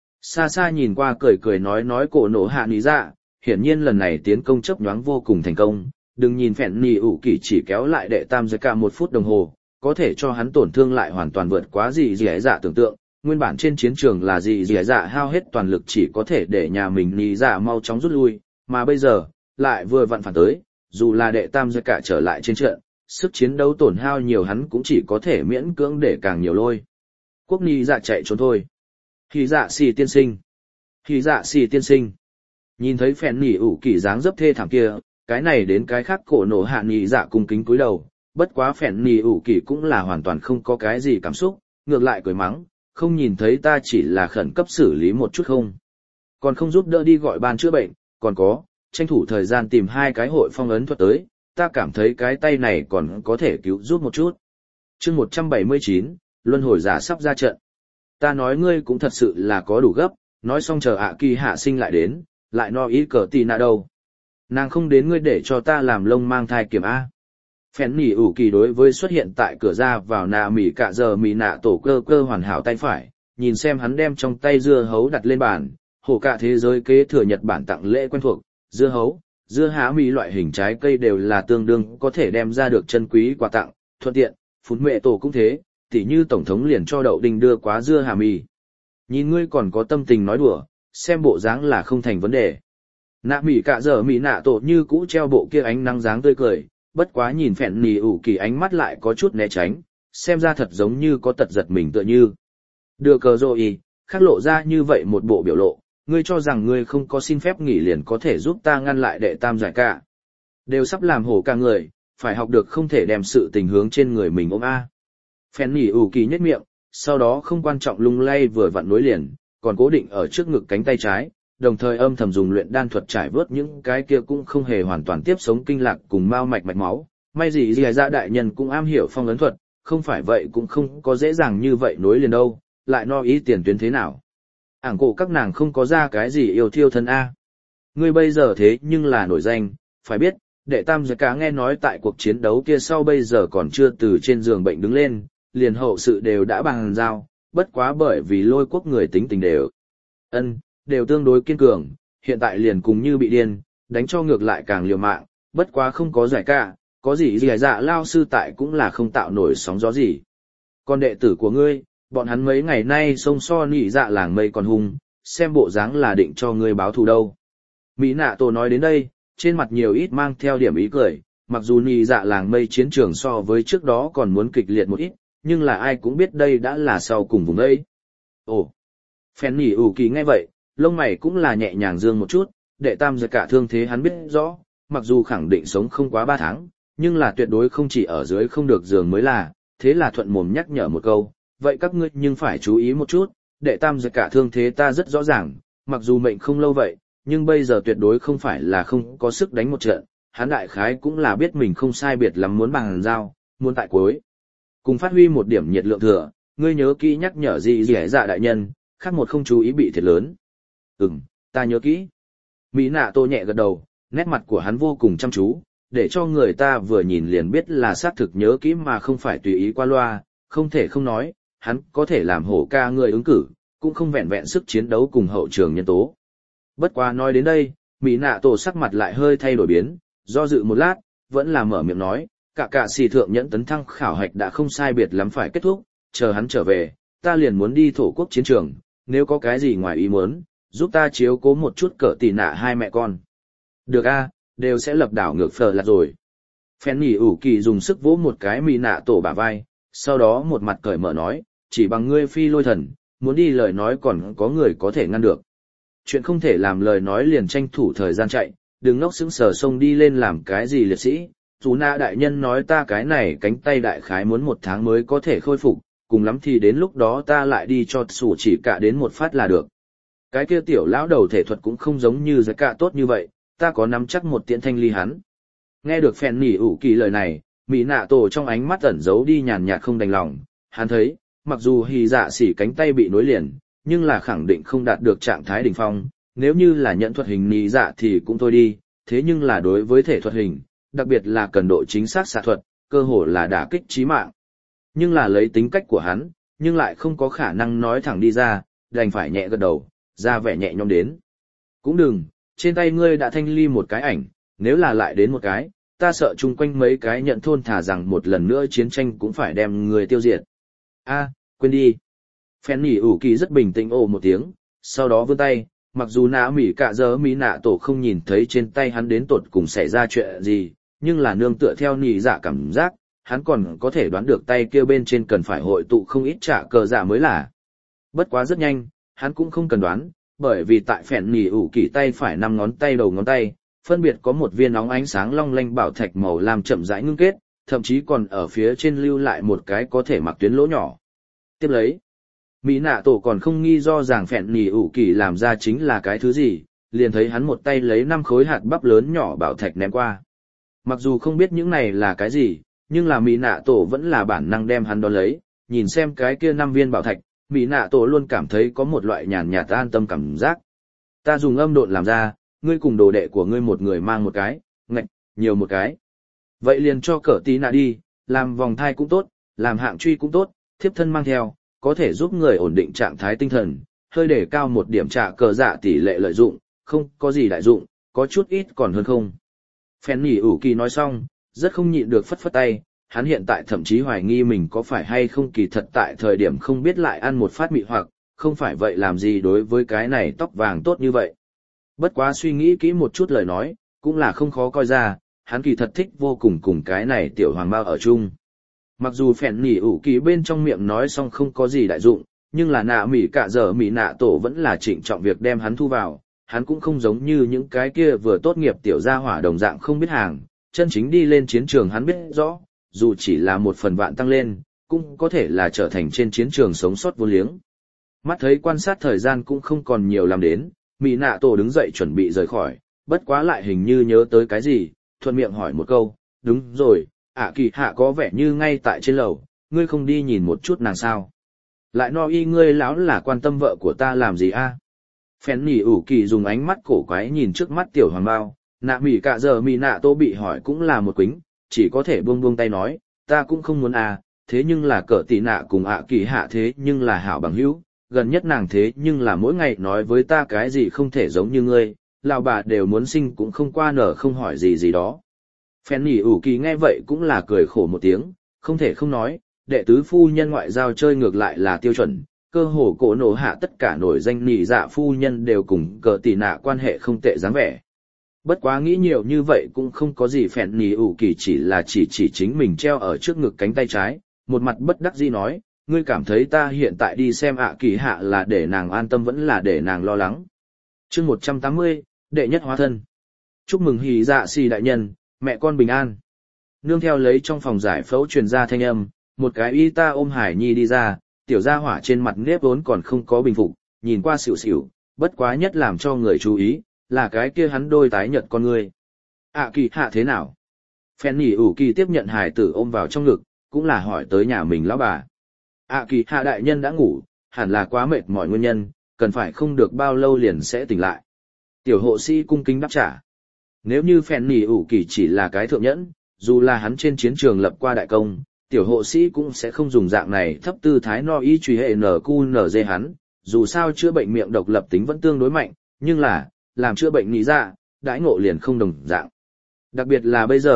Xa xa nhìn qua cười cười nói nói cổ nổ hạ ní dạ, hiển nhiên lần này tiến công chớp nhoáng vô cùng thành công. Đừng nhìn phèn nhì ủ kỳ chỉ kéo lại đệ tam giới cả một phút đồng hồ, có thể cho hắn tổn thương lại hoàn toàn vượt quá gì gì ấy dạ tưởng tượng. Nguyên bản trên chiến trường là gì gì ấy dạ hao hết toàn lực chỉ có thể để nhà mình ní dạ mau chóng rút lui, mà bây giờ lại vừa vặn phản tới, dù là đệ tam giới cả trở lại trên trận, sức chiến đấu tổn hao nhiều hắn cũng chỉ có thể miễn cưỡng để càng nhiều lôi. Quốc ní dạ chạy trốn thôi. Hỉ dạ xì tiên sinh. Hỉ dạ xì tiên sinh. Nhìn thấy phèn nhì ủ kỳ dáng dấp thê thảm kia, cái này đến cái khác cổ nổ hạ nhì dạ cung kính cúi đầu, bất quá phèn nhì ủ kỳ cũng là hoàn toàn không có cái gì cảm xúc, ngược lại cười mắng, không nhìn thấy ta chỉ là khẩn cấp xử lý một chút không. Còn không giúp đỡ đi gọi ban chữa bệnh, còn có, tranh thủ thời gian tìm hai cái hội phong ấn thuật tới, ta cảm thấy cái tay này còn có thể cứu giúp một chút. chương một trăm bảy mươi chín, luân hồi giả sắp ra trận. Ta nói ngươi cũng thật sự là có đủ gấp, nói xong chờ ạ kỳ hạ sinh lại đến, lại no ý cờ tì nạ đâu. Nàng không đến ngươi để cho ta làm lông mang thai kiểm A. Phèn nỉ ủ kỳ đối với xuất hiện tại cửa ra vào nạ mỉ cả giờ mỉ nạ tổ cơ cơ hoàn hảo tay phải, nhìn xem hắn đem trong tay dưa hấu đặt lên bàn, hổ cả thế giới kế thừa Nhật Bản tặng lễ quen thuộc, dưa hấu, dưa há mì loại hình trái cây đều là tương đương có thể đem ra được chân quý quà tặng, thuận tiện, phún mẹ tổ cũng thế, tỉ như tổng thống liền cho đậu đinh đưa quá dưa hà mì. Nhìn ngươi còn có tâm tình nói đùa, xem bộ dáng là không thành vấn đề. Nạ mỉ cả giờ mỉ nạ tổ như cũ treo bộ kia ánh nắng dáng tươi cười, bất quá nhìn phèn nỉ ủ kỳ ánh mắt lại có chút né tránh, xem ra thật giống như có tật giật mình tựa như. Đưa cờ rồi, khắc lộ ra như vậy một bộ biểu lộ, ngươi cho rằng ngươi không có xin phép nghỉ liền có thể giúp ta ngăn lại đệ tam giải cả. Đều sắp làm hổ cả người, phải học được không thể đem sự tình hướng trên người mình ôm a. Phèn nỉ ủ kỳ nhếch miệng, sau đó không quan trọng lung lay vừa vặn nối liền, còn cố định ở trước ngực cánh tay trái, đồng thời âm thầm dùng luyện đan thuật trải vớt những cái kia cũng không hề hoàn toàn tiếp sống kinh lạc cùng mao mạch mạch máu. May gì gì ra đại nhân cũng am hiểu phong ấn thuật, không phải vậy cũng không có dễ dàng như vậy nối liền đâu, lại no ý tiền tuyến thế nào. Ảng cổ các nàng không có ra cái gì yêu thiêu thân A. Ngươi bây giờ thế nhưng là nổi danh, phải biết, đệ tam giới cá nghe nói tại cuộc chiến đấu kia sau bây giờ còn chưa từ trên giường bệnh đứng lên, liền hậu sự đều đã bàn giao, bất quá bởi vì lôi quốc người tính tình đều. ân đều tương đối kiên cường, hiện tại liền cùng như bị điên, đánh cho ngược lại càng liều mạng, bất quá không có giải cả, có gì gì dạ lao sư tại cũng là không tạo nổi sóng gió gì. Còn đệ tử của ngươi, bọn hắn mấy ngày nay sông so nị dạ làng mây còn hung, xem bộ dáng là định cho ngươi báo thù đâu. Mỹ nạ tổ nói đến đây, trên mặt nhiều ít mang theo điểm ý cười, mặc dù nị dạ làng mây chiến trường so với trước đó còn muốn kịch liệt một ít, nhưng là ai cũng biết đây đã là sau cùng vùng ấy. Ồ, phèn nỉ ủ kỳ nghe vậy, lông mày cũng là nhẹ nhàng dương một chút, đệ tam giật cả thương thế hắn biết rõ, mặc dù khẳng định sống không quá ba tháng, nhưng là tuyệt đối không chỉ ở dưới không được giường mới là, thế là thuận mồm nhắc nhở một câu, vậy các ngươi nhưng phải chú ý một chút, đệ tam giật cả thương thế ta rất rõ ràng, mặc dù mệnh không lâu vậy, nhưng bây giờ tuyệt đối không phải là không có sức đánh một trận, hắn đại khái cũng là biết mình không sai biệt lắm muốn bằng giao, muốn tại cuối. Cùng phát huy một điểm nhiệt lượng thừa, ngươi nhớ kỹ nhắc nhở gì gì dạ đại nhân, khác một không chú ý bị thiệt lớn. Ừm, ta nhớ kỹ. Mỹ nạ tô nhẹ gật đầu, nét mặt của hắn vô cùng chăm chú, để cho người ta vừa nhìn liền biết là xác thực nhớ kỹ mà không phải tùy ý qua loa, không thể không nói, hắn có thể làm hổ ca người ứng cử, cũng không vẹn vẹn sức chiến đấu cùng hậu trường nhân tố. Bất quá nói đến đây, Mỹ nạ tổ sắc mặt lại hơi thay đổi biến, do dự một lát, vẫn là mở miệng nói, cả cả xì thượng nhẫn tấn thăng khảo hạch đã không sai biệt lắm phải kết thúc, chờ hắn trở về, ta liền muốn đi thổ quốc chiến trường, nếu có cái gì ngoài ý muốn, giúp ta chiếu cố một chút cỡ tỷ nạ hai mẹ con. Được a, đều sẽ lập đảo ngược phở là rồi. Phen nhỉ ủ kỳ dùng sức vỗ một cái mì nạ tổ bả vai, sau đó một mặt cởi mở nói, chỉ bằng ngươi phi lôi thần, muốn đi lời nói còn có người có thể ngăn được. Chuyện không thể làm lời nói liền tranh thủ thời gian chạy, đừng ngốc sững sờ sông đi lên làm cái gì liệt sĩ. Dù na đại nhân nói ta cái này cánh tay đại khái muốn một tháng mới có thể khôi phục, cùng lắm thì đến lúc đó ta lại đi cho sủ chỉ cả đến một phát là được. Cái kia tiểu lão đầu thể thuật cũng không giống như giới cả tốt như vậy, ta có nắm chắc một tiễn thanh ly hắn. Nghe được phèn nỉ ủ kỳ lời này, mỹ nạ tổ trong ánh mắt ẩn giấu đi nhàn nhạt không đành lòng, hắn thấy, mặc dù hì dạ xỉ cánh tay bị nối liền, nhưng là khẳng định không đạt được trạng thái đỉnh phong, nếu như là nhận thuật hình nỉ dạ thì cũng thôi đi, thế nhưng là đối với thể thuật hình, đặc biệt là cần độ chính xác xạ thuật, cơ hồ là đả kích chí mạng. Nhưng là lấy tính cách của hắn, nhưng lại không có khả năng nói thẳng đi ra, đành phải nhẹ gật đầu, ra vẻ nhẹ nhõm đến. Cũng đừng, trên tay ngươi đã thanh ly một cái ảnh, nếu là lại đến một cái, ta sợ chung quanh mấy cái nhận thôn thả rằng một lần nữa chiến tranh cũng phải đem người tiêu diệt. A, quên đi. Phen nỉ ủ kỳ rất bình tĩnh ồ một tiếng, sau đó vươn tay, mặc dù nạ mỉ cả giờ mỹ nạ tổ không nhìn thấy trên tay hắn đến tột cùng xảy ra chuyện gì, nhưng là nương tựa theo nỉ dạ cảm giác, hắn còn có thể đoán được tay kia bên trên cần phải hội tụ không ít trả cờ dạ mới là. Bất quá rất nhanh, hắn cũng không cần đoán, bởi vì tại phèn nỉ ủ kỳ tay phải năm ngón tay đầu ngón tay, phân biệt có một viên nóng ánh sáng long lanh bảo thạch màu làm chậm rãi ngưng kết, thậm chí còn ở phía trên lưu lại một cái có thể mặc tuyến lỗ nhỏ. Tiếp lấy, mỹ nạ tổ còn không nghi do rằng phèn nỉ ủ kỳ làm ra chính là cái thứ gì, liền thấy hắn một tay lấy năm khối hạt bắp lớn nhỏ bảo thạch ném qua. Mặc dù không biết những này là cái gì, nhưng là mỹ nạ tổ vẫn là bản năng đem hắn đón lấy, nhìn xem cái kia năm viên bảo thạch, mỹ nạ tổ luôn cảm thấy có một loại nhàn nhạt an tâm cảm giác. Ta dùng âm độn làm ra, ngươi cùng đồ đệ của ngươi một người mang một cái, ngạch, nhiều một cái. Vậy liền cho cỡ tí nạ đi, làm vòng thai cũng tốt, làm hạng truy cũng tốt, thiếp thân mang theo, có thể giúp người ổn định trạng thái tinh thần, hơi để cao một điểm trả cờ dạ tỷ lệ lợi dụng, không có gì đại dụng, có chút ít còn hơn không. Phen nỉ ủ kỳ nói xong, rất không nhịn được phất phất tay, hắn hiện tại thậm chí hoài nghi mình có phải hay không kỳ thật tại thời điểm không biết lại ăn một phát mị hoặc, không phải vậy làm gì đối với cái này tóc vàng tốt như vậy. Bất quá suy nghĩ kỹ một chút lời nói, cũng là không khó coi ra, hắn kỳ thật thích vô cùng cùng cái này tiểu hoàng bao ở chung. Mặc dù phèn nỉ ủ kỳ bên trong miệng nói xong không có gì đại dụng, nhưng là nạ mỉ cả giờ mỉ nạ tổ vẫn là trịnh trọng việc đem hắn thu vào, hắn cũng không giống như những cái kia vừa tốt nghiệp tiểu gia hỏa đồng dạng không biết hàng, chân chính đi lên chiến trường hắn biết rõ, dù chỉ là một phần vạn tăng lên, cũng có thể là trở thành trên chiến trường sống sót vô liếng. Mắt thấy quan sát thời gian cũng không còn nhiều làm đến, mỹ nạ tổ đứng dậy chuẩn bị rời khỏi, bất quá lại hình như nhớ tới cái gì, thuận miệng hỏi một câu, đúng rồi, ạ kỳ hạ có vẻ như ngay tại trên lầu, ngươi không đi nhìn một chút nàng sao. Lại no y ngươi lão là quan tâm vợ của ta làm gì a? Phèn nỉ ủ kỳ dùng ánh mắt cổ quái nhìn trước mắt tiểu hoàng bao, nạ mỉ cả giờ mỹ nạ tô bị hỏi cũng là một quính, chỉ có thể buông buông tay nói, ta cũng không muốn à, thế nhưng là cỡ tỷ nạ cùng ạ kỳ hạ thế nhưng là hảo bằng hữu, gần nhất nàng thế nhưng là mỗi ngày nói với ta cái gì không thể giống như ngươi, lão bà đều muốn sinh cũng không qua nở không hỏi gì gì đó. Phen nỉ ủ kỳ nghe vậy cũng là cười khổ một tiếng, không thể không nói, đệ tứ phu nhân ngoại giao chơi ngược lại là tiêu chuẩn, cơ hồ cổ nổ hạ tất cả nổi danh nỉ dạ phu nhân đều cùng cỡ tỷ nạ quan hệ không tệ dáng vẻ. Bất quá nghĩ nhiều như vậy cũng không có gì phèn nỉ ủ kỳ chỉ là chỉ chỉ chính mình treo ở trước ngực cánh tay trái, một mặt bất đắc dĩ nói, ngươi cảm thấy ta hiện tại đi xem ạ kỳ hạ là để nàng an tâm vẫn là để nàng lo lắng. Chương một trăm tám mươi, đệ nhất hóa thân. Chúc mừng hỉ dạ xì đại nhân, mẹ con bình an. Nương theo lấy trong phòng giải phẫu truyền ra thanh âm, một cái y ta ôm Hải Nhi đi ra, tiểu gia hỏa trên mặt nếp vốn còn không có bình phục, nhìn qua xỉu xỉu, bất quá nhất làm cho người chú ý, là cái kia hắn đôi tái nhợt con người. ạ kỳ hạ thế nào? Phen nỉ ủ kỳ tiếp nhận hải tử ôm vào trong ngực, cũng là hỏi tới nhà mình lão bà. ạ kỳ hạ đại nhân đã ngủ, hẳn là quá mệt mỏi nguyên nhân, cần phải không được bao lâu liền sẽ tỉnh lại. Tiểu hộ sĩ cung kính đáp trả. Nếu như phèn nỉ ủ kỳ chỉ là cái thượng nhẫn, dù là hắn trên chiến trường lập qua đại công, tiểu hộ sĩ cũng sẽ không dùng dạng này thấp tư thái no y truy hệ nở cu nở dê hắn, dù sao chữa bệnh miệng độc lập tính vẫn tương đối mạnh, nhưng là, làm chữa bệnh nghĩ ra, đãi ngộ liền không đồng dạng. Đặc biệt là bây giờ,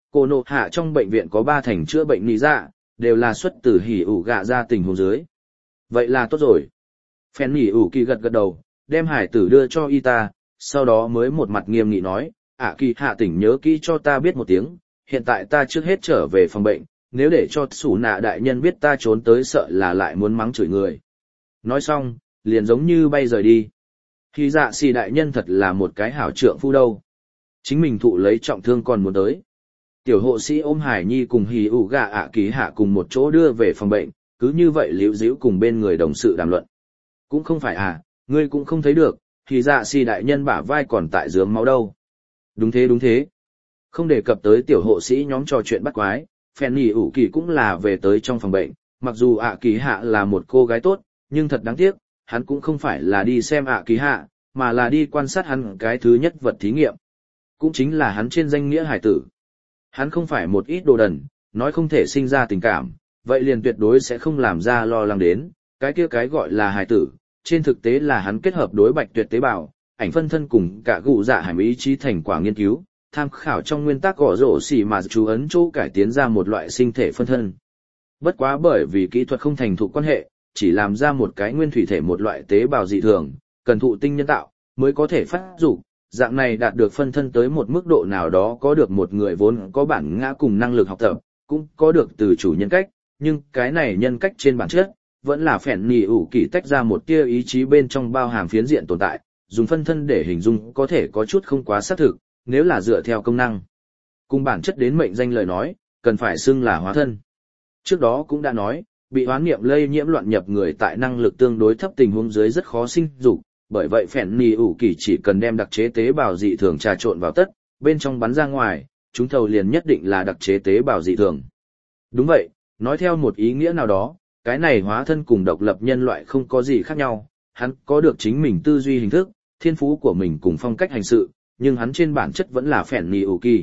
Cô nộ hạ trong bệnh viện có ba thành chữa bệnh nị dạ, đều là xuất từ hỉ ủ gạ ra tình huống dưới. Vậy là tốt rồi. Phèn nỉ ủ kỳ gật gật đầu, đem hải tử đưa cho y ta, sau đó mới một mặt nghiêm nghị nói, ạ kỳ hạ tỉnh nhớ kỹ cho ta biết một tiếng, hiện tại ta trước hết trở về phòng bệnh, nếu để cho sủ nạ đại nhân biết ta trốn tới sợ là lại muốn mắng chửi người. Nói xong, liền giống như bay rời đi. Khi dạ xì đại nhân thật là một cái hảo trượng phu đâu. Chính mình thụ lấy trọng thương còn muốn tới. Tiểu hộ sĩ ôm Hải Nhi cùng hì ủ gạ ạ kỳ hạ cùng một chỗ đưa về phòng bệnh, cứ như vậy liễu díu cùng bên người đồng sự đàm luận. Cũng không phải à, ngươi cũng không thấy được, thì dạ xì đại nhân bả vai còn tại dướng máu đâu. Đúng thế đúng thế. Không đề cập tới tiểu hộ sĩ nhóm trò chuyện bắt quái, phèn nhì ủ kỳ cũng là về tới trong phòng bệnh, mặc dù ạ kỳ hạ là một cô gái tốt, nhưng thật đáng tiếc, hắn cũng không phải là đi xem ạ kỳ hạ, mà là đi quan sát hắn cái thứ nhất vật thí nghiệm. Cũng chính là hắn trên danh nghĩa hải tử. Hắn không phải một ít đồ đần, nói không thể sinh ra tình cảm, vậy liền tuyệt đối sẽ không làm ra lo lắng đến, cái kia cái gọi là hải tử, trên thực tế là hắn kết hợp đối bạch tuyệt tế bào, ảnh phân thân cùng cả gụ dạ hải ý chí thành quả nghiên cứu, tham khảo trong nguyên tắc gõ rổ xỉ mà chú ấn chỗ cải tiến ra một loại sinh thể phân thân. Bất quá bởi vì kỹ thuật không thành thục quan hệ, chỉ làm ra một cái nguyên thủy thể một loại tế bào dị thường, cần thụ tinh nhân tạo, mới có thể phát dục. Dạng này đạt được phân thân tới một mức độ nào đó có được một người vốn có bản ngã cùng năng lực học tập, cũng có được từ chủ nhân cách, nhưng cái này nhân cách trên bản chất, vẫn là phèn nỉ ủ kỳ tách ra một tia ý chí bên trong bao hàm phiến diện tồn tại, dùng phân thân để hình dung có thể có chút không quá xác thực, nếu là dựa theo công năng. Cùng bản chất đến mệnh danh lời nói, cần phải xưng là hóa thân. Trước đó cũng đã nói, bị hoán niệm lây nhiễm loạn nhập người tại năng lực tương đối thấp tình huống dưới rất khó sinh dục, bởi vậy phèn nỉ ủ kỳ chỉ cần đem đặc chế tế bào dị thường trà trộn vào tất, bên trong bắn ra ngoài, chúng thầu liền nhất định là đặc chế tế bào dị thường. Đúng vậy, nói theo một ý nghĩa nào đó, cái này hóa thân cùng độc lập nhân loại không có gì khác nhau, hắn có được chính mình tư duy hình thức, thiên phú của mình cùng phong cách hành sự, nhưng hắn trên bản chất vẫn là phèn nỉ ủ kỳ.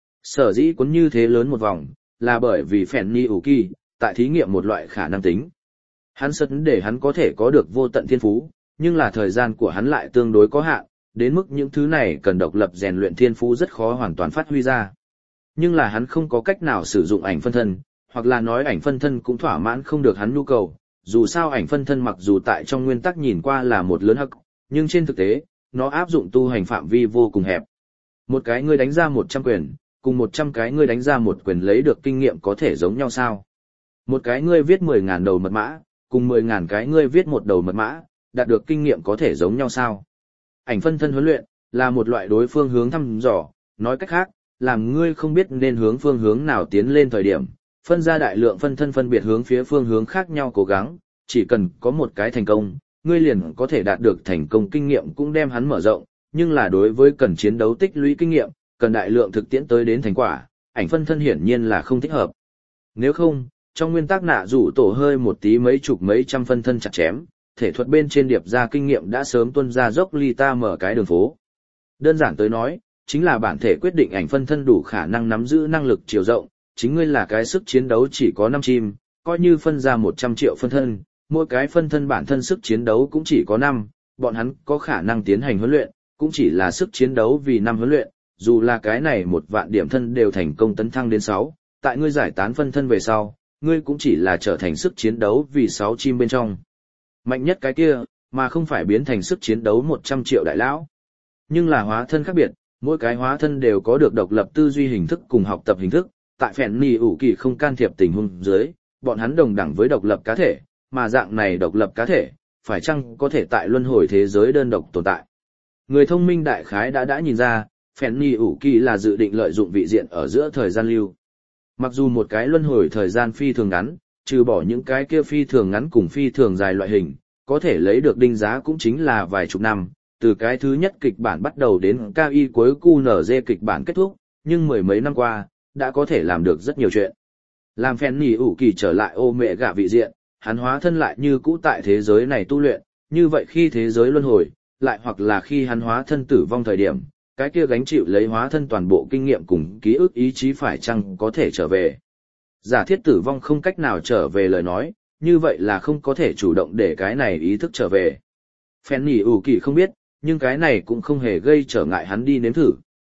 Sở dĩ cuốn như thế lớn một vòng, là bởi vì phèn nỉ ủ kỳ, tại thí nghiệm một loại khả năng tính. Hắn sẵn để hắn có thể có được vô tận thiên phú, nhưng là thời gian của hắn lại tương đối có hạn, đến mức những thứ này cần độc lập rèn luyện thiên phú rất khó hoàn toàn phát huy ra. Nhưng là hắn không có cách nào sử dụng ảnh phân thân, hoặc là nói ảnh phân thân cũng thỏa mãn không được hắn nhu cầu, dù sao ảnh phân thân mặc dù tại trong nguyên tắc nhìn qua là một lớn hắc, nhưng trên thực tế, nó áp dụng tu hành phạm vi vô cùng hẹp. Một cái ngươi đánh ra một trăm quyền, cùng một trăm cái ngươi đánh ra một quyền lấy được kinh nghiệm có thể giống nhau sao? Một cái ngươi viết mười ngàn đầu mật mã, cùng mười ngàn cái ngươi viết một đầu mật mã, đạt được kinh nghiệm có thể giống nhau sao? Ảnh phân thân huấn luyện, là một loại đối phương hướng thăm dò, nói cách khác, làm ngươi không biết nên hướng phương hướng nào tiến lên thời điểm, phân ra đại lượng phân thân phân biệt hướng phía phương hướng khác nhau cố gắng, chỉ cần có một cái thành công, ngươi liền có thể đạt được thành công kinh nghiệm cũng đem hắn mở rộng, nhưng là đối với cần chiến đấu tích lũy kinh nghiệm, cần đại lượng thực tiễn tới đến thành quả, ảnh phân thân hiển nhiên là không thích hợp. Nếu không, trong nguyên tắc nạ rủ tổ hơi một tí mấy chục mấy trăm phân thân chặt chém, thể thuật bên trên điệp ra kinh nghiệm đã sớm tuân ra dốc ly ta mở cái đường phố. Đơn giản tới nói, chính là bản thể quyết định ảnh phân thân đủ khả năng nắm giữ năng lực chiều rộng, chính ngươi là cái sức chiến đấu chỉ có năm chim, coi như phân ra một trăm triệu phân thân, mỗi cái phân thân bản thân sức chiến đấu cũng chỉ có năm, bọn hắn có khả năng tiến hành huấn luyện, cũng chỉ là sức chiến đấu vì năm huấn luyện, dù là cái này một vạn điểm thân đều thành công tấn thăng đến sáu, tại ngươi giải tán phân thân về sau, ngươi cũng chỉ là trở thành sức chiến đấu vì sáu chim bên trong. Mạnh nhất cái kia, mà không phải biến thành sức chiến đấu một trăm triệu đại lão. Nhưng là hóa thân khác biệt, mỗi cái hóa thân đều có được độc lập tư duy hình thức cùng học tập hình thức, tại phèn nỉ ủ kỳ không can thiệp tình huống dưới, bọn hắn đồng đẳng với độc lập cá thể, mà dạng này độc lập cá thể, phải chăng có thể tại luân hồi thế giới đơn độc tồn tại. Người thông minh đại khái đã đã nhìn ra, phèn nỉ ủ kỳ là dự định lợi dụng vị diện ở giữa thời gian lưu. Mặc dù một cái luân hồi thời gian phi thường ngắn, trừ bỏ những cái kia phi thường ngắn cùng phi thường dài loại hình, có thể lấy được đinh giá cũng chính là vài chục năm, từ cái thứ nhất kịch bản bắt đầu đến ca y cuối cu nở dê kịch bản kết thúc, nhưng mười mấy năm qua, đã có thể làm được rất nhiều chuyện. Làm phèn nỉ ủ kỳ trở lại ô mẹ gạ vị diện, hắn hóa thân lại như cũ tại thế giới này tu luyện, như vậy khi thế giới luân hồi, lại hoặc là khi hắn hóa thân tử vong thời điểm, cái kia gánh chịu lấy hóa thân toàn bộ kinh nghiệm cùng ký ức ý chí phải chăng có thể trở về. Giả thiết tử vong không cách nào trở về lời nói, như vậy là không có thể chủ động để cái này ý thức trở về. Phèn nỉ ủ kỳ không biết, nhưng cái này cũng không hề gây trở ngại hắn đi nếm thử.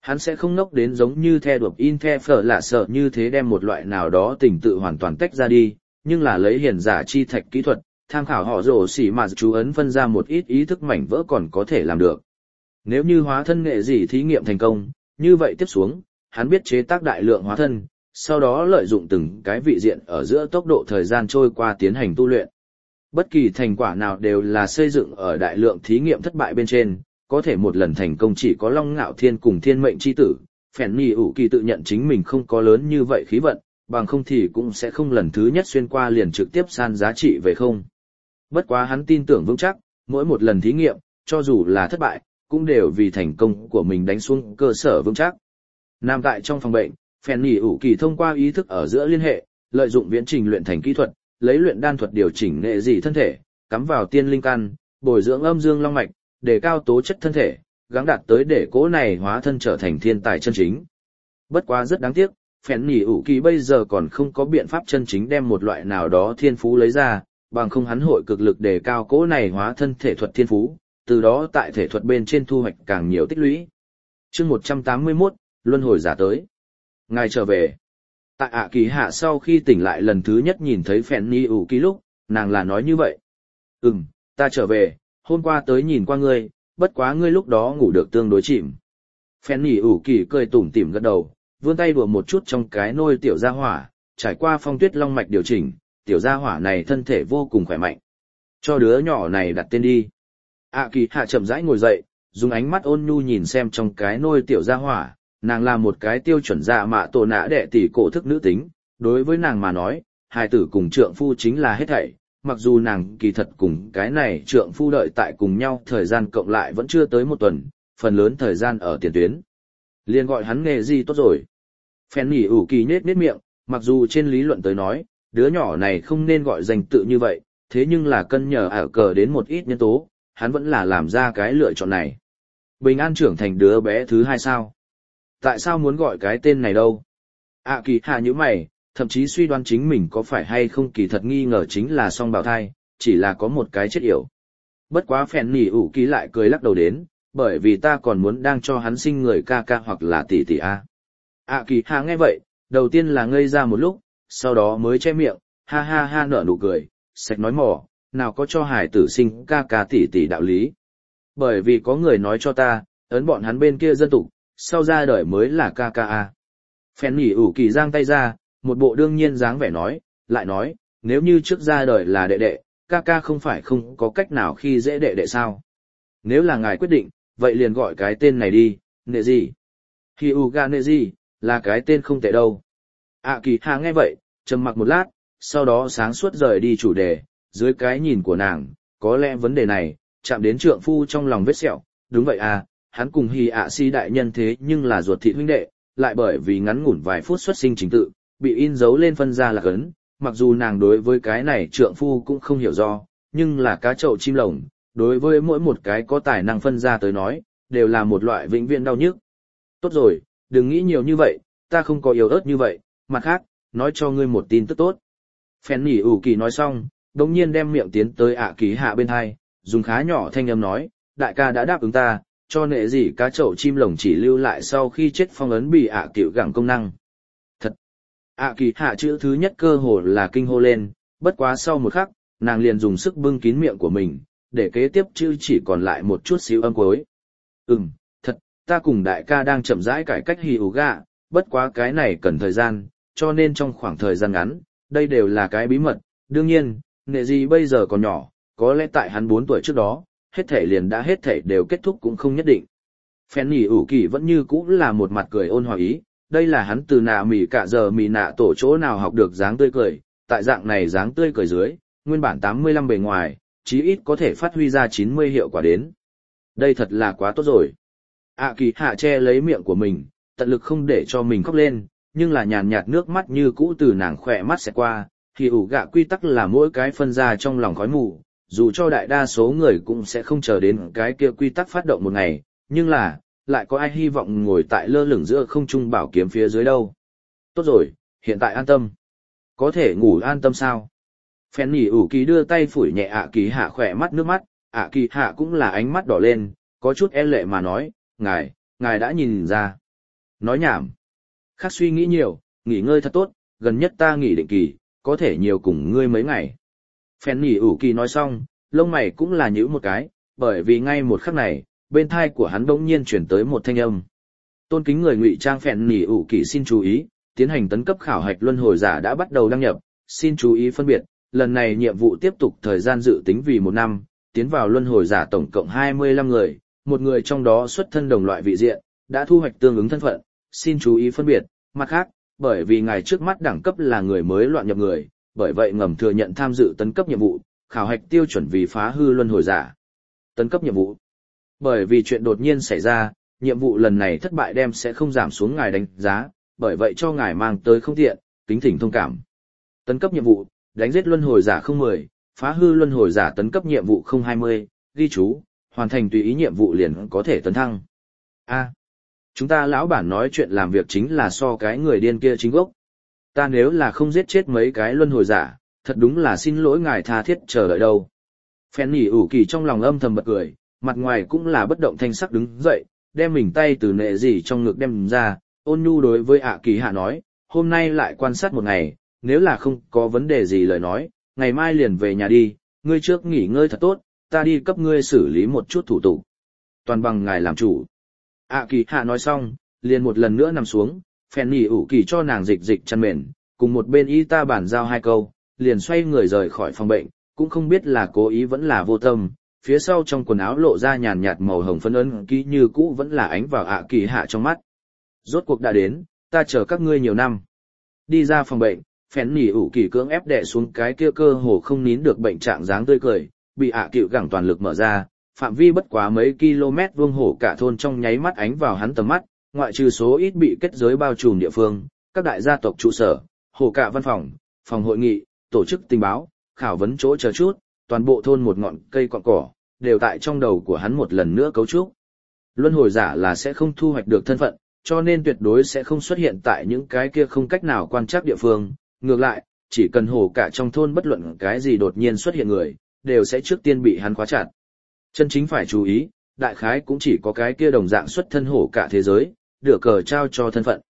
Hắn sẽ không ngốc đến giống như The đuộc in The phở lạ sợ như thế đem một loại nào đó tình tự hoàn toàn tách ra đi, nhưng là lấy hiển giả chi thạch kỹ thuật, tham khảo họ rổ xỉ mà chú ấn phân ra một ít ý thức mảnh vỡ còn có thể làm được. Nếu như hóa thân nghệ gì thí nghiệm thành công, như vậy tiếp xuống, hắn biết chế tác đại lượng hóa thân, sau đó lợi dụng từng cái vị diện ở giữa tốc độ thời gian trôi qua tiến hành tu luyện. Bất kỳ thành quả nào đều là xây dựng ở đại lượng thí nghiệm thất bại bên trên, có thể một lần thành công chỉ có Long Ngạo Thiên cùng Thiên Mệnh chi tử. Phèn Nhì ủ kỳ tự nhận chính mình không có lớn như vậy khí vận, bằng không thì cũng sẽ không lần thứ nhất xuyên qua liền trực tiếp san giá trị về không. Bất quá hắn tin tưởng vững chắc, mỗi một lần thí nghiệm, cho dù là thất bại, cũng đều vì thành công của mình đánh xuống cơ sở vững chắc. Nằm tại trong phòng bệnh, Phèn Nhì ủ kỳ thông qua ý thức ở giữa liên hệ, lợi dụng viễn trình luyện thành kỹ thuật, lấy luyện đan thuật điều chỉnh nghệ dị thân thể, cắm vào tiên linh căn, bồi dưỡng âm dương long mạch, đề cao tố chất thân thể, gắng đạt tới để cố này hóa thân trở thành thiên tài chân chính. Bất quá rất đáng tiếc, Phèn Nhì ủ kỳ bây giờ còn không có biện pháp chân chính đem một loại nào đó thiên phú lấy ra, bằng không hắn hội cực lực đề cao cố này hóa thân thể thuật thiên phú, từ đó tại thể thuật bên trên thu hoạch càng nhiều tích lũy. Chương một trăm tám mươi mốt, luân hồi giả tới. Ngài trở về. Tại ạ kỳ hạ sau khi tỉnh lại lần thứ nhất nhìn thấy Phèn Nhì ủ kỳ lúc, nàng là nói như vậy. Ừm, ta trở về, hôm qua tới nhìn qua ngươi, bất quá ngươi lúc đó ngủ được tương đối chìm. Phèn Nhì ủ kỳ cười tủm tỉm gật đầu, vươn tay đùa một chút trong cái nôi tiểu gia hỏa, trải qua phong tuyết long mạch điều chỉnh, tiểu gia hỏa này thân thể vô cùng khỏe mạnh. Cho đứa nhỏ này đặt tên đi. ạ kỳ hạ chậm rãi ngồi dậy, dùng ánh mắt ôn nhu nhìn xem trong cái nôi tiểu gia hỏa, nàng là một cái tiêu chuẩn dạ mạ tổ nã đệ tỷ cổ thức nữ tính, đối với nàng mà nói, hài tử cùng trượng phu chính là hết thảy, mặc dù nàng kỳ thật cùng cái này trượng phu đợi tại cùng nhau thời gian cộng lại vẫn chưa tới một tuần, phần lớn thời gian ở tiền tuyến. Liền gọi hắn nghề gì tốt rồi. Phèn Nhì ủ kỳ nết nết miệng, mặc dù trên lý luận tới nói, đứa nhỏ này không nên gọi danh tự như vậy, thế nhưng là cân nhờ ảo cờ đến một ít nhân tố, hắn vẫn là làm ra cái lựa chọn này. Bình an trưởng thành đứa bé thứ hai sao? Tại sao muốn gọi cái tên này đâu? ạ kỳ hạ như mày, thậm chí suy đoán chính mình có phải hay không kỳ thật nghi ngờ chính là song bào thai, chỉ là có một cái chết yểu. Bất quá Phèn Nhì ủ kỳ lại cười lắc đầu đến, bởi vì ta còn muốn đang cho hắn sinh người ca ca hoặc là tỷ tỷ a. ạ kỳ hạ nghe vậy, đầu tiên là ngây ra một lúc, sau đó mới che miệng, ha ha ha nở nụ cười, sạch nói mỏ, nào có cho hải tử sinh ca ca tỷ tỷ đạo lý. Bởi vì có người nói cho ta, ấn bọn hắn bên kia dân tục, sau ra đời mới là ca ca a. Phèn Nhì ủ kỳ giang tay ra, một bộ đương nhiên dáng vẻ nói, lại nói, nếu như trước ra đời là đệ đệ, ca ca không phải không có cách nào khi dễ đệ đệ sao. Nếu là ngài quyết định, vậy liền gọi cái tên này đi, nệ gì. Hyuga nệ gì, là cái tên không tệ đâu. ạ kỳ hạ nghe vậy, trầm mặc một lát, sau đó sáng suốt rời đi chủ đề, dưới cái nhìn của nàng, có lẽ vấn đề này, chạm đến trượng phu trong lòng vết sẹo, đúng vậy à, hắn cùng Hy ạ si đại nhân thế nhưng là ruột thịt huynh đệ, lại bởi vì ngắn ngủn vài phút xuất sinh trình tự, bị in dấu lên phân ra là cấn, mặc dù nàng đối với cái này trượng phu cũng không hiểu do, nhưng là cá trậu chim lồng, đối với mỗi một cái có tài năng phân ra tới nói, đều là một loại vĩnh viễn đau nhức. Tốt rồi, đừng nghĩ nhiều như vậy, ta không có yếu ớt như vậy, mặt khác, nói cho ngươi một tin tức tốt. Phèn Nhì ủ kỳ nói xong, đồng nhiên đem miệng tiến tới ạ kỳ hạ bên hai, dùng khá nhỏ thanh âm nói, đại ca đã đáp ứng ta, cho nệ gì cá chậu chim lồng chỉ lưu lại sau khi chết phong ấn bị ạ tiểu gẳng công năng. Thật! ạ kỳ hạ chữ thứ nhất cơ hồ là kinh hô lên, bất quá sau một khắc, nàng liền dùng sức bưng kín miệng của mình, để kế tiếp chữ chỉ còn lại một chút xíu âm cuối. Ừm, thật, ta cùng đại ca đang chậm rãi cải cách Hyuga, bất quá cái này cần thời gian, cho nên trong khoảng thời gian ngắn, đây đều là cái bí mật. Đương nhiên, nệ gì bây giờ còn nhỏ, có lẽ tại hắn bốn tuổi trước đó, hết thể liền đã hết thể đều kết thúc cũng không nhất định. Phèn Nhì ủ kỳ vẫn như cũ là một mặt cười ôn hòa ý, đây là hắn từ nạ mì cả giờ mì nạ tổ chỗ nào học được dáng tươi cười, tại dạng này dáng tươi cười dưới, nguyên bản tám mươi lăm bề ngoài, chí ít có thể phát huy ra chín mươi hiệu quả đến. Đây thật là quá tốt rồi. ạ kỳ hạ che lấy miệng của mình, tận lực không để cho mình khóc lên, nhưng là nhàn nhạt nước mắt như cũ từ nàng khỏe mắt sẽ qua, thì ủ gạ quy tắc là mỗi cái phân ra trong lòng khói mù, dù cho đại đa số người cũng sẽ không chờ đến cái kia quy tắc phát động một ngày, nhưng là, lại có ai hy vọng ngồi tại lơ lửng giữa không trung bảo kiếm phía dưới đâu. Tốt rồi, hiện tại an tâm. Có thể ngủ an tâm sao? Phèn Nhì ủ kỳ đưa tay phủi nhẹ ạ kỳ hạ khỏe mắt nước mắt, ạ kỳ hạ cũng là ánh mắt đỏ lên, có chút e lệ mà nói, ngài, ngài đã nhìn ra. Nói nhảm. Khác suy nghĩ nhiều, nghỉ ngơi thật tốt, gần nhất ta nghỉ định kỳ, có thể nhiều cùng ngươi mấy ngày. Phèn nhỉ ủ kỳ nói xong, lông mày cũng là nhíu một cái, bởi vì ngay một khắc này, bên thai của hắn bỗng nhiên chuyển tới một thanh âm. Tôn kính người ngụy trang phèn nhỉ ủ kỳ xin chú ý, tiến hành tấn cấp khảo hạch luân hồi giả đã bắt đầu đăng nhập, xin chú ý phân biệt, lần này nhiệm vụ tiếp tục thời gian dự tính vì một năm, tiến vào luân hồi giả tổng cộng hai mươi lăm người, một người trong đó xuất thân đồng loại vị diện, đã thu hoạch tương ứng thân phận, xin chú ý phân biệt, mặt khác, bởi vì ngài trước mắt đẳng cấp là người mới loạn nhập người, bởi vậy ngầm thừa nhận tham dự tấn cấp nhiệm vụ, khảo hạch tiêu chuẩn vì phá hư luân hồi giả. Tấn cấp nhiệm vụ. Bởi vì chuyện đột nhiên xảy ra, nhiệm vụ lần này thất bại đem sẽ không giảm xuống ngài đánh giá, bởi vậy cho ngài mang tới không tiện, kính thỉnh thông cảm. Tấn cấp nhiệm vụ, đánh giết luân hồi giả không mười, phá hư luân hồi giả tấn cấp nhiệm vụ không hai mươi, ghi chú, hoàn thành tùy ý nhiệm vụ liền có thể tấn thăng. A. Chúng ta lão bản nói chuyện làm việc chính là so cái người điên kia chính gốc. Ta nếu là không giết chết mấy cái luân hồi giả, thật đúng là xin lỗi ngài tha thiết chờ đợi đâu. Phèn nhỉ ủ kỳ trong lòng âm thầm bật cười, mặt ngoài cũng là bất động thanh sắc đứng dậy, đem mình tay từ nệ gì trong ngực đem ra, ôn nhu đối với ạ kỳ hạ nói, hôm nay lại quan sát một ngày, nếu là không có vấn đề gì lời nói, ngày mai liền về nhà đi, ngươi trước nghỉ ngơi thật tốt, ta đi cấp ngươi xử lý một chút thủ tục. Toàn bằng ngài làm chủ. ạ kỳ hạ nói xong, liền một lần nữa nằm xuống, phèn nhỉ ủ kỳ cho nàng dịch dịch chăn mền, cùng một bên y ta bản giao hai câu, liền xoay người rời khỏi phòng bệnh, cũng không biết là cố ý vẫn là vô tâm, phía sau trong quần áo lộ ra nhàn nhạt màu hồng phấn ấn ký như cũ vẫn là ánh vào ạ kỳ hạ trong mắt. Rốt cuộc đã đến, ta chờ các ngươi nhiều năm. Đi ra phòng bệnh, phèn nhỉ ủ kỳ cưỡng ép đè xuống cái kia cơ hồ không nín được bệnh trạng dáng tươi cười, bị ạ cựu gẳng toàn lực mở ra, phạm vi bất quá mấy km vuông hổ cả thôn trong nháy mắt ánh vào hắn tầm mắt, ngoại trừ số ít bị kết giới bao trùm địa phương, các đại gia tộc trụ sở, hổ cả văn phòng, phòng hội nghị, tổ chức tình báo, khảo vấn chỗ chờ chút, toàn bộ thôn một ngọn cây cọn cỏ, đều tại trong đầu của hắn một lần nữa cấu trúc. Luân hồi giả là sẽ không thu hoạch được thân phận, cho nên tuyệt đối sẽ không xuất hiện tại những cái kia không cách nào quan trắc địa phương, ngược lại, chỉ cần hổ cả trong thôn bất luận cái gì đột nhiên xuất hiện người, đều sẽ trước tiên bị hắn khóa chặt. Chân chính phải chú ý, đại khái cũng chỉ có cái kia đồng dạng xuất thân hổ cả thế giới, được cờ trao cho thân phận.